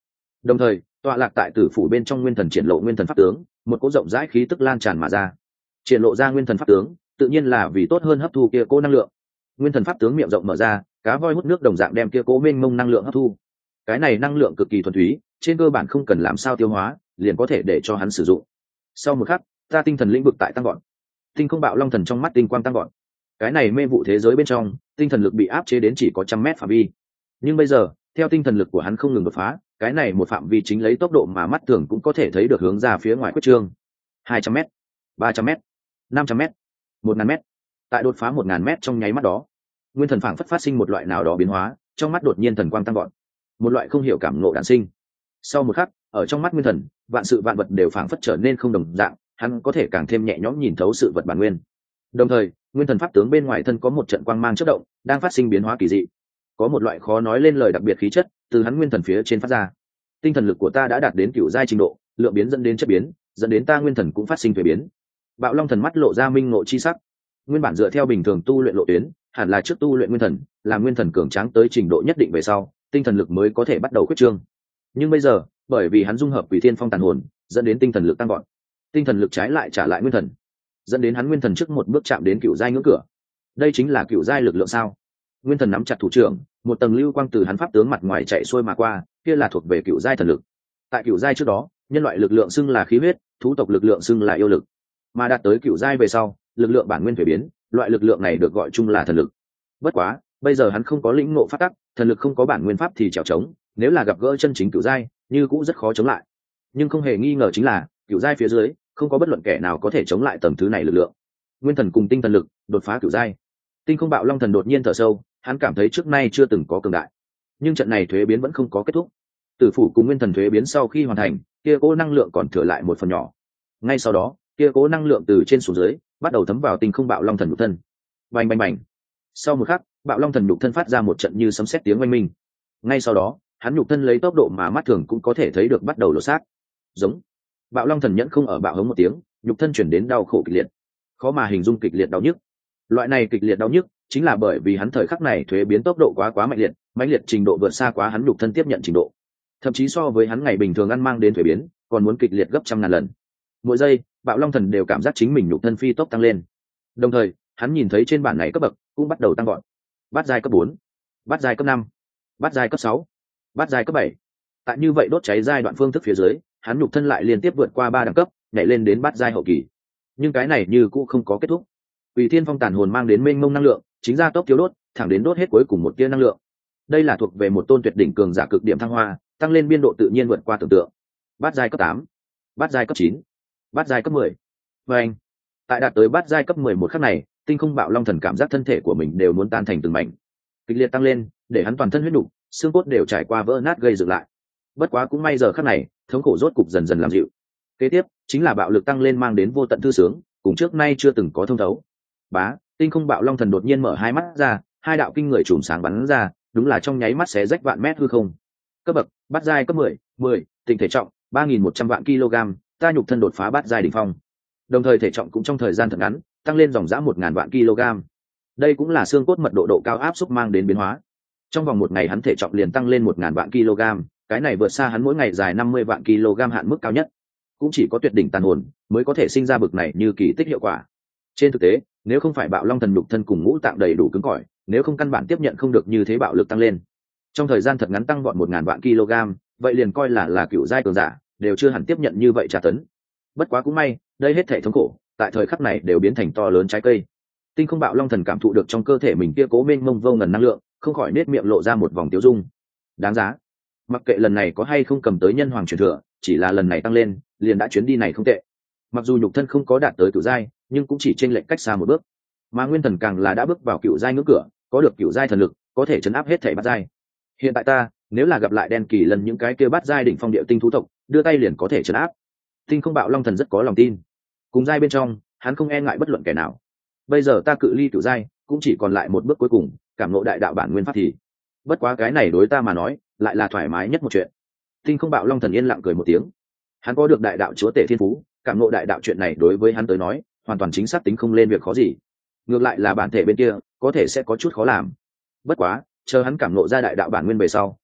Đồng thời tọa lạc tại tử phủ bên trong nguyên thần triển lộ nguyên thần pháp tướng, một cỗ rộng rãi khí tức lan tràn mà ra. Triển lộ ra nguyên thần pháp tướng tự nhiên là vì tốt hơn hấp thu kia cỗ năng lượng. Nguyên thần pháp tướng miệng rộng mở ra, cá voi hút nước đồng dạng đem kia cỗ mênh mông năng lượng hấp thu. Cái này năng lượng cực kỳ thuần túy, trên cơ bản không cần làm sao tiêu hóa liền có thể để cho hắn sử dụng. Sau một khắc, ta tinh thần lĩnh vực tại tăng gọn. Tinh không bạo long thần trong mắt tinh quang tăng gọn. Cái này mê vụ thế giới bên trong, tinh thần lực bị áp chế đến chỉ có trăm mét phạm vi. Nhưng bây giờ, theo tinh thần lực của hắn không ngừng đột phá, cái này một phạm vi chính lấy tốc độ mà mắt thường cũng có thể thấy được hướng ra phía ngoài quyết trương. hai trăm mét, ba trăm mét, năm trăm mét, một ngàn mét. Tại đột phá một ngàn mét trong nháy mắt đó, nguyên thần phảng phất phát sinh một loại nào đó biến hóa, trong mắt đột nhiên thần quang tăng gọn. Một loại không hiểu cảm ngộ đản sinh. Sau một khắc, ở trong mắt nguyên thần, vạn sự vạn vật đều phảng phất trở nên không đồng dạng, hắn có thể càng thêm nhẹ nhõm nhìn thấu sự vật bản nguyên. Đồng thời, nguyên thần pháp tướng bên ngoài thân có một trận quang mang chớp động, đang phát sinh biến hóa kỳ dị. Có một loại khó nói lên lời đặc biệt khí chất từ hắn nguyên thần phía trên phát ra. Tinh thần lực của ta đã đạt đến cửu giai trình độ, lượng biến dẫn đến chất biến, dẫn đến ta nguyên thần cũng phát sinh thuế biến. Bạo Long thần mắt lộ ra minh ngộ chi sắc. Nguyên bản dựa theo bình thường tu luyện lộ tuyến, hẳn là trước tu luyện nguyên thần, làm nguyên thần cường tráng tới trình độ nhất định về sau, tinh thần lực mới có thể bắt đầu khuyết trương. Nhưng bây giờ, bởi vì hắn dung hợp Quỷ Thiên Phong tàn hồn, dẫn đến tinh thần lực tăng vọt. Tinh thần lực trái lại trả lại nguyên thần, dẫn đến hắn nguyên thần trước một bước chạm đến cựu giai ngưỡng cửa. Đây chính là cựu giai lực lượng sao? Nguyên thần nắm chặt thủ trưởng, một tầng lưu quang từ hắn pháp tướng mặt ngoài chạy xuôi mà qua, kia là thuộc về cựu giai thần lực. Tại cựu giai trước đó, nhân loại lực lượng xưng là khí huyết, thú tộc lực lượng xưng là yêu lực. Mà đạt tới cựu giai về sau, lực lượng bản nguyên phải biến, loại lực lượng này được gọi chung là thần lực. Bất quá, bây giờ hắn không có lĩnh ngộ pháp tắc, thần lực không có bản nguyên pháp thì trèo trống, nếu là gặp gỡ chân chính cựu giai, như cũng rất khó chống lại. Nhưng không hề nghi ngờ chính là, cựu giai phía dưới, không có bất luận kẻ nào có thể chống lại tầng thứ này lực lượng. Nguyên thần cùng tinh thần lực, đột phá cựu giai. Tinh không bạo long thần đột nhiên thở sâu, hắn cảm thấy trước nay chưa từng có cường đại. Nhưng trận này thuế biến vẫn không có kết thúc. Tử phủ cùng nguyên thần thuế biến sau khi hoàn thành, kia cố năng lượng còn thừa lại một phần nhỏ. Ngay sau đó, kia cố năng lượng từ trên xuống dưới, bắt đầu thấm vào tinh không bạo long thần nhục thân. Bành bành bành. Sau một khắc, bạo long thần nhục thân phát ra một trận như sấm sét tiếng oanh minh. Ngay sau đó, hắn nhục thân lấy tốc độ mà mắt thường cũng có thể thấy được bắt đầu lột xác. Giống. Bạo long thần nhẫn không ở bạo hống một tiếng, nhục thân chuyển đến đau khổ kịch liệt, khó mà hình dung kịch liệt đau nhức. Loại này kịch liệt đau nhức chính là bởi vì hắn thời khắc này thuế biến tốc độ quá quá mạnh liệt, mạnh liệt trình độ vượt xa quá hắn nhục thân tiếp nhận trình độ, thậm chí so với hắn ngày bình thường ăn mang đến thuế biến còn muốn kịch liệt gấp trăm ngàn lần. Mỗi giây, bạo long thần đều cảm giác chính mình nhục thân phi tốc tăng lên. Đồng thời, hắn nhìn thấy trên bản này cấp bậc cũng bắt đầu tăng gọn. Bát giai cấp bốn, bát giai cấp năm, bát giai cấp sáu, bát giai cấp bảy. Tại như vậy đốt cháy giai đoạn phương thức phía dưới, hắn nhục thân lại liên tiếp vượt qua ba đẳng cấp, nhảy lên đến bát giai hậu kỳ. Nhưng cái này như cũng không có kết thúc. Quỷ Thiên Phong tàn hồn mang đến mênh mông năng lượng, chính ra tốc thiếu đốt, thẳng đến đốt hết cuối cùng một tia năng lượng. Đây là thuộc về một tôn tuyệt đỉnh cường giả cực điểm thăng hoa, tăng lên biên độ tự nhiên vượt qua tưởng tượng. Bát giai cấp tám, bát giai cấp chín, bát giai cấp mười. Và anh, tại đạt tới bát giai cấp mười một khắc này, tinh không bạo long thần cảm giác thân thể của mình đều muốn tan thành từng mảnh. Kịch liệt tăng lên, để hắn toàn thân huyết nục, xương cốt đều trải qua vỡ nát gây dựng lại. Bất quá cũng may giờ khắc này, thống khổ rốt cục dần dần làm dịu. Kế tiếp, chính là bạo lực tăng lên mang đến vô tận thư sướng, cùng trước nay chưa từng có thông thấu. Bá, tinh không bạo long thần đột nhiên mở hai mắt ra, hai đạo kinh người chùm sáng bắn ra, đúng là trong nháy mắt xé rách vạn mét hư không. Cấp bậc, bát giai cấp mười, mười, tinh thể trọng ba nghìn một trăm vạn kg, ta nhục thân đột phá bát giai đỉnh phong. Đồng thời thể trọng cũng trong thời gian thật ngắn, tăng lên dòng dã một ngàn vạn kg. Đây cũng là xương cốt mật độ độ cao áp xúc mang đến biến hóa. Trong vòng một ngày hắn thể trọng liền tăng lên một ngàn vạn kg, cái này vượt xa hắn mỗi ngày dài năm mươi vạn kg hạn mức cao nhất. Cũng chỉ có tuyệt đỉnh tàn hồn mới có thể sinh ra bực này như kỳ tích hiệu quả. Trên thực tế, nếu không phải bạo long thần nhục thân cùng ngũ tạng đầy đủ cứng cỏi, nếu không căn bản tiếp nhận không được như thế bạo lực tăng lên. Trong thời gian thật ngắn tăng vọt một ngàn vạn kg, vậy liền coi là là cựu giai cường giả, đều chưa hẳn tiếp nhận như vậy tra tấn. Bất quá cũng may, đây hết thảy thống khổ, tại thời khắc này đều biến thành to lớn trái cây. Tinh không bạo long thần cảm thụ được trong cơ thể mình kia cố mênh mông vô ngần năng lượng, không khỏi nết miệng lộ ra một vòng tiêu dung. Đáng giá. Mặc kệ lần này có hay không cầm tới nhân hoàng truyền thừa, chỉ là lần này tăng lên, liền đã chuyến đi này không tệ. Mặc dù nhục thân không có đạt tới cựu giai, nhưng cũng chỉ chênh lệch cách xa một bước. Mà nguyên thần càng là đã bước vào cựu giai ngưỡng cửa, có được cựu giai thần lực, có thể chấn áp hết thảy bát giai. Hiện tại ta, nếu là gặp lại đen kỳ lần những cái kia bát giai đỉnh phong địa tinh thú tộc, đưa tay liền có thể chấn áp. Tinh không bạo long thần rất có lòng tin. Cùng giai bên trong, hắn không e ngại bất luận kẻ nào. Bây giờ ta cự ly cựu giai, cũng chỉ còn lại một bước cuối cùng, cảm ngộ đại đạo bản nguyên pháp thì. Bất quá cái này đối ta mà nói, lại là thoải mái nhất một chuyện. Tinh không bạo long thần yên lặng cười một tiếng. Hắn có được đại đạo chúa tể thiên phú, cảm ngộ đại đạo chuyện này đối với hắn tới nói, hoàn toàn chính xác tính không lên việc khó gì. Ngược lại là bản thể bên kia, có thể sẽ có chút khó làm. Bất quá, chờ hắn cảm ngộ ra đại đạo bản nguyên về sau,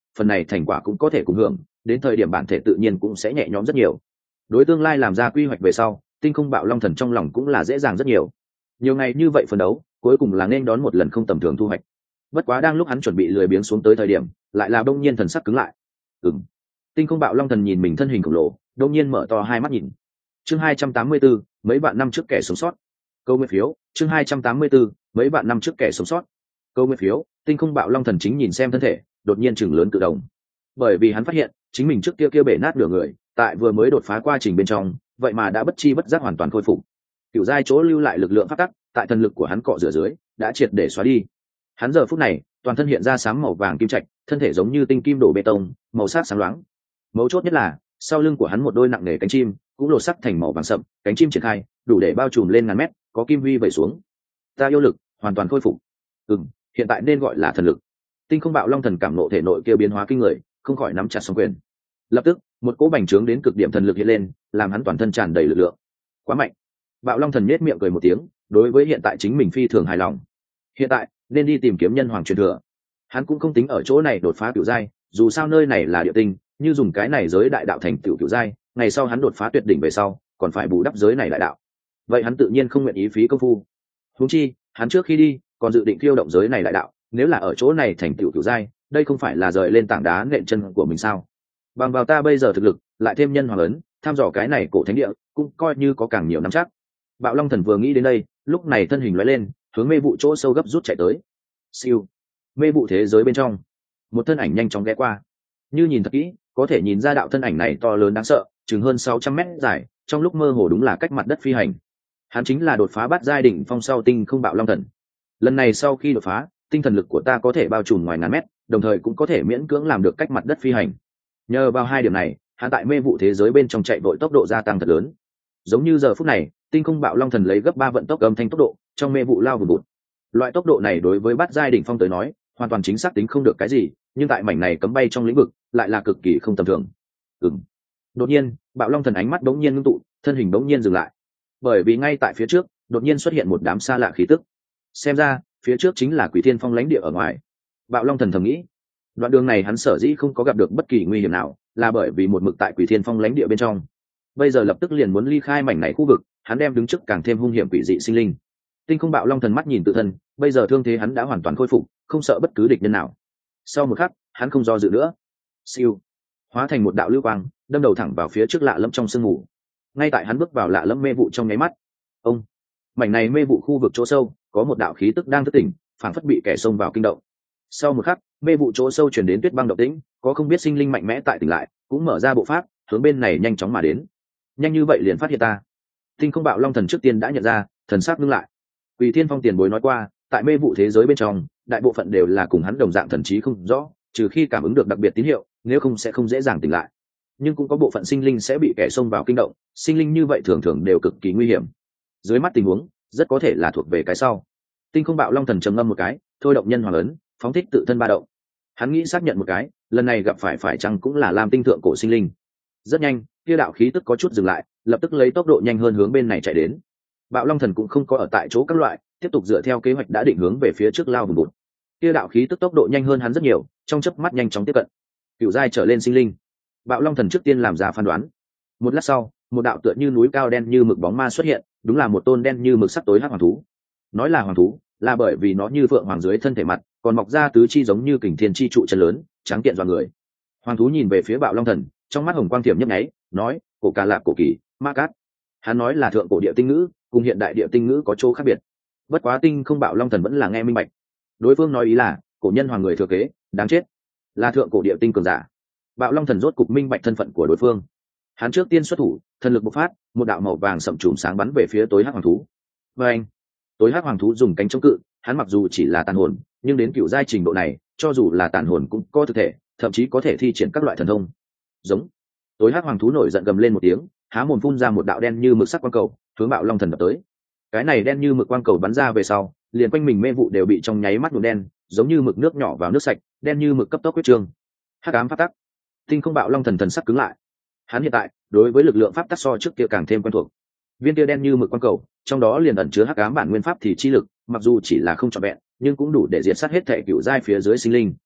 phần này thành quả cũng có thể cùng hưởng, đến thời điểm bản thể tự nhiên cũng sẽ nhẹ nhõm rất nhiều. Đối tương lai làm ra quy hoạch về sau, tinh không bạo long thần trong lòng cũng là dễ dàng rất nhiều. Nhiều ngày như vậy phấn đấu, cuối cùng là nên đón một lần không tầm thường thu hoạch. Bất quá đang lúc hắn chuẩn bị lười biếng xuống tới thời điểm, lại là đông nhiên thần sắc cứng lại. Ừm. Tinh không bạo long thần nhìn mình thân hình khổng lồ, đông nhiên mở to hai mắt nhìn. Chương hai trăm tám mươi tư, mấy bạn năm trước kẻ sống sót. Câu nguyên phiếu, chương hai trăm tám mươi tư, mấy bạn năm trước kẻ sống sót. Câu nguyên phiếu, tinh không bạo long thần chính nhìn xem thân thể, đột nhiên chừng lớn cự đồng. Bởi vì hắn phát hiện, chính mình trước kia kia bể nát nửa người, tại vừa mới đột phá qua trình bên trong, vậy mà đã bất chi bất giác hoàn toàn khôi phục. Cựu giai chỗ lưu lại lực lượng phát tắc, tại thần lực của hắn cọ rửa dưới, đã triệt để xóa đi. Hắn giờ phút này, toàn thân hiện ra sáng màu vàng kim trạch, thân thể giống như tinh kim đổ bê tông, màu sắc sáng loáng. Mấu chốt nhất là, sau lưng của hắn một đôi nặng nề cánh chim, cũng lột sắc thành màu vàng sậm, cánh chim triển khai, đủ để bao trùm lên ngàn mét, có kim huy vẩy xuống. Ta yêu lực hoàn toàn khôi phục. Ừm, hiện tại nên gọi là thần lực. Tinh không bạo long thần cảm nộ thể nội kia biến hóa kinh người, không khỏi nắm chặt song quyền. Lập tức, một cỗ bành trướng đến cực điểm thần lực hiện lên, làm hắn toàn thân tràn đầy lực lượng. Quá mạnh. Bạo long thần nhếch miệng cười một tiếng, đối với hiện tại chính mình phi thường hài lòng. Hiện tại nên đi tìm kiếm nhân hoàng truyền thừa. Hắn cũng không tính ở chỗ này đột phá cửu giai, dù sao nơi này là địa tinh, như dùng cái này giới đại đạo thành tiểu cửu giai, ngày sau hắn đột phá tuyệt đỉnh về sau, còn phải bù đắp giới này đại đạo. Vậy hắn tự nhiên không nguyện ý phí công phu. Huống chi, hắn trước khi đi, còn dự định thiêu động giới này đại đạo, nếu là ở chỗ này thành tiểu cửu giai, đây không phải là rời lên tảng đá nện chân của mình sao? Bằng vào ta bây giờ thực lực, lại thêm nhân hoàng ấn, tham dò cái này cổ thánh địa, cũng coi như có càng nhiều nắm chắc. Bạo long thần vừa nghĩ đến đây, lúc này thân hình lóe lên, hướng mê vụ chỗ sâu gấp rút chạy tới. Siêu. Mê vụ thế giới bên trong, một thân ảnh nhanh chóng ghé qua. Như nhìn thật kỹ, có thể nhìn ra đạo thân ảnh này to lớn đáng sợ, chừng hơn sáu trăm mét dài, trong lúc mơ hồ đúng là cách mặt đất phi hành. Hắn chính là đột phá bát giai đỉnh phong sau tinh không bạo long thần. Lần này sau khi đột phá, tinh thần lực của ta có thể bao trùm ngoài ngàn mét, đồng thời cũng có thể miễn cưỡng làm được cách mặt đất phi hành. Nhờ vào hai điểm này, hắn tại mê vụ thế giới bên trong chạy vội tốc độ gia tăng thật lớn. Giống như giờ phút này, tinh không bạo long thần lấy gấp ba vận tốc âm thanh tốc độ, trong mê vụ lao vùn vụt. Loại tốc độ này đối với bát giai đỉnh phong tới nói, hoàn toàn chính xác tính không được cái gì, nhưng tại mảnh này cấm bay trong lĩnh vực, lại là cực kỳ không tầm thường. Ừm. Đột nhiên, bạo long thần ánh mắt đống nhiên ngưng tụ, thân hình đống nhiên dừng lại. Bởi vì ngay tại phía trước, đột nhiên xuất hiện một đám xa lạ khí tức. Xem ra, phía trước chính là Quỷ Thiên Phong lãnh địa ở ngoài. Bạo long thần thầm nghĩ. Đoạn đường này hắn sở dĩ không có gặp được bất kỳ nguy hiểm nào, là bởi vì một mực tại Quỷ Thiên Phong lãnh địa bên trong. Bây giờ lập tức liền muốn ly khai mảnh này khu vực, hắn đem đứng trước càng thêm hung hiểm quỷ dị sinh linh. Tinh không bạo long thần mắt nhìn tự thân, bây giờ thương thế hắn đã hoàn toàn khôi phục, không sợ bất cứ địch nhân nào. Sau một khắc, hắn không do dự nữa. Siêu, hóa thành một đạo lưu quang, đâm đầu thẳng vào phía trước lạ lẫm trong sương mù. Ngay tại hắn bước vào lạ lẫm mê vụ trong nháy mắt, ông, mảnh này mê vụ khu vực chỗ sâu, có một đạo khí tức đang thức tỉnh, phảng phất bị kẻ xông vào kinh động. Sau một khắc, mê vụ chỗ sâu truyền đến tuyết băng động tĩnh, có không biết sinh linh mạnh mẽ tại tỉnh lại, cũng mở ra bộ pháp, hướng bên này nhanh chóng mà đến. Nhanh như vậy liền phát hiện ta. Tinh không bạo long thần trước tiên đã nhận ra, thần sắc ngưng lại. Quỷ Thiên Phong tiền bối nói qua, tại mê vụ thế giới bên trong, đại bộ phận đều là cùng hắn đồng dạng thần trí không rõ, trừ khi cảm ứng được đặc biệt tín hiệu, nếu không sẽ không dễ dàng tỉnh lại. Nhưng cũng có bộ phận sinh linh sẽ bị kẻ xông vào kinh động, sinh linh như vậy thường thường đều cực kỳ nguy hiểm. Dưới mắt tình huống, rất có thể là thuộc về cái sau. Tinh không bạo long thần trầm ngâm một cái, thôi động nhân hoàng ấn, phóng thích tự thân ba động. Hắn nghĩ xác nhận một cái, lần này gặp phải phải chăng cũng là Lam Tinh thượng cổ sinh linh. Rất nhanh, kia đạo khí tức có chút dừng lại, lập tức lấy tốc độ nhanh hơn hướng bên này chạy đến. Bạo long thần cũng không có ở tại chỗ các loại, tiếp tục dựa theo kế hoạch đã định hướng về phía trước lao vùng bụt. Kia đạo khí tức tốc độ nhanh hơn hắn rất nhiều, trong chớp mắt nhanh chóng tiếp cận. Cựu giai trở lên sinh linh. Bạo long thần trước tiên làm ra phán đoán. Một lát sau, một đạo tựa như núi cao đen như mực bóng ma xuất hiện, đúng là một tôn đen như mực sắc tối hắc hoàng thú. Nói là hoàng thú, là bởi vì nó như phượng hoàng dưới thân thể mặt, còn mọc ra tứ chi giống như kình thiên chi trụ chân lớn, trắng kiện dọa người. Hoàng thú nhìn về phía bạo long thần, trong mắt hồng quang thiểm nhấp nháy, nói: "Cổ Cà Lạp cổ kỳ, ma cát." Hắn nói là thượng cổ địa tinh ngữ, cùng hiện đại địa tinh ngữ có chỗ khác biệt. Bất quá tinh không bạo long thần vẫn là nghe minh bạch. Đối phương nói ý là cổ nhân hoàng người thừa kế, đáng chết, là thượng cổ địa tinh cường giả. Bạo long thần rốt cục minh bạch thân phận của đối phương. Hắn trước tiên xuất thủ, thần lực bộc phát, một đạo màu vàng sậm chùm sáng bắn về phía tối hắc hoàng thú. Và anh, tối hắc hoàng thú dùng cánh chống cự, hắn mặc dù chỉ là tàn hồn, nhưng đến cựu giai trình độ này, cho dù là tàn hồn cũng có thực thể, thậm chí có thể thi triển các loại thần thông. Giống. Tối hắc hoàng thú nổi giận gầm lên một tiếng, há mồm phun ra một đạo đen như mực sắc quang cầu, hướng bạo long thần đập tới. Cái này đen như mực quang cầu bắn ra về sau, liền quanh mình mê vụ đều bị trong nháy mắt nhuộm đen, giống như mực nước nhỏ vào nước sạch, đen như mực cấp tốc huyết trương. Hắc ám pháp tắc. Tinh không bạo long thần thần sắc cứng lại. Hắn hiện tại, đối với lực lượng pháp tắc so trước kia càng thêm quen thuộc. Viên kia đen như mực quang cầu, trong đó liền ẩn chứa hắc ám bản nguyên pháp thì chi lực, mặc dù chỉ là không trọn vẹn, nhưng cũng đủ để diệt sát hết thể cựu giai phía dưới sinh linh.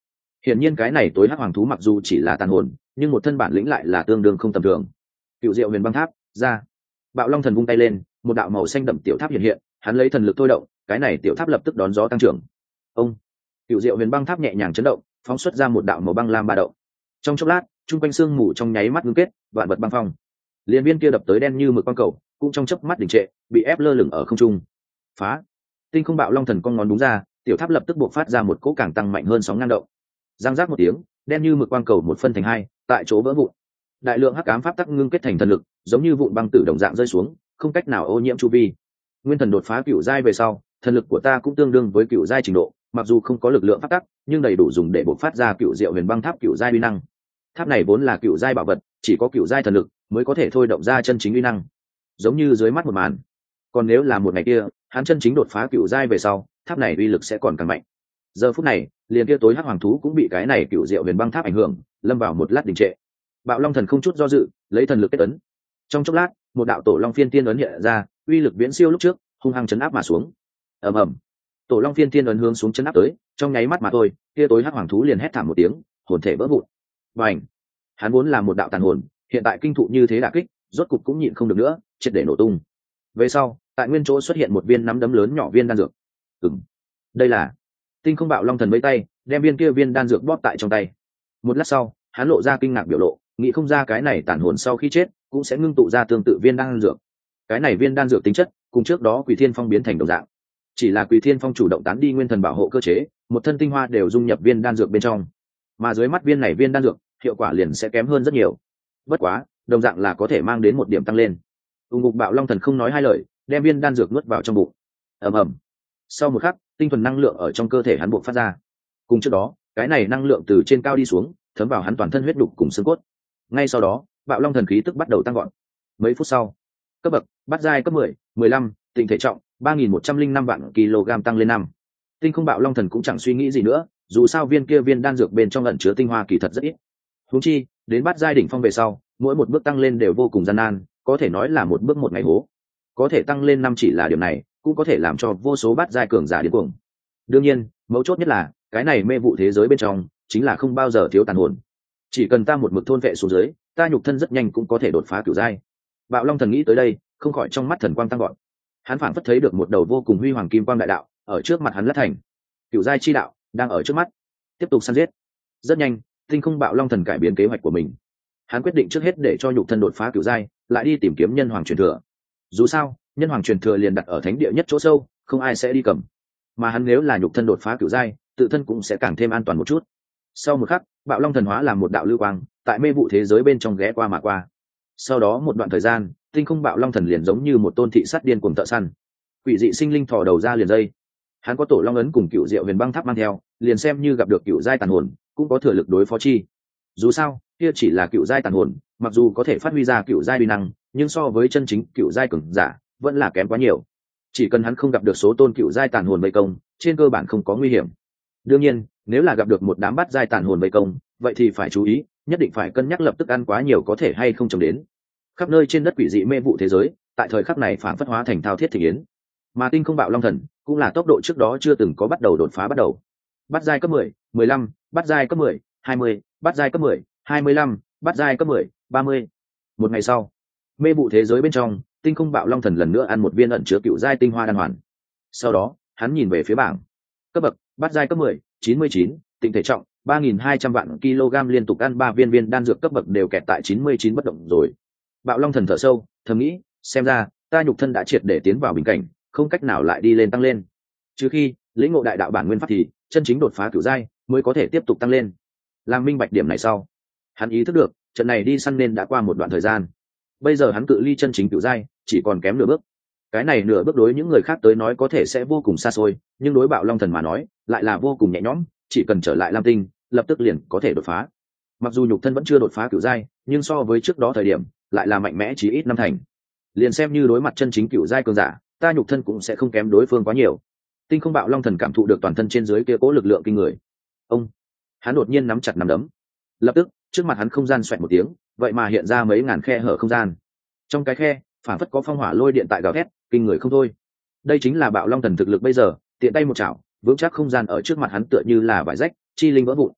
Hiển nhiên cái này tối hắc hoàng thú mặc dù chỉ là tàn hồn, nhưng một thân bản lĩnh lại là tương đương không tầm thường. Cựu Diệu Huyền Băng Tháp ra. Bạo Long Thần vung tay lên, một đạo màu xanh đậm tiểu tháp hiện hiện, hắn lấy thần lực thôi động, cái này tiểu tháp lập tức đón gió tăng trưởng. Ông. Cựu Diệu Huyền Băng Tháp nhẹ nhàng chấn động, phóng xuất ra một đạo màu băng lam ba động. Trong chốc lát, trung quanh xương mù trong nháy mắt ngưng kết, vạn vật băng phong. Liên viên kia đập tới đen như mực quang cầu, cũng trong chớp mắt đình trệ, bị ép lơ lửng ở không trung. Phá. Tinh Không Bạo Long Thần con ngón đúng ra, tiểu tháp lập tức bộc phát ra một cỗ càng tăng mạnh hơn sóng ngang động. Giang giác một tiếng, đen như mực quang cầu một phân thành hai, tại chỗ vỡ vụn. Đại lượng hắc ám pháp tắc ngưng kết thành thần lực, giống như vụn băng tử đồng dạng rơi xuống, không cách nào ô nhiễm chu vi. Nguyên thần đột phá cựu giai về sau, thần lực của ta cũng tương đương với cựu giai trình độ, mặc dù không có lực lượng pháp tắc, nhưng đầy đủ dùng để bộc phát ra cựu Diệu Huyền Băng Tháp cựu giai uy năng. Tháp này vốn là cựu giai bảo vật, chỉ có cựu giai thần lực mới có thể thôi động ra chân chính uy năng. Giống như dưới mắt một màn. Còn nếu là một ngày kia, hắn chân chính đột phá cựu giai về sau, tháp này uy lực sẽ còn càng mạnh. Giờ phút này, liền kia tối hắc hoàng thú cũng bị cái này cựu Diệu Huyền Băng Tháp ảnh hưởng, lâm vào một lát đình trệ. Bạo Long Thần không chút do dự, lấy thần lực kết ấn. Trong chốc lát, một đạo tổ long phiên tiên ấn hiện ra, uy lực viễn siêu lúc trước, hung hăng chấn áp mà xuống. Ầm ầm. Tổ long phiên tiên ấn hướng xuống chấn áp tới, trong nháy mắt mà thôi, kia tối hắc hoàng thú liền hét thảm một tiếng, hồn thể vỡ vụn. Bành. Hắn vốn là một đạo tàn hồn, hiện tại kinh thụ như thế đả kích, rốt cục cũng nhịn không được nữa, triệt để nổ tung. Về sau, tại nguyên chỗ xuất hiện một viên nắm đấm lớn nhỏ viên đan dược. Ừm. Đây là Tinh Không Bạo Long Thần vẫy tay, đem viên kia viên đan dược bóp tại trong tay. Một lát sau, hắn lộ ra kinh ngạc biểu lộ, nghĩ không ra cái này tàn hồn sau khi chết cũng sẽ ngưng tụ ra tương tự viên đan dược. Cái này viên đan dược tính chất cùng trước đó Quỷ Thiên Phong biến thành đồng dạng, chỉ là Quỷ Thiên Phong chủ động tán đi nguyên thần bảo hộ cơ chế, một thân tinh hoa đều dung nhập viên đan dược bên trong, mà dưới mắt viên này viên đan dược hiệu quả liền sẽ kém hơn rất nhiều. Bất quá, đồng dạng là có thể mang đến một điểm tăng lên. Ung Ngục Bạo Long Thần không nói hai lời, đem viên đan dược nuốt vào trong bụng. Ầm ầm. Sau một khắc, tinh thuần năng lượng ở trong cơ thể hắn bộc phát ra. Cùng trước đó, cái này năng lượng từ trên cao đi xuống, thấm vào hắn toàn thân huyết đục cùng xương cốt. Ngay sau đó, Bạo Long Thần khí tức bắt đầu tăng gọn. Mấy phút sau, cấp bậc bát giai cấp mười, mười lăm, tịnh thể trọng ba nghìn một trăm linh năm vạn kg tăng lên năm. Tinh Không Bạo Long Thần cũng chẳng suy nghĩ gì nữa, dù sao viên kia viên đan dược bên trong ẩn chứa tinh hoa kỳ thật rất ít. Huống chi, đến bát giai đỉnh phong về sau, mỗi một bước tăng lên đều vô cùng gian nan, có thể nói là một bước một ngày hố. Có thể tăng lên năm chỉ là điểm này, cũng có thể làm cho vô số bát giai cường giả điên cuồng. Đương nhiên, mấu chốt nhất là, cái này mê vụ thế giới bên trong, chính là không bao giờ thiếu tàn hồn. Chỉ cần ta một mực thôn vệ xuống dưới, ta nhục thân rất nhanh cũng có thể đột phá cửu giai. Bạo Long Thần nghĩ tới đây, không khỏi trong mắt thần quang tăng gọn. Hắn phảng phất thấy được một đầu vô cùng huy hoàng kim quang đại đạo ở trước mặt hắn lát thành. Cửu giai chi đạo đang ở trước mắt, tiếp tục săn giết. Rất nhanh, Tinh Không Bạo Long Thần cải biến kế hoạch của mình. Hắn quyết định trước hết để cho nhục thân đột phá cửu giai, lại đi tìm kiếm nhân hoàng truyền thừa. Dù sao, nhân hoàng truyền thừa liền đặt ở thánh địa nhất chỗ sâu, không ai sẽ đi cầm. Mà hắn nếu là nhục thân đột phá cửu giai, tự thân cũng sẽ càng thêm an toàn một chút. Sau một khắc, Bạo Long Thần hóa làm một đạo lưu quang, tại mê vụ thế giới bên trong ghé qua mà qua. Sau đó một đoạn thời gian, Tinh Không Bạo Long Thần liền giống như một tôn thị sát điên cuồng thợ săn. Quỷ dị sinh linh thò đầu ra liền dây. Hắn có tổ long ấn cùng cựu Diệu Huyền Băng Tháp mang theo, liền xem như gặp được cựu giai tàn hồn, cũng có thừa lực đối phó chi. Dù sao, kia chỉ là cựu giai tàn hồn, mặc dù có thể phát huy ra cựu giai uy năng, nhưng so với chân chính cựu giai cường giả, vẫn là kém quá nhiều. Chỉ cần hắn không gặp được số tôn cựu giai tàn hồn vây công, trên cơ bản không có nguy hiểm. Đương nhiên, nếu là gặp được một đám bát giai tàn hồn vây công, vậy thì phải chú ý, nhất định phải cân nhắc lập tức ăn quá nhiều có thể hay không chống đến. Khắp nơi trên đất quỷ dị mê vụ thế giới, tại thời khắc này phản phất hóa thành thao thiết thị yến. Mà Tinh Không Bạo Long Thần cũng là tốc độ trước đó chưa từng có bắt đầu đột phá bắt đầu. Bát giai cấp mười, mười lăm, bát giai cấp mười, hai mươi, bát giai cấp mười, hai mươi lăm, bát giai cấp mười, ba mươi. Một ngày sau, mê vụ thế giới bên trong, Tinh Không Bạo Long Thần lần nữa ăn một viên ẩn chứa cựu giai tinh hoa đan hoàn. Sau đó, hắn nhìn về phía bảng. Cấp bậc bát giai cấp mười, chín mươi chín, tịnh thể trọng ba nghìn hai trăm vạn kg, liên tục ăn ba viên viên đan dược cấp bậc đều kẹt tại chín mươi chín bất động rồi. Bạo Long Thần thở sâu, thầm nghĩ, xem ra ta nhục thân đã triệt để tiến vào bình cảnh, không cách nào lại đi lên tăng lên. Trừ khi lĩnh ngộ đại đạo bản nguyên pháp thì chân chính đột phá cửu giai mới có thể tiếp tục tăng lên. Làm minh bạch điểm này sau, hắn ý thức được trận này đi săn nên đã qua một đoạn thời gian. Bây giờ hắn cự ly chân chính cửu giai chỉ còn kém nửa bước. Cái này nửa bước đối những người khác tới nói có thể sẽ vô cùng xa xôi, nhưng đối Bạo Long Thần mà nói lại là vô cùng nhẹ nhõm, chỉ cần trở lại Lam Tinh, lập tức liền có thể đột phá. Mặc dù nhục thân vẫn chưa đột phá cửu giai, nhưng so với trước đó thời điểm lại là mạnh mẽ chí ít năm thành. Liền xem như đối mặt chân chính cửu giai cường giả, ta nhục thân cũng sẽ không kém đối phương quá nhiều. Tinh Không Bạo Long Thần cảm thụ được toàn thân trên dưới kia cố lực lượng kinh người. Ông, hắn đột nhiên nắm chặt nắm đấm. Lập tức, trước mặt hắn không gian xoẹt một tiếng, vậy mà hiện ra mấy ngàn khe hở không gian. Trong cái khe, phản phất có phong hỏa lôi điện tại gào thét, kinh người không thôi. Đây chính là Bạo Long Thần thực lực bây giờ, tiện tay một chảo, vững chắc không gian ở trước mặt hắn tựa như là vải rách, chi linh vỡ vụn.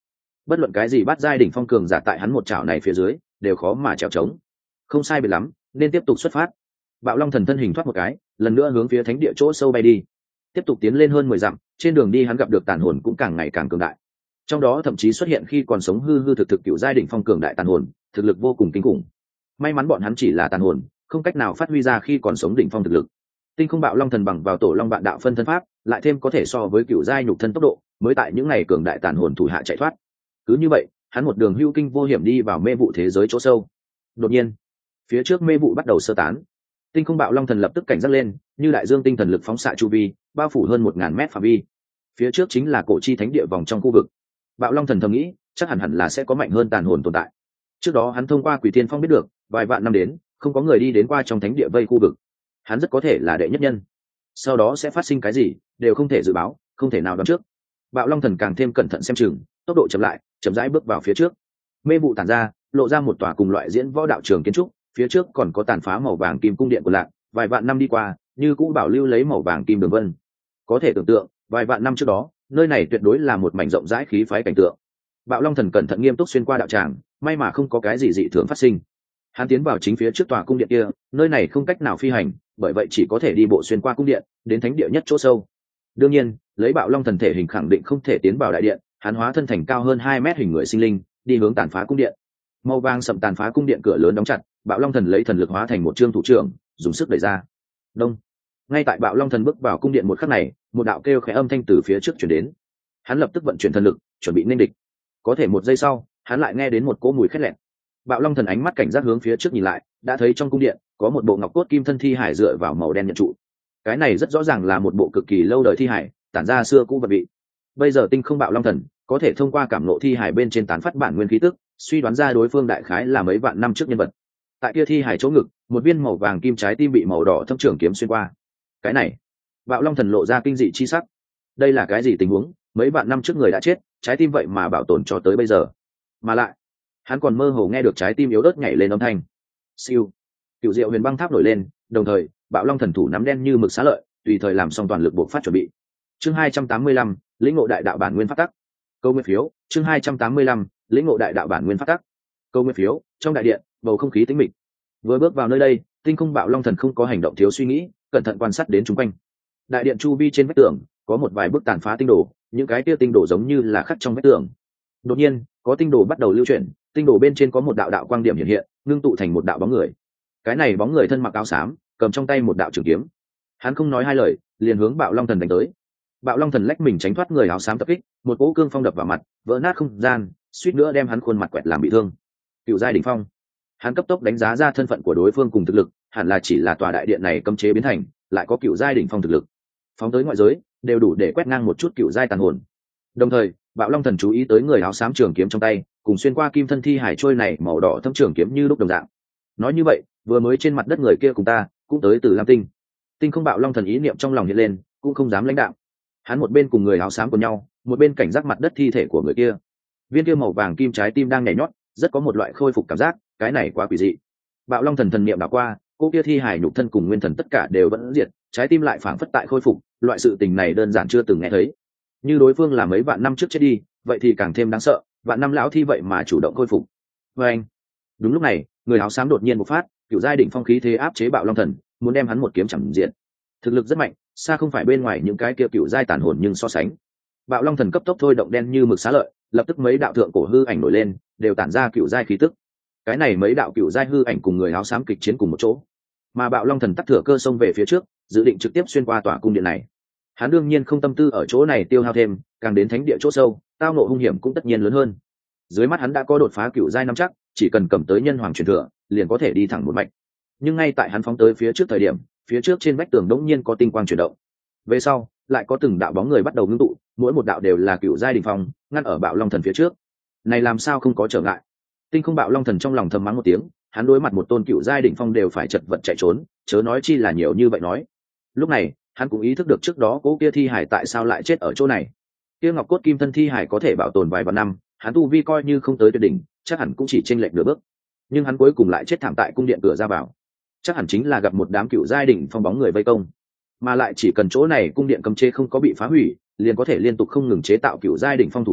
bất luận cái gì bắt giai đỉnh phong cường giả tại hắn một chảo này phía dưới đều khó mà trèo trống. Không sai biệt lắm, nên tiếp tục xuất phát. Bạo Long Thần thân hình thoát một cái, lần nữa hướng phía thánh địa chỗ sâu bay đi. Tiếp tục tiến lên hơn mười dặm, trên đường đi hắn gặp được tàn hồn cũng càng ngày càng cường đại. Trong đó thậm chí xuất hiện khi còn sống hư hư thực thực cựu giai đỉnh phong cường đại tàn hồn, thực lực vô cùng kinh khủng. May mắn bọn hắn chỉ là tàn hồn, không cách nào phát huy ra khi còn sống đỉnh phong thực lực. Tinh Không Bạo Long Thần bằng vào Tổ Long Vạn Đạo phân thân pháp, lại thêm có thể so với cựu giai nhục thân tốc độ, mới tại những ngày cường đại tàn hồn thủ hạ chạy thoát. Cứ như vậy, hắn một đường hưu kinh vô hiểm đi vào mê vụ thế giới chỗ sâu. Đột nhiên, phía trước mê vụ bắt đầu sơ tán. Tinh Không Bạo Long Thần lập tức cảnh giác lên, như đại dương tinh thần lực phóng xạ chu vi, bao phủ hơn một ngàn mét phạm vi. Phía trước chính là cổ chi thánh địa vòng trong khu vực. Bạo Long Thần thầm nghĩ, chắc hẳn hẳn là sẽ có mạnh hơn tàn hồn tồn tại. Trước đó hắn thông qua Quỷ Tiên Phong biết được, vài vạn năm đến, không có người đi đến qua trong thánh địa vây khu vực. Hắn rất có thể là đệ nhất nhân. Sau đó sẽ phát sinh cái gì, đều không thể dự báo, không thể nào đoán trước. Bạo Long Thần càng thêm cẩn thận xem chừng, tốc độ chậm lại, chậm rãi bước vào phía trước. Mê vụ tản ra, lộ ra một tòa cùng loại diễn võ đạo trường kiến trúc, phía trước còn có tàn phá màu vàng kim cung điện của Lạc, vài vạn năm đi qua, như cũ bảo lưu lấy màu vàng kim đường vân. Có thể tưởng tượng, vài vạn năm trước đó, nơi này tuyệt đối là một mảnh rộng rãi khí phái cảnh tượng. Bạo Long Thần cẩn thận nghiêm túc xuyên qua đạo tràng, may mà không có cái gì dị thường phát sinh. Hắn tiến vào chính phía trước tòa cung điện kia, nơi này không cách nào phi hành, bởi vậy chỉ có thể đi bộ xuyên qua cung điện, đến thánh địa nhất chỗ sâu. Đương nhiên, lấy Bạo Long Thần thể hình khẳng định không thể tiến vào đại điện, hắn hóa thân thành cao hơn hai mét hình người sinh linh, đi hướng tàn phá cung điện. Màu vàng sậm tàn phá cung điện cửa lớn đóng chặt, Bạo Long Thần lấy thần lực hóa thành một trương thủ trưởng, dùng sức đẩy ra. Đông. Ngay tại Bạo Long Thần bước vào cung điện một khắc này, một đạo kêu khẽ âm thanh từ phía trước truyền đến. Hắn lập tức vận chuyển thần lực, chuẩn bị nên địch. Có thể một giây sau, hắn lại nghe đến một cỗ mùi khét lẹt. Bạo Long Thần ánh mắt cảnh giác hướng phía trước nhìn lại, đã thấy trong cung điện có một bộ ngọc cốt kim thân thi hải dựa vào màu đen nhận trụ. Cái này rất rõ ràng là một bộ cực kỳ lâu đời thi hải, tản ra xưa cũ vật vị. Bây giờ Tinh Không Bạo Long Thần có thể thông qua cảm ngộ thi hải bên trên tán phát bản nguyên khí tức, suy đoán ra đối phương đại khái là mấy vạn năm trước nhân vật. Tại kia thi hải chỗ ngực, một viên màu vàng kim trái tim bị màu đỏ thâm trường kiếm xuyên qua. Cái này, Bạo Long Thần lộ ra kinh dị chi sắc. Đây là cái gì tình huống? Mấy vạn năm trước người đã chết, trái tim vậy mà bảo tồn cho tới bây giờ. Mà lại, hắn còn mơ hồ nghe được trái tim yếu ớt nhảy lên âm thanh. Siêu, cựu diệu huyền băng tháp nổi lên, đồng thời, Bạo Long Thần thủ nắm đen như mực xá lợi, tùy thời làm xong toàn lực buộc phát chuẩn bị. Chương hai trăm tám mươi lăm, lĩnh ngộ đại đạo bản nguyên pháp tắc. Câu nguyên phiếu, chương hai trăm tám mươi lăm, lĩnh ngộ đại đạo bản nguyên pháp tắc. Câu nguyên phiếu, trong đại điện, bầu không khí tĩnh mịch. Vừa bước vào nơi đây, Tinh Không Bạo Long Thần không có hành động thiếu suy nghĩ, cẩn thận quan sát đến chúng quanh. Đại điện chu vi trên vách tường có một vài bức tàn phá tinh đồ, những cái kia tinh đồ giống như là khắc trong vách tường. Đột nhiên, có tinh đồ bắt đầu lưu chuyển, tinh đồ bên trên có một đạo đạo quang điểm hiện hiện, ngưng tụ thành một đạo bóng người. Cái này bóng người thân mặc áo xám, cầm trong tay một đạo trường kiếm. Hắn không nói hai lời, liền hướng Bạo Long Thần đánh tới. Bạo Long Thần lách mình tránh thoát người áo xám tập kích, một cỗ cương phong đập vào mặt, vỡ nát không gian, suýt nữa đem hắn khuôn mặt quẹt làm bị thương. Cựu giai đỉnh phong. Hắn cấp tốc đánh giá ra thân phận của đối phương cùng thực lực, hẳn là chỉ là tòa đại điện này cấm chế biến thành, lại có cựu giai đỉnh phong thực lực. Phóng tới ngoại giới, đều đủ để quét ngang một chút cựu giai tàn hồn. Đồng thời, Bạo Long Thần chú ý tới người áo xám trường kiếm trong tay, cùng xuyên qua kim thân thi hải trôi này màu đỏ thâm trường kiếm như lúc đồng dạng. Nói như vậy, vừa mới trên mặt đất người kia cùng ta, cũng tới từ Lam Tinh. Tinh Không Bạo Long Thần ý niệm trong lòng hiện lên, cũng không dám lãnh đạo. Hắn một bên cùng người áo xám của nhau, một bên cảnh giác mặt đất thi thể của người kia. Viên kia màu vàng kim trái tim đang nhảy nhót, rất có một loại khôi phục cảm giác, cái này quá quỷ dị. Bạo Long Thần thần niệm đảo qua, cô kia thi hải nhục thân cùng nguyên thần tất cả đều vẫn diệt, trái tim lại phảng phất tại khôi phục, loại sự tình này đơn giản chưa từng nghe thấy. Như đối phương là mấy vạn năm trước chết đi, vậy thì càng thêm đáng sợ, vạn năm lão thi vậy mà chủ động khôi phục. Và anh, đúng lúc này, người áo xám đột nhiên bộc phát, cựu giai đỉnh phong khí thế áp chế Bạo Long Thần, muốn đem hắn một kiếm chằm diện. Thực lực rất mạnh, xa không phải bên ngoài những cái kia cựu giai tàn hồn nhưng so sánh. Bạo Long Thần cấp tốc thôi động đen như mực xá lợi, lập tức mấy đạo thượng cổ hư ảnh nổi lên, đều tản ra cựu giai khí tức. Cái này mấy đạo cựu giai hư ảnh cùng người áo xám kịch chiến cùng một chỗ, mà Bạo Long Thần tắt thừa cơ xông về phía trước, dự định trực tiếp xuyên qua tòa cung điện này. Hắn đương nhiên không tâm tư ở chỗ này tiêu hao thêm, càng đến thánh địa chỗ sâu, tao nộ hung hiểm cũng tất nhiên lớn hơn. Dưới mắt hắn đã có đột phá cựu giai năm chắc, chỉ cần cầm tới nhân hoàng truyền thừa, liền có thể đi thẳng một mạch. Nhưng ngay tại hắn phóng tới phía trước thời điểm, phía trước trên vách tường đống nhiên có tinh quang chuyển động. Về sau, lại có từng đạo bóng người bắt đầu ngưng tụ, mỗi một đạo đều là cựu giai đỉnh phong, ngăn ở Bạo Long Thần phía trước. Này làm sao không có trở ngại? Tinh Không Bạo Long Thần trong lòng thầm mắng một tiếng, hắn đối mặt một tôn cựu giai đỉnh phong đều phải chật vật chạy trốn, chớ nói chi là nhiều như vậy nói. Lúc này, hắn cũng ý thức được trước đó cố kia thi hải tại sao lại chết ở chỗ này. Kia ngọc cốt kim thân thi hải có thể bảo tồn vài vạn năm, hắn tu vi coi như không tới tuyệt đỉnh, chắc hẳn cũng chỉ chênh lệch nửa bước. Nhưng hắn cuối cùng lại chết thảm tại cung điện cửa ra vào. Chắc hẳn chính là gặp một đám cựu giai đỉnh phong bóng người vây công, mà lại chỉ cần chỗ này cung điện cấm chế không có bị phá hủy, liền có thể liên tục không ngừng chế tạo cựu giai đỉnh phong thủ vệ,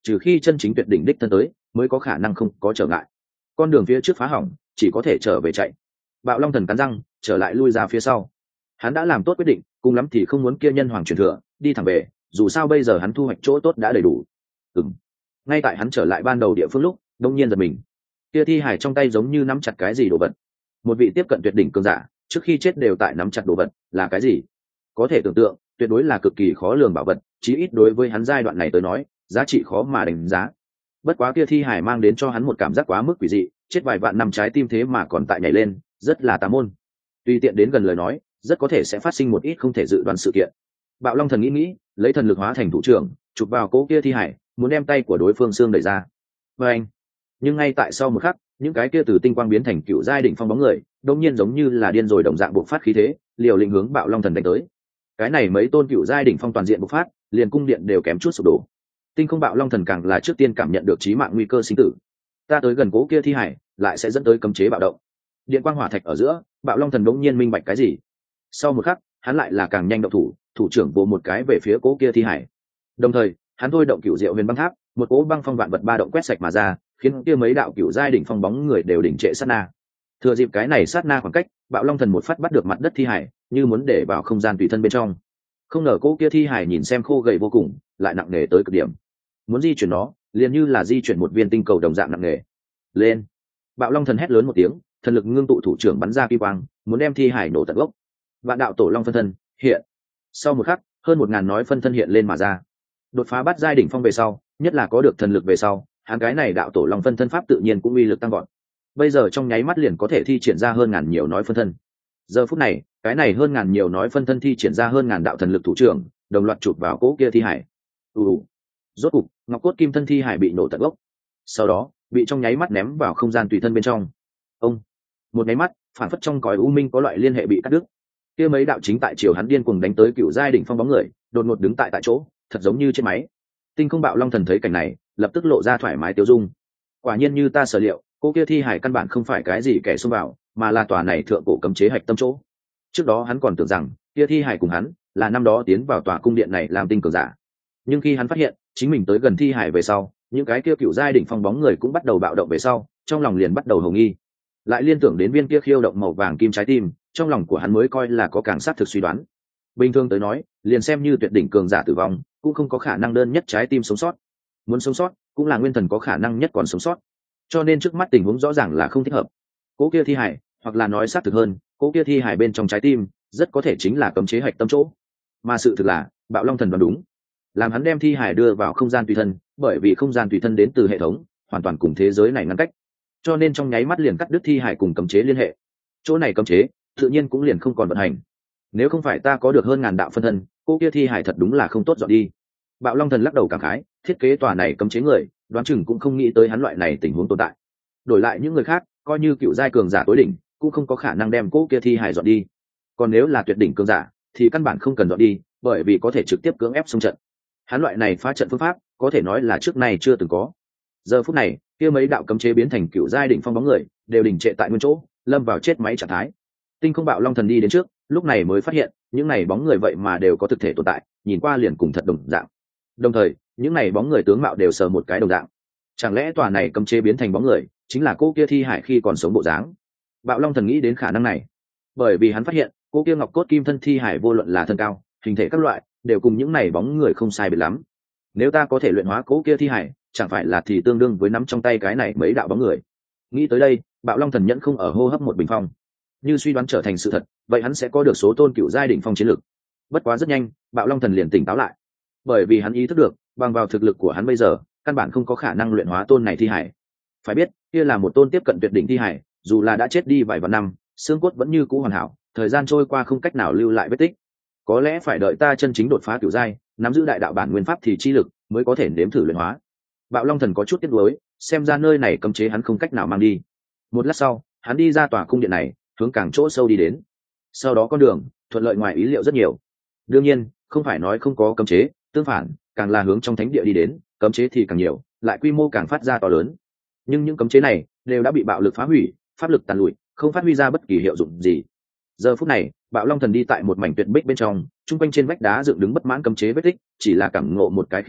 trừ khi chân chính tuyệt đỉnh đích thân tới mới có khả năng không có trở ngại. Con đường phía trước phá hỏng, chỉ có thể trở về chạy. Bạo Long Thần cắn răng trở lại lui ra phía sau. Hắn đã làm tốt quyết định, cùng lắm thì không muốn kia nhân hoàng truyền thừa, đi thẳng về, dù sao bây giờ hắn thu hoạch chỗ tốt đã đầy đủ. Ừm. Ngay tại hắn trở lại ban đầu địa phương lúc, đông nhiên giật mình. Kia thi hải trong tay giống như nắm chặt cái gì đồ vật. Một vị tiếp cận tuyệt đỉnh cường giả, trước khi chết đều tại nắm chặt đồ vật, là cái gì? Có thể tưởng tượng, tuyệt đối là cực kỳ khó lường bảo vật, chí ít đối với hắn giai đoạn này tới nói, giá trị khó mà đánh giá. Bất quá kia thi hải mang đến cho hắn một cảm giác quá mức quỷ dị, chết vài vạn năm trái tim thế mà còn tại nhảy lên, rất là tà môn. Tùy tiện đến gần lời nói, rất có thể sẽ phát sinh một ít không thể dự đoán sự kiện. Bạo Long Thần nghĩ nghĩ, lấy thần lực hóa thành thủ trưởng, chụp vào cố kia thi hải, muốn đem tay của đối phương xương đẩy ra. Và anh, nhưng ngay tại sau một khắc, những cái kia từ tinh quang biến thành cựu giai đỉnh phong bóng người, đột nhiên giống như là điên rồi đồng dạng bộc phát khí thế, liều lĩnh hướng Bạo Long Thần đánh tới. Cái này mấy tôn cựu giai đỉnh phong toàn diện bộc phát, liền cung điện đều kém chút sụp đổ. Tinh không Bạo Long Thần càng là trước tiên cảm nhận được chí mạng nguy cơ sinh tử. Ta tới gần cố kia thi hải, lại sẽ dẫn tới cấm chế bạo động. Điện quang hỏa thạch ở giữa, Bạo Long Thần đột nhiên minh bạch cái gì. Sau một khắc, hắn lại là càng nhanh động thủ, thủ trưởng vồ một cái về phía cố kia thi hải. Đồng thời, hắn thôi động cựu diệu huyền băng tháp, một cỗ băng phong vạn vật ba động quét sạch mà ra, khiến kia mấy đạo cựu giai đỉnh phong bóng người đều đỉnh trệ sát na. Thừa dịp cái này sát na khoảng cách, Bạo Long Thần một phát bắt được mặt đất thi hải, như muốn để vào không gian tùy thân bên trong. Không ngờ cố kia thi hải nhìn xem khô gầy vô cùng, lại nặng nề tới cực điểm. Muốn di chuyển nó, liền như là di chuyển một viên tinh cầu đồng dạng nặng nề. Lên! Bạo Long Thần hét lớn một tiếng, thần lực ngưng tụ thủ trưởng bắn ra kim quang, muốn đem thi hải nổ tận gốc. Vạn đạo tổ long phân thân hiện. Sau một khắc, hơn một ngàn nói phân thân hiện lên mà ra. Đột phá bắt giai đỉnh phong về sau, nhất là có được thần lực về sau, hắn cái này đạo tổ long phân thân pháp tự nhiên cũng uy lực tăng gọn. Bây giờ trong nháy mắt liền có thể thi triển ra hơn ngàn nhiều nói phân thân. Giờ phút này, cái này hơn ngàn nhiều nói phân thân thi triển ra hơn ngàn đạo thần lực thủ trưởng, đồng loạt chụp vào cỗ kia thi hải. Ù. Rốt cục, ngọc cốt kim thân thi hải bị nổ tận gốc. Sau đó, bị trong nháy mắt ném vào không gian tùy thân bên trong. Ông. Một nháy mắt, phản phất trong cõi u minh có loại liên hệ bị cắt đứt. Kia mấy đạo chính tại chiều hắn điên cuồng đánh tới cựu giai đỉnh phong bóng người, đột ngột đứng tại tại chỗ, thật giống như trên máy. Tinh không Bạo Long Thần thấy cảnh này, lập tức lộ ra thoải mái tiêu dung. Quả nhiên như ta sở liệu, cô kia thi hải căn bản không phải cái gì kẻ xông vào, mà là tòa này thượng cổ cấm chế hạch tâm chỗ. Trước đó hắn còn tưởng rằng kia thi hải cùng hắn là năm đó tiến vào tòa cung điện này làm tinh cường giả, nhưng khi hắn phát hiện chính mình tới gần thi hải về sau, những cái kia cựu giai đỉnh phong bóng người cũng bắt đầu bạo động về sau, trong lòng liền bắt đầu hồ nghi, lại liên tưởng đến viên kia khiêu động màu vàng kim trái tim, trong lòng của hắn mới coi là có càng xác thực suy đoán. Bình thường tới nói, liền xem như tuyệt đỉnh cường giả tử vong, cũng không có khả năng đơn nhất trái tim sống sót. Muốn sống sót, cũng là nguyên thần có khả năng nhất còn sống sót. Cho nên trước mắt tình huống rõ ràng là không thích hợp. Cố kia thi hải, hoặc là nói xác thực hơn, cố kia thi hải bên trong trái tim, rất có thể chính là cấm chế hạch tâm chỗ. Mà sự thực là, Bạo Long Thần đoán đúng. Làm hắn đem thi hải đưa vào không gian tùy thân, bởi vì không gian tùy thân đến từ hệ thống, hoàn toàn cùng thế giới này ngăn cách. Cho nên trong nháy mắt liền cắt đứt thi hải cùng cấm chế liên hệ. Chỗ này cấm chế, tự nhiên cũng liền không còn vận hành. Nếu không phải ta có được hơn ngàn đạo phân thân, cô kia thi hải thật đúng là không tốt dọn đi. Bạo Long Thần lắc đầu cảm khái, thiết kế tòa này cấm chế người, đoán chừng cũng không nghĩ tới hắn loại này tình huống tồn tại. Đổi lại những người khác, coi như cựu giai cường giả tối đỉnh, cũng không có khả năng đem cô kia thi hải dọn đi. Còn nếu là tuyệt đỉnh cường giả, thì căn bản không cần dọn đi, bởi vì có thể trực tiếp cưỡng ép xung trận. Hắn loại này phá trận phương pháp, có thể nói là trước nay chưa từng có. Giờ phút này, kia mấy đạo cấm chế biến thành cựu giai đỉnh phong bóng người, đều đình trệ tại nguyên chỗ, lâm vào chết máy trạng thái. Tinh không Bạo Long Thần đi đến trước, lúc này mới phát hiện, những này bóng người vậy mà đều có thực thể tồn tại, nhìn qua liền cùng thật đồng dạng. Đồng thời, những này bóng người tướng mạo đều sờ một cái đồng dạng. Chẳng lẽ tòa này cấm chế biến thành bóng người, chính là cô kia thi hải khi còn sống bộ dáng? Bạo Long Thần nghĩ đến khả năng này, bởi vì hắn phát hiện, cô kia ngọc cốt kim thân thi hải vô luận là thân cao, hình thể các loại, đều cùng những này bóng người không sai biệt lắm. Nếu ta có thể luyện hóa cô kia thi hải, chẳng phải là thì tương đương với nắm trong tay cái này mấy đạo bóng người. Nghĩ tới đây, Bạo Long Thần nhẫn không ở hô hấp một bình phong. Như suy đoán trở thành sự thật, vậy hắn sẽ có được số tôn cựu giai đỉnh phong chiến lực. Bất quá rất nhanh, Bạo Long Thần liền tỉnh táo lại, bởi vì hắn ý thức được, bằng vào thực lực của hắn bây giờ, căn bản không có khả năng luyện hóa tôn này thi hải. Phải biết, kia là một tôn tiếp cận tuyệt đỉnh thi hải, dù là đã chết đi vài vạn năm, xương cốt vẫn như cũ hoàn hảo, thời gian trôi qua không cách nào lưu lại vết tích. Có lẽ phải đợi ta chân chính đột phá cựu giai, nắm giữ đại đạo bản nguyên pháp thì chi lực, mới có thể nếm thử luyện hóa. Bạo Long Thần có chút tiếc nuối, xem ra nơi này cấm chế hắn không cách nào mang đi. Một lát sau, hắn đi ra tòa cung điện này, hướng càng chỗ sâu đi đến. Sau đó con đường thuận lợi ngoài ý liệu rất nhiều. Đương nhiên, không phải nói không có cấm chế, tương phản, càng là hướng trong thánh địa đi đến, cấm chế thì càng nhiều, lại quy mô càng phát ra to lớn. Nhưng những cấm chế này đều đã bị bạo lực phá hủy, pháp lực tàn lụi, không phát huy ra bất kỳ hiệu dụng gì. Giờ phút này, Bạo Long Thần đi tại một mảnh tuyệt bích bên trong, trung quanh trên vách đá dựng đứng bất mãn cấm chế vết tích, chỉ là cảm ngộ một cái khí tức,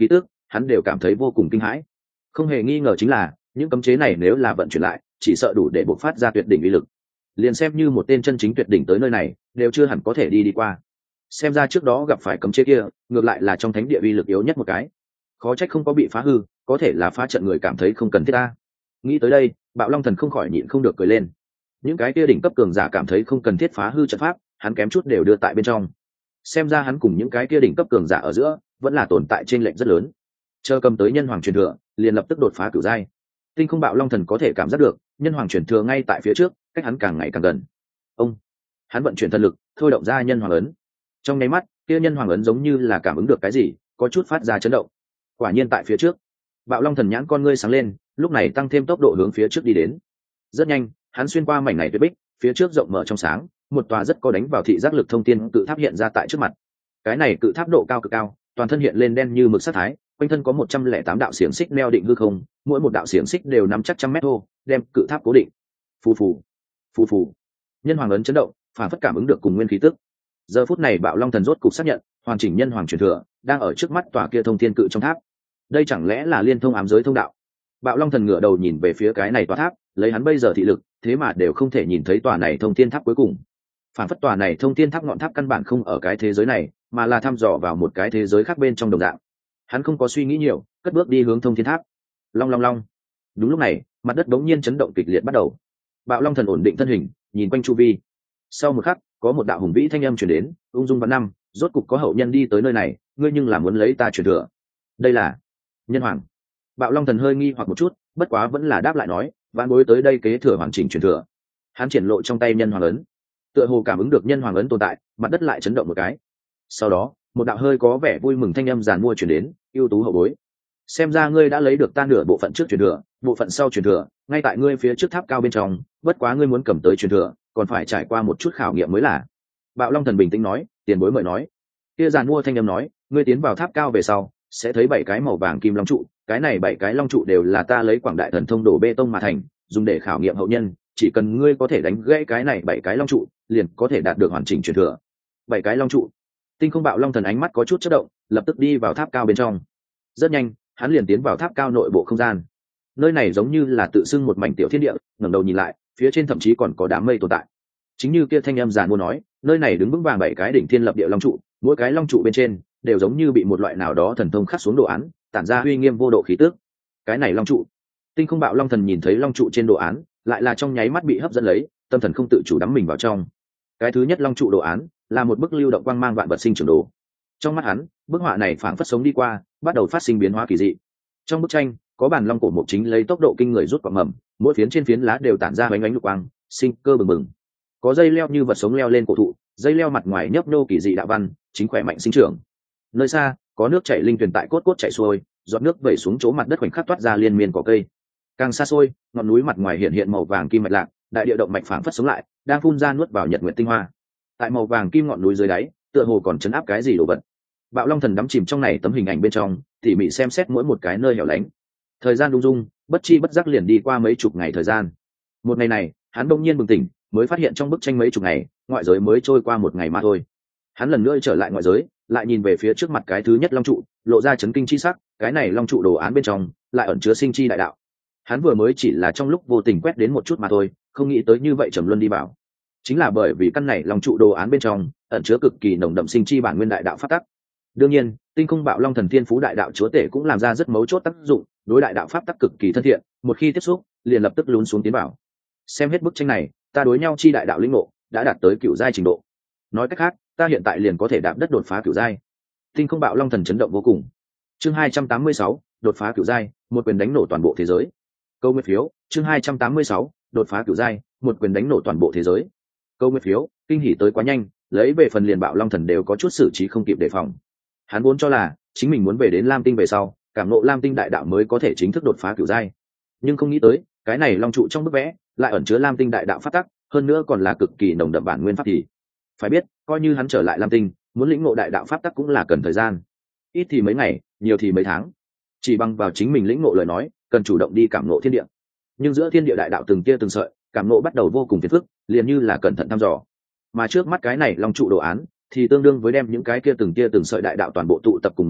hắn đều cảm thấy vô cùng kinh hãi. Không hề nghi ngờ chính là những cấm chế này nếu là vận chuyển lại chỉ sợ đủ để bộc phát ra tuyệt đỉnh uy lực, liền xem như một tên chân chính tuyệt đỉnh tới nơi này đều chưa hẳn có thể đi đi qua. Xem ra trước đó gặp phải cấm chế kia ngược lại là trong thánh địa uy lực yếu nhất một cái, khó trách không có bị phá hư, có thể là phá trận người cảm thấy không cần thiết ta. Nghĩ tới đây, Bạo Long Thần không khỏi nhịn không được cười lên. Những cái kia đỉnh cấp cường giả cảm thấy không cần thiết phá hư trận pháp, hắn kém chút đều đưa tại bên trong. Xem ra hắn cùng những cái kia đỉnh cấp cường giả ở giữa vẫn là tồn tại trên lệnh rất lớn. Chờ cầm tới nhân hoàng truyền thừa, liền lập tức đột phá cửu giai. Tinh Không Bạo Long Thần có thể cảm giác được, nhân hoàng truyền thừa ngay tại phía trước, cách hắn càng ngày càng gần. Ông, hắn vận chuyển thần lực, thôi động ra nhân hoàng ấn. Trong nháy mắt, kia nhân hoàng ấn giống như là cảm ứng được cái gì, có chút phát ra chấn động. Quả nhiên tại phía trước, Bạo Long Thần nhãn con ngươi sáng lên, lúc này tăng thêm tốc độ hướng phía trước đi đến. Rất nhanh, hắn xuyên qua mảnh này tuyết bích, phía trước rộng mở trong sáng, một tòa rất có đánh vào thị giác lực thông thiên cự tháp hiện ra tại trước mặt. Cái này cự tháp độ cao cực cao, toàn thân hiện lên đen như mực sắc thái, quanh thân có một trăm lẻ tám đạo xiềng xích neo định hư không, mỗi một đạo xiềng xích đều nắm chắc trăm mét thô, đem cự tháp cố định. Phù phù, phù phù. Nhân hoàng ấn chấn động, phản phất cảm ứng được cùng nguyên khí tức. Giờ phút này Bạo Long Thần rốt cục xác nhận, hoàn chỉnh nhân hoàng truyền thừa đang ở trước mắt tòa kia thông thiên cự trong tháp. Đây chẳng lẽ là liên thông ám giới thông đạo? Bạo Long Thần ngửa đầu nhìn về phía cái này tòa tháp, lấy hắn bây giờ thị lực, thế mà đều không thể nhìn thấy tòa này thông thiên tháp cuối cùng. Phản phất tòa này thông thiên tháp ngọn tháp căn bản không ở cái thế giới này, mà là thăm dò vào một cái thế giới khác bên trong đồng dạng. Hắn không có suy nghĩ nhiều, cất bước đi hướng thông thiên tháp. Long long long. Đúng lúc này, mặt đất bỗng nhiên chấn động kịch liệt bắt đầu. Bạo Long Thần ổn định thân hình, nhìn quanh chu vi. Sau một khắc, có một đạo hùng vĩ thanh âm truyền đến, ung dung vạn năm, rốt cục có hậu nhân đi tới nơi này, ngươi nhưng là muốn lấy ta truyền thừa. Đây là nhân hoàng. Bạo Long Thần hơi nghi hoặc một chút, bất quá vẫn là đáp lại nói, vạn bối tới đây kế thừa hoàn chỉnh truyền thừa. Hắn triển lộ trong tay nhân hoàng ấn, tựa hồ cảm ứng được nhân hoàng ấn tồn tại, mặt đất lại chấn động một cái. Sau đó, một đạo hơi có vẻ vui mừng thanh âm giàn mua truyền đến, ưu tú hậu bối, xem ra ngươi đã lấy được ta nửa bộ phận trước truyền thừa, bộ phận sau truyền thừa ngay tại ngươi phía trước tháp cao bên trong, bất quá ngươi muốn cầm tới truyền thừa còn phải trải qua một chút khảo nghiệm mới là. Bạo Long Thần bình tĩnh nói, tiền bối mời nói. Kia giàn mua thanh âm nói, ngươi tiến vào tháp cao về sau sẽ thấy bảy cái màu vàng kim long trụ, cái này bảy cái long trụ đều là ta lấy quảng đại thần thông đổ bê tông mà thành, dùng để khảo nghiệm hậu nhân, chỉ cần ngươi có thể đánh gãy cái này bảy cái long trụ liền có thể đạt được hoàn chỉnh truyền thừa. Bảy cái long trụ. Tinh Không Bạo Long Thần ánh mắt có chút chớp động, lập tức đi vào tháp cao bên trong. Rất nhanh, hắn liền tiến vào tháp cao nội bộ không gian. Nơi này giống như là tự xưng một mảnh tiểu thiên địa, ngẩng đầu nhìn lại, phía trên thậm chí còn có đám mây tồn tại. Chính như kia thanh âm giàn mua nói, nơi này đứng vững vàng bảy cái đỉnh thiên lập địa long trụ, mỗi cái long trụ bên trên đều giống như bị một loại nào đó thần thông khắc xuống đồ án, tản ra uy nghiêm vô độ khí tức. Cái này long trụ. Tinh Không Bạo Long Thần nhìn thấy long trụ trên đồ án, lại là trong nháy mắt bị hấp dẫn lấy, tâm thần không tự chủ đắm mình vào trong. Cái thứ nhất long trụ đồ án là một bức lưu động quang mang vạn vật sinh trưởng đồ. Trong mắt hắn, bức họa này phảng phất sống đi qua, bắt đầu phát sinh biến hóa kỳ dị. Trong bức tranh có bản long cổ mục chính lấy tốc độ kinh người rút quả mầm, mỗi phiến trên phiến lá đều tản ra ánh ánh lục quang, sinh cơ bừng bừng. Có dây leo như vật sống leo lên cổ thụ, dây leo mặt ngoài nhấp nô kỳ dị đạo văn, chính khỏe mạnh sinh trưởng. Nơi xa có nước chảy linh tuyền tại cốt cốt chảy xuôi, giọt nước vẩy xuống chỗ mặt đất khoảnh khắc toát ra liên miên cỏ cây. Càng xa xôi, ngọn núi mặt ngoài hiện hiện màu vàng kim mạch lạc, đại địa động mạch phảng phất sống lại, đang phun ra nuốt vào nhật nguyệt tinh hoa. Tại màu vàng kim ngọn núi dưới đáy, tựa hồ còn chấn áp cái gì đồ vật. Bạo Long Thần đắm chìm trong này tấm hình ảnh bên trong, tỉ mỉ xem xét mỗi một cái nơi hẻo lánh. Thời gian đung dung, bất chi bất giác liền đi qua mấy chục ngày thời gian. Một ngày này, hắn bỗng nhiên bừng tỉnh, mới phát hiện trong bức tranh mấy chục ngày, ngoại giới mới trôi qua một ngày mà thôi. Hắn lần nữa trở lại ngoại giới, lại nhìn về phía trước mặt cái thứ nhất long trụ, lộ ra chấn kinh chi sắc, cái này long trụ đồ án bên trong lại ẩn chứa sinh chi đại đạo. Hắn vừa mới chỉ là trong lúc vô tình quét đến một chút mà thôi, không nghĩ tới như vậy trầm luân đi vào. Chính là bởi vì căn này long trụ đồ án bên trong ẩn chứa cực kỳ nồng đậm sinh chi bản nguyên đại đạo pháp tắc. Đương nhiên, Tinh Không Bạo Long Thần Thiên Phú đại đạo chúa tể cũng làm ra rất mấu chốt tác dụng, đối đại đạo pháp tắc cực kỳ thân thiện, một khi tiếp xúc, liền lập tức lún xuống tiến vào. Xem hết bức tranh này, ta đối nhau chi đại đạo linh ngộ đã đạt tới cửu giai trình độ. Nói cách khác, ta hiện tại liền có thể đạp đất đột phá cửu giai. Tinh Không Bạo Long Thần chấn động vô cùng. Chương hai trăm tám mươi sáu, đột phá cửu giai, một quyền đánh nổ toàn bộ thế giới. Câu nguyên phiếu, chương hai trăm tám mươi sáu, đột phá cửu giai, một quyền đánh nổ toàn bộ thế giới. Câu nguyên phiếu, kinh hỉ tới quá nhanh, lấy về phần liền Bạo Long Thần đều có chút xử trí không kịp đề phòng. Hắn vốn cho là chính mình muốn về đến Lam Tinh về sau, cảm ngộ Lam Tinh đại đạo mới có thể chính thức đột phá cửu giai, nhưng không nghĩ tới cái này long trụ trong bức vẽ lại ẩn chứa Lam Tinh đại đạo pháp tắc, hơn nữa còn là cực kỳ nồng đậm bản nguyên pháp thì phải biết, coi như hắn trở lại Lam Tinh, muốn lĩnh ngộ đại đạo pháp tắc cũng là cần thời gian, ít thì mấy ngày, nhiều thì mấy tháng. Chỉ bằng vào chính mình lĩnh ngộ lời nói, cần chủ động đi cảm ngộ thiên địa, nhưng giữa thiên địa đại đạo từng tia từng sợi, cảm ngộ bắt đầu vô cùng phiền phức, liền như là cẩn thận thăm dò. Mà trước mắt cái này long trụ đồ án thì tương đương với đem những cái kia từng tia từng sợi đại đạo toàn bộ tụ tập cùng một chỗ,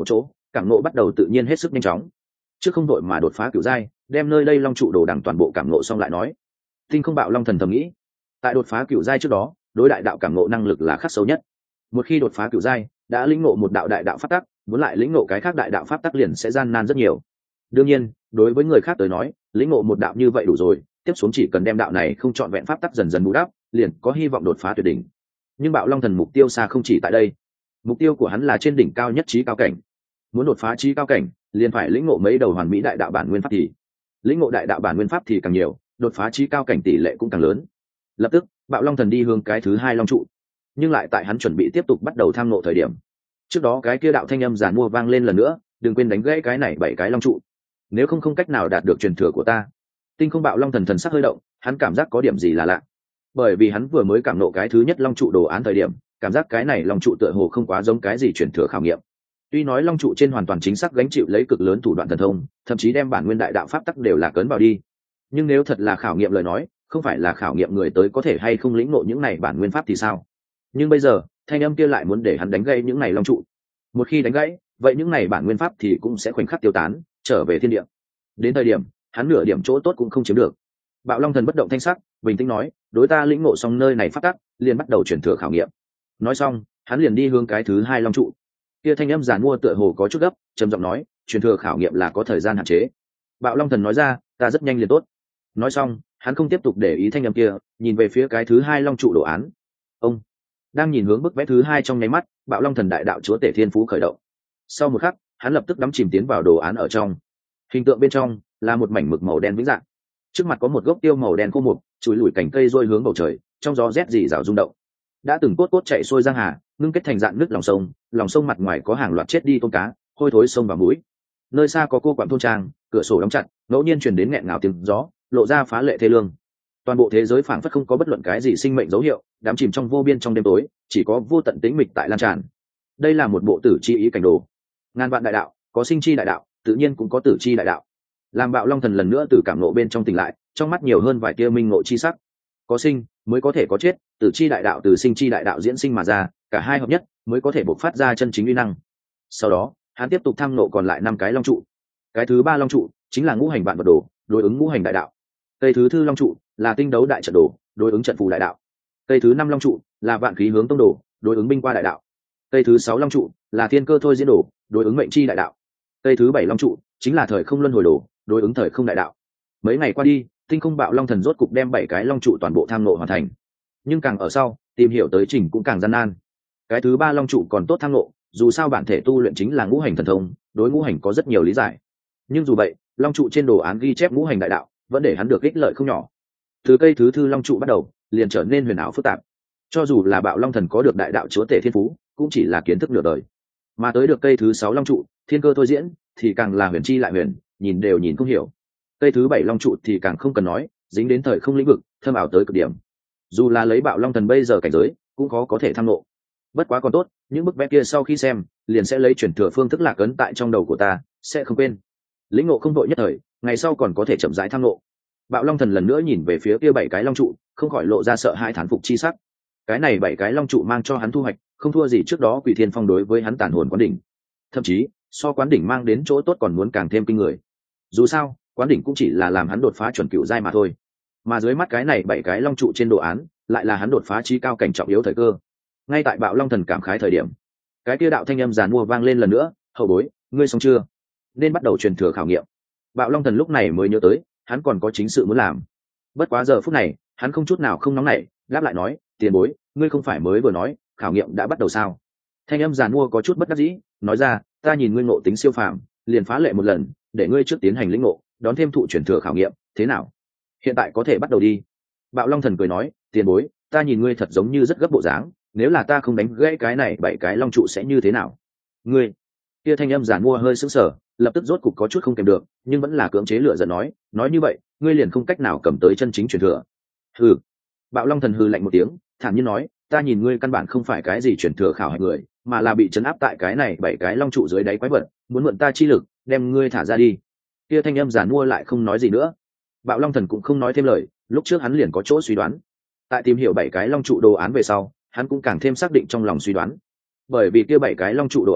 cảm nộ bắt đầu tự nhiên hết sức nhanh chóng. Trước không đội mà đột phá cửu giai, đem nơi đây long trụ đồ đằng toàn bộ cảm nộ xong lại nói. Tinh Không Bạo Long Thần thầm nghĩ, tại đột phá cửu giai trước đó, đối đại đạo cảm nộ năng lực là khắc sâu nhất. Một khi đột phá cửu giai, đã lĩnh ngộ một đạo đại đạo pháp tắc, muốn lại lĩnh ngộ cái khác đại đạo pháp tắc liền sẽ gian nan rất nhiều. Đương nhiên, đối với người khác tới nói, lĩnh ngộ một đạo như vậy đủ rồi, tiếp xuống chỉ cần đem đạo này không trọn vẹn pháp tắc dần dần bù đắp, liền có hy vọng đột phá tuyệt đỉnh. Nhưng Bạo Long Thần mục tiêu xa không chỉ tại đây. Mục tiêu của hắn là trên đỉnh cao nhất trí cao cảnh. Muốn đột phá trí cao cảnh, liền phải lĩnh ngộ mấy đầu hoàn mỹ đại đạo bản nguyên pháp thì. Lĩnh ngộ đại đạo bản nguyên pháp thì càng nhiều, đột phá trí cao cảnh tỷ lệ cũng càng lớn. Lập tức, Bạo Long Thần đi hướng cái thứ hai long trụ, nhưng lại tại hắn chuẩn bị tiếp tục bắt đầu tham ngộ thời điểm, trước đó cái kia đạo thanh âm giản mua vang lên lần nữa, đừng quên đánh gãy cái này bảy cái long trụ, nếu không không cách nào đạt được truyền thừa của ta. Tinh Không Bạo Long Thần thần sắc hơi động, hắn cảm giác có điểm gì là lạ, bởi vì hắn vừa mới cảm nộ cái thứ nhất long trụ đồ án thời điểm, cảm giác cái này long trụ tựa hồ không quá giống cái gì truyền thừa khảo nghiệm. Tuy nói long trụ trên hoàn toàn chính xác gánh chịu lấy cực lớn thủ đoạn thần thông, thậm chí đem bản nguyên đại đạo pháp tắc đều là cấn vào đi, nhưng nếu thật là khảo nghiệm lời nói, không phải là khảo nghiệm người tới có thể hay không lĩnh ngộ những này bản nguyên pháp thì sao? Nhưng bây giờ thanh âm kia lại muốn để hắn đánh gãy những này long trụ. Một khi đánh gãy, vậy những này bản nguyên pháp thì cũng sẽ khoảnh khắc tiêu tán, trở về thiên địa. Đến thời điểm hắn nửa điểm chỗ tốt cũng không chiếm được. Bạo Long Thần bất động thanh sắc, bình tĩnh nói, đối ta lĩnh ngộ xong nơi này pháp tắc, liền bắt đầu chuyển thừa khảo nghiệm. Nói xong, hắn liền đi hướng cái thứ hai long trụ. Kia thanh âm giản mua tựa hồ có chút gấp, trầm giọng nói, chuyển thừa khảo nghiệm là có thời gian hạn chế. Bạo Long Thần nói ra, ta rất nhanh liền tốt. Nói xong, hắn không tiếp tục để ý thanh âm kia, nhìn về phía cái thứ hai long trụ đồ án. Ông đang nhìn hướng bức vẽ thứ hai trong nháy mắt, Bạo Long Thần đại đạo chúa tể thiên phú khởi động. Sau một khắc, hắn lập tức đắm chìm tiến vào đồ án ở trong. Hình tượng bên trong là một mảnh mực màu đen vĩnh dạng, trước mặt có một gốc tiêu màu đen khô mục, chùi lủi cành cây rôi hướng bầu trời, trong gió rét rì rào rung động. Đã từng cốt cốt chạy xuôi giang hà, ngưng kết thành dạn nước lòng sông, lòng sông mặt ngoài có hàng loạt chết đi tôm cá, hôi thối sông vào mũi. Nơi xa có cô quặn thôn trang, cửa sổ đóng chặt, ngẫu nhiên truyền đến nghẹn ngào tiếng gió, lộ ra phá lệ thê lương. Toàn bộ thế giới phảng phất không có bất luận cái gì sinh mệnh dấu hiệu, đắm chìm trong vô biên trong đêm tối, chỉ có vô tận tĩnh mịch tại lan tràn. Đây là một bộ tử chi ý cảnh đồ. Ngàn vạn đại đạo, có sinh chi đại đạo, tự nhiên cũng có tử chi đại đạo. Làm Bạo Long Thần lần nữa từ cảm ngộ bên trong tỉnh lại, trong mắt nhiều hơn vài tia minh ngộ chi sắc. Có sinh mới có thể có chết, tử chi đại đạo từ sinh chi đại đạo diễn sinh mà ra, cả hai hợp nhất mới có thể bộc phát ra chân chính uy năng. Sau đó, hắn tiếp tục tham ngộ còn lại năm cái long trụ. Cái thứ ba long trụ chính là ngũ hành vạn vật đồ, đối ứng ngũ hành đại đạo. Cây thứ tư long trụ là tinh đấu đại trận đồ, đối ứng trận phù đại đạo. Cây thứ năm long trụ là vạn khí hướng tông đồ, đối ứng binh qua đại đạo. Cây thứ sáu long trụ là thiên cơ thôi diễn đồ, đối ứng mệnh chi đại đạo. Cây thứ bảy long trụ chính là thời không luân hồi đồ, đối ứng thời không đại đạo. Mấy ngày qua đi, Tinh Không Bạo Long Thần rốt cục đem bảy cái long trụ toàn bộ tham ngộ hoàn thành. Nhưng càng ở sau, tìm hiểu tới trình cũng càng gian nan. Cái thứ ba long trụ còn tốt tham ngộ, dù sao bản thể tu luyện chính là ngũ hành thần thông, đối ngũ hành có rất nhiều lý giải. Nhưng dù vậy, long trụ trên đồ án ghi chép ngũ hành đại đạo, vẫn để hắn được ích lợi không nhỏ. Từ cây thứ tư long trụ bắt đầu, liền trở nên huyền ảo phức tạp. Cho dù là Bạo Long Thần có được đại đạo chúa tể thiên phú, cũng chỉ là kiến thức nửa đời. Mà tới được cây thứ sáu long trụ, thiên cơ thôi diễn, thì càng là huyền chi lại huyền, nhìn đều nhìn không hiểu. Cây thứ bảy long trụ thì càng không cần nói, dính đến thời không lĩnh vực, thâm ảo tới cực điểm. Dù là lấy Bạo Long Thần bây giờ cảnh giới, cũng khó có thể tham ngộ. Bất quá còn tốt, những bức vẽ kia sau khi xem, liền sẽ lấy chuyển thừa phương thức lạc ấn tại trong đầu của ta, sẽ không quên. Lĩnh ngộ không đội nhất thời, ngày sau còn có thể chậm rãi tham ngộ. Bạo Long Thần lần nữa nhìn về phía kia bảy cái long trụ, không khỏi lộ ra sợ hãi thán phục chi sắc. Cái này bảy cái long trụ mang cho hắn thu hoạch, không thua gì trước đó Quỷ Thiên Phong đối với hắn tản hồn quán đỉnh. Thậm chí, so quán đỉnh mang đến chỗ tốt còn muốn càng thêm kinh người. Dù sao, quán đỉnh cũng chỉ là làm hắn đột phá chuẩn cựu giai mà thôi. Mà dưới mắt cái này bảy cái long trụ trên đồ án, lại là hắn đột phá chí cao cảnh trọng yếu thời cơ. Ngay tại Bạo Long Thần cảm khái thời điểm, cái kia đạo thanh âm giàn mua vang lên lần nữa, "Hậu bối, ngươi xong chưa? Nên bắt đầu truyền thừa khảo nghiệm." Bạo Long Thần lúc này mới nhớ tới, hắn còn có chính sự muốn làm. Bất quá giờ phút này, hắn không chút nào không nóng nảy, đáp lại nói, "Tiền bối, ngươi không phải mới vừa nói, khảo nghiệm đã bắt đầu sao?" Thanh âm giàn mua có chút bất đắc dĩ, nói ra, "Ta nhìn ngươi ngộ tính siêu phàm, liền phá lệ một lần, để ngươi trước tiến hành lĩnh ngộ, đón thêm thụ truyền thừa khảo nghiệm, thế nào? Hiện tại có thể bắt đầu đi." Bạo Long Thần cười nói, "Tiền bối, ta nhìn ngươi thật giống như rất gấp bộ dáng, nếu là ta không đánh gãy cái này bảy cái long trụ sẽ như thế nào?" Ngươi, kia thanh âm giàn mua hơi sững sờ, lập tức rốt cục có chút không kèm được, nhưng vẫn là cưỡng chế lửa giận nói, "Nói như vậy, ngươi liền không cách nào cầm tới chân chính truyền thừa." Hừ. Bạo Long Thần hừ lạnh một tiếng, thản nhiên nói, "Ta nhìn ngươi căn bản không phải cái gì truyền thừa khảo hạch người, mà là bị trấn áp tại cái này bảy cái long trụ dưới đáy quái vật, muốn mượn ta chi lực, đem ngươi thả ra đi." Kia thanh âm giàn mua lại không nói gì nữa. Bạo Long Thần cũng không nói thêm lời, lúc trước hắn liền có chỗ suy đoán. Tại tìm hiểu bảy cái long trụ đồ án về sau, hắn cũng càng thêm xác định trong lòng suy đoán. Bởi vì kia bảy cái long trụ đồ án,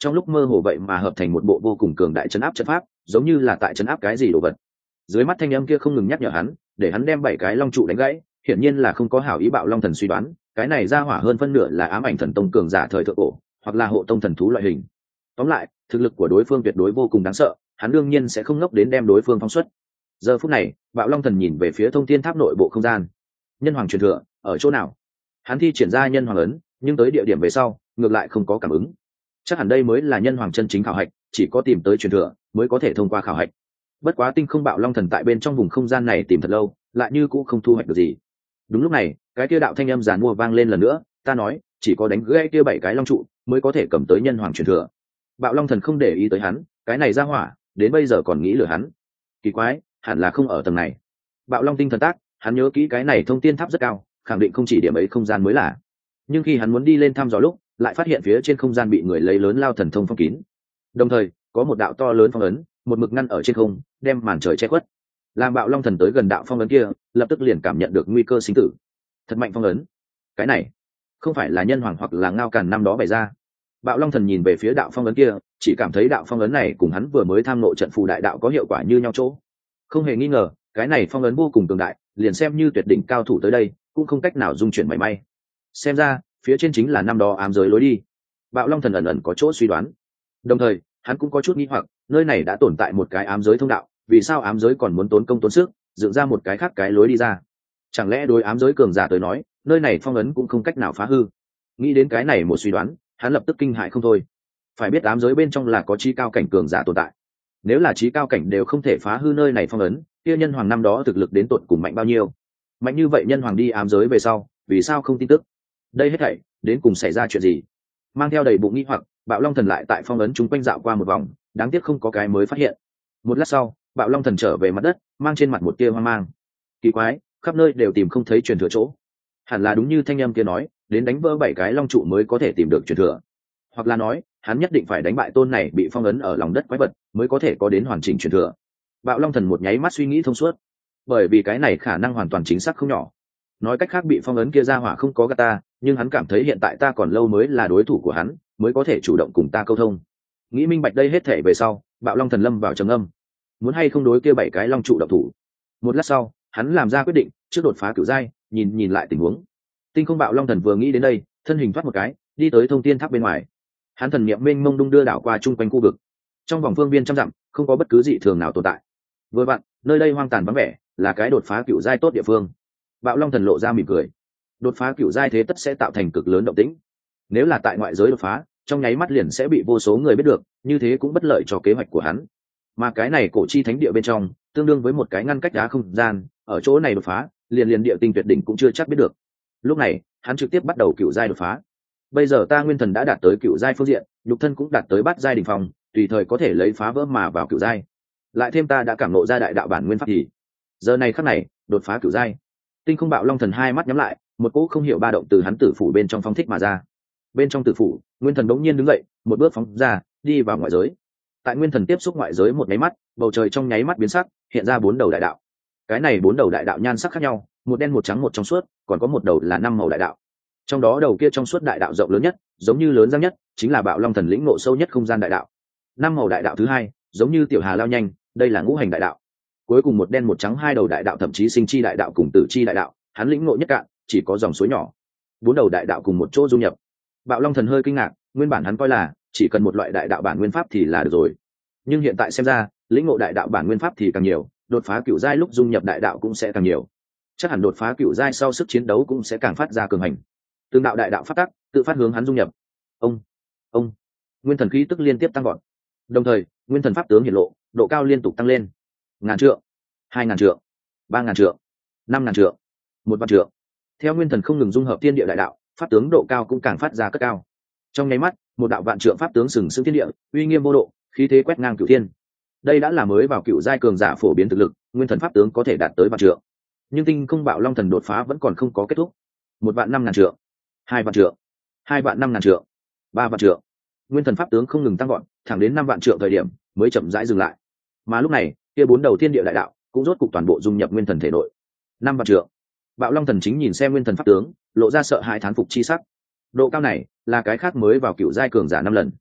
trong lúc mơ hồ vậy mà hợp thành một bộ vô cùng cường đại chấn áp trận pháp, giống như là tại chấn áp cái gì đồ vật. Dưới mắt thanh âm kia không ngừng nhắc nhở hắn, để hắn đem bảy cái long trụ đánh gãy, hiển nhiên là không có hảo ý. Bạo Long Thần suy đoán, cái này ra hỏa hơn phân nửa là ám ảnh thần tông cường giả thời thượng cổ, hoặc là hộ tông thần thú loại hình. Tóm lại, thực lực của đối phương tuyệt đối vô cùng đáng sợ, hắn đương nhiên sẽ không ngốc đến đem đối phương phóng xuất. Giờ phút này, Bạo Long Thần nhìn về phía thông thiên tháp nội bộ không gian. Nhân hoàng truyền thừa ở chỗ nào? Hắn thi triển ra nhân hoàng ấn, nhưng tới địa điểm về sau, ngược lại không có cảm ứng. Chắc hẳn đây mới là nhân hoàng chân chính khảo hạch, chỉ có tìm tới truyền thừa mới có thể thông qua khảo hạch. Bất quá tinh không Bạo Long Thần tại bên trong vùng không gian này tìm thật lâu, lại như cũng không thu hoạch được gì. Đúng lúc này, cái kia đạo thanh âm giàn mua vang lên lần nữa, ta nói, chỉ có đánh gãy kia bảy cái long trụ mới có thể cầm tới nhân hoàng truyền thừa. Bạo Long Thần không để ý tới hắn, cái này ra hỏa, đến bây giờ còn nghĩ lừa hắn. Kỳ quái, hẳn là không ở tầng này. Bạo Long tinh thần tác, hắn nhớ kỹ cái này thông thiên tháp rất cao, khẳng định không chỉ điểm ấy không gian mới là. Nhưng khi hắn muốn đi lên thăm dò lúc, lại phát hiện phía trên không gian bị người lấy lớn lao thần thông phong kín. Đồng thời, có một đạo to lớn phong ấn, một mực ngăn ở trên không, đem màn trời che khuất. Làm Bạo Long Thần tới gần đạo phong ấn kia, lập tức liền cảm nhận được nguy cơ sinh tử. Thật mạnh phong ấn. Cái này, không phải là nhân hoàng hoặc là ngao càn năm đó bày ra. Bạo Long Thần nhìn về phía đạo phong ấn kia, chỉ cảm thấy đạo phong ấn này cùng hắn vừa mới tham nộ trận phù đại đạo có hiệu quả như nhau chỗ. Không hề nghi ngờ, cái này phong ấn vô cùng cường đại, liền xem như tuyệt đỉnh cao thủ tới đây, cũng không cách nào dung chuyển mảy may. Xem ra, phía trên chính là năm đó ám giới lối đi. Bạo Long Thần ẩn ẩn có chỗ suy đoán. Đồng thời, hắn cũng có chút nghi hoặc, nơi này đã tồn tại một cái ám giới thông đạo, vì sao ám giới còn muốn tốn công tốn sức, dựng ra một cái khác cái lối đi ra? Chẳng lẽ đối ám giới cường giả tới nói, nơi này phong ấn cũng không cách nào phá hư? Nghĩ đến cái này một suy đoán, hắn lập tức kinh hãi không thôi. Phải biết ám giới bên trong là có chí cao cảnh cường giả tồn tại. Nếu là chí cao cảnh đều không thể phá hư nơi này phong ấn, kia nhân hoàng năm đó thực lực đến tột cùng mạnh bao nhiêu? Mạnh như vậy nhân hoàng đi ám giới về sau, vì sao không tin tức? Đây hết thảy đến cùng xảy ra chuyện gì? Mang theo đầy bụng nghi hoặc, Bạo Long Thần lại tại phong ấn chúng quanh dạo qua một vòng, đáng tiếc không có cái mới phát hiện. Một lát sau, Bạo Long Thần trở về mặt đất, mang trên mặt một tia hoang mang. Kỳ quái, khắp nơi đều tìm không thấy truyền thừa chỗ. Hẳn là đúng như thanh âm kia nói, đến đánh vỡ bảy cái long trụ mới có thể tìm được truyền thừa. Hoặc là nói, hắn nhất định phải đánh bại tôn này bị phong ấn ở lòng đất quái vật, mới có thể có đến hoàn chỉnh truyền thừa. Bạo Long Thần một nháy mắt suy nghĩ thông suốt, bởi vì cái này khả năng hoàn toàn chính xác không nhỏ. Nói cách khác bị phong ấn kia ra hỏa không có gạt ta, nhưng hắn cảm thấy hiện tại ta còn lâu mới là đối thủ của hắn, mới có thể chủ động cùng ta câu thông. Nghĩ minh bạch đây hết thể về sau, Bạo Long Thần lâm vào trầm âm. Muốn hay không đối kia bảy cái long trụ động thủ. Một lát sau, hắn làm ra quyết định, trước đột phá cửu giai, nhìn nhìn lại tình huống. Tinh không Bạo Long Thần vừa nghĩ đến đây, thân hình thoát một cái, đi tới thông thiên tháp bên ngoài. Hắn thần niệm mênh mông đung đưa đảo qua chung quanh khu vực. Trong vòng phương viên trăm dặm, không có bất cứ dị thường nào tồn tại. Vừa vặn, nơi đây hoang tàn vắng vẻ, là cái đột phá cửu giai tốt địa phương. Bạo Long Thần lộ ra mỉm cười. Đột phá cửu giai thế tất sẽ tạo thành cực lớn động tĩnh. Nếu là tại ngoại giới đột phá, trong nháy mắt liền sẽ bị vô số người biết được, như thế cũng bất lợi cho kế hoạch của hắn. Mà cái này cổ chi thánh địa bên trong, tương đương với một cái ngăn cách đá không gian, ở chỗ này đột phá, liền liền địa tinh tuyệt đỉnh cũng chưa chắc biết được. Lúc này, hắn trực tiếp bắt đầu cửu giai đột phá. Bây giờ ta nguyên thần đã đạt tới cửu giai phương diện, nhục thân cũng đạt tới bát giai đỉnh phong, tùy thời có thể lấy phá vỡ mà vào cửu giai. Lại thêm ta đã cảm ngộ ra đại đạo bản nguyên pháp thì, giờ này khắc này, đột phá cửu giai. Tinh không Bạo Long Thần hai mắt nhắm lại, một cỗ không hiểu ba động từ hắn tử phủ bên trong phóng thích mà ra. Bên trong tử phủ, nguyên thần đống nhiên đứng dậy, một bước phóng ra, đi vào ngoại giới. Tại nguyên thần tiếp xúc ngoại giới một nháy mắt, bầu trời trong nháy mắt biến sắc, hiện ra bốn đầu đại đạo. Cái này bốn đầu đại đạo nhan sắc khác nhau, một đen một trắng một trong suốt, còn có một đầu là năm màu đại đạo. Trong đó đầu kia trong suốt đại đạo rộng lớn nhất, giống như lớn giang nhất, chính là Bạo Long Thần lĩnh ngộ sâu nhất không gian đại đạo. Năm màu đại đạo thứ hai, giống như tiểu hà lao nhanh, đây là ngũ hành đại đạo. Cuối cùng một đen một trắng hai đầu đại đạo, thậm chí sinh chi đại đạo cùng tử chi đại đạo, hắn lĩnh ngộ nhất cạn, chỉ có dòng suối nhỏ. Bốn đầu đại đạo cùng một chỗ dung nhập. Bạo Long Thần hơi kinh ngạc, nguyên bản hắn coi là chỉ cần một loại đại đạo bản nguyên pháp thì là được rồi, nhưng hiện tại xem ra, lĩnh ngộ đại đạo bản nguyên pháp thì càng nhiều, đột phá cửu giai lúc dung nhập đại đạo cũng sẽ càng nhiều. Chắc hẳn đột phá cửu giai sau sức chiến đấu cũng sẽ càng phát ra cường hành. Tương đạo đại đạo phát tác, tự phát hướng hắn dung nhập. Ông, ông, nguyên thần khí tức liên tiếp tăng vọt. Đồng thời, nguyên thần pháp tướng hiển lộ, độ cao liên tục tăng lên. Ngàn trượng, hai ngàn trượng, ba ngàn trượng, năm ngàn trượng, một vạn trượng. Theo nguyên thần không ngừng dung hợp thiên địa đại đạo, pháp tướng độ cao cũng càng phát ra cất cao. Trong nháy mắt, một đạo vạn trượng pháp tướng sừng sững thiên địa, uy nghiêm vô độ, khí thế quét ngang cửu thiên. Đây đã là mới vào cửu giai cường giả phổ biến thực lực, nguyên thần pháp tướng có thể đạt tới vạn trượng. Nhưng tinh không Bạo Long Thần đột phá vẫn còn không có kết thúc. Một vạn năm ngàn trượng, hai vạn trượng, hai vạn năm ngàn trượng, ba vạn trượng. Nguyên thần pháp tướng không ngừng tăng vọt, thẳng đến năm vạn trượng thời điểm mới chậm rãi dừng lại. Mà lúc này, kia bốn đầu thiên địa đại đạo cũng rốt cục toàn bộ dung nhập nguyên thần thể nội. Năm vạn trượng. Bạo Long Thần chính nhìn xem nguyên thần pháp tướng, lộ ra sợ hãi thán phục chi sắc. Độ cao này là cái khác mới vào cựu giai cường giả năm lần.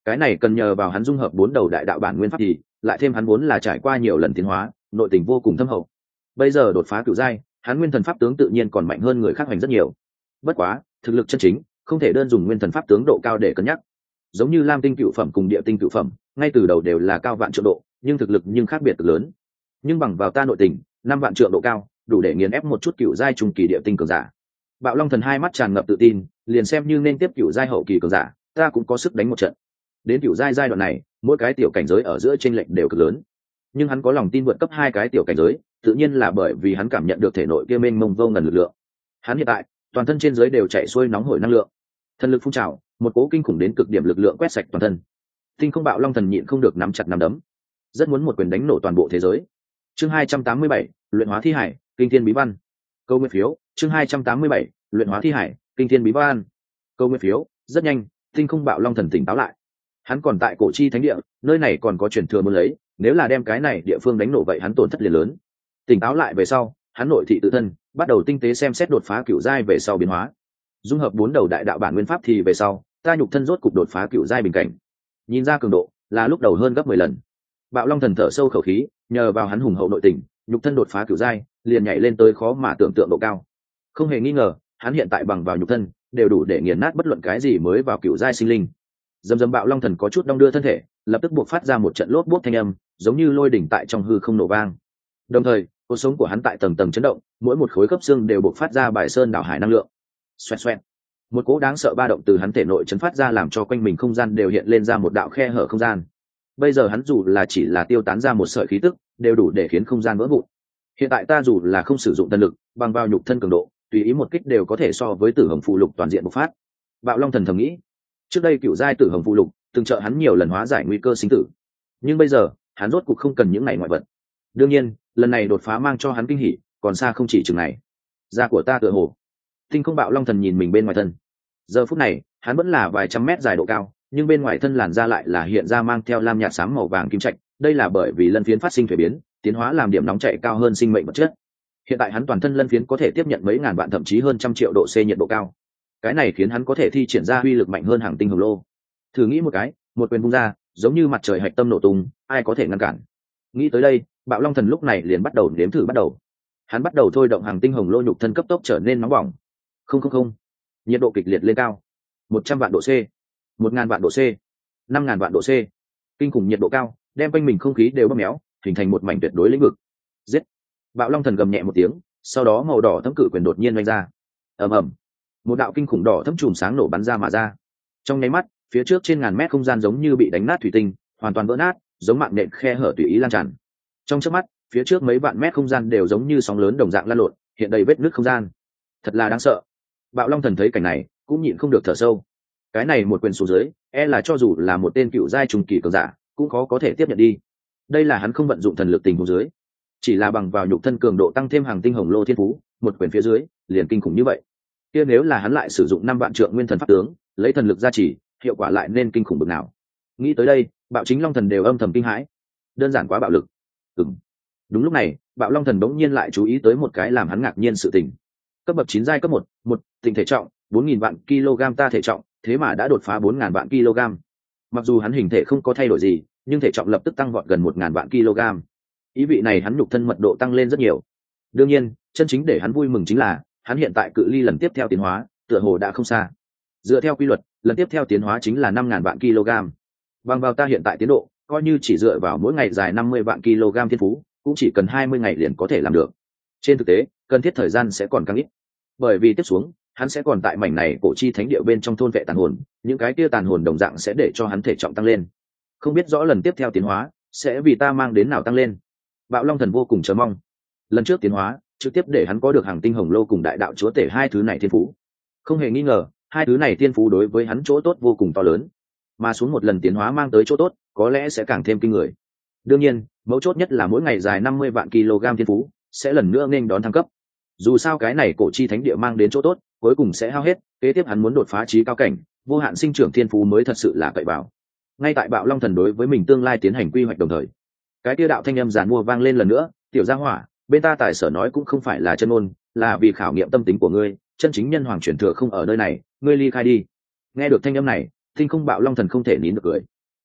cái này cần nhờ vào hắn dung hợp bốn đầu đại đạo bản nguyên pháp thì lại thêm hắn vốn là trải qua nhiều lần tiến hóa, nội tình vô cùng thâm hậu. Bây giờ đột phá cửu giai, hắn nguyên thần pháp tướng tự nhiên còn mạnh hơn người khác hành rất nhiều. Bất quá thực lực chân chính không thể đơn dùng nguyên thần pháp tướng độ cao để cân nhắc. Giống như lam tinh cựu phẩm cùng địa tinh cựu phẩm ngay từ đầu đều là cao vạn trượng độ, nhưng thực lực nhưng khác biệt cực lớn. Nhưng bằng vào ta nội tình, năm vạn trượng độ cao đủ để nghiền ép một chút cựu giai trung kỳ địa tinh cường giả. Bạo Long Thần hai mắt tràn ngập tự tin, liền xem như nên tiếp cựu giai hậu kỳ cường giả, ta cũng có sức đánh một trận. Đến cựu giai giai đoạn này, mỗi cái tiểu cảnh giới ở giữa chênh lệch đều cực lớn, nhưng hắn có lòng tin vượt cấp hai cái tiểu cảnh giới, tự nhiên là bởi vì hắn cảm nhận được thể nội kia mênh mông vô ngần lực lượng. Hắn hiện tại toàn thân trên dưới đều chạy xuôi nóng hổi năng lượng, thần lực phun trào, một cỗ kinh khủng đến cực điểm lực lượng quét sạch toàn thân. Tinh Không Bạo Long Thần nhịn không được nắm chặt nắm đấm, rất muốn một quyền đánh nổ toàn bộ thế giới. Chương hai trăm tám mươi bảy, luyện hóa thi hải, kinh thiên bí văn. Câu nguyên phiếu, chương hai trăm tám mươi bảy, luyện hóa thi hải, kinh thiên bí văn. Câu nguyên phiếu, rất nhanh, Tinh Không Bạo Long Thần tỉnh táo lại. Hắn còn tại Cổ Chi Thánh Địa, nơi này còn có truyền thừa muốn lấy, nếu là đem cái này địa phương đánh nổ vậy hắn tổn thất liền lớn. Tỉnh táo lại về sau, hắn nội thị tự thân, bắt đầu tinh tế xem xét đột phá cửu giai về sau biến hóa. Dung hợp bốn đầu đại đạo bản nguyên pháp thì về sau, ta nhục thân rốt cục đột phá cửu giai bình cảnh. Nhìn ra cường độ, là lúc đầu hơn gấp mười lần. Bạo Long Thần thở sâu khẩu khí, nhờ vào hắn hùng hậu nội tình, nhục thân đột phá cửu giai, liền nhảy lên tới khó mà tưởng tượng độ cao. Không hề nghi ngờ, hắn hiện tại bằng vào nhục thân, đều đủ để nghiền nát bất luận cái gì mới vào cửu giai sinh linh. Dầm dầm Bạo Long Thần có chút đong đưa thân thể, lập tức buộc phát ra một trận lốp bốp thanh âm, giống như lôi đỉnh tại trong hư không nổ vang. Đồng thời, cột sống của hắn tại tầng tầng chấn động, mỗi một khối khớp xương đều buộc phát ra bài sơn đảo hải năng lượng. Xoẹt xoẹt. Một cỗ đáng sợ ba động từ hắn thể nội chấn phát ra, làm cho quanh mình không gian đều hiện lên ra một đạo khe hở không gian. Bây giờ hắn dù là chỉ là tiêu tán ra một sợi khí tức, đều đủ để khiến không gian vỡ vụn. Hiện tại ta dù là không sử dụng tân lực, bằng vào nhục thân cường độ, tùy ý một kích đều có thể so với Tử Hồng Phụ Lục toàn diện bộc phát. Bạo Long Thần thầm nghĩ, trước đây cựu giai Tử Hồng Phụ Lục từng trợ hắn nhiều lần hóa giải nguy cơ sinh tử, nhưng bây giờ hắn rốt cuộc không cần những ngày ngoại vật. Đương nhiên, lần này đột phá mang cho hắn kinh hỉ, còn xa không chỉ chừng này. Da của ta tựa hồ. Tinh Không Bạo Long Thần nhìn mình bên ngoài thân. Giờ phút này, hắn vẫn là vài trăm mét dài độ cao, nhưng bên ngoài thân làn da lại là hiện ra mang theo lam nhạt xám màu vàng kim trạch. Đây là bởi vì lân phiến phát sinh thuế biến, tiến hóa làm điểm nóng chạy cao hơn sinh mệnh vật chất. Hiện tại hắn toàn thân lân phiến có thể tiếp nhận mấy ngàn vạn thậm chí hơn trăm triệu độ C nhiệt độ cao. Cái này khiến hắn có thể thi triển ra uy lực mạnh hơn hàng tinh hồng lô. Thử nghĩ một cái, một quyền vung ra, giống như mặt trời hạch tâm nổ tung, ai có thể ngăn cản? Nghĩ tới đây, Bạo Long Thần lúc này liền bắt đầu nếm thử bắt đầu. Hắn bắt đầu thôi động hàng tinh hồng lô nhục thân cấp tốc trở nên nóng bỏng. Không không không, nhiệt độ kịch liệt lên cao. Một trăm vạn độ C, một ngàn vạn độ C, năm ngàn vạn độ C. Kinh khủng nhiệt độ cao, đem quanh mình không khí đều bóp méo, hình thành một mảnh tuyệt đối lĩnh vực. Giết! Bạo Long Thần gầm nhẹ một tiếng, sau đó màu đỏ thấm cự quyền đột nhiên vung ra. Ầm ầm, một đạo kinh khủng đỏ thấm chùm sáng nổ bắn ra mà ra. Trong nháy mắt, phía trước trên ngàn mét không gian giống như bị đánh nát thủy tinh, hoàn toàn vỡ nát, giống mạng nện khe hở tùy ý lan tràn. Trong chớp mắt, phía trước mấy vạn mét không gian đều giống như sóng lớn đồng dạng lan lộn, hiện đầy vết nứt không gian. Thật là đáng sợ. Bạo Long Thần thấy cảnh này, cũng nhịn không được thở sâu. Cái này một quyền xuống dưới, e là cho dù là một tên cựu giai trùng kỳ cường giả, cũng khó có thể tiếp nhận đi. Đây là hắn không vận dụng thần lực tình huống dưới, chỉ là bằng vào nhục thân cường độ tăng thêm hàng tinh hồng lô thiên phú, một quyền phía dưới liền kinh khủng như vậy. Kia nếu là hắn lại sử dụng năm vạn trượng nguyên thần pháp tướng, lấy thần lực gia trì, hiệu quả lại nên kinh khủng bực nào. Nghĩ tới đây, Bạo Chính Long Thần đều âm thầm kinh hãi. Đơn giản quá bạo lực. Ừm. Đúng lúc này, Bạo Long Thần bỗng nhiên lại chú ý tới một cái làm hắn ngạc nhiên sự tình. Cấp bậc chín giai cấp một, một, tình thể trọng, bốn nghìn vạn kg ta thể trọng, thế mà đã đột phá bốn ngàn vạn kg. Mặc dù hắn hình thể không có thay đổi gì, nhưng thể trọng lập tức tăng vọt gần một ngàn vạn kg. Ý vị này hắn nhục thân mật độ tăng lên rất nhiều. Đương nhiên, chân chính để hắn vui mừng chính là, hắn hiện tại cự ly lần tiếp theo tiến hóa, tựa hồ đã không xa. Dựa theo quy luật, lần tiếp theo tiến hóa chính là năm ngàn vạn kg. Bằng vào ta hiện tại tiến độ, coi như chỉ dựa vào mỗi ngày dài năm mươi vạn kg thiên phú, cũng chỉ cần hai mươi ngày liền có thể làm được. Trên thực tế, cần thiết thời gian sẽ còn càng ít. Bởi vì tiếp xuống, hắn sẽ còn tại mảnh này Cổ Chi Thánh Địa bên trong thôn vệ tàn hồn, những cái kia tàn hồn đồng dạng sẽ để cho hắn thể trọng tăng lên. Không biết rõ lần tiếp theo tiến hóa sẽ vì ta mang đến nào tăng lên. Bạo Long Thần vô cùng chờ mong. Lần trước tiến hóa, trực tiếp để hắn có được hàng tinh hồng lô cùng đại đạo chúa tể hai thứ này thiên phú. Không hề nghi ngờ, hai thứ này thiên phú đối với hắn chỗ tốt vô cùng to lớn. Mà xuống một lần tiến hóa mang tới chỗ tốt, có lẽ sẽ càng thêm kinh người. Đương nhiên, mấu chốt nhất là mỗi ngày dài năm mươi vạn kg thiên phú sẽ lần nữa nên đón thăng cấp. Dù sao cái này Cổ Chi Thánh Địa mang đến chỗ tốt, cuối cùng sẽ hao hết, kế tiếp hắn muốn đột phá chí cao cảnh, vô hạn sinh trưởng thiên phú mới thật sự là cậy vào. Ngay tại Bạo Long Thần đối với mình tương lai tiến hành quy hoạch đồng thời, cái kia đạo thanh âm giàn mua vang lên lần nữa, "Tiểu gia hỏa, bên ta tài sở nói cũng không phải là chân ngôn, là vì khảo nghiệm tâm tính của ngươi, chân chính nhân hoàng truyền thừa không ở nơi này, ngươi ly khai đi." Nghe được thanh âm này, Tinh Không Bạo Long Thần không thể nín được cười.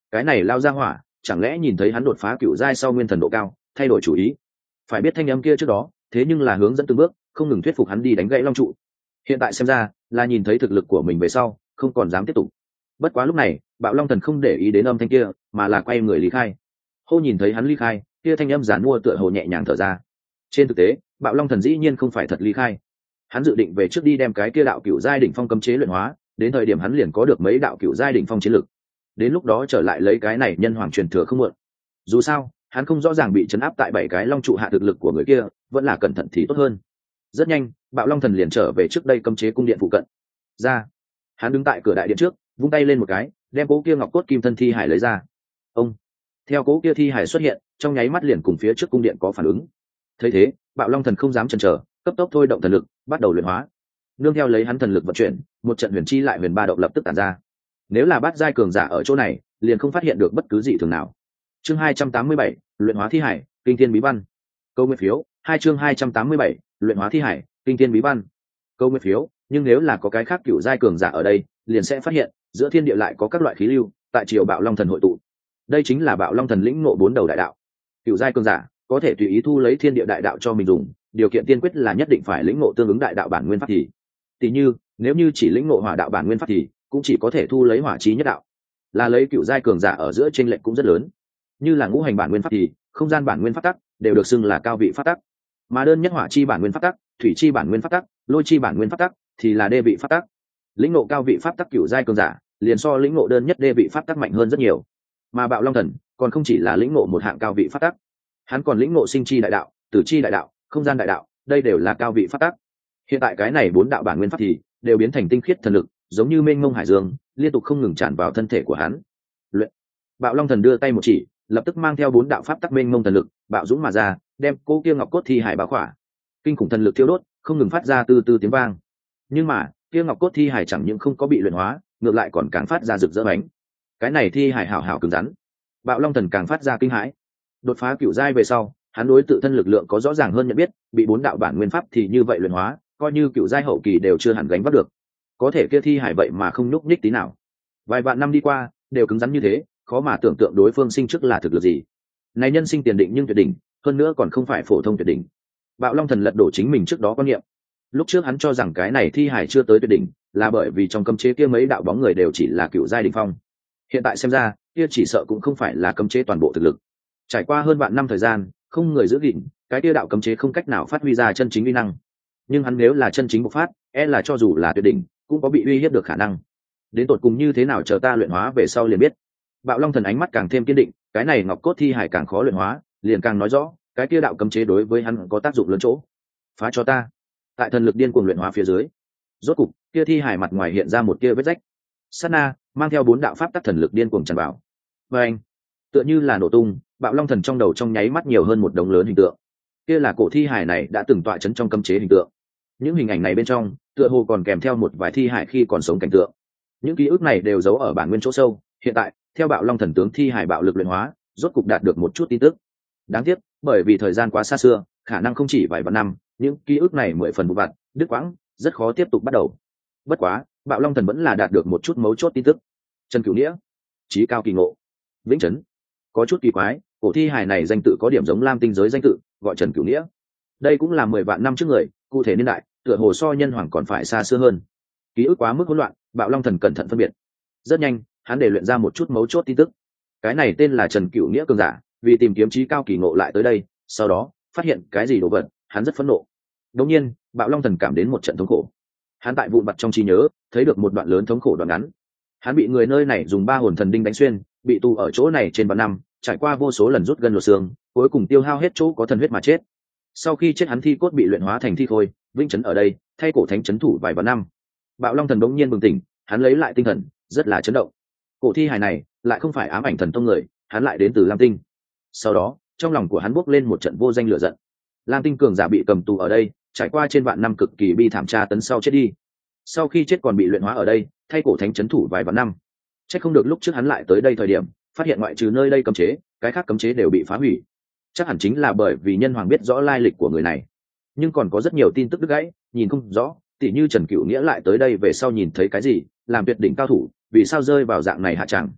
cái này lao ra hỏa chẳng lẽ nhìn thấy hắn đột phá cựu giai sau nguyên thần độ cao thay đổi chủ ý? Phải biết thanh âm kia trước đó thế nhưng là hướng dẫn từng bước không ngừng thuyết phục hắn đi đánh gãy long trụ, hiện tại xem ra là nhìn thấy thực lực của mình về sau không còn dám tiếp tục. Bất quá lúc này Bạo Long Thần không để ý đến âm thanh kia mà là quay người lý khai. Hô nhìn thấy hắn ly khai, kia thanh âm giản mua tựa hồ nhẹ nhàng thở ra. Trên thực tế Bạo Long Thần dĩ nhiên không phải thật ly khai, hắn dự định về trước đi đem cái kia đạo cựu giai đỉnh phong cấm chế luyện hóa, đến thời điểm hắn liền có được mấy đạo cựu giai đỉnh phong chiến lực, đến lúc đó trở lại lấy cái này nhân hoàng truyền thừa không muộn. Dù sao hắn không rõ ràng bị chấn áp tại bảy cái long trụ hạ thực lực của người kia vẫn là cẩn thận thì tốt hơn. Rất nhanh Bạo Long Thần liền trở về trước đây cấm chế cung điện phụ cận ra, hắn đứng tại cửa đại điện trước vung tay lên một cái đem cố kia ngọc cốt kim thân thi hải lấy ra. Ông theo cố kia thi hải xuất hiện trong nháy mắt liền cùng phía trước cung điện có phản ứng. Thấy thế Bạo Long Thần không dám chần chờ, cấp tốc thôi động thần lực bắt đầu luyện hóa. Nương theo lấy hắn thần lực vận chuyển, một trận huyền chi lại huyền ba động lập tức tản ra. Nếu là bát giai cường giả ở chỗ này liền không phát hiện được bất cứ gì thường nào. Chương hai trăm tám mươi bảy, luyện hóa thi hải, kinh thiên bí văn. Câu nguyên phiếu, hai chương hai trăm tám mươi bảy, luyện hóa thi hải, kinh thiên bí văn. Câu nguyên phiếu, nhưng nếu là có cái khác cựu giai cường giả ở đây, liền sẽ phát hiện, giữa thiên địa lại có các loại khí lưu, tại triều Bạo Long Thần hội tụ. Đây chính là Bạo Long Thần lĩnh ngộ bốn đầu đại đạo. Cựu giai cường giả có thể tùy ý thu lấy thiên địa đại đạo cho mình dùng, điều kiện tiên quyết là nhất định phải lĩnh ngộ tương ứng đại đạo bản nguyên pháp thì. Tỷ như, nếu như chỉ lĩnh ngộ hỏa đạo bản nguyên pháp thì, cũng chỉ có thể thu lấy hỏa chí nhất đạo. Là lấy cựu giai cường giả ở giữa chênh lệch cũng rất lớn. Như là ngũ hành bản nguyên pháp thì, không gian bản nguyên pháp tắc đều được xưng là cao vị pháp tắc, mà đơn nhất hỏa chi bản nguyên pháp tắc, thủy chi bản nguyên pháp tắc, lôi chi bản nguyên pháp tắc thì là đê vị pháp tắc. Lĩnh ngộ cao vị pháp tắc cựu giai cường giả liền so lĩnh ngộ đơn nhất đê vị pháp tắc mạnh hơn rất nhiều. Mà Bạo Long Thần còn không chỉ là lĩnh ngộ một hạng cao vị pháp tắc, hắn còn lĩnh ngộ sinh chi đại đạo, tử chi đại đạo, không gian đại đạo, đây đều là cao vị pháp tắc. Hiện tại cái này bốn đạo bản nguyên pháp thì đều biến thành tinh khiết thần lực, giống như mênh mông hải dương liên tục không ngừng tràn vào thân thể của hắn. Luyện. Bạo Long Thần đưa tay một chỉ, lập tức mang theo bốn đạo pháp tắc mênh mông thần lực bạo dũng mà ra, đem cô kia ngọc cốt thi hải bao khỏa. Kinh khủng thần lực thiêu đốt không ngừng phát ra từ từ tiếng vang, nhưng mà kia ngọc cốt thi hải chẳng những không có bị luyện hóa, ngược lại còn càng phát ra rực rỡ bánh. Cái này thi hải hảo hảo cứng rắn. Bạo Long Thần càng phát ra kinh hãi. Đột phá cửu giai về sau, hắn đối tự thân lực lượng có rõ ràng hơn nhận biết, bị bốn đạo bản nguyên pháp thì như vậy luyện hóa, coi như cửu giai hậu kỳ đều chưa hẳn gánh vác được. Có thể kia thi hải vậy mà không nhúc nhích tí nào. Vài vạn năm đi qua, đều cứng rắn như thế, khó mà tưởng tượng đối phương sinh trước là thực lực gì. Này nhân sinh tiền định nhưng tuyệt đỉnh, hơn nữa còn không phải phổ thông tuyệt đỉnh. Bạo Long Thần lật đổ chính mình trước đó quan niệm. Lúc trước hắn cho rằng cái này thi hải chưa tới tuyệt đỉnh, là bởi vì trong cấm chế kia mấy đạo bóng người đều chỉ là cựu giai đỉnh phong. Hiện tại xem ra, kia chỉ sợ cũng không phải là cấm chế toàn bộ thực lực. Trải qua hơn vạn năm thời gian, không người giữ gìn, cái kia đạo cấm chế không cách nào phát huy ra chân chính uy năng. Nhưng hắn nếu là chân chính bộc phát, e là cho dù là tuyệt đỉnh, cũng có bị uy hiếp được khả năng. Đến tột cùng như thế nào chờ ta luyện hóa về sau liền biết. Bạo Long Thần ánh mắt càng thêm kiên định, cái này ngọc cốt thi hải càng khó luyện hóa, liền càng nói rõ, cái kia đạo cấm chế đối với hắn có tác dụng lớn chỗ. Phá cho ta. Tại thần lực điên cuồng luyện hóa phía dưới, rốt cục, kia thi hải mặt ngoài hiện ra một kia vết rách. Sát na, mang theo bốn đạo pháp tắc thần lực điên cuồng tràn vào. Và anh, tựa như là nổ tung, Bạo Long Thần trong đầu trong nháy mắt nhiều hơn một đống lớn hình tượng. Kia là cổ thi hải này đã từng tọa chấn trong cấm chế hình tượng. Những hình ảnh này bên trong, tựa hồ còn kèm theo một vài thi hải khi còn sống cảnh tượng. Những ký ức này đều giấu ở bản nguyên chỗ sâu, hiện tại, theo Bạo Long Thần tướng thi hải bạo lực luyện hóa, rốt cục đạt được một chút tin tức. Đáng tiếc, bởi vì thời gian quá xa xưa, khả năng không chỉ vài vạn năm, những ký ức này mười phần vụ vặt, đứt quãng, rất khó tiếp tục bắt đầu. Bất quá, Bạo Long Thần vẫn là đạt được một chút mấu chốt tin tức. Trần Cửu Nghĩa, chí cao kỳ ngộ, Vĩnh Chấn. Có chút kỳ quái, cổ thi hài này danh tự có điểm giống Lam Tinh giới danh tự, gọi Trần Cửu Nghĩa. Đây cũng là mười vạn năm trước người, cụ thể niên đại, tựa hồ so nhân hoàng còn phải xa xưa hơn. Ký ức quá mức hỗn loạn, Bạo Long Thần cẩn thận phân biệt. Rất nhanh, hắn để luyện ra một chút mấu chốt tin tức. Cái này tên là Trần Cửu Nghĩa cường giả, vì tìm kiếm chí cao kỳ ngộ lại tới đây, sau đó phát hiện cái gì đồ vật, hắn rất phẫn nộ. Đột nhiên, Bạo Long Thần cảm đến một trận thống khổ. Hắn tại vụn vặt trong trí nhớ, thấy được một đoạn lớn thống khổ đoạn ngắn. Hắn bị người nơi này dùng ba hồn thần đinh đánh xuyên, bị tù ở chỗ này trên vạn năm, trải qua vô số lần rút gân lột xương, cuối cùng tiêu hao hết chỗ có thần huyết mà chết. Sau khi chết hắn thi cốt bị luyện hóa thành thi khôi, Vĩnh Chấn ở đây, thay cổ thánh chấn thủ vài vạn năm. Bạo Long Thần đống nhiên bừng tỉnh, hắn lấy lại tinh thần, rất là chấn động. Cổ thi hài này lại không phải ám ảnh thần tông người, hắn lại đến từ Lam Tinh. Sau đó, trong lòng của hắn bốc lên một trận vô danh lửa giận. Lam Tinh cường giả bị cầm tù ở đây, trải qua trên vạn năm cực kỳ bi thảm tra tấn sau chết đi. Sau khi chết còn bị luyện hóa ở đây, thay cổ thánh chấn thủ vài vạn năm. Chắc không được lúc trước hắn lại tới đây thời điểm, phát hiện ngoại trừ nơi đây cấm chế, cái khác cấm chế đều bị phá hủy. Chắc hẳn chính là bởi vì nhân hoàng biết rõ lai lịch của người này. Nhưng còn có rất nhiều tin tức đứt gãy, nhìn không rõ, tỉ như Trần Cửu Nghĩa lại tới đây về sau nhìn thấy cái gì, làm tuyệt đỉnh cao thủ, vì sao rơi vào dạng này hạ tràng.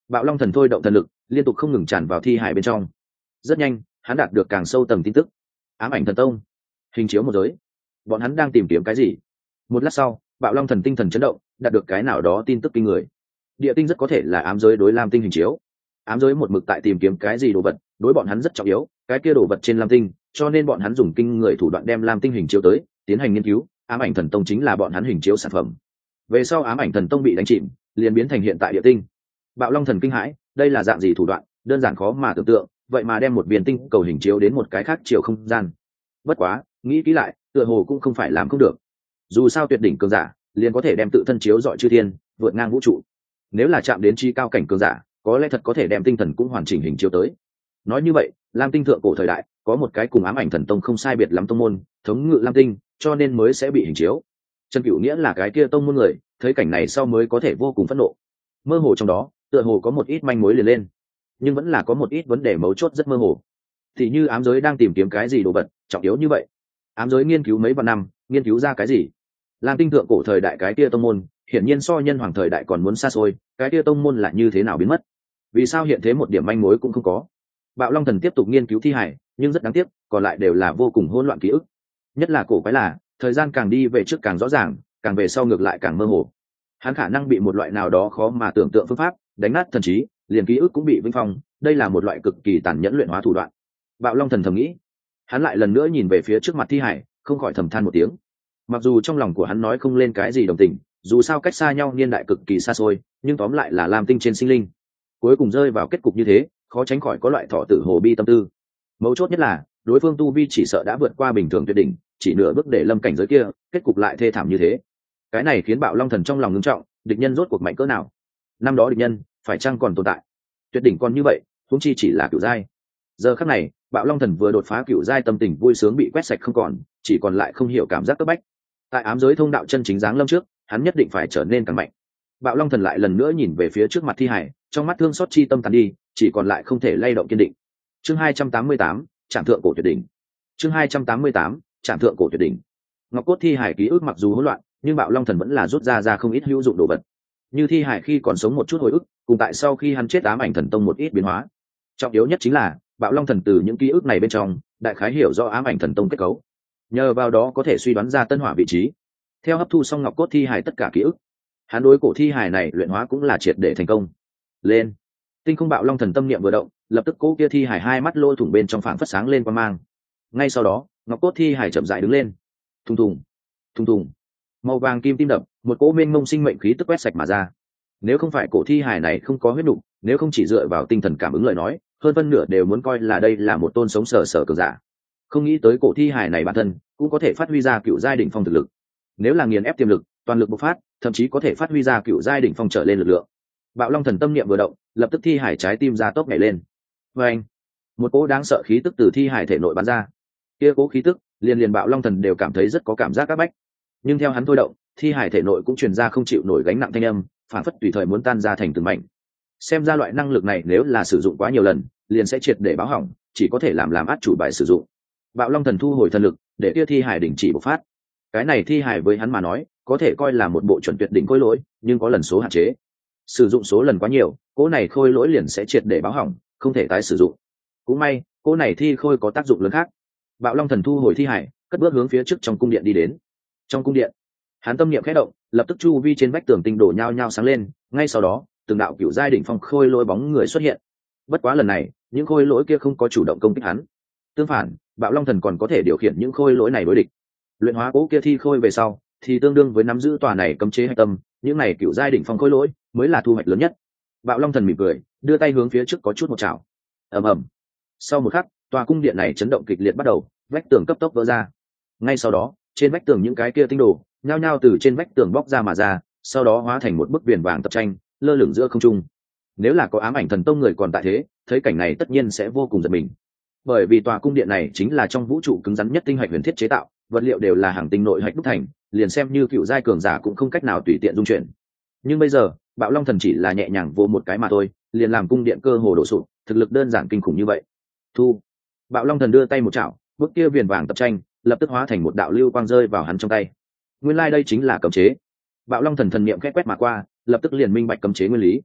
Bạo long thần thôi động thần lực liên tục không ngừng tràn vào thi hải bên trong. Rất nhanh hắn đạt được càng sâu tầng tin tức. Ám ảnh thần tông, hình chiếu một giới, bọn hắn đang tìm kiếm cái gì? Một lát sau, bạo long thần tinh thần chấn động, đạt được cái nào đó tin tức kinh người. Địa tinh rất có thể là ám giới đối lam tinh hình chiếu. Ám giới một mực tại tìm kiếm cái gì đồ vật, đối bọn hắn rất trọng yếu, cái kia đồ vật trên lam tinh, cho nên bọn hắn dùng kinh người thủ đoạn đem lam tinh hình chiếu tới tiến hành nghiên cứu. Ám ảnh thần tông chính là bọn hắn hình chiếu sản phẩm. Về sau ám ảnh thần tông bị đánh chìm, liền biến thành hiện tại địa tinh. Bạo long thần kinh hãi, đây là dạng gì thủ đoạn, đơn giản khó mà tưởng tượng, vậy mà đem một viên tinh cầu hình chiếu đến một cái khác chiều không gian. Bất quá nghĩ kỹ lại, tựa hồ cũng không phải làm không được. Dù sao tuyệt đỉnh cường giả liền có thể đem tự thân chiếu dọi chư thiên, vượt ngang vũ trụ. Nếu là chạm đến chi cao cảnh cường giả, có lẽ thật có thể đem tinh thần cũng hoàn chỉnh hình chiếu tới. Nói như vậy, lam tinh thượng cổ thời đại có một cái cùng ám ảnh thần tông không sai biệt lắm tông môn thống ngự lam tinh, cho nên mới sẽ bị hình chiếu. Trần Cửu nghĩa là cái kia tông môn người, thấy cảnh này sau mới có thể vô cùng phẫn nộ. Mơ hồ trong đó tựa hồ có một ít manh mối liền lên, nhưng vẫn là có một ít vấn đề mấu chốt rất mơ hồ. Thì như ám giới đang tìm kiếm cái gì đồ vật trọng yếu như vậy, ám giới nghiên cứu mấy vạn năm, nghiên cứu ra cái gì? Lam tinh thượng cổ thời đại cái kia tông môn hiển nhiên so nhân hoàng thời đại còn muốn xa xôi, cái kia tông môn là như thế nào biến mất? Vì sao hiện thế một điểm manh mối cũng không có? Bạo long thần tiếp tục nghiên cứu thi hải, nhưng rất đáng tiếc, còn lại đều là vô cùng hỗn loạn ký ức. Nhất là cổ quái là, thời gian càng đi về trước càng rõ ràng, càng về sau ngược lại càng mơ hồ. Hắn khả năng bị một loại nào đó khó mà tưởng tượng phương pháp đánh nát thần trí, liền ký ức cũng bị vĩnh phong, đây là một loại cực kỳ tàn nhẫn luyện hóa thủ đoạn. Bạo long thần thầm nghĩ. Hắn lại lần nữa nhìn về phía trước mặt thi hải, không khỏi thầm than một tiếng. Mặc dù trong lòng của hắn nói không lên cái gì đồng tình, dù sao cách xa nhau niên đại cực kỳ xa xôi, nhưng tóm lại là lam tinh trên sinh linh, cuối cùng rơi vào kết cục như thế, khó tránh khỏi có loại thọ tử hồ bi tâm tư. Mấu chốt nhất là đối phương tu vi chỉ sợ đã vượt qua bình thường tuyệt đỉnh, chỉ nửa bước để lâm cảnh giới kia, kết cục lại thê thảm như thế. Cái này khiến bạo long thần trong lòng ngưng trọng, địch nhân rốt cuộc mạnh cỡ nào? Năm đó địch nhân phải chăng còn tồn tại? Tuyệt đỉnh còn như vậy, huống chi chỉ là cửu giai. Giờ khắc này, bạo long thần vừa đột phá cửu giai, tâm tình vui sướng bị quét sạch không còn, chỉ còn lại không hiểu cảm giác cấp bách. Tại ám giới thông đạo chân chính giáng lâm trước, hắn nhất định phải trở nên càng mạnh. Bạo long thần lại lần nữa nhìn về phía trước mặt thi hải, trong mắt thương xót chi tâm tàn đi, chỉ còn lại không thể lay động kiên định. Chương hai trăm tám mươi tám, trạm thượng cổ tuyệt đỉnh. Chương hai trăm tám mươi tám, trạm thượng cổ tuyệt đỉnh. Ngọc cốt thi hải ký ức mặc dù hỗn loạn, nhưng bạo long thần vẫn là rút ra ra không ít hữu dụng đồ vật. Như thi hải khi còn sống một chút hồi ức, cùng tại sau khi hắn chết ám ảnh thần tông một ít biến hóa. Trọng yếu nhất chính là bạo long thần từ những ký ức này bên trong, đại khái hiểu rõ ám ảnh thần tông kết cấu. Nhờ vào đó có thể suy đoán ra tân hỏa vị trí. Theo hấp thu xong ngọc cốt thi hải tất cả ký ức, hắn đối cổ thi hải này luyện hóa cũng là triệt để thành công. Lên. Tinh không bạo long thần tâm niệm vừa động, lập tức cố kia thi hải hai mắt lôi thủng bên trong phảng phất sáng lên qua mang. Ngay sau đó, ngọc cốt thi hải chậm rãi đứng lên. Thùng thùng, thùng thùng. Màu vàng kim tim đập, một cỗ mênh mông sinh mệnh khí tức quét sạch mà ra. Nếu không phải cổ thi hải này không có huyết nục, nếu không chỉ dựa vào tinh thần cảm ứng lời nói, hơn phân nửa đều muốn coi là đây là một tôn sống sờ sờ cường giả. Không nghĩ tới cổ thi hải này bản thân cũng có thể phát huy ra cựu giai đỉnh phong thực lực. Nếu là nghiền ép tiềm lực, toàn lực bộc phát, thậm chí có thể phát huy ra cựu giai đỉnh phong trở lên lực lượng. Bạo long thần tâm niệm vừa động, lập tức thi hải trái tim ra tốc nhảy lên. Và anh, một cỗ đáng sợ khí tức từ thi hải thể nội bắn ra. Kia cỗ khí tức, liền liền bạo long thần đều cảm thấy rất có cảm giác các bách. Nhưng theo hắn thôi động, thi hải thể nội cũng truyền ra không chịu nổi gánh nặng thanh âm, phản phất tùy thời muốn tan ra thành từng mảnh. Xem ra loại năng lực này nếu là sử dụng quá nhiều lần, liền sẽ triệt để báo hỏng, chỉ có thể làm làm át chủ bài sử dụng. Bạo long thần thu hồi thần lực, để kia thi hải đình chỉ bộc phát. Cái này thi hải với hắn mà nói, có thể coi là một bộ chuẩn tuyệt đỉnh khôi lỗi, nhưng có lần số hạn chế. Sử dụng số lần quá nhiều, cỗ này khôi lỗi liền sẽ triệt để báo hỏng, không thể tái sử dụng. Cũng may, cỗ này thi khôi có tác dụng lớn khác. Bạo long thần thu hồi thi hải, cất bước hướng phía trước trong cung điện đi đến. Trong cung điện, hắn tâm niệm khẽ động, lập tức chu vi trên vách tường tinh đổ nhao nhao sáng lên, ngay sau đó, từng đạo cựu giai đỉnh phong khôi lỗi bóng người xuất hiện. Bất quá lần này, những khôi lỗi kia không có chủ động công kích hắn. Tương phản, bạo long thần còn có thể điều khiển những khôi lỗi này đối địch. Luyện hóa cỗ kia thi khôi về sau, thì tương đương với nắm giữ tòa này cấm chế hạch tâm, những này cựu giai đỉnh phong khôi lỗi mới là thu hoạch lớn nhất. Bạo long thần mỉm cười, đưa tay hướng phía trước có chút một chảo. Ầm ầm. Sau một khắc, tòa cung điện này chấn động kịch liệt bắt đầu, vách tường cấp tốc vỡ ra. Ngay sau đó, trên vách tường những cái kia tinh đồ nhao nhao từ trên vách tường bóc ra mà ra, sau đó hóa thành một bức viền vàng tập tranh, lơ lửng giữa không trung. Nếu là có ám ảnh thần tông người còn tại thế, thấy cảnh này tất nhiên sẽ vô cùng giật mình. Bởi vì tòa cung điện này chính là trong vũ trụ cứng rắn nhất tinh hạch huyền thiết chế tạo, vật liệu đều là hàng tinh nội hạch đúc thành, liền xem như cựu giai cường giả cũng không cách nào tùy tiện dung chuyển. Nhưng bây giờ, Bạo Long Thần chỉ là nhẹ nhàng vô một cái mà thôi, liền làm cung điện cơ hồ đổ sụp, thực lực đơn giản kinh khủng như vậy. Thu. Bạo Long Thần đưa tay một chảo, bức kia viền vàng tập tranh lập tức hóa thành một đạo lưu quang rơi vào hắn trong tay. Nguyên lai like đây chính là cấm chế. Bạo Long Thần thần niệm khẽ quét mà qua, lập tức liền minh bạch cấm chế nguyên lý.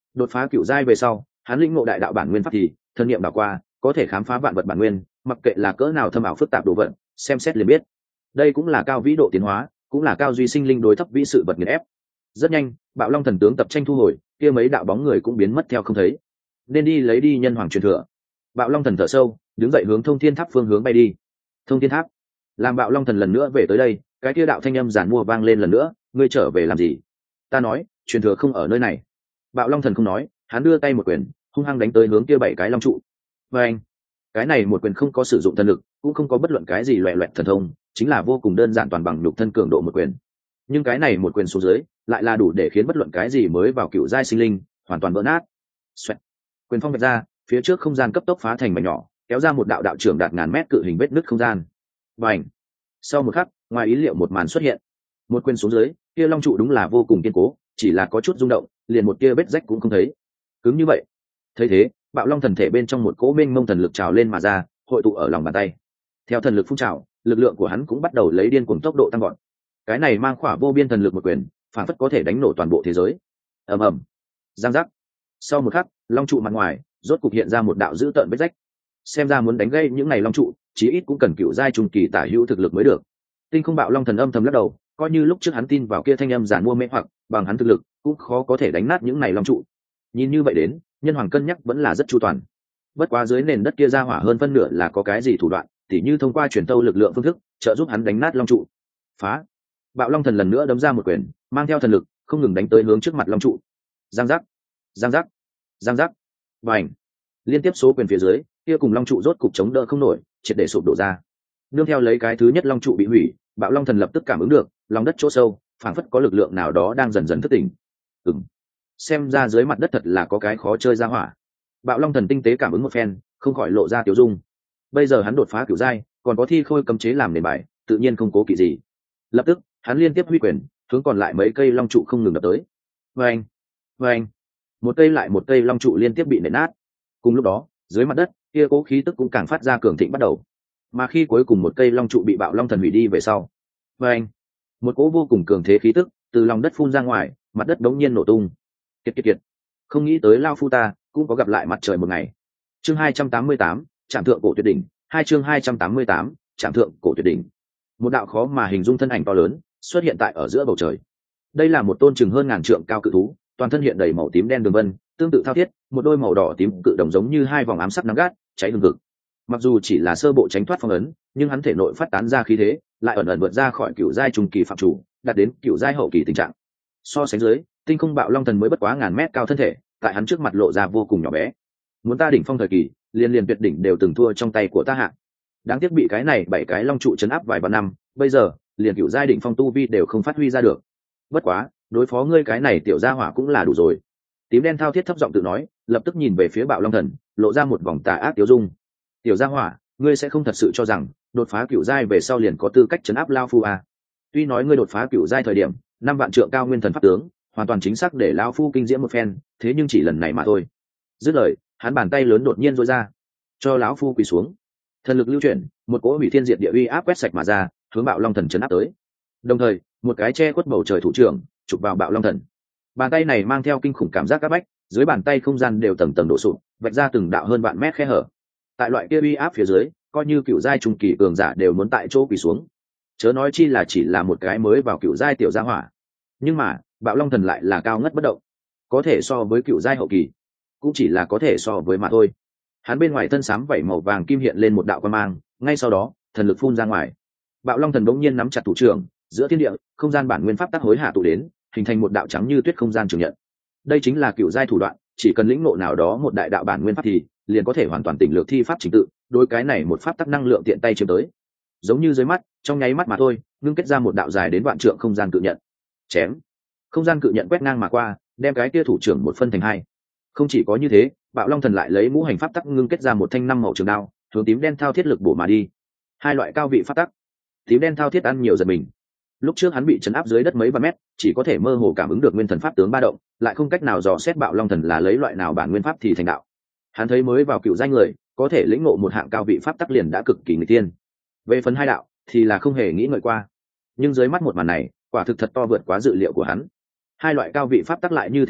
đột phá cựu giai về sau hắn lĩnh ngộ đại đạo bản nguyên pháp thì thân niệm đảo qua có thể khám phá vạn vật bản nguyên, mặc kệ là cỡ nào thâm ảo phức tạp đồ vật xem xét liền biết. Đây cũng là cao vĩ độ tiến hóa, cũng là cao duy sinh linh đối thấp vĩ sự vật nghiền ép. Rất nhanh Bạo Long thần tướng tập tranh thu hồi, kia mấy đạo bóng người cũng biến mất theo không thấy. Nên đi lấy đi nhân hoàng truyền thừa. Bạo Long thần thở sâu, đứng dậy hướng Thông Thiên Tháp phương hướng bay đi. Thông Thiên Tháp. Làm Bạo Long thần lần nữa về tới đây, cái kia đạo thanh âm giản mua vang lên lần nữa, ngươi trở về làm gì? Ta nói, truyền thừa không ở nơi này. Bạo Long thần không nói, hắn đưa tay một quyền, hung hăng đánh tới hướng kia bảy cái long trụ. Và anh, cái này một quyền không có sử dụng thần lực, cũng không có bất luận cái gì loẹt loẹt thần thông, chính là vô cùng đơn giản toàn bằng nhục thân cường độ một quyền. Nhưng cái này một quyền xuống dưới, lại là đủ để khiến bất luận cái gì mới vào cựu giai sinh linh hoàn toàn vỡ nát. Xoẹt. Quyền phong vạch ra, phía trước không gian cấp tốc phá thành mảnh nhỏ, kéo ra một đạo đạo trưởng đạt ngàn mét cự hình vết nứt không gian. Bành. Sau một khắc, ngoài ý liệu một màn xuất hiện. Một quyền xuống dưới, kia long trụ đúng là vô cùng kiên cố, chỉ là có chút rung động, liền một kia vết rách cũng không thấy. Cứng như vậy. Thấy thế, Bạo Long thần thể bên trong một cỗ mênh mông thần lực trào lên mà ra, hội tụ ở lòng bàn tay. Theo thần lực phun trào, lực lượng của hắn cũng bắt đầu lấy điên cuồng tốc độ tăng gọn. Cái này mang khỏa vô biên thần lực một quyền, phản phất có thể đánh nổ toàn bộ thế giới. Ầm ầm. Giang giác. Sau một khắc, long trụ mặt ngoài rốt cục hiện ra một đạo dữ tợn vết rách. Xem ra muốn đánh gây những này long trụ, chí ít cũng cần cựu giai trung kỳ tả hữu thực lực mới được. Tinh Không Bạo Long thần âm thầm lắc đầu, coi như lúc trước hắn tin vào kia thanh âm giản mua mê hoặc, bằng hắn thực lực cũng khó có thể đánh nát những này long trụ. Nhìn như vậy đến, nhân hoàng cân nhắc vẫn là rất chu toàn. Bất quá dưới nền đất kia ra hỏa hơn phân nửa là có cái gì thủ đoạn, tỉ như thông qua truyền tâu lực lượng phương thức trợ giúp hắn đánh nát long trụ. Phá. Bạo Long thần lần nữa đấm ra một quyền, mang theo thần lực không ngừng đánh tới hướng trước mặt long trụ. Giang giác, giang giác, giang giác, vành. Liên tiếp số quyền phía dưới, kia cùng long trụ rốt cục chống đỡ không nổi, triệt để sụp đổ ra. Nương theo lấy cái thứ nhất long trụ bị hủy, Bạo Long thần lập tức cảm ứng được lòng đất chỗ sâu phảng phất có lực lượng nào đó đang dần dần thức tỉnh. Ừm, xem ra dưới mặt đất thật là có cái khó chơi ra hỏa. Bạo Long thần tinh tế cảm ứng một phen, không khỏi lộ ra tiểu dung. Bây giờ hắn đột phá cửu giai, còn có thi khôi cấm chế làm nền bài, tự nhiên không cố kỵ gì. Lập tức hắn liên tiếp huy quyền hướng còn lại mấy cây long trụ không ngừng đập tới. Vâng, vâng, một cây lại một cây long trụ liên tiếp bị nện nát. Cùng lúc đó dưới mặt đất kia cố khí tức cũng càng phát ra cường thịnh bắt đầu. Mà khi cuối cùng một cây long trụ bị Bạo Long thần hủy đi về sau, vâng, một cỗ vô cùng cường thế khí tức từ lòng đất phun ra ngoài, mặt đất đống nhiên nổ tung. Kiệt kiệt kiệt, không nghĩ tới lao phu ta cũng có gặp lại mặt trời một ngày. Chương hai trăm tám mươi tám, trạm thượng cổ tuyệt đỉnh. Hai chương hai trăm tám mươi tám, trạm thượng cổ tuyệt đỉnh. Một đạo khó mà hình dung thân ảnh to lớn xuất hiện tại ở giữa bầu trời. Đây là một tôn chừng hơn ngàn trượng cao cự thú, toàn thân hiện đầy màu tím đen đường vân, tương tự thao thiết, một đôi màu đỏ tím cự đồng giống như hai vòng ám sắc nắng gắt cháy hừng hực. Mặc dù chỉ là sơ bộ tránh thoát phong ấn, nhưng hắn thể nội phát tán ra khí thế lại ẩn ẩn vượt ra khỏi cựu giai trung kỳ phạm chủ, đạt đến cựu giai hậu kỳ tình trạng. So sánh dưới, Tinh Không Bạo Long thần mới bất quá ngàn mét cao thân thể, tại hắn trước mặt lộ ra vô cùng nhỏ bé. Muốn ta đỉnh phong thời kỳ, liên liên tuyệt đỉnh đều từng thua trong tay của ta hạ. Đáng tiếc bị cái này bảy cái long trụ chấn áp vài vạn năm, bây giờ liền cựu giai đỉnh phong tu vi đều không phát huy ra được. Bất quá, đối phó ngươi cái này tiểu gia hỏa cũng là đủ rồi. Tím đen thao thiết thấp giọng tự nói, lập tức nhìn về phía Bạo Long thần, lộ ra một vòng tà ác tiêu dung. Tiểu gia hỏa, ngươi sẽ không thật sự cho rằng đột phá cựu giai về sau liền có tư cách chấn áp lao phu à? Tuy nói ngươi đột phá cựu giai thời điểm năm vạn trượng cao nguyên thần pháp tướng hoàn toàn chính xác để lao phu kinh diễm một phen, thế nhưng chỉ lần này mà thôi. Dứt lời, hắn bàn tay lớn đột nhiên rối ra, cho lão phu quỳ xuống. Thần lực lưu chuyển, một cỗ hủy thiên diệt địa uy áp quét sạch mà ra, hướng Bạo Long thần chấn áp tới. Đồng thời, một cái che khuất bầu trời thủ trưởng chụp vào Bạo Long thần. Bàn tay này mang theo kinh khủng cảm giác áp bách, dưới bàn tay không gian đều tầng tầng đổ sụp, vạch ra từng đạo hơn vạn mét khe hở. Tại loại kia uy áp phía dưới, coi như cựu giai trung kỳ cường giả đều muốn tại chỗ quỳ xuống. Chớ nói chi là chỉ là một cái mới vào cựu giai tiểu gia hỏa. Nhưng mà, Bạo Long thần lại là cao ngất bất động, có thể so với cựu giai hậu kỳ, cũng chỉ là có thể so với mà thôi. Hắn bên ngoài thân xám vảy màu vàng kim hiện lên một đạo quang mang, ngay sau đó thần lực phun ra ngoài. Bạo Long thần đống nhiên nắm chặt thủ trưởng, giữa thiên địa không gian bản nguyên pháp tắc hối hạ tụ đến, hình thành một đạo trắng như tuyết không gian trường nhận. Đây chính là cựu giai thủ đoạn, chỉ cần lĩnh ngộ nào đó một đại đạo bản nguyên pháp thì liền có thể hoàn toàn tỉnh lược thi pháp trình tự, đối cái này một pháp tắc năng lượng tiện tay chiếm tới. Giống như dưới mắt, trong nháy mắt mà thôi, ngưng kết ra một đạo dài đến vạn trượng không gian cự nhận. Chém. Không gian cự nhận quét ngang mà qua, đem cái kia thủ trưởng một phân thành hai. Không chỉ có như thế, Bạo Long thần lại lấy ngũ hành pháp tắc ngưng kết ra một thanh năm màu trường đao, hướng tím đen thao thiết lực bổ mà đi. Hai loại cao vị pháp tắc. Tím đen thao thiết ăn nhiều giật mình. Lúc trước hắn bị chấn áp dưới đất mấy vạn mét, chỉ có thể mơ hồ cảm ứng được nguyên thần pháp tướng ba động, lại không cách nào dò xét Bạo Long thần là lấy loại nào bản nguyên pháp thì thành đạo. Hắn thấy mới vào cựu giai người, có thể lĩnh ngộ một hạng cao vị pháp tắc liền đã cực kỳ người tiên. Về phần hai đạo, thì là không hề nghĩ ngợi qua. Nhưng dưới mắt một màn này, quả thực thật to vượt quá dự liệu của hắn. Hai loại cao vị pháp tắc lại như thế nào,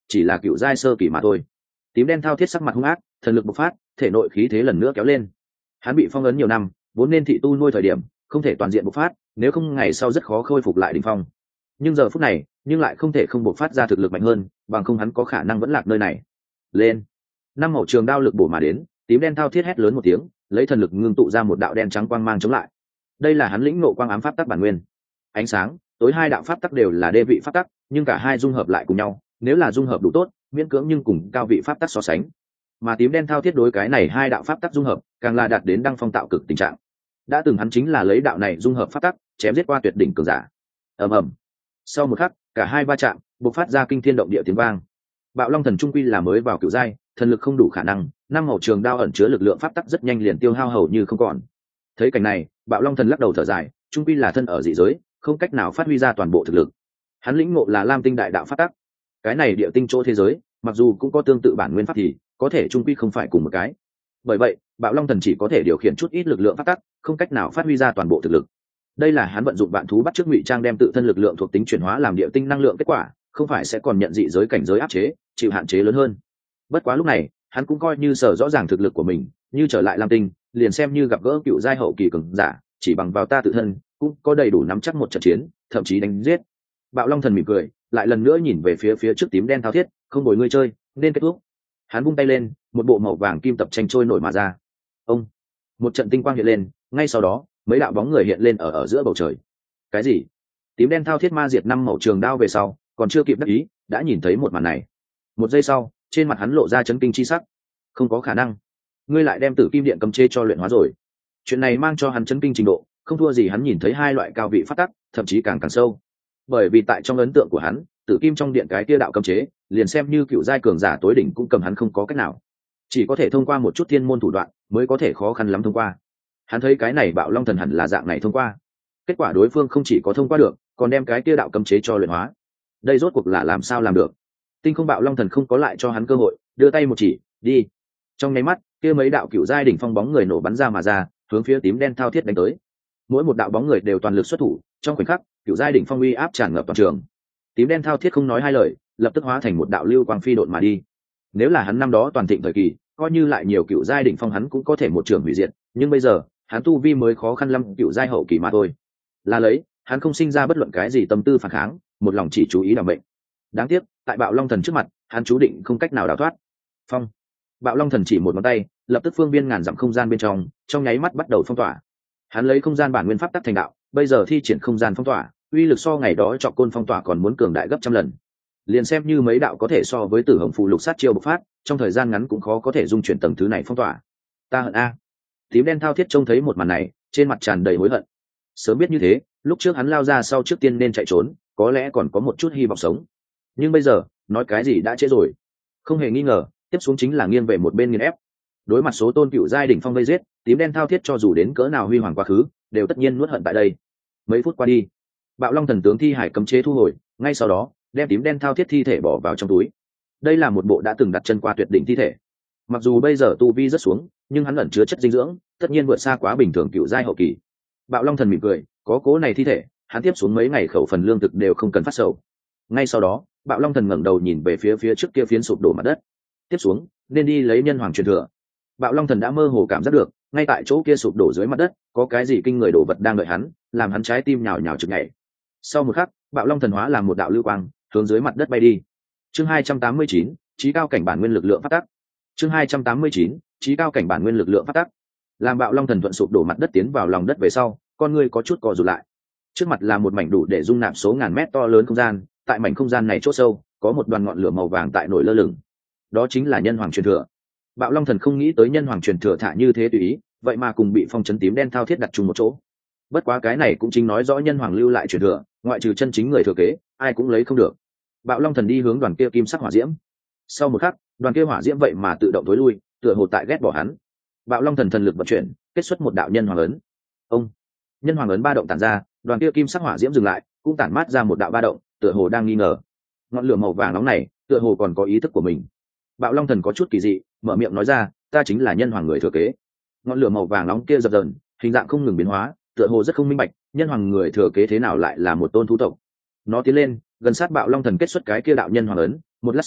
chỉ là cựu giai sơ kỳ mà thôi. Tím đen thao thiết sắc mặt hung ác, thần lực bộc phát, thể nội khí thế lần nữa kéo lên. Hắn bị phong ấn nhiều năm, vốn nên thị tu nuôi thời điểm không thể toàn diện bộc phát, nếu không ngày sau rất khó khôi phục lại đỉnh phong. Nhưng giờ phút này, nhưng lại không thể không bộc phát ra thực lực mạnh hơn, bằng không hắn có khả năng vẫn lạc nơi này. Lên. Năm màu trường đao lực bổ mà đến, tím đen thao thiết hét lớn một tiếng, lấy thần lực ngưng tụ ra một đạo đen trắng quang mang chống lại. Đây là hắn lĩnh ngộ quang ám pháp tắc bản nguyên. Ánh sáng, tối hai đạo pháp tắc đều là đê vị pháp tắc, nhưng cả hai dung hợp lại cùng nhau, nếu là dung hợp đủ tốt, miễn cưỡng nhưng cùng cao vị pháp tắc so sánh. Mà tím đen thao thiết đối cái này hai đạo pháp tắc dung hợp, càng là đạt đến đăng phong tạo cực tình trạng. Đã từng hắn chính là lấy đạo này dung hợp pháp tắc, chém giết qua tuyệt đỉnh cường giả. Ầm ầm. Sau một khắc, cả hai va chạm, bộc phát ra kinh thiên động địa tiếng vang. Bạo Long Thần trung quy là mới vào cựu giai, thần lực không đủ khả năng, năm màu trường đao ẩn chứa lực lượng pháp tắc rất nhanh liền tiêu hao hầu như không còn. Thấy cảnh này, Bạo Long Thần lắc đầu thở dài, trung quy là thân ở dị giới, không cách nào phát huy ra toàn bộ thực lực. Hắn lĩnh ngộ là Lam Tinh đại đạo pháp tắc. Cái này địa tinh chỗ thế giới, mặc dù cũng có tương tự bản nguyên pháp thì, có thể trung quy không phải cùng một cái. Bởi vậy, Bạo Long Thần chỉ có thể điều khiển chút ít lực lượng pháp tắc, không cách nào phát huy ra toàn bộ thực lực. Đây là hắn vận dụng vạn thú bắt chước ngụy trang đem tự thân lực lượng thuộc tính chuyển hóa làm địa tinh năng lượng kết quả, không phải sẽ còn nhận dị giới cảnh giới áp chế, chịu hạn chế lớn hơn. Bất quá lúc này, hắn cũng coi như sở rõ ràng thực lực của mình, như trở lại Lam Tinh, liền xem như gặp gỡ cựu giai hậu kỳ cường giả, chỉ bằng vào ta tự thân, cũng có đầy đủ nắm chắc một trận chiến, thậm chí đánh giết. Bạo Long Thần mỉm cười, lại lần nữa nhìn về phía phía trước tím đen thao thiết, không bồi ngươi chơi, nên kết thúc. Hắn vung tay lên, một bộ màu vàng kim tập tranh trôi nổi mà ra. Ông, một trận tinh quang hiện lên, ngay sau đó, mấy đạo bóng người hiện lên ở ở giữa bầu trời. Cái gì? Tím đen thao thiết ma diệt năm màu trường đao về sau, còn chưa kịp đắc ý, đã nhìn thấy một màn này. Một giây sau, trên mặt hắn lộ ra chấn kinh chi sắc. Không có khả năng, ngươi lại đem tử kim điện cấm chế cho luyện hóa rồi. Chuyện này mang cho hắn chấn kinh trình độ, không thua gì hắn nhìn thấy hai loại cao vị phát tắc, thậm chí càng càng sâu. Bởi vì tại trong ấn tượng của hắn, tử kim trong điện cái kia đạo cấm chế, liền xem như cựu giai cường giả tối đỉnh cũng cầm hắn không có cách nào, chỉ có thể thông qua một chút thiên môn thủ đoạn mới có thể khó khăn lắm thông qua. Hắn thấy cái này Bạo Long Thần hẳn là dạng này thông qua, kết quả đối phương không chỉ có thông qua được, còn đem cái kia đạo cấm chế cho luyện hóa. Đây rốt cuộc là làm sao làm được? Tinh không Bạo Long Thần không có lại cho hắn cơ hội, đưa tay một chỉ, đi. Trong nháy mắt, kia mấy đạo cựu giai đỉnh phong bóng người nổ bắn ra mà ra, hướng phía tím đen thao thiết đánh tới. Mỗi một đạo bóng người đều toàn lực xuất thủ, trong khoảnh khắc, cựu giai đỉnh phong uy áp tràn ngập toàn trường. Tím đen thao thiết không nói hai lời, lập tức hóa thành một đạo lưu quang phi độn mà đi. Nếu là hắn năm đó toàn thịnh thời kỳ, coi như lại nhiều cựu giai đỉnh phong hắn cũng có thể một trường hủy diệt, nhưng bây giờ, hắn tu vi mới khó khăn lắm cựu giai hậu kỳ mà thôi. Là lấy, hắn không sinh ra bất luận cái gì tâm tư phản kháng, một lòng chỉ chú ý đảm mệnh. Đáng tiếc, tại Bạo Long Thần trước mặt, hắn chú định không cách nào đào thoát. Phong. Bạo Long Thần chỉ một ngón tay, lập tức phương viên ngàn dặm không gian bên trong, trong nháy mắt bắt đầu phong tỏa. Hắn lấy không gian bản nguyên pháp tắc thành đạo, bây giờ thi triển không gian phong tỏa, uy lực so ngày đó Trọc Côn phong tỏa còn muốn cường đại gấp trăm lần. Liền xem như mấy đạo có thể so với Tử Hồng phù lục sát chiêu bộc phát, trong thời gian ngắn cũng khó có thể dung chuyển tầng thứ này phong tỏa. Ta hận a. Tím đen thao thiết trông thấy một màn này, trên mặt tràn đầy hối hận. Sớm biết như thế, lúc trước hắn lao ra sau trước tiên nên chạy trốn, có lẽ còn có một chút hy vọng sống. Nhưng bây giờ, nói cái gì đã trễ rồi. Không hề nghi ngờ, tiếp xuống chính là nghiêng về một bên nghiền ép. Đối mặt số tôn cựu giai đỉnh phong vây giết, tím đen thao thiết cho dù đến cỡ nào huy hoàng quá khứ, đều tất nhiên nuốt hận tại đây. Mấy phút qua đi, Bạo Long Thần tướng thi hải cấm chế thu hồi, ngay sau đó, đem tím đen thao thiết thi thể bỏ vào trong túi. Đây là một bộ đã từng đặt chân qua tuyệt đỉnh thi thể. Mặc dù bây giờ tu vi rất xuống, nhưng hắn ẩn chứa chất dinh dưỡng, tất nhiên vượt xa quá bình thường cựu giai hậu kỳ. Bạo Long Thần mỉm cười, có cố này thi thể, hắn tiếp xuống mấy ngày khẩu phần lương thực đều không cần phát sầu. Ngay sau đó, Bạo Long Thần ngẩng đầu nhìn về phía phía trước kia phiến sụp đổ mặt đất. Tiếp xuống, nên đi lấy nhân hoàng truyền thừa. Bạo Long Thần đã mơ hồ cảm giác được, ngay tại chỗ kia sụp đổ dưới mặt đất, có cái gì kinh người đổ vật đang đợi hắn, làm hắn trái tim nhào nhào chực nhảy. Sau một khắc, Bạo Long Thần hóa làm một đạo lưu quang, hướng dưới mặt đất bay đi. Chương hai trăm tám mươi chín, chí cao cảnh bản nguyên lực lượng phát tắc. Chương hai trăm tám mươi chín, chí cao cảnh bản nguyên lực lượng phát tắc. Làm Bạo Long Thần thuận sụp đổ mặt đất tiến vào lòng đất về sau, con người có chút co rụt lại. Trước mặt là một mảnh đủ để dung nạp số ngàn mét to lớn không gian, tại mảnh không gian này chỗ sâu, có một đoàn ngọn lửa màu vàng tại nổi lơ lửng. Đó chính là nhân hoàng truyền thừa. Bạo Long Thần không nghĩ tới nhân hoàng truyền thừa thả như thế tùy ý, vậy mà cùng bị phong chấn tím đen thao thiết đặt chung một chỗ. Bất quá cái này cũng chính nói rõ nhân hoàng lưu lại truyền thừa, ngoại trừ chân chính người thừa kế, ai cũng lấy không được. Bạo Long Thần đi hướng đoàn kia kim sắc hỏa diễm. Sau một khắc, đoàn kia hỏa diễm vậy mà tự động tối lui, tựa hồ tại ghét bỏ hắn. Bạo Long Thần thần lực vận chuyển, kết xuất một đạo nhân hoàng ấn. Ông, nhân hoàng ấn ba động tản ra, đoàn kia kim sắc hỏa diễm dừng lại, cũng tản mát ra một đạo ba động, tựa hồ đang nghi ngờ. Ngọn lửa màu vàng nóng này, tựa hồ còn có ý thức của mình. Bạo Long Thần có chút kỳ dị, mở miệng nói ra, ta chính là nhân hoàng người thừa kế. Ngọn lửa màu vàng nóng kia dập dờn, hình dạng không ngừng biến hóa, tựa hồ rất không minh bạch, nhân hoàng người thừa kế thế nào lại là một tôn thú tộc. Nó tiến lên, gần sát Bạo Long Thần kết xuất cái kia đạo nhân hoàng ấn, một lát sau,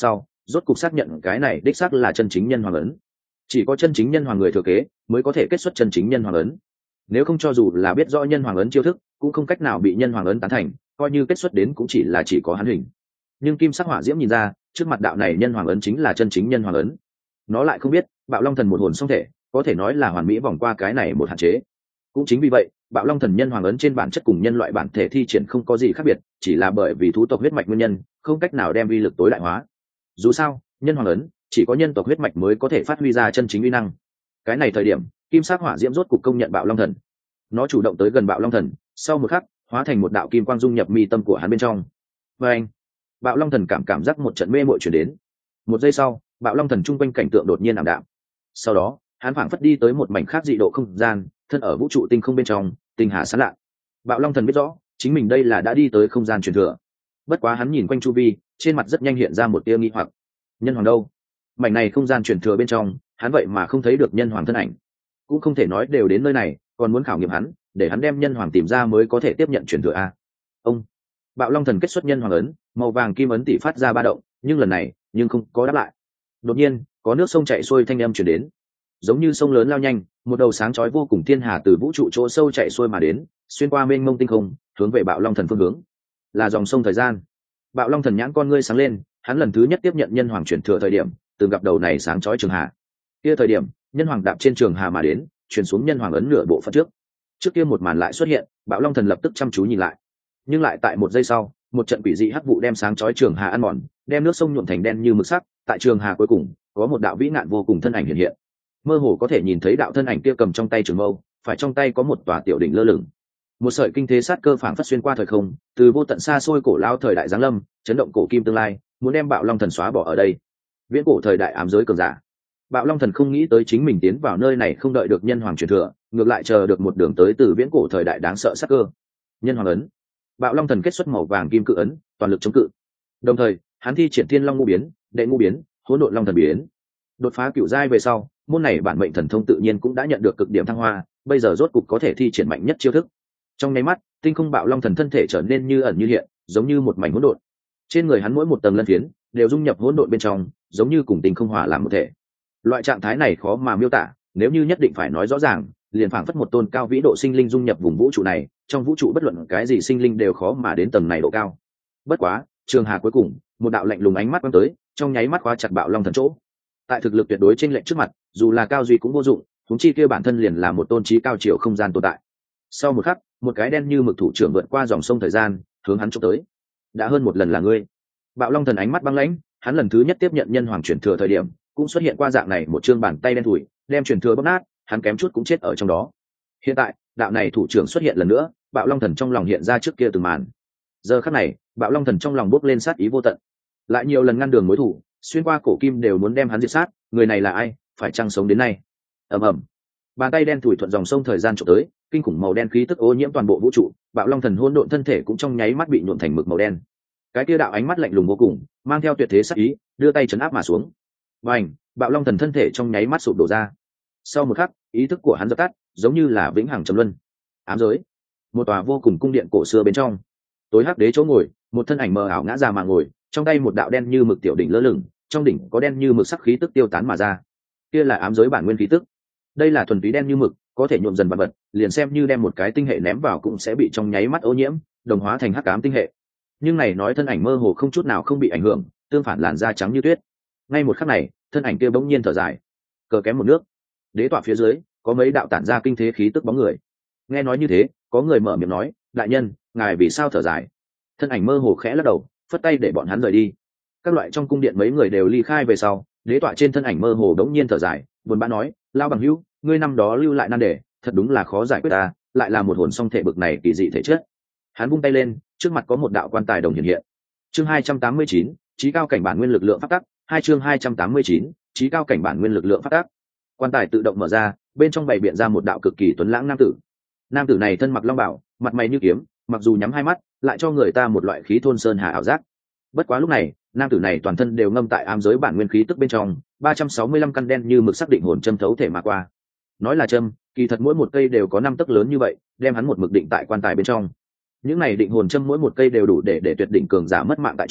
rốt cục xác nhận cái này đích xác là chân chính nhân hoàng ấn. Chỉ có chân chính nhân hoàng người thừa kế mới có thể kết xuất chân chính nhân hoàng ấn, nếu không cho dù là biết rõ nhân hoàng ấn chiêu thức cũng không cách nào bị nhân hoàng ấn tán thành, coi như kết xuất đến cũng chỉ là chỉ có hắn hình. Nhưng kim sắc hỏa diễm nhìn ra trước mặt đạo này nhân hoàng ấn chính là chân chính nhân hoàng ấn. Nó lại không biết bạo long thần một hồn song thể có thể nói là hoàn mỹ vòng qua cái này một hạn chế. Cũng chính vì vậy bạo long thần nhân hoàng ấn trên bản chất cùng nhân loại bản thể thi triển không có gì khác biệt, chỉ là bởi vì thú tộc huyết mạch nguyên nhân không cách nào đem uy lực tối đại hóa. Dù sao nhân hoàng ấn chỉ có nhân tộc huyết mạch mới có thể phát huy ra chân chính uy năng. Cái này thời điểm kim sắc hỏa diễm rốt cục công nhận bạo long thần. Nó chủ động tới gần bạo long thần, sau một khắc hóa thành một đạo kim quang dung nhập mi tâm của hắn bên trong. Và anh bạo long thần cảm cảm giác một trận mê mội chuyển đến. Một giây sau bạo long thần chung quanh cảnh tượng đột nhiên ảm đạm. Sau đó hắn phảng phất đi tới một mảnh khác dị độ không gian, thân ở vũ trụ tinh không bên trong, tinh hà sáng lạ. Bạo long thần biết rõ chính mình đây là đã đi tới không gian truyền thừa. Bất quá hắn nhìn quanh chu vi, trên mặt rất nhanh hiện ra một tia nghi hoặc. Nhân hoàng đâu? Mảnh này không gian truyền thừa bên trong hắn vậy mà không thấy được nhân hoàng thân ảnh. Cũng không thể nói đều đến nơi này còn muốn khảo nghiệm hắn, để hắn đem nhân hoàng tìm ra mới có thể tiếp nhận truyền thừa a. Ông bạo long thần kết xuất nhân hoàng ấn, màu vàng kim ấn tỷ phát ra ba động, nhưng lần này nhưng không có đáp lại. Đột nhiên có nước sông chảy xuôi thanh âm truyền đến, giống như sông lớn lao nhanh, một đầu sáng chói vô cùng thiên hà từ vũ trụ chỗ sâu chạy xuôi mà đến, xuyên qua mênh mông tinh không hướng về bạo long thần phương hướng. Là dòng sông thời gian. Bạo long thần nhãn con ngươi sáng lên, hắn lần thứ nhất tiếp nhận nhân hoàng truyền thừa thời điểm từng gặp đầu này sáng chói trường hà. Kia thời điểm nhân hoàng đạp trên trường hà mà đến, truyền xuống nhân hoàng ấn nửa bộ phận trước. Trước kia một màn lại xuất hiện, bạo long thần lập tức chăm chú nhìn lại, nhưng lại tại một giây sau một trận quỷ dị hắc vụ đem sáng chói trường hà ăn mòn, đem nước sông nhuộm thành đen như mực sắc. Tại trường hà cuối cùng có một đạo vĩ ngạn vô cùng thân ảnh hiện hiện, mơ hồ có thể nhìn thấy đạo thân ảnh kia cầm trong tay trường mâu, phải trong tay có một tòa tiểu đỉnh lơ lửng. Một sợi kinh thế sát cơ phảng phất xuyên qua thời không, từ vô tận xa xôi cổ lao thời đại giáng lâm, chấn động cổ kim tương lai, muốn đem bạo long thần xóa bỏ ở đây. Viễn cổ thời đại ám giới cường giả. Bạo long thần không nghĩ tới chính mình tiến vào nơi này không đợi được nhân hoàng truyền thừa, ngược lại chờ được một đường tới từ viễn cổ thời đại đáng sợ sát cơ. Nhân hoàng ấn. Bạo long thần kết xuất màu vàng kim cự ấn, toàn lực chống cự. Đồng thời hắn thi triển thiên long ngũ biến, đệ ngũ biến, hỗn độn long thần biến. Đột phá cửu giai về sau, môn này bản mệnh thần thông tự nhiên cũng đã nhận được cực điểm thăng hoa, bây giờ rốt cục có thể thi triển mạnh nhất chiêu thức. Trong nháy mắt tinh không bạo long thần thân thể trở nên như ẩn như hiện, giống như một mảnh hỗn độn. Trên người hắn mỗi một tầng lân phiến đều dung nhập hỗn độn bên trong, giống như cùng tinh không hòa làm một thể. Loại trạng thái này khó mà miêu tả, nếu như nhất định phải nói rõ ràng, liền phảng phất một tôn cao vĩ độ sinh linh dung nhập vùng vũ trụ này, trong vũ trụ bất luận cái gì sinh linh đều khó mà đến tầng này độ cao. Bất quá trường hà cuối cùng một đạo lạnh lùng ánh mắt quăng tới, trong nháy mắt khóa chặt bạo long thần chỗ. Tại thực lực tuyệt đối trên lệnh trước mặt, dù là cao duy cũng vô dụng, chúng chi kia bản thân liền là một tôn trí cao chiều không gian tồn tại. Sau một khắc một cái đen như mực thủ trưởng vượt qua dòng sông thời gian hướng hắn trộm tới. Đã hơn một lần là ngươi. Bạo long thần ánh mắt băng lãnh, hắn lần thứ nhất tiếp nhận nhân hoàng truyền thừa thời điểm cũng xuất hiện qua dạng này một chương bàn tay đen thủi, đem truyền thừa bóp nát, hắn kém chút cũng chết ở trong đó. Hiện tại đạo này thủ trưởng xuất hiện lần nữa, bạo long thần trong lòng hiện ra trước kia từng màn. Giờ khắc này bạo long thần trong lòng bốc lên sát ý vô tận, lại nhiều lần ngăn đường mối thủ, xuyên qua cổ kim đều muốn đem hắn diệt sát. Người này là ai, phải chăng sống đến nay? Ầm ầm, bàn tay đen thủi thuận dòng sông thời gian trộm tới, kinh khủng màu đen khí tức ô nhiễm toàn bộ vũ trụ, bạo long thần hỗn độn thân thể cũng trong nháy mắt bị nhuộm thành mực màu đen. Cái kia đạo ánh mắt lạnh lùng vô cùng, mang theo tuyệt thế sát ý, đưa tay chấn áp mà xuống. Bành, bạo long thần thân thể trong nháy mắt sụp đổ ra. Sau một khắc ý thức của hắn dập tắt, giống như là vĩnh hằng trầm luân. Ám giới, một tòa vô cùng cung điện cổ xưa bên trong, tối hắc đế chỗ ngồi, một thân ảnh mờ ảo ngã ra mà ngồi, trong tay một đạo đen như mực tiểu đỉnh lơ lửng, trong đỉnh có đen như mực sắc khí tức tiêu tán mà ra. Kia là ám giới bản nguyên khí tức. Đây là thuần túy đen như mực, có thể nhuộm dần vật vật, liền xem như đem một cái tinh hệ ném vào cũng sẽ bị trong nháy mắt ô nhiễm, đồng hóa thành hắc ám tinh hệ. Nhưng này nói thân ảnh mơ hồ không chút nào không bị ảnh hưởng, tương phản làn da trắng như tuyết. Ngay một khắc này thân ảnh kia bỗng nhiên thở dài, cờ kém một nước. Đế tọa phía dưới có mấy đạo tản ra kinh thế khí tức bóng người. Nghe nói như thế, có người mở miệng nói, đại nhân, ngài vì sao thở dài? Thân ảnh mơ hồ khẽ lắc đầu, phất tay để bọn hắn rời đi. Các loại trong cung điện mấy người đều ly khai về sau, đế tọa trên thân ảnh mơ hồ đống nhiên thở dài, buồn bã nói, lao bằng hữu, ngươi năm đó lưu lại nan đề, thật đúng là khó giải quyết ta, lại là một hồn song thể bực này kỳ dị thể chất. Hắn vung tay lên, trước mặt có một đạo quan tài đồng hiện hiện. Chương hai trăm tám mươi chín, chí cao cảnh bản nguyên lực lượng phát tắc, hai chương hai trăm tám mươi chín, chí cao cảnh bản nguyên lực lượng phát tắc. Quan tài tự động mở ra, bên trong bày biện ra một đạo cực kỳ tuấn lãng nam tử. Nam tử này thân mặc long bào, mặt mày như kiếm, mặc dù nhắm hai mắt, lại cho người ta một loại khí thôn sơn hà ảo giác. Bất quá lúc này, nam tử này toàn thân đều ngâm tại ám giới bản nguyên khí tức bên trong, ba trăm sáu mươi lăm căn đen như mực sắc định hồn châm thấu thể mà qua. Nói là châm, kỳ thật mỗi một cây đều có năm tấc lớn như vậy, đem hắn một mực định tại quan tài bên trong. Những này định hồn châm mỗi một cây đều đủ để để tuyệt đỉnh cường giả mất mạng tại chỗ,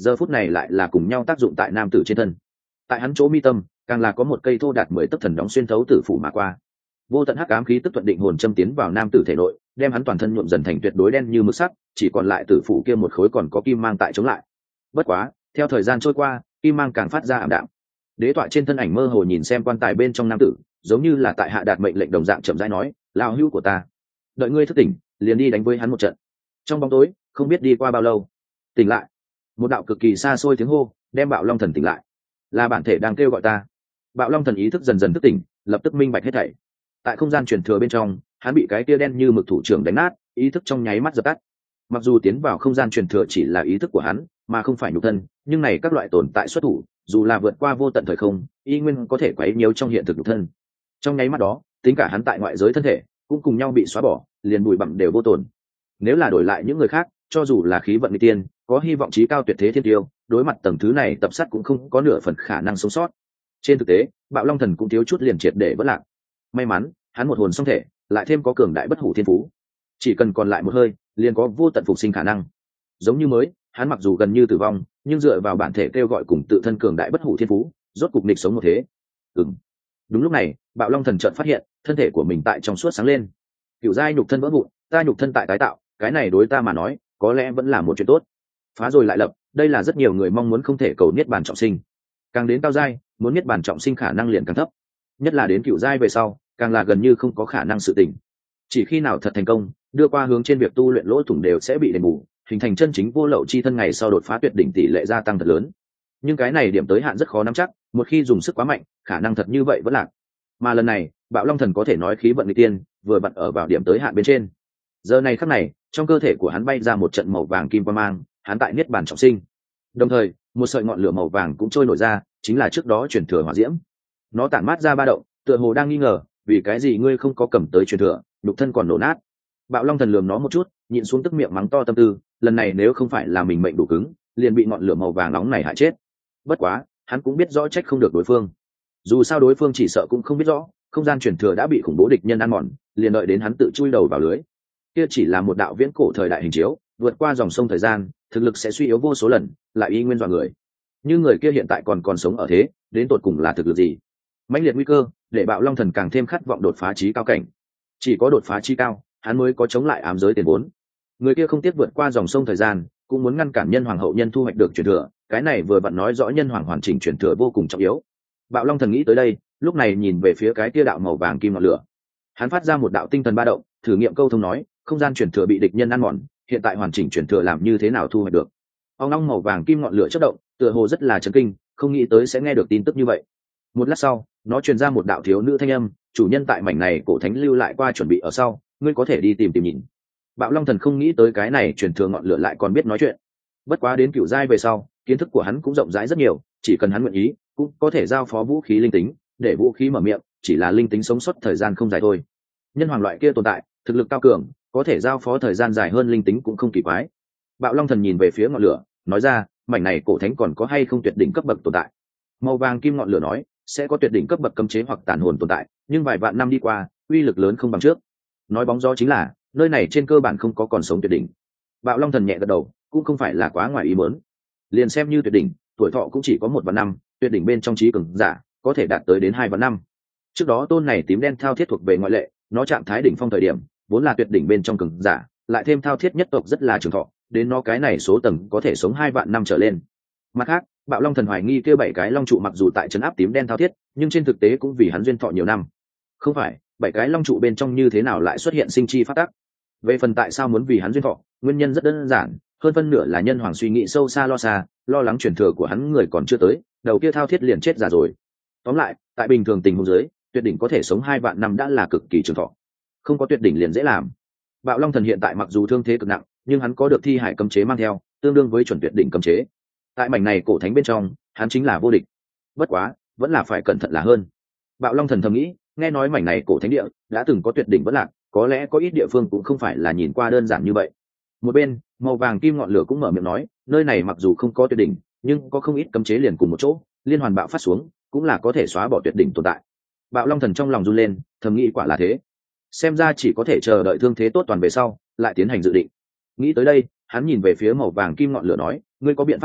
giờ phút này lại là cùng nhau tác dụng tại nam tử trên thân. Tại hắn chỗ mi tâm càng là có một cây thô đạt mười tấc thần đóng xuyên thấu tử phủ mà qua, vô tận hắc ám khí tức thuận định hồn châm tiến vào nam tử thể nội, đem hắn toàn thân nhuộm dần thành tuyệt đối đen như mực sắt, chỉ còn lại tử phủ kia một khối còn có kim mang tại chống lại. Bất quá theo thời gian trôi qua, kim mang càng phát ra ảm đạm. Đế tọa trên thân ảnh mơ hồ nhìn xem quan tài bên trong nam tử, giống như là tại hạ đạt mệnh lệnh đồng dạng, chậm rãi nói: lão hữu của ta, đợi ngươi thức tỉnh liền đi đánh với hắn một trận. Trong bóng tối không biết đi qua bao lâu, tỉnh lại, một đạo cực kỳ xa xôi tiếng hô đem Bạo Long Thần tỉnh lại. Là bản thể đang kêu gọi ta. Bạo Long Thần ý thức dần dần thức tỉnh, lập tức minh bạch hết thảy. Tại không gian truyền thừa bên trong, hắn bị cái tia đen như mực thủ trưởng đánh nát, ý thức trong nháy mắt dập tắt. Mặc dù tiến vào không gian truyền thừa chỉ là ý thức của hắn mà không phải nhục thân, nhưng này các loại tồn tại xuất thủ, dù là vượt qua vô tận thời không, y nguyên có thể quấy nhiễu trong hiện thực nhục thân. Trong nháy mắt đó, tính cả hắn tại ngoại giới thân thể cũng cùng nhau bị xóa bỏ, liền bụi bặm đều vô tổn. Nếu là đổi lại những người khác, cho dù là khí vận nguy tiên, có hy vọng chí cao tuyệt thế thiên tiêu, đối mặt tầng thứ này tập sát cũng không có nửa phần khả năng sống sót. Trên thực tế, Bạo Long Thần cũng thiếu chút liền triệt để vỡ lạc. May mắn, hắn một hồn song thể, lại thêm có cường đại bất hủ thiên phú, chỉ cần còn lại một hơi, liền có vô tận phục sinh khả năng. Giống như mới, hắn mặc dù gần như tử vong, nhưng dựa vào bản thể kêu gọi cùng tự thân cường đại bất hủ thiên phú, rốt cục nghịch sống một thế. Ừm. Đúng lúc này, Bạo Long Thần chợt phát hiện, thân thể của mình tại trong suốt sáng lên. Cửu giai nhục thân vỡ vụn, ta nhục thân tại tái tạo, cái này đối ta mà nói, có lẽ vẫn là một chuyện tốt. Phá rồi lại lập, đây là rất nhiều người mong muốn không thể cầu niết bàn trọng sinh. Càng đến cao giai, muốn niết bàn trọng sinh khả năng liền càng thấp. Nhất là đến cửu giai về sau, càng là gần như không có khả năng sự tình. Chỉ khi nào thật thành công, đưa qua hướng trên việc tu luyện lỗ thủng đều sẽ bị đền bù, hình thành chân chính vô lậu chi thân, ngày sau đột phá tuyệt đỉnh tỷ lệ gia tăng thật lớn. Nhưng cái này điểm tới hạn rất khó nắm chắc, một khi dùng sức quá mạnh, khả năng thật như vậy vẫn lạc. Mà lần này, Bạo Long Thần có thể nói khí vận nghịch tiên, vừa vặn ở vào điểm tới hạn bên trên. Giờ này khắc này, trong cơ thể của hắn bay ra một trận màu vàng kim quang mang, hắn tại niết bàn trọng sinh. Đồng thời, một sợi ngọn lửa màu vàng cũng trôi nổi ra, chính là trước đó truyền thừa hỏa diễm. Nó tản mát ra ba động, tựa hồ đang nghi ngờ, vì cái gì ngươi không có cầm tới truyền thừa, nhục thân còn nổ nát. Bạo Long Thần lườm nó một chút, nhịn xuống tức miệng mắng to tâm tư, lần này nếu không phải là mình mệnh đủ cứng, liền bị ngọn lửa màu vàng nóng này hại chết. Bất quá, hắn cũng biết rõ trách không được đối phương. Dù sao đối phương chỉ sợ cũng không biết rõ, không gian truyền thừa đã bị khủng bố địch nhân ăn mòn, liền đợi đến hắn tự chui đầu vào lưới. Kia chỉ là một đạo viễn cổ thời đại hình chiếu, vượt qua dòng sông thời gian, thực lực sẽ suy yếu vô số lần, lại y nguyên dọa người. Như người kia hiện tại còn còn sống ở thế, đến tột cùng là thực lực gì? Mãnh liệt nguy cơ, để Bạo Long Thần càng thêm khát vọng đột phá chí cao cảnh. Chỉ có đột phá chí cao, hắn mới có chống lại ám giới tiền vốn. Người kia không tiếc vượt qua dòng sông thời gian, cũng muốn ngăn cản nhân hoàng hậu nhân thu hoạch được truyền thừa, cái này vừa vặn nói rõ nhân hoàng hoàn chỉnh truyền thừa vô cùng trọng yếu. Bạo Long Thần nghĩ tới đây, lúc này nhìn về phía cái tia đạo màu vàng kim ngọn lửa. Hắn phát ra một đạo tinh thần ba động, thử nghiệm câu thông nói, không gian truyền thừa bị địch nhân ăn mòn, hiện tại hoàn chỉnh truyền thừa làm như thế nào thu hoạch được? Ông long màu vàng kim ngọn lửa chớp động, tựa hồ rất là chấn kinh, không nghĩ tới sẽ nghe được tin tức như vậy. Một lát sau, nó truyền ra một đạo thiếu nữ thanh âm, chủ nhân tại mảnh này cổ thánh lưu lại qua chuẩn bị ở sau, ngươi có thể đi tìm tìm nhìn. Bạo Long Thần không nghĩ tới cái này truyền thừa ngọn lửa lại còn biết nói chuyện. Bất quá đến cửu giai về sau, kiến thức của hắn cũng rộng rãi rất nhiều, chỉ cần hắn nguyện ý, cũng có thể giao phó vũ khí linh tính, để vũ khí mở miệng, chỉ là linh tính sống sót thời gian không dài thôi. Nhân hoàng loại kia tồn tại, thực lực cao cường, có thể giao phó thời gian dài hơn linh tính cũng không kỳ quái. Bạo Long Thần nhìn về phía ngọn lửa, nói ra, mảnh này cổ thánh còn có hay không tuyệt đỉnh cấp bậc tồn tại? Màu vàng kim ngọn lửa nói, sẽ có tuyệt đỉnh cấp bậc cấm chế hoặc tàn hồn tồn tại, nhưng vài vạn năm đi qua, uy lực lớn không bằng trước. Nói bóng gió chính là, nơi này trên cơ bản không có còn sống tuyệt đỉnh. Bạo Long Thần nhẹ gật đầu, cũng không phải là quá ngoài ý muốn. Liền xem như tuyệt đỉnh, tuổi thọ cũng chỉ có một vạn năm, tuyệt đỉnh bên trong trí cường giả có thể đạt tới đến hai vạn năm. Trước đó tôn này tím đen thao thiết thuộc về ngoại lệ, nó trạng thái đỉnh phong thời điểm vốn là tuyệt đỉnh bên trong cường giả, lại thêm thao thiết nhất tộc rất là trường thọ, đến nó cái này số tầng có thể sống hai vạn năm trở lên. Mặt khác, Bạo Long Thần hoài nghi kia bảy cái long trụ mặc dù tại trấn áp tím đen thao thiết, nhưng trên thực tế cũng vì hắn duyên thọ nhiều năm. Không phải, bảy cái long trụ bên trong như thế nào lại xuất hiện sinh chi phát tắc? Về phần tại sao muốn vì hắn duyên thọ, nguyên nhân rất đơn giản, hơn phân nửa là nhân hoàng suy nghĩ sâu xa lo xa, lo lắng truyền thừa của hắn người còn chưa tới, đầu kia thao thiết liền chết già rồi. Tóm lại, tại bình thường tình huống dưới, tuyệt đỉnh có thể sống hai vạn năm đã là cực kỳ trường thọ. Không có tuyệt đỉnh liền dễ làm. Bạo Long Thần hiện tại mặc dù thương thế cực nặng, nhưng hắn có được thi hải cấm chế mang theo, tương đương với chuẩn tuyệt đỉnh cấm chế. Tại mảnh này cổ thánh bên trong, hắn chính là vô địch. Bất quá, vẫn là phải cẩn thận là hơn. Bạo Long Thần thầm nghĩ, nghe nói mảnh này cổ thánh địa đã từng có tuyệt đỉnh vẫn lạc, có lẽ có ít địa phương cũng không phải là nhìn qua đơn giản như vậy. Một bên, màu vàng kim ngọn lửa cũng mở miệng nói, nơi này mặc dù không có tuyệt đỉnh, nhưng có không ít cấm chế liền cùng một chỗ, liên hoàn bạo phát xuống, cũng là có thể xóa bỏ tuyệt đỉnh tồn tại. Bạo Long Thần trong lòng run lên, thầm nghĩ quả là thế. Xem ra chỉ có thể chờ đợi thương thế tốt toàn về sau, lại tiến hành dự định. Nghĩ tới đây, hắn nhìn về phía màu vàng kim ngọn lửa nói, ngươi có biện pháp nào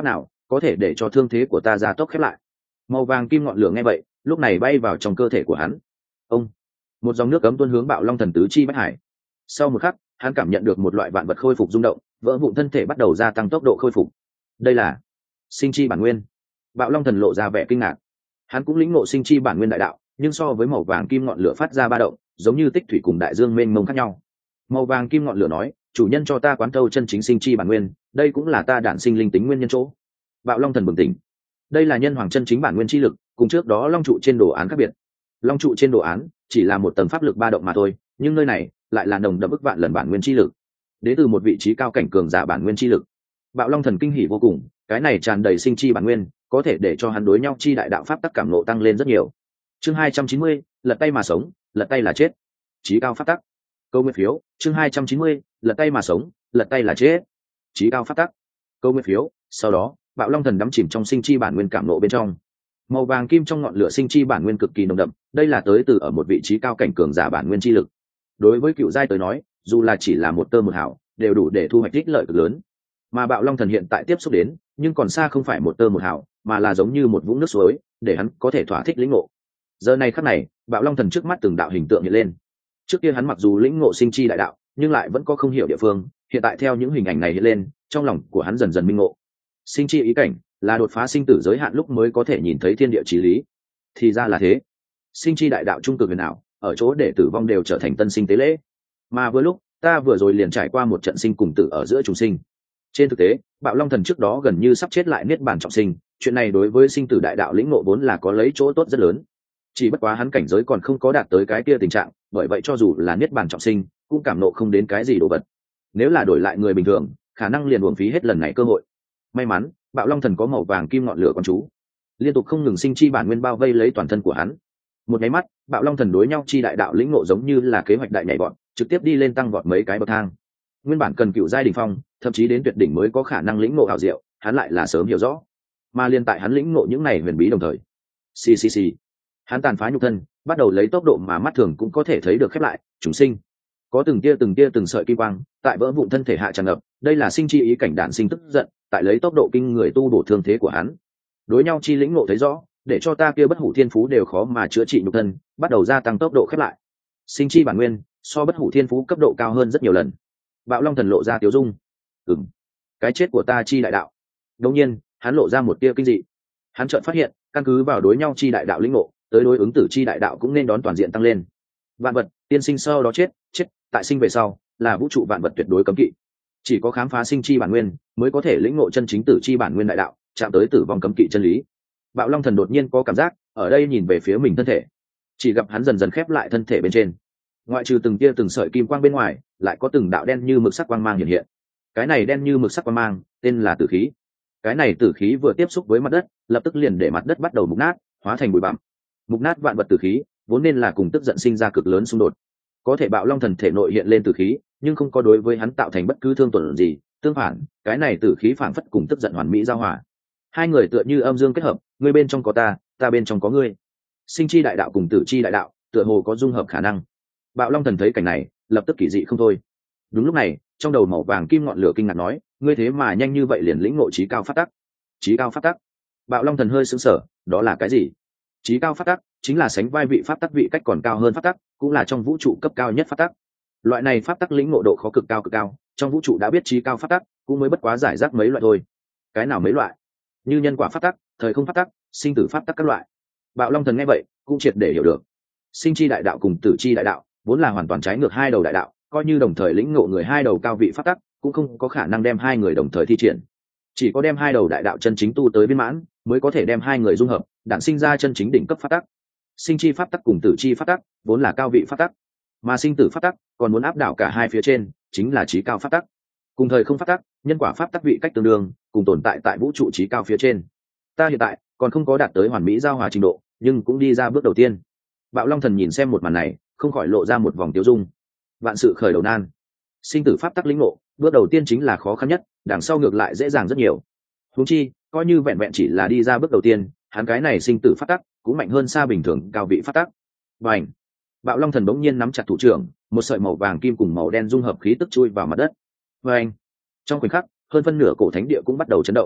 có thể để cho thương thế của ta gia tốc khép lại. Màu vàng kim ngọn lửa nghe vậy lúc này bay vào trong cơ thể của hắn. Ông, một dòng nước cấm tuôn hướng Bạo Long Thần tứ chi bách hải. Sau một khắc, hắn cảm nhận được một loại vạn vật khôi phục rung động, vỡ vụn thân thể bắt đầu gia tăng tốc độ khôi phục. Đây là sinh chi bản nguyên. Bạo Long Thần lộ ra vẻ kinh ngạc. Hắn cũng lĩnh ngộ sinh chi bản nguyên đại đạo, nhưng so với màu vàng kim ngọn lửa phát ra ba động, giống như tích thủy cùng đại dương mênh mông khác nhau. Màu vàng kim ngọn lửa nói, chủ nhân cho ta quán thâu chân chính sinh chi bản nguyên, đây cũng là ta đản sinh linh tính nguyên nhân chỗ. Bạo Long Thần bừng tỉnh. Đây là nhân hoàng chân chính bản nguyên chi lực, cùng trước đó long trụ trên đồ án khác biệt. Long trụ trên đồ án chỉ là một tầng pháp lực ba động mà thôi, nhưng nơi này lại là nồng đậm ức vạn lần bản nguyên chi lực, đến từ một vị trí cao cảnh cường giả bản nguyên chi lực. Bạo Long Thần kinh hỉ vô cùng, cái này tràn đầy sinh chi bản nguyên, có thể để cho hắn đối nhau chi đại đạo pháp tắc cảm ngộ tăng lên rất nhiều. Chương hai trăm chín mươi, lật tay mà sống, lật tay là chết. Chí cao pháp tắc. Câu nguyên phiếu, chương hai trăm chín mươi, lật tay mà sống, lật tay là chết. Chí cao pháp tắc. Câu nguyên phiếu, sau đó, Bạo Long Thần đắm chìm trong sinh chi bản nguyên cảm ngộ bên trong. Màu vàng kim trong ngọn lửa sinh chi bản nguyên cực kỳ nồng đậm, đây là tới từ ở một vị trí cao cảnh cường giả bản nguyên chi lực. Đối với cựu giai tới nói, dù là chỉ là một tơ một hào, đều đủ để thu hoạch ích lợi cực lớn. Mà Bạo Long Thần hiện tại tiếp xúc đến, nhưng còn xa không phải một tơ một hào, mà là giống như một vũng nước suối, để hắn có thể thỏa thích lĩnh ngộ. Giờ này khắc này, Bạo Long Thần trước mắt từng đạo hình tượng hiện lên. Trước kia hắn mặc dù lĩnh ngộ sinh chi đại đạo, nhưng lại vẫn có không hiểu địa phương, hiện tại theo những hình ảnh này hiện lên, trong lòng của hắn dần dần minh ngộ. Sinh chi ý cảnh là đột phá sinh tử giới hạn lúc mới có thể nhìn thấy thiên địa chí lý. Thì ra là thế. Sinh chi đại đạo trung cực huyền ảo, ở chỗ để tử vong đều trở thành tân sinh tế lễ. Mà vừa lúc, ta vừa rồi liền trải qua một trận sinh cùng tử ở giữa chúng sinh. Trên thực tế, Bạo Long Thần trước đó gần như sắp chết lại niết bàn trọng sinh, chuyện này đối với sinh tử đại đạo lĩnh ngộ vốn là có lấy chỗ tốt rất lớn. Chỉ bất quá hắn cảnh giới còn không có đạt tới cái kia tình trạng, bởi vậy cho dù là niết bàn trọng sinh, cũng cảm nộ không đến cái gì đồ vật. Nếu là đổi lại người bình thường, khả năng liền uổng phí hết lần này cơ hội. May mắn, Bạo Long Thần có màu vàng kim ngọn lửa con chú, liên tục không ngừng sinh chi bản nguyên bao vây lấy toàn thân của hắn. Một cái mắt, Bạo Long Thần đối nhau chi đại đạo lĩnh ngộ giống như là kế hoạch đại nhảy vọt, trực tiếp đi lên tăng vọt mấy cái bậc thang. Nguyên bản cần cựu giai đỉnh phong, thậm chí đến tuyệt đỉnh mới có khả năng lĩnh ngộ ảo diệu, hắn lại là sớm hiểu rõ. Mà liên tại hắn lĩnh ngộ những này huyền bí đồng thời, xì xì xì, hắn tàn phá nhục thân, bắt đầu lấy tốc độ mà mắt thường cũng có thể thấy được khép lại, chúng sinh. Có từng tia từng tia từng sợi kim quang, tại vỡ vụn thân thể hạ tràn ngập, đây là sinh chi ý cảnh đản sinh tức giận, tại lấy tốc độ kinh người tu bổ thương thế của hắn. Đối nhau chi lĩnh ngộ thấy rõ, để cho ta kia bất hủ thiên phú đều khó mà chữa trị nhục thân, bắt đầu gia tăng tốc độ khép lại. Sinh chi bản nguyên, so bất hủ thiên phú cấp độ cao hơn rất nhiều lần. Bạo Long Thần lộ ra tiếu dung. Ừm, cái chết của ta chi đại đạo. Đột nhiên, hắn lộ ra một tia kinh dị. Hắn chợt phát hiện, căn cứ vào đối nhau chi đại đạo lĩnh ngộ, tới đối ứng tử chi đại đạo cũng nên đón toàn diện tăng lên. Vạn vật, tiên sinh sau đó chết, chết, tại sinh về sau, là vũ trụ vạn vật tuyệt đối cấm kỵ. Chỉ có khám phá sinh chi bản nguyên, mới có thể lĩnh ngộ chân chính tử chi bản nguyên đại đạo, chạm tới tử vong cấm kỵ chân lý. Bạo Long Thần đột nhiên có cảm giác, ở đây nhìn về phía mình thân thể, chỉ gặp hắn dần dần khép lại thân thể bên trên. Ngoại trừ từng tia từng sợi kim quang bên ngoài, lại có từng đạo đen như mực sắc quang mang hiện hiện. Cái này đen như mực sắc quang mang, tên là tử khí. Cái này tử khí vừa tiếp xúc với mặt đất, lập tức liền để mặt đất bắt đầu mục nát, hóa thành bụi bặm. Mục nát vạn vật tử khí, vốn nên là cùng tức giận sinh ra cực lớn xung đột. Có thể Bạo Long Thần thể nội hiện lên tử khí, nhưng không có đối với hắn tạo thành bất cứ thương tổn gì, tương phản, cái này tử khí phảng phất cùng tức giận hoàn mỹ giao hòa. Hai người tựa như âm dương kết hợp, ngươi bên trong có ta, ta bên trong có ngươi. Sinh chi đại đạo cùng tử chi đại đạo, tựa hồ có dung hợp khả năng. Bạo Long Thần thấy cảnh này, lập tức kỳ dị không thôi. Đúng lúc này, trong đầu màu vàng kim ngọn lửa kinh ngạc nói, ngươi thế mà nhanh như vậy liền lĩnh ngộ chí cao pháp tắc. Chí cao pháp tắc? Bạo Long Thần hơi sững sờ, đó là cái gì? Chí cao pháp tắc chính là sánh vai vị pháp tắc vị cách còn cao hơn pháp tắc, cũng là trong vũ trụ cấp cao nhất pháp tắc. Loại này pháp tắc lĩnh ngộ độ khó cực cao cực cao, trong vũ trụ đã biết chí cao pháp tắc, cũng mới bất quá giải rác mấy loại thôi. Cái nào mấy loại? Như nhân quả pháp tắc, thời không pháp tắc, sinh tử pháp tắc các loại. Bạo Long Thần nghe vậy, cũng triệt để hiểu được. Sinh chi đại đạo cùng tử chi đại đạo, vốn là hoàn toàn trái ngược hai đầu đại đạo, coi như đồng thời lĩnh ngộ người hai đầu cao vị pháp tắc, cũng không có khả năng đem hai người đồng thời thi triển. Chỉ có đem hai đầu đại đạo chân chính tu tới viên mãn, mới có thể đem hai người dung hợp, đản sinh ra chân chính đỉnh cấp pháp tắc. Sinh chi pháp tắc cùng tử chi pháp tắc, vốn là cao vị pháp tắc, mà sinh tử pháp tắc còn muốn áp đảo cả hai phía trên, chính là chí cao pháp tắc. Cùng thời không pháp tắc, nhân quả pháp tắc vị cách tương đương, cùng tồn tại tại vũ trụ chí cao phía trên. Ta hiện tại còn không có đạt tới hoàn mỹ giao hòa trình độ, nhưng cũng đi ra bước đầu tiên. Bạo Long Thần nhìn xem một màn này, không khỏi lộ ra một vòng tiêu dung. Vạn sự khởi đầu nan, sinh tử pháp tắc lĩnh ngộ, bước đầu tiên chính là khó khăn nhất, đằng sau ngược lại dễ dàng rất nhiều. Huống chi, coi như vẹn vẹn chỉ là đi ra bước đầu tiên, hắn cái này sinh tử pháp tắc cũng mạnh hơn xa bình thường cao vị pháp tắc. Bành! Bạo Long Thần bỗng nhiên nắm chặt thủ trưởng, một sợi màu vàng kim cùng màu đen dung hợp khí tức chui vào mặt đất. Bành! Trong khoảnh khắc, hơn phân nửa cổ thánh địa cũng bắt đầu chấn động.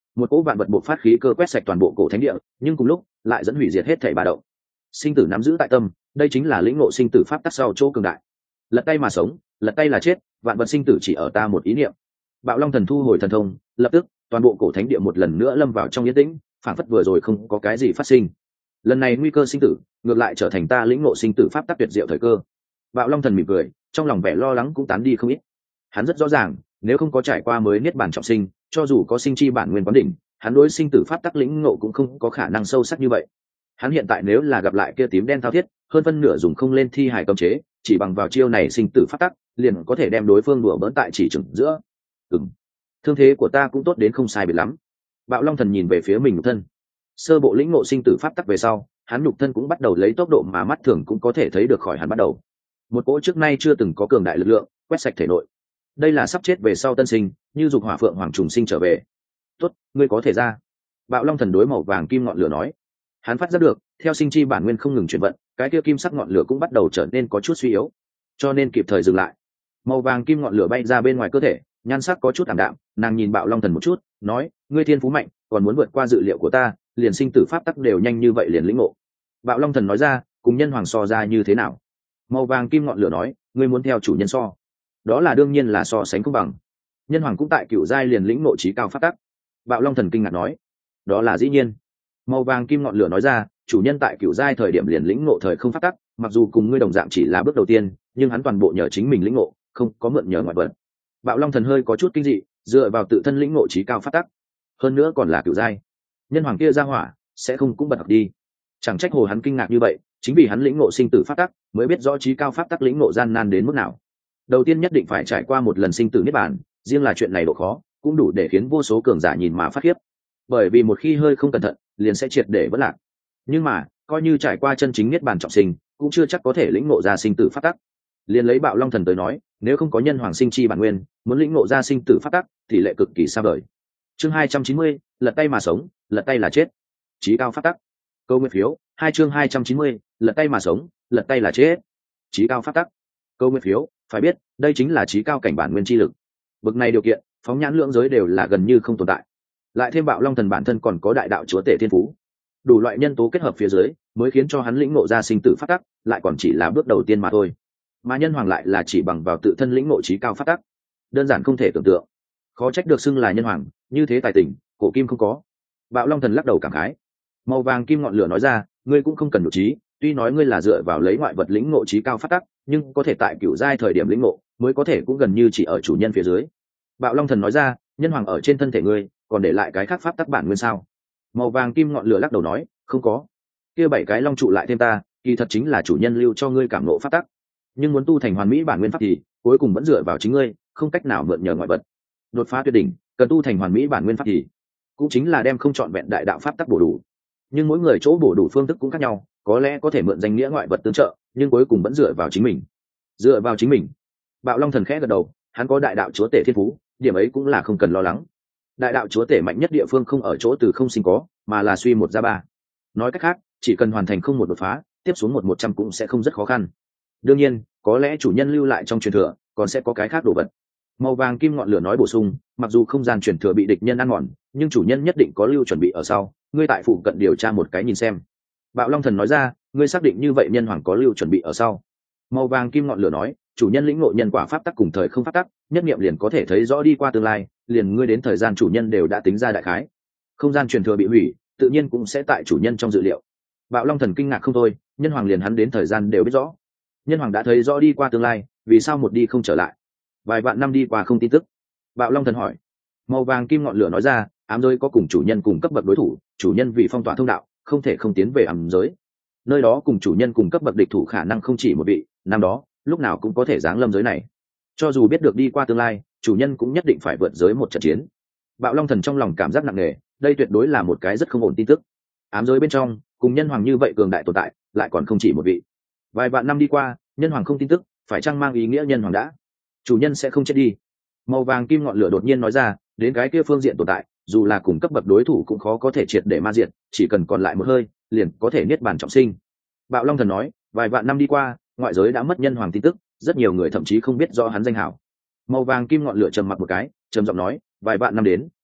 một cỗ vạn vật buộc phát khí cơ quét sạch toàn bộ cổ thánh địa, nhưng cùng lúc lại dẫn hủy diệt hết thảy ba động. Sinh tử nắm giữ tại tâm, đây chính là lĩnh ngộ sinh tử pháp tắc sau chỗ cường đại. Lật tay mà sống, lật tay là chết, vạn vật sinh tử chỉ ở ta một ý niệm. Bạo Long Thần thu hồi thần thông, lập tức toàn bộ cổ thánh địa một lần nữa lâm vào trong yên tĩnh, phản phất vừa rồi không có cái gì phát sinh. Lần này nguy cơ sinh tử ngược lại trở thành ta lĩnh ngộ sinh tử pháp tắc tuyệt diệu thời cơ. Bạo Long Thần mỉm cười, trong lòng vẻ lo lắng cũng tán đi không ít. Hắn rất rõ ràng, nếu không có trải qua mới niết bàn trọng sinh, cho dù có sinh chi bản nguyên quán đỉnh, hắn đối sinh tử pháp tắc lĩnh ngộ cũng không có khả năng sâu sắc như vậy. Hắn hiện tại nếu là gặp lại kia tím đen thao thiết, hơn phân nửa dùng không lên thi hải cấm chế, chỉ bằng vào chiêu này sinh tử pháp tắc, liền có thể đem đối phương đùa bỡn tại chỉ chừng giữa. Ừm, thương thế của ta cũng tốt đến không sai biệt lắm. Bạo Long Thần nhìn về phía mình nhục thân, sơ bộ lĩnh ngộ sinh tử pháp tắc về sau, hắn nhục thân cũng bắt đầu lấy tốc độ mà mắt thường cũng có thể thấy được khỏi hắn bắt đầu. Một cỗ trước nay chưa từng có cường đại lực lượng quét sạch thể nội. Đây là sắp chết về sau tân sinh, như dục hỏa phượng hoàng trùng sinh trở về. Tốt, ngươi có thể ra. Bạo Long Thần đối màu vàng kim ngọn lửa nói. Hắn phát giác được, theo sinh chi bản nguyên không ngừng chuyển vận, cái kia kim sắc ngọn lửa cũng bắt đầu trở nên có chút suy yếu, cho nên kịp thời dừng lại. Màu vàng kim ngọn lửa bay ra bên ngoài cơ thể, nhan sắc có chút ảm đạm, nàng nhìn Bạo Long Thần một chút, nói: ngươi thiên phú mạnh, còn muốn vượt qua dự liệu của ta, liền sinh tử pháp tắc đều nhanh như vậy liền lĩnh ngộ. Bạo Long Thần nói ra: cùng nhân hoàng so ra như thế nào? Màu vàng kim ngọn lửa nói: ngươi muốn theo chủ nhân so, đó là đương nhiên là so sánh không bằng. Nhân hoàng cũng tại cựu giai liền lĩnh ngộ trí cao pháp tắc. Bạo Long Thần kinh ngạc nói: đó là dĩ nhiên. Màu vàng kim ngọn lửa nói ra: chủ nhân tại cựu giai thời điểm liền lĩnh ngộ thời không pháp tắc, mặc dù cùng ngươi đồng dạng chỉ là bước đầu tiên, nhưng hắn toàn bộ nhờ chính mình lĩnh ngộ, không có mượn nhờ ngoại vật. Bạo Long Thần hơi có chút kinh dị, dựa vào tự thân lĩnh ngộ trí cao pháp tắc, hơn nữa còn là cựu giai. Nhân hoàng kia ra hỏa sẽ không cũng bật học đi. Chẳng trách hồ hắn kinh ngạc như vậy, chính vì hắn lĩnh ngộ sinh tử pháp tắc, mới biết rõ trí cao pháp tắc lĩnh ngộ gian nan đến mức nào. Đầu tiên nhất định phải trải qua một lần sinh tử niết bàn, riêng là chuyện này độ khó cũng đủ để khiến vô số cường giả nhìn mà phát khiếp, bởi vì một khi hơi không cẩn thận liền sẽ triệt để vỡ lạc. Nhưng mà coi như trải qua chân chính niết bàn trọng sinh, cũng chưa chắc có thể lĩnh ngộ ra sinh tử pháp tắc. Liền lấy Bạo Long Thần tới nói, nếu không có nhân hoàng sinh chi bản nguyên, muốn lĩnh ngộ ra sinh tử pháp tắc thì lệ cực kỳ xa vời. Chương hai trăm chín mươi, lật tay mà sống, lật tay là chết. Chí cao pháp tắc. Câu nguyên phiếu, hai chương hai trăm chín mươi, lật tay mà sống, lật tay là chết. Chí cao pháp tắc. Câu nguyên phiếu, phải biết, đây chính là chí cao cảnh bản nguyên chi lực. Bực này điều kiện, phóng nhãn lượng giới đều là gần như không tồn tại. Lại thêm Bạo Long Thần bản thân còn có đại đạo chúa tể thiên phú, đủ loại nhân tố kết hợp phía dưới, mới khiến cho hắn lĩnh ngộ ra sinh tử pháp tắc, lại còn chỉ là bước đầu tiên mà thôi. Mà nhân hoàng lại là chỉ bằng vào tự thân lĩnh ngộ chí cao pháp tắc, đơn giản không thể tưởng tượng. Khó trách được xưng là nhân hoàng, như thế tài tình, cổ kim không có. Bạo Long Thần lắc đầu cảm khái. Màu vàng kim ngọn lửa nói ra: ngươi cũng không cần nhục trí, tuy nói ngươi là dựa vào lấy ngoại vật lĩnh ngộ chí cao pháp tắc, nhưng có thể tại cửu giai thời điểm lĩnh ngộ, mới có thể cũng gần như chỉ ở chủ nhân phía dưới. Bạo Long Thần nói ra: nhân hoàng ở trên thân thể ngươi, còn để lại cái khác pháp tắc bản nguyên sao? Màu vàng kim ngọn lửa lắc đầu nói: không có. Kia bảy cái long trụ lại thêm ta, kỳ thật chính là chủ nhân lưu cho ngươi cảm ngộ pháp tắc, nhưng muốn tu thành hoàn mỹ bản nguyên pháp thì cuối cùng vẫn dựa vào chính ngươi, không cách nào mượn nhờ ngoại vật. Đột phá tuyệt đỉnh, cần tu thành hoàn mỹ bản nguyên pháp thì cũng chính là đem không trọn vẹn đại đạo pháp tắc bổ đủ. Nhưng mỗi người chỗ bổ đủ phương thức cũng khác nhau, có lẽ có thể mượn danh nghĩa ngoại vật tương trợ, nhưng cuối cùng vẫn dựa vào chính mình. Dựa vào chính mình. Bạo Long Thần khẽ gật đầu, hắn có đại đạo chúa tể thiên phú, điểm ấy cũng là không cần lo lắng. Đại đạo chúa tể mạnh nhất địa phương không ở chỗ từ không sinh có, mà là suy một ra ba. Nói cách khác, chỉ cần hoàn thành không một đột phá, tiếp xuống một một trăm cũng sẽ không rất khó khăn. Đương nhiên, có lẽ chủ nhân lưu lại trong truyền thừa, còn sẽ có cái khác đồ vật. Màu vàng kim ngọn lửa nói bổ sung: mặc dù không gian truyền thừa bị địch nhân ăn mòn, nhưng chủ nhân nhất định có lưu chuẩn bị ở sau, ngươi tại phụ cận điều tra một cái nhìn xem. Bạo Long Thần nói ra: ngươi xác định như vậy nhân hoàng có lưu chuẩn bị ở sau? Màu vàng kim ngọn lửa nói: chủ nhân lĩnh ngộ nhân quả pháp tắc cùng thời không pháp tắc, nhất niệm liền có thể thấy rõ đi qua tương lai, liền ngươi đến thời gian chủ nhân đều đã tính ra đại khái. Không gian truyền thừa bị hủy, tự nhiên cũng sẽ tại chủ nhân trong dự liệu. Bạo Long Thần kinh ngạc không thôi, nhân hoàng liền hắn đến thời gian đều biết rõ. Nhân hoàng đã thấy rõ đi qua tương lai, vì sao một đi không trở lại? Vài vạn năm đi qua không tin tức. Bạo Long Thần hỏi. Màu vàng kim ngọn lửa nói ra: ám giới có cùng chủ nhân cùng cấp bậc đối thủ, chủ nhân vì phong tỏa thông đạo, không thể không tiến về ám giới. Nơi đó cùng chủ nhân cùng cấp bậc địch thủ khả năng không chỉ một vị, năm đó lúc nào cũng có thể giáng lâm giới này. Cho dù biết được đi qua tương lai, chủ nhân cũng nhất định phải vượt giới một trận chiến. Bạo Long Thần trong lòng cảm giác nặng nề, đây tuyệt đối là một cái rất không ổn tin tức. Ám giới bên trong cùng nhân hoàng như vậy cường đại tồn tại, lại còn không chỉ một vị. Vài vạn năm đi qua, nhân hoàng không tin tức, phải chăng mang ý nghĩa nhân hoàng đã chủ nhân sẽ không chết đi? Màu vàng kim ngọn lửa đột nhiên nói ra: đến cái kia phương diện tồn tại, dù là cùng cấp bậc đối thủ cũng khó có thể triệt để ma diệt, chỉ cần còn lại một hơi, liền có thể niết bàn trọng sinh. Bạo Long Thần nói: vài vạn năm đi qua, ngoại giới đã mất nhân hoàng tin tức, rất nhiều người thậm chí không biết rõ hắn danh hảo. Màu vàng kim ngọn lửa trầm mặc một cái, trầm giọng nói: vài vạn năm đến,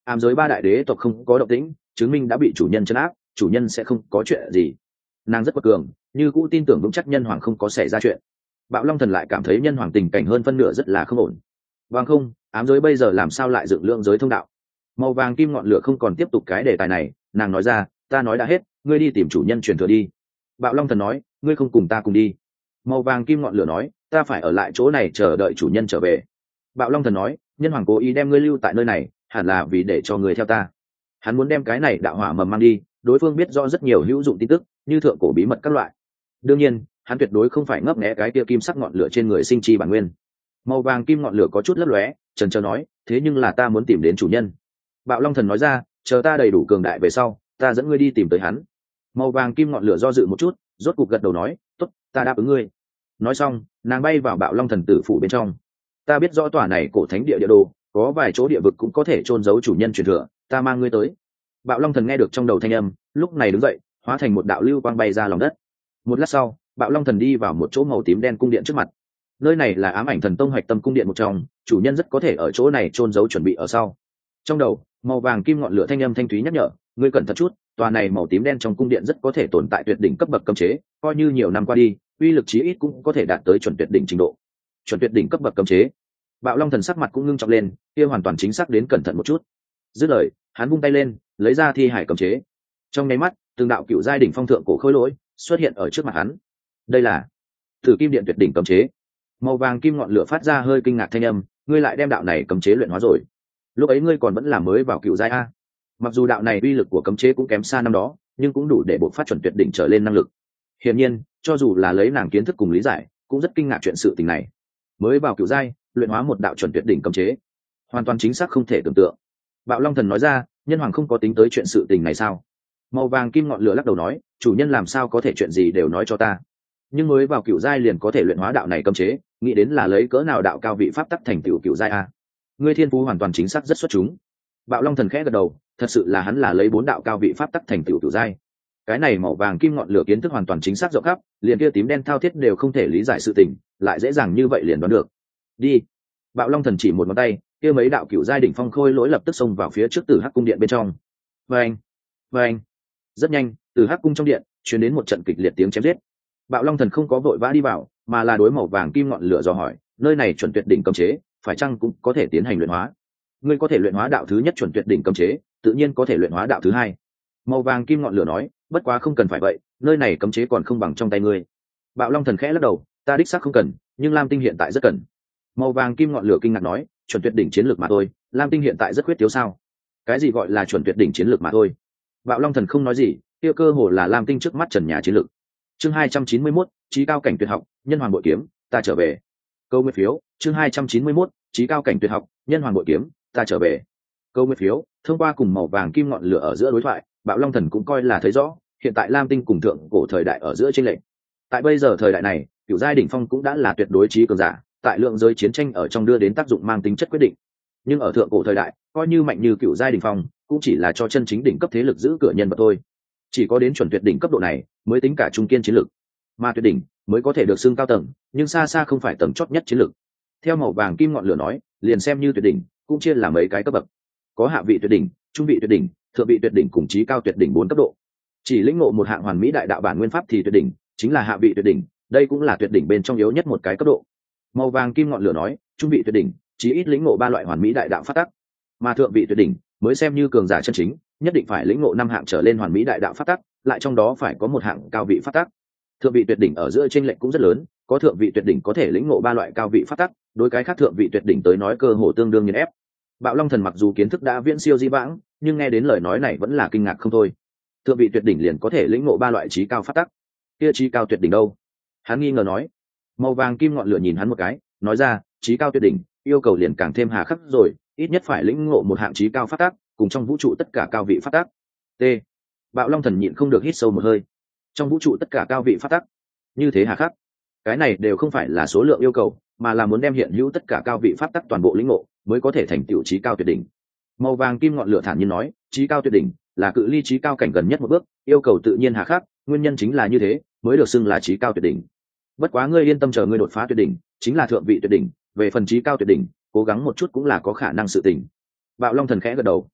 ám giới ba đại đế tộc không có động tĩnh, chứng minh đã bị chủ nhân trấn áp, chủ nhân sẽ không có chuyện gì. Nàng rất quật cường, như cũ tin tưởng vững chắc nhân hoàng không có xảy ra chuyện. Bạo Long Thần lại cảm thấy nhân hoàng tình cảnh hơn phân nửa rất là không ổn. Vâng không, ám giới bây giờ làm sao lại dựng lượng giới thông đạo? Màu vàng kim ngọn lửa không còn tiếp tục cái đề tài này, nàng nói ra, ta nói đã hết, ngươi đi tìm chủ nhân truyền thừa đi. Bạo Long Thần nói, ngươi không cùng ta cùng đi. Màu vàng kim ngọn lửa nói, ta phải ở lại chỗ này chờ đợi chủ nhân trở về. Bạo Long Thần nói, nhân hoàng cố ý đem ngươi lưu tại nơi này, hẳn là vì để cho người theo ta. Hắn muốn đem cái này đạo hỏa mầm mang đi, đối phương biết rõ rất nhiều hữu dụng tin tức, như thượng cổ bí mật các loại. Đương nhiên, hắn tuyệt đối không phải ngấp nghé cái kia kim sắc ngọn lửa trên người sinh chi bản nguyên. Màu vàng kim ngọn lửa có chút lấp lóe, trần trờ nói, thế nhưng là ta muốn tìm đến chủ nhân. Bạo Long Thần nói ra, chờ ta đầy đủ cường đại về sau, ta dẫn ngươi đi tìm tới hắn. Màu vàng kim ngọn lửa do dự một chút, rốt cục gật đầu nói, tốt, ta đáp ứng ngươi. Nói xong, nàng bay vào Bạo Long Thần tử phủ bên trong. Ta biết rõ tòa này cổ thánh địa địa đồ, có vài chỗ địa vực cũng có thể chôn giấu chủ nhân truyền thừa, ta mang ngươi tới. Bạo Long Thần nghe được trong đầu thanh âm, lúc này đứng dậy, hóa thành một đạo lưu quang bay ra lòng đất. Một lát sau, Bạo Long Thần đi vào một chỗ màu tím đen cung điện trước mặt. Nơi này là Ám Ảnh Thần Tông hoạch tâm cung điện một trong, chủ nhân rất có thể ở chỗ này chôn giấu chuẩn bị ở sau. Trong đầu, màu vàng kim ngọn lửa thanh âm thanh thúy nhắc nhở, ngươi cẩn thận chút, tòa này màu tím đen trong cung điện rất có thể tồn tại tuyệt đỉnh cấp bậc cấm chế, coi như nhiều năm qua đi, uy lực chí ít cũng có thể đạt tới chuẩn tuyệt đỉnh trình độ. Chuẩn tuyệt đỉnh cấp bậc cấm chế. Bạo Long Thần sắc mặt cũng ngưng trọng lên, kia hoàn toàn chính xác đến cẩn thận một chút. Dứt lời, hắn vung tay lên, lấy ra thi hải cấm chế. Trong nháy mắt, từng đạo cựu giai đỉnh phong thượng cổ khối lỗi xuất hiện ở trước mặt hắn. Đây là Tử Kim Điện tuyệt đỉnh cấm chế. Màu vàng kim ngọn lửa phát ra hơi kinh ngạc thanh âm, ngươi lại đem đạo này cấm chế luyện hóa rồi? Lúc ấy ngươi còn vẫn là mới vào cựu giai a. Mặc dù đạo này uy lực của cấm chế cũng kém xa năm đó, nhưng cũng đủ để bộc phát chuẩn tuyệt đỉnh trở lên năng lực. Hiển nhiên, cho dù là lấy nàng kiến thức cùng lý giải, cũng rất kinh ngạc chuyện sự tình này. Mới vào cựu giai, luyện hóa một đạo chuẩn tuyệt đỉnh cấm chế, hoàn toàn chính xác không thể tưởng tượng. Bạo Long Thần nói ra, nhân hoàng không có tính tới chuyện sự tình này sao? Màu vàng kim ngọn lửa lắc đầu nói, chủ nhân làm sao có thể chuyện gì đều nói cho ta. Nhưng mới vào cựu giai liền có thể luyện hóa đạo này cấm chế, nghĩ đến là lấy cỡ nào đạo cao vị pháp tắc thành tựu cựu giai a. Ngươi thiên phú hoàn toàn chính xác rất xuất chúng. Bạo Long Thần khẽ gật đầu, thật sự là hắn là lấy bốn đạo cao vị pháp tắc thành tựu cựu giai. Cái này màu vàng kim ngọn lửa kiến thức hoàn toàn chính xác rộng khắp, liền kia tím đen thao thiết đều không thể lý giải sự tình, lại dễ dàng như vậy liền đoán được. Đi. Bạo Long Thần chỉ một ngón tay, kia mấy đạo cựu giai đỉnh phong khôi lỗi lập tức xông vào phía trước Tử Hắc cung điện bên trong. Vâng, vâng. Rất nhanh, từ Hắc cung trong điện truyền đến một trận kịch liệt tiếng chém giết. Bạo Long Thần không có vội vã đi vào, mà là đối màu vàng kim ngọn lửa dò hỏi, nơi này chuẩn tuyệt đỉnh cấm chế, phải chăng cũng có thể tiến hành luyện hóa? Ngươi có thể luyện hóa đạo thứ nhất chuẩn tuyệt đỉnh cấm chế, tự nhiên có thể luyện hóa đạo thứ hai. Màu vàng kim ngọn lửa nói, bất quá không cần phải vậy, nơi này cấm chế còn không bằng trong tay ngươi. Bạo Long Thần khẽ lắc đầu, ta đích xác không cần, nhưng Lam Tinh hiện tại rất cần. Màu vàng kim ngọn lửa kinh ngạc nói, chuẩn tuyệt đỉnh chiến lược mà thôi, Lam Tinh hiện tại rất khuyết thiếu sao? Cái gì gọi là chuẩn tuyệt đỉnh chiến lược mà thôi? Bạo Long Thần không nói gì, kia cơ hồ là Lam Tinh trước mắt trần nhà chiến lược. Chương hai trăm chín mươi mốt, chí cao cảnh tuyệt học, nhân hoàng bội kiếm, ta trở về. Câu nguyên phiếu, chương hai trăm chín mươi mốt, chí cao cảnh tuyệt học, nhân hoàng bội kiếm, ta trở về. Câu nguyên phiếu, thông qua cùng màu vàng kim ngọn lửa ở giữa đối thoại, Bạo Long Thần cũng coi là thấy rõ, hiện tại Lam Tinh cùng thượng cổ thời đại ở giữa chênh lệch. Tại bây giờ thời đại này, cửu giai đỉnh phong cũng đã là tuyệt đối chí cường giả, tại lượng giới chiến tranh ở trong đưa đến tác dụng mang tính chất quyết định. Nhưng ở thượng cổ thời đại, coi như mạnh như cửu giai đỉnh phong, cũng chỉ là cho chân chính đỉnh cấp thế lực giữ cửa nhân vật thôi. Chỉ có đến chuẩn tuyệt đỉnh cấp độ này, mới tính cả trung kiên chiến lực. Mà tuyệt đỉnh mới có thể được xưng cao tầng, nhưng xa xa không phải tầng chót nhất chiến lực. Theo màu vàng kim ngọn lửa nói, liền xem như tuyệt đỉnh, cũng chia là mấy cái cấp bậc. Có hạ vị tuyệt đỉnh, trung vị tuyệt đỉnh, thượng vị tuyệt đỉnh cùng chí cao tuyệt đỉnh bốn cấp độ. Chỉ lĩnh ngộ một hạng hoàn mỹ đại đạo bản nguyên pháp thì tuyệt đỉnh chính là hạ vị tuyệt đỉnh, đây cũng là tuyệt đỉnh bên trong yếu nhất một cái cấp độ. Màu vàng kim ngọn lửa nói, trung vị tuyệt đỉnh chí ít lĩnh ngộ ba loại hoàn mỹ đại đạo pháp tắc, mà thượng vị tuyệt đỉnh mới xem như cường giả chân chính, nhất định phải lĩnh ngộ năm hạng trở lên hoàn mỹ đại đạo pháp tắc, lại trong đó phải có một hạng cao vị pháp tắc. Thượng vị tuyệt đỉnh ở giữa chênh lệch cũng rất lớn, có thượng vị tuyệt đỉnh có thể lĩnh ngộ ba loại cao vị pháp tắc, đối cái khác thượng vị tuyệt đỉnh tới nói cơ hồ tương đương nghiền ép. Bạo Long Thần mặc dù kiến thức đã viễn siêu di vãng, nhưng nghe đến lời nói này vẫn là kinh ngạc không thôi. Thượng vị tuyệt đỉnh liền có thể lĩnh ngộ ba loại chí cao pháp tắc, kia chí cao tuyệt đỉnh đâu? Hắn nghi ngờ nói. Màu vàng kim ngọn lửa nhìn hắn một cái, nói ra, chí cao tuyệt đỉnh yêu cầu liền càng thêm hà khắc rồi, ít nhất phải lĩnh ngộ một hạng chí cao pháp tắc, cùng trong vũ trụ tất cả cao vị pháp tắc. T. Bạo Long Thần nhịn không được hít sâu một hơi. Trong vũ trụ tất cả cao vị pháp tắc, như thế hà khắc. Cái này đều không phải là số lượng yêu cầu, mà là muốn đem hiện hữu tất cả cao vị pháp tắc toàn bộ lĩnh ngộ, mới có thể thành tựu chí cao tuyệt đỉnh. Màu vàng kim ngọn lửa thản nhiên nói, chí cao tuyệt đỉnh là cự ly chí cao cảnh gần nhất một bước, yêu cầu tự nhiên hà khắc, nguyên nhân chính là như thế, mới được xưng là chí cao tuyệt đỉnh. Bất quá ngươi yên tâm, chờ ngươi đột phá tuyệt đỉnh, chính là thượng vị tuyệt đỉnh, về phần chí cao tuyệt đỉnh, cố gắng một chút cũng là có khả năng sự tình. Bạo Long Thần khẽ gật đầu.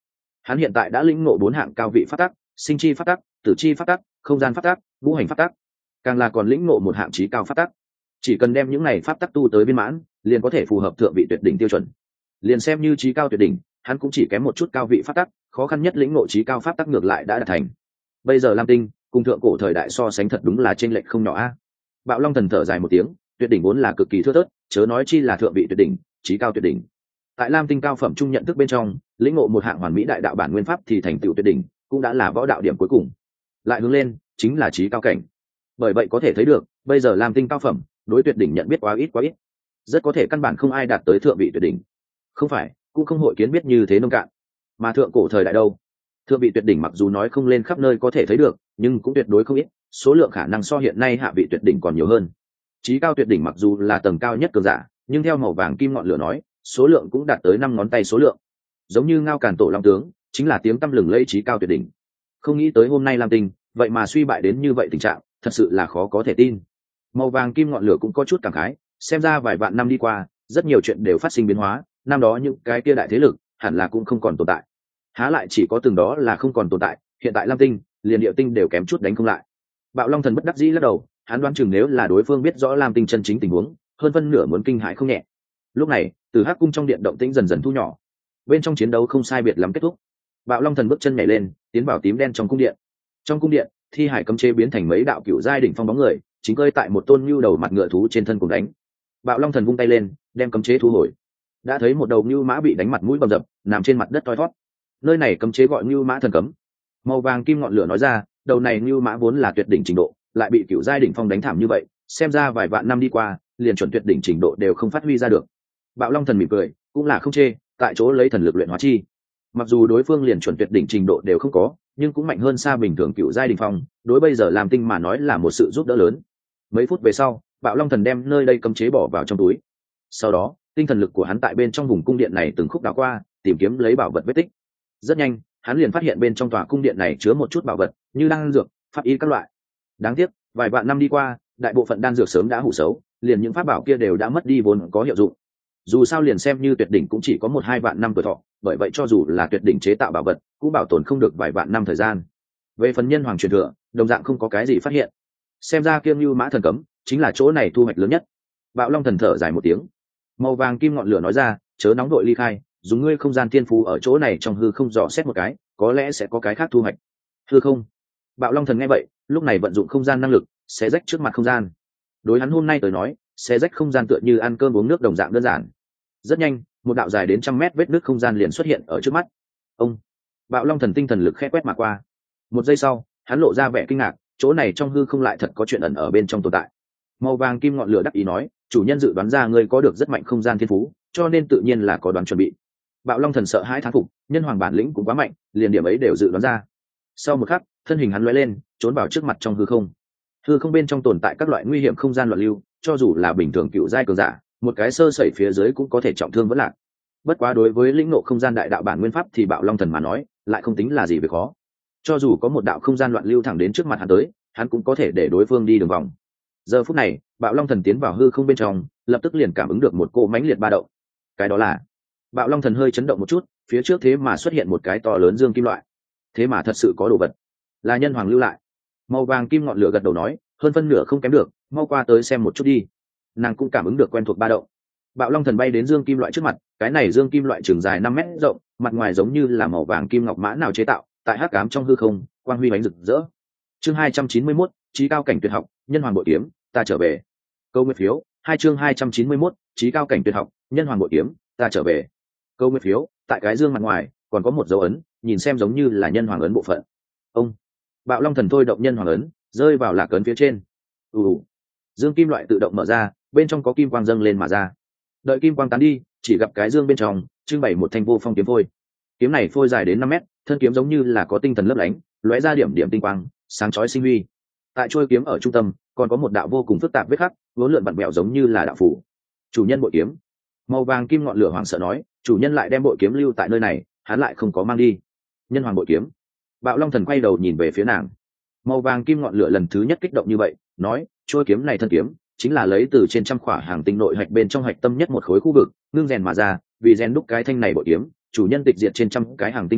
Hắn hiện tại đã lĩnh ngộ bốn hạng cao vị pháp tắc: sinh chi pháp tắc, tử chi pháp tắc, không gian pháp tắc, ngũ hành pháp tắc, càng là còn lĩnh ngộ một hạng chí cao pháp tắc. Chỉ cần đem những này pháp tắc tu tới viên mãn, liền có thể phù hợp thượng vị tuyệt đỉnh tiêu chuẩn. Liền xem như chí cao tuyệt đỉnh, hắn cũng chỉ kém một chút cao vị pháp tắc, khó khăn nhất lĩnh ngộ chí cao pháp tắc ngược lại đã đạt thành. Bây giờ Lam Tinh cùng thượng cổ thời đại so sánh thật đúng là chênh lệch không nhỏ a. Bạo Long Thần thở dài một tiếng, tuyệt đỉnh vốn là cực kỳ thưa thớt, chớ nói chi là thượng vị tuyệt đỉnh, chí cao tuyệt đỉnh. Tại Lam Tinh cao phẩm trung nhận thức bên trong, lĩnh ngộ một hạng hoàn mỹ đại đạo bản nguyên pháp thì thành tựu tuyệt đỉnh, cũng đã là võ đạo điểm cuối cùng. Lại hướng lên, chính là chí cao cảnh. Bởi vậy có thể thấy được, bây giờ Lam Tinh cao phẩm, đối tuyệt đỉnh nhận biết quá ít quá ít, rất có thể căn bản không ai đạt tới thượng vị tuyệt đỉnh. Không phải, cũng không hội kiến biết như thế nông cạn. Mà thượng cổ thời đại đâu? Thượng vị tuyệt đỉnh mặc dù nói không lên khắp nơi có thể thấy được, nhưng cũng tuyệt đối không ít, số lượng khả năng so hiện nay hạ vị tuyệt đỉnh còn nhiều hơn. Chí cao tuyệt đỉnh mặc dù là tầng cao nhất cường giả, nhưng theo màu vàng kim ngọn lửa nói, số lượng cũng đạt tới năm ngón tay số lượng. Giống như Ngao Càn Tổ Long tướng, chính là tiếng tăm lừng lẫy chí cao tuyệt đỉnh. Không nghĩ tới hôm nay Lam Tinh, vậy mà suy bại đến như vậy tình trạng, thật sự là khó có thể tin. Màu vàng kim ngọn lửa cũng có chút cảm khái, xem ra vài vạn năm đi qua, rất nhiều chuyện đều phát sinh biến hóa, năm đó những cái kia đại thế lực, hẳn là cũng không còn tồn tại. Há lại chỉ có từng đó là không còn tồn tại, hiện tại Lam Tinh, liền Địa Tinh đều kém chút đánh không lại. Bạo Long Thần bất đắc dĩ lắc đầu, hắn đoán chừng nếu là đối phương biết rõ Lam Tinh chân chính tình huống, hơn phân nửa muốn kinh hãi không nhẹ. Lúc này, từ Hắc cung trong điện động tĩnh dần dần thu nhỏ, bên trong chiến đấu không sai biệt lắm kết thúc. Bạo Long Thần bước chân nhảy lên, tiến vào tím đen trong cung điện. Trong cung điện, thi hải cấm chế biến thành mấy đạo cựu giai đỉnh phong bóng người, chính cơi tại một tôn nhu đầu mặt ngựa thú trên thân cùng đánh. Bạo Long Thần vung tay lên, đem cấm chế thu hồi. Đã thấy một đầu nhu mã bị đánh mặt mũi bầm dập, nằm trên mặt đất thoi thoát. Nơi này cấm chế gọi nhu mã thần cấm. Màu vàng kim ngọn lửa nói ra, đầu này nhu mã vốn là tuyệt đỉnh trình độ, lại bị cựu giai đỉnh phong đánh thảm như vậy, xem ra vài vạn năm đi qua, liền chuẩn tuyệt đỉnh trình độ đều không phát huy ra được. Bạo Long Thần mỉm cười, cũng là không chê, tại chỗ lấy thần lực luyện hóa chi. Mặc dù đối phương liền chuẩn tuyệt đỉnh trình độ đều không có, nhưng cũng mạnh hơn xa bình thường cựu giai đỉnh phong, đối bây giờ làm tinh mà nói là một sự giúp đỡ lớn. Mấy phút về sau, Bạo Long Thần đem nơi đây cấm chế bỏ vào trong túi. Sau đó, tinh thần lực của hắn tại bên trong vùng cung điện này từng khúc đảo qua, tìm kiếm lấy bảo vật vết tích. Rất nhanh, hắn liền phát hiện bên trong tòa cung điện này chứa một chút bảo vật, như đan dược, pháp y các loại. Đáng tiếc, vài vạn năm đi qua, đại bộ phận đan dược sớm đã hủ xấu, liền những pháp bảo kia đều đã mất đi vốn có hiệu dụng. Dù sao liền xem như tuyệt đỉnh cũng chỉ có một hai vạn năm tuổi thọ, bởi vậy cho dù là tuyệt đỉnh chế tạo bảo vật, cũng bảo tồn không được vài vạn năm thời gian. Về phần nhân hoàng truyền thừa, đồng dạng không có cái gì phát hiện. Xem ra Kiêm Nưu Mã thần cấm chính là chỗ này thu hoạch lớn nhất. Bạo Long Thần thở dài một tiếng. Màu vàng kim ngọn lửa nói ra, chớ nóng đội ly khai, dùng ngươi không gian thiên phú ở chỗ này trong hư không dò xét một cái, có lẽ sẽ có cái khác thu hoạch. Hư không? Bạo Long Thần nghe vậy, lúc này vận dụng không gian năng lực, xé rách trước mặt không gian. Đối hắn hôm nay tới nói, xé rách không gian tựa như ăn cơm uống nước đồng dạng đơn giản. Rất nhanh, một đạo dài đến trăm mét vết nước không gian liền xuất hiện ở trước mắt. Ông! Bạo Long Thần tinh thần lực khẽ quét mà qua. Một giây sau, hắn lộ ra vẻ kinh ngạc, chỗ này trong hư không lại thật có chuyện ẩn ở bên trong tồn tại. Màu vàng kim ngọn lửa đắc ý nói, chủ nhân dự đoán ra ngươi có được rất mạnh không gian thiên phú, cho nên tự nhiên là có đoán chuẩn bị. Bạo Long Thần sợ hãi thán phục, nhân hoàng bản lĩnh cũng quá mạnh, liền điểm ấy đều dự đoán ra. Sau một khắc, thân hình hắn lóe lên, trốn vào trước mặt trong hư không. Hư không bên trong tồn tại các loại nguy hiểm không gian loạn lưu, cho dù là bình thường cựu giai cường giả, một cái sơ sẩy phía dưới cũng có thể trọng thương vẫn lạc. Bất quá đối với lĩnh ngộ không gian đại đạo bản nguyên pháp thì Bạo Long Thần mà nói, lại không tính là gì về khó. Cho dù có một đạo không gian loạn lưu thẳng đến trước mặt hắn tới, hắn cũng có thể để đối phương đi đường vòng. Giờ phút này, Bạo Long Thần tiến vào hư không bên trong, lập tức liền cảm ứng được một cỗ mãnh liệt ba động. Cái đó là Bạo Long Thần hơi chấn động một chút, phía trước thế mà xuất hiện một cái to lớn dương kim loại. Thế mà thật sự có đồ vật, là nhân hoàng lưu lại. Màu vàng kim ngọn lửa gật đầu nói, hơn phân nửa không kém được, mau qua tới xem một chút đi. Nàng cũng cảm ứng được quen thuộc ba động. Bạo Long Thần bay đến dương kim loại trước mặt, cái này dương kim loại trường dài năm mét rộng, mặt ngoài giống như là màu vàng kim ngọc mã nào chế tạo, tại hắc ám trong hư không, quang huy ánh rực rỡ. Chương hai trăm chín mươi mốt, chí cao cảnh tuyệt học, nhân hoàng bội kiếm, ta trở về. Câu nguyên phiếu, hai chương hai trăm chín mươi mốt, chí cao cảnh tuyệt học, nhân hoàng bội kiếm, ta trở về. Câu nguyên phiếu, tại cái dương mặt ngoài còn có một dấu ấn, nhìn xem giống như là nhân hoàng ấn bộ phận. Ông! Bạo Long Thần thôi động nhân hoàng ấn, rơi vào lạc ấn phía trên. Ù! Dương kim loại tự động mở ra, bên trong có kim quang dâng lên mà ra. Đợi kim quang tán đi, chỉ gặp cái dương bên trong trưng bày một thanh vô phong kiếm phôi. Kiếm này phôi dài đến năm mét, thân kiếm giống như là có tinh thần lấp lánh, lóe ra điểm điểm tinh quang, sáng chói sinh huy. Tại chuôi kiếm ở trung tâm, còn có một đạo vô cùng phức tạp vết khắc, vốn lượn vặn bẹo giống như là đạo phủ. Chủ nhân bội kiếm. Màu vàng kim ngọn lửa hoảng sợ nói, chủ nhân lại đem bội kiếm lưu tại nơi này, hắn lại không có mang đi. Nhân hoàng bội kiếm. Bạo Long Thần quay đầu nhìn về phía nàng. Màu vàng kim ngọn lửa lần thứ nhất kích động như vậy, nói, chuôi kiếm này thân kiếm chính là lấy từ trên trăm khỏa hàng tinh nội hạch bên trong hạch tâm nhất một khối khu vực ngưng rèn mà ra, vì rèn đúc cái thanh này bội kiếm, chủ nhân tịch diệt trên trăm cái hàng tinh hệ,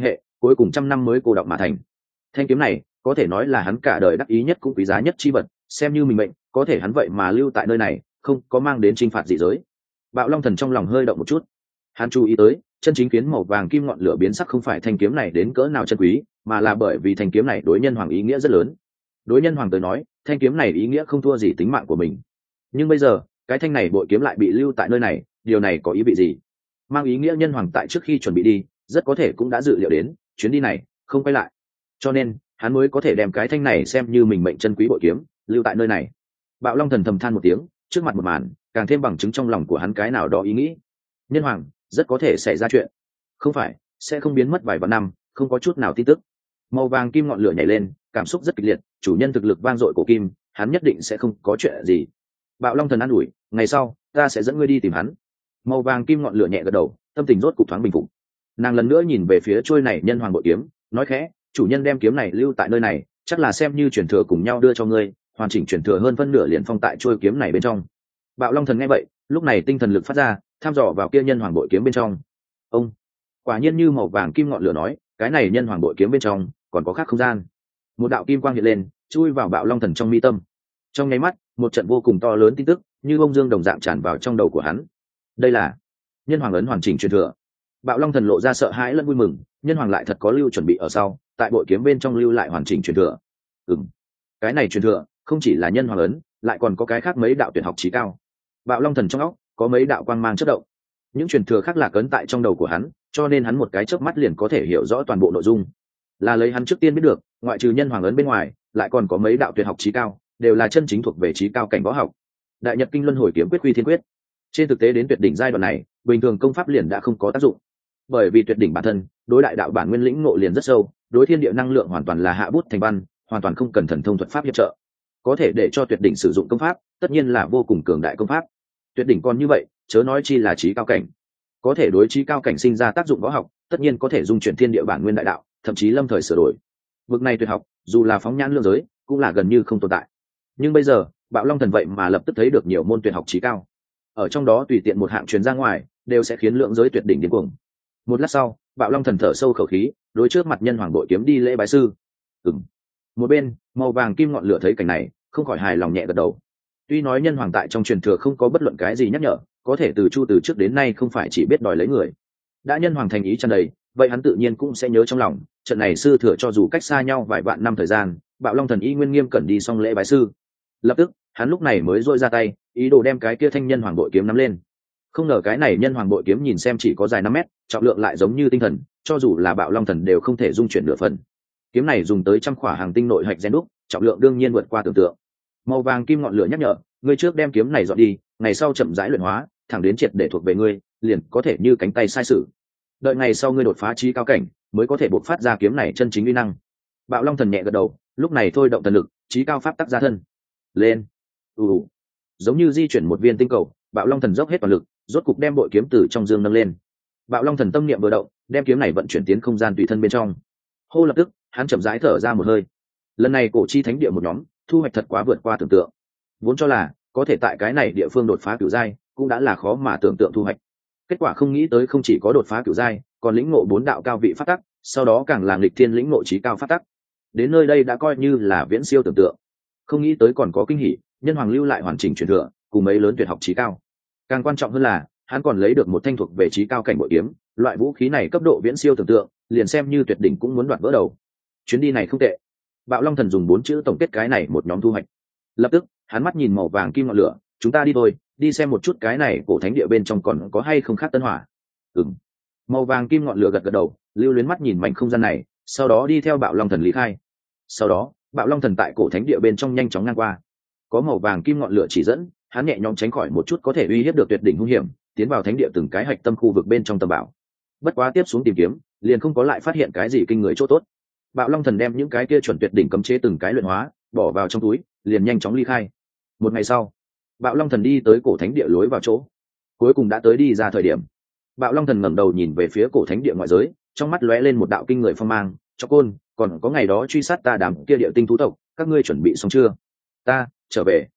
cuối cùng trăm năm mới cô đọng mà thành. Thanh kiếm này có thể nói là hắn cả đời đắc ý nhất cũng quý giá nhất chi vật, xem như mình mệnh, có thể hắn vậy mà lưu tại nơi này, không có mang đến chinh phạt dị giới. Bạo Long Thần trong lòng hơi động một chút, hắn chú ý tới chân chính khiến màu vàng kim ngọn lửa biến sắc không phải thanh kiếm này đến cỡ nào chân quý, mà là bởi vì thanh kiếm này đối nhân hoàng ý nghĩa rất lớn. Đối nhân hoàng tới nói, thanh kiếm này ý nghĩa không thua gì tính mạng của mình. Nhưng bây giờ cái thanh này bội kiếm lại bị lưu tại nơi này, điều này có ý vị gì? Mang ý nghĩa nhân hoàng tại trước khi chuẩn bị đi rất có thể cũng đã dự liệu đến chuyến đi này không quay lại, cho nên hắn mới có thể đem cái thanh này xem như mình mệnh chân quý bội kiếm lưu tại nơi này. Bạo Long Thần thầm than một tiếng, trước mặt một màn càng thêm bằng chứng trong lòng của hắn cái nào đó ý nghĩ. Nhân hoàng rất có thể xảy ra chuyện, không phải sẽ không biến mất vài vạn năm không có chút nào tin tức. Màu vàng kim ngọn lửa nhảy lên, cảm xúc rất kịch liệt, chủ nhân thực lực vang dội của kim, hắn nhất định sẽ không có chuyện gì. Bạo Long Thần an ủi, ngày sau ta sẽ dẫn ngươi đi tìm hắn. Màu vàng kim ngọn lửa nhẹ gật đầu, tâm tình rốt cục thoáng bình phục. Nàng lần nữa nhìn về phía trôi này nhân hoàng bội kiếm, nói khẽ, chủ nhân đem kiếm này lưu tại nơi này chắc là xem như truyền thừa cùng nhau đưa cho ngươi, hoàn chỉnh truyền thừa hơn phân nửa liền phong tại trôi kiếm này bên trong. Bạo Long Thần nghe vậy, lúc này tinh thần lực phát ra, thăm dò vào kia nhân hoàng bội kiếm bên trong. Ông, quả nhiên như màu vàng kim ngọn lửa nói, cái này nhân hoàng bội kiếm bên trong còn có khác không gian. Một đạo kim quang hiện lên, chui vào Bạo Long Thần trong mi tâm. Trong nháy mắt, một trận vô cùng to lớn tin tức như bông dương đồng dạng tràn vào trong đầu của hắn. Đây là nhân hoàng ấn hoàn chỉnh truyền thừa. Bạo Long Thần lộ ra sợ hãi lẫn vui mừng, nhân hoàng lại thật có lưu chuẩn bị ở sau, tại bội kiếm bên trong lưu lại hoàn chỉnh truyền thừa. Ừm, cái này truyền thừa không chỉ là nhân hoàng ấn, lại còn có cái khác mấy đạo tuyệt học chí cao. Bạo Long Thần trong óc có mấy đạo quang mang chớp động, những truyền thừa khác lạc ấn tại trong đầu của hắn, cho nên hắn một cái chớp mắt liền có thể hiểu rõ toàn bộ nội dung. Là lấy hắn trước tiên biết được, ngoại trừ nhân hoàng ấn bên ngoài, lại còn có mấy đạo tuyệt học chí cao, đều là chân chính thuộc về chí cao cảnh võ học. Đại Nhật Kinh Luân Hồi Kiếm Quyết Quy Thiên Quyết. Trên thực tế đến tuyệt đỉnh giai đoạn này, bình thường công pháp liền đã không có tác dụng, bởi vì tuyệt đỉnh bản thân đối đại đạo bản nguyên lĩnh ngộ liền rất sâu, đối thiên địa năng lượng hoàn toàn là hạ bút thành văn, hoàn toàn không cần thần thông thuật pháp hiệp trợ. Có thể để cho tuyệt đỉnh sử dụng công pháp, tất nhiên là vô cùng cường đại công pháp. Tuyệt đỉnh còn như vậy, chớ nói chi là chí cao cảnh. Có thể đối chí cao cảnh sinh ra tác dụng võ học, tất nhiên có thể dung chuyển thiên địa bản nguyên đại đạo, thậm chí lâm thời sửa đổi. Vực này tuyệt học, dù là phóng nhãn lương giới, cũng là gần như không tồn tại. Nhưng bây giờ, Bạo Long Thần vậy mà lập tức thấy được nhiều môn tuyệt học chí cao. Ở trong đó tùy tiện một hạng truyền ra ngoài, đều sẽ khiến lượng giới tuyệt đỉnh điên cuồng. Một lát sau, Bạo Long Thần thở sâu khẩu khí, đối trước mặt nhân hoàng bội kiếm đi lễ bái sư. Ừm. Một bên, màu vàng kim ngọn lửa thấy cảnh này, không khỏi hài lòng nhẹ gật đầu. Tuy nói nhân hoàng tại trong truyền thừa không có bất luận cái gì nhắc nhở, có thể từ Chu từ trước đến nay không phải chỉ biết đòi lấy người. Đã nhân hoàng thành ý tràn đầy, vậy hắn tự nhiên cũng sẽ nhớ trong lòng, trận này sư thừa cho dù cách xa nhau vài vạn năm thời gian, Bạo Long Thần y nguyên nghiêm cẩn đi xong lễ bái sư. Lập tức, hắn lúc này mới duỗi ra tay, ý đồ đem cái kia thanh nhân hoàng bội kiếm nắm lên. Không ngờ cái này nhân hoàng bội kiếm nhìn xem chỉ có dài năm mét, trọng lượng lại giống như tinh thần, cho dù là Bạo Long Thần đều không thể dung chuyển nửa phần. Kiếm này dùng tới trăm khỏa hàng tinh nội hạch gen đúc, trọng lượng đương nhiên vượt qua tưởng tượng. Màu vàng kim ngọn lửa nhắc nhở, ngươi trước đem kiếm này dọn đi, ngày sau chậm rãi luyện hóa, thẳng đến triệt để thuộc về ngươi, liền có thể như cánh tay sai sử. Đợi ngày sau ngươi đột phá chí cao cảnh, mới có thể bộc phát ra kiếm này chân chính uy năng. Bạo Long Thần nhẹ gật đầu, lúc này thôi động thần lực, chí cao pháp tắc ra thân. Lên. Ù. Giống như di chuyển một viên tinh cầu, Bạo Long Thần dốc hết toàn lực, rốt cục đem bội kiếm từ trong dương nâng lên. Bạo Long Thần tâm niệm vừa động, đem kiếm này vận chuyển tiến không gian tùy thân bên trong. Hô, lập tức, hắn chậm rãi thở ra một hơi. Lần này cổ chi thánh địa một nhóm, thu hoạch thật quá vượt qua tưởng tượng. Vốn cho là có thể tại cái này địa phương đột phá cửu giai, cũng đã là khó mà tưởng tượng thu hoạch. Kết quả không nghĩ tới không chỉ có đột phá cửu giai, còn lĩnh ngộ bốn đạo cao vị pháp tắc, sau đó càng là nghịch thiên lĩnh ngộ chí cao pháp tắc. Đến nơi đây đã coi như là viễn siêu tưởng tượng. Không nghĩ tới còn có kinh hỉ, nhân hoàng lưu lại hoàn chỉnh truyền thừa, cùng mấy lớn tuyệt học chí cao. Càng quan trọng hơn là, hắn còn lấy được một thanh thuộc về chí cao cảnh bội kiếm, loại vũ khí này cấp độ viễn siêu tưởng tượng, liền xem như tuyệt đỉnh cũng muốn đoạt vỡ đầu. Chuyến đi này không tệ. Bạo Long Thần dùng bốn chữ tổng kết cái này một nhóm thu hoạch. Lập tức, hắn mắt nhìn màu vàng kim ngọn lửa, chúng ta đi thôi, đi xem một chút cái này cổ thánh địa bên trong còn có hay không khác tân hỏa. Ừm. Màu vàng kim ngọn lửa gật gật đầu, lưu luyến mắt nhìn mảnh không gian này, sau đó đi theo Bạo Long Thần lý khai. Sau đó, Bạo Long Thần tại cổ thánh địa bên trong nhanh chóng ngang qua. Có màu vàng kim ngọn lửa chỉ dẫn, hắn nhẹ nhõm tránh khỏi một chút có thể uy hiếp được tuyệt đỉnh hung hiểm, tiến vào thánh địa từng cái hạch tâm khu vực bên trong tầm bảo. Bất quá tiếp xuống tìm kiếm, liền không có lại phát hiện cái gì kinh người chỗ tốt. Bạo Long Thần đem những cái kia chuẩn tuyệt đỉnh cấm chế từng cái luyện hóa, bỏ vào trong túi, liền nhanh chóng ly khai. Một ngày sau, Bạo Long Thần đi tới cổ thánh địa lối vào chỗ, cuối cùng đã tới đi ra thời điểm. Bạo Long Thần ngẩng đầu nhìn về phía cổ thánh địa ngoại giới, trong mắt lóe lên một đạo kinh người phong mang, "Cho côn, còn có ngày đó truy sát ta đám kia địa tinh thú tộc, các ngươi chuẩn bị xong chưa?" "Ta, trở về."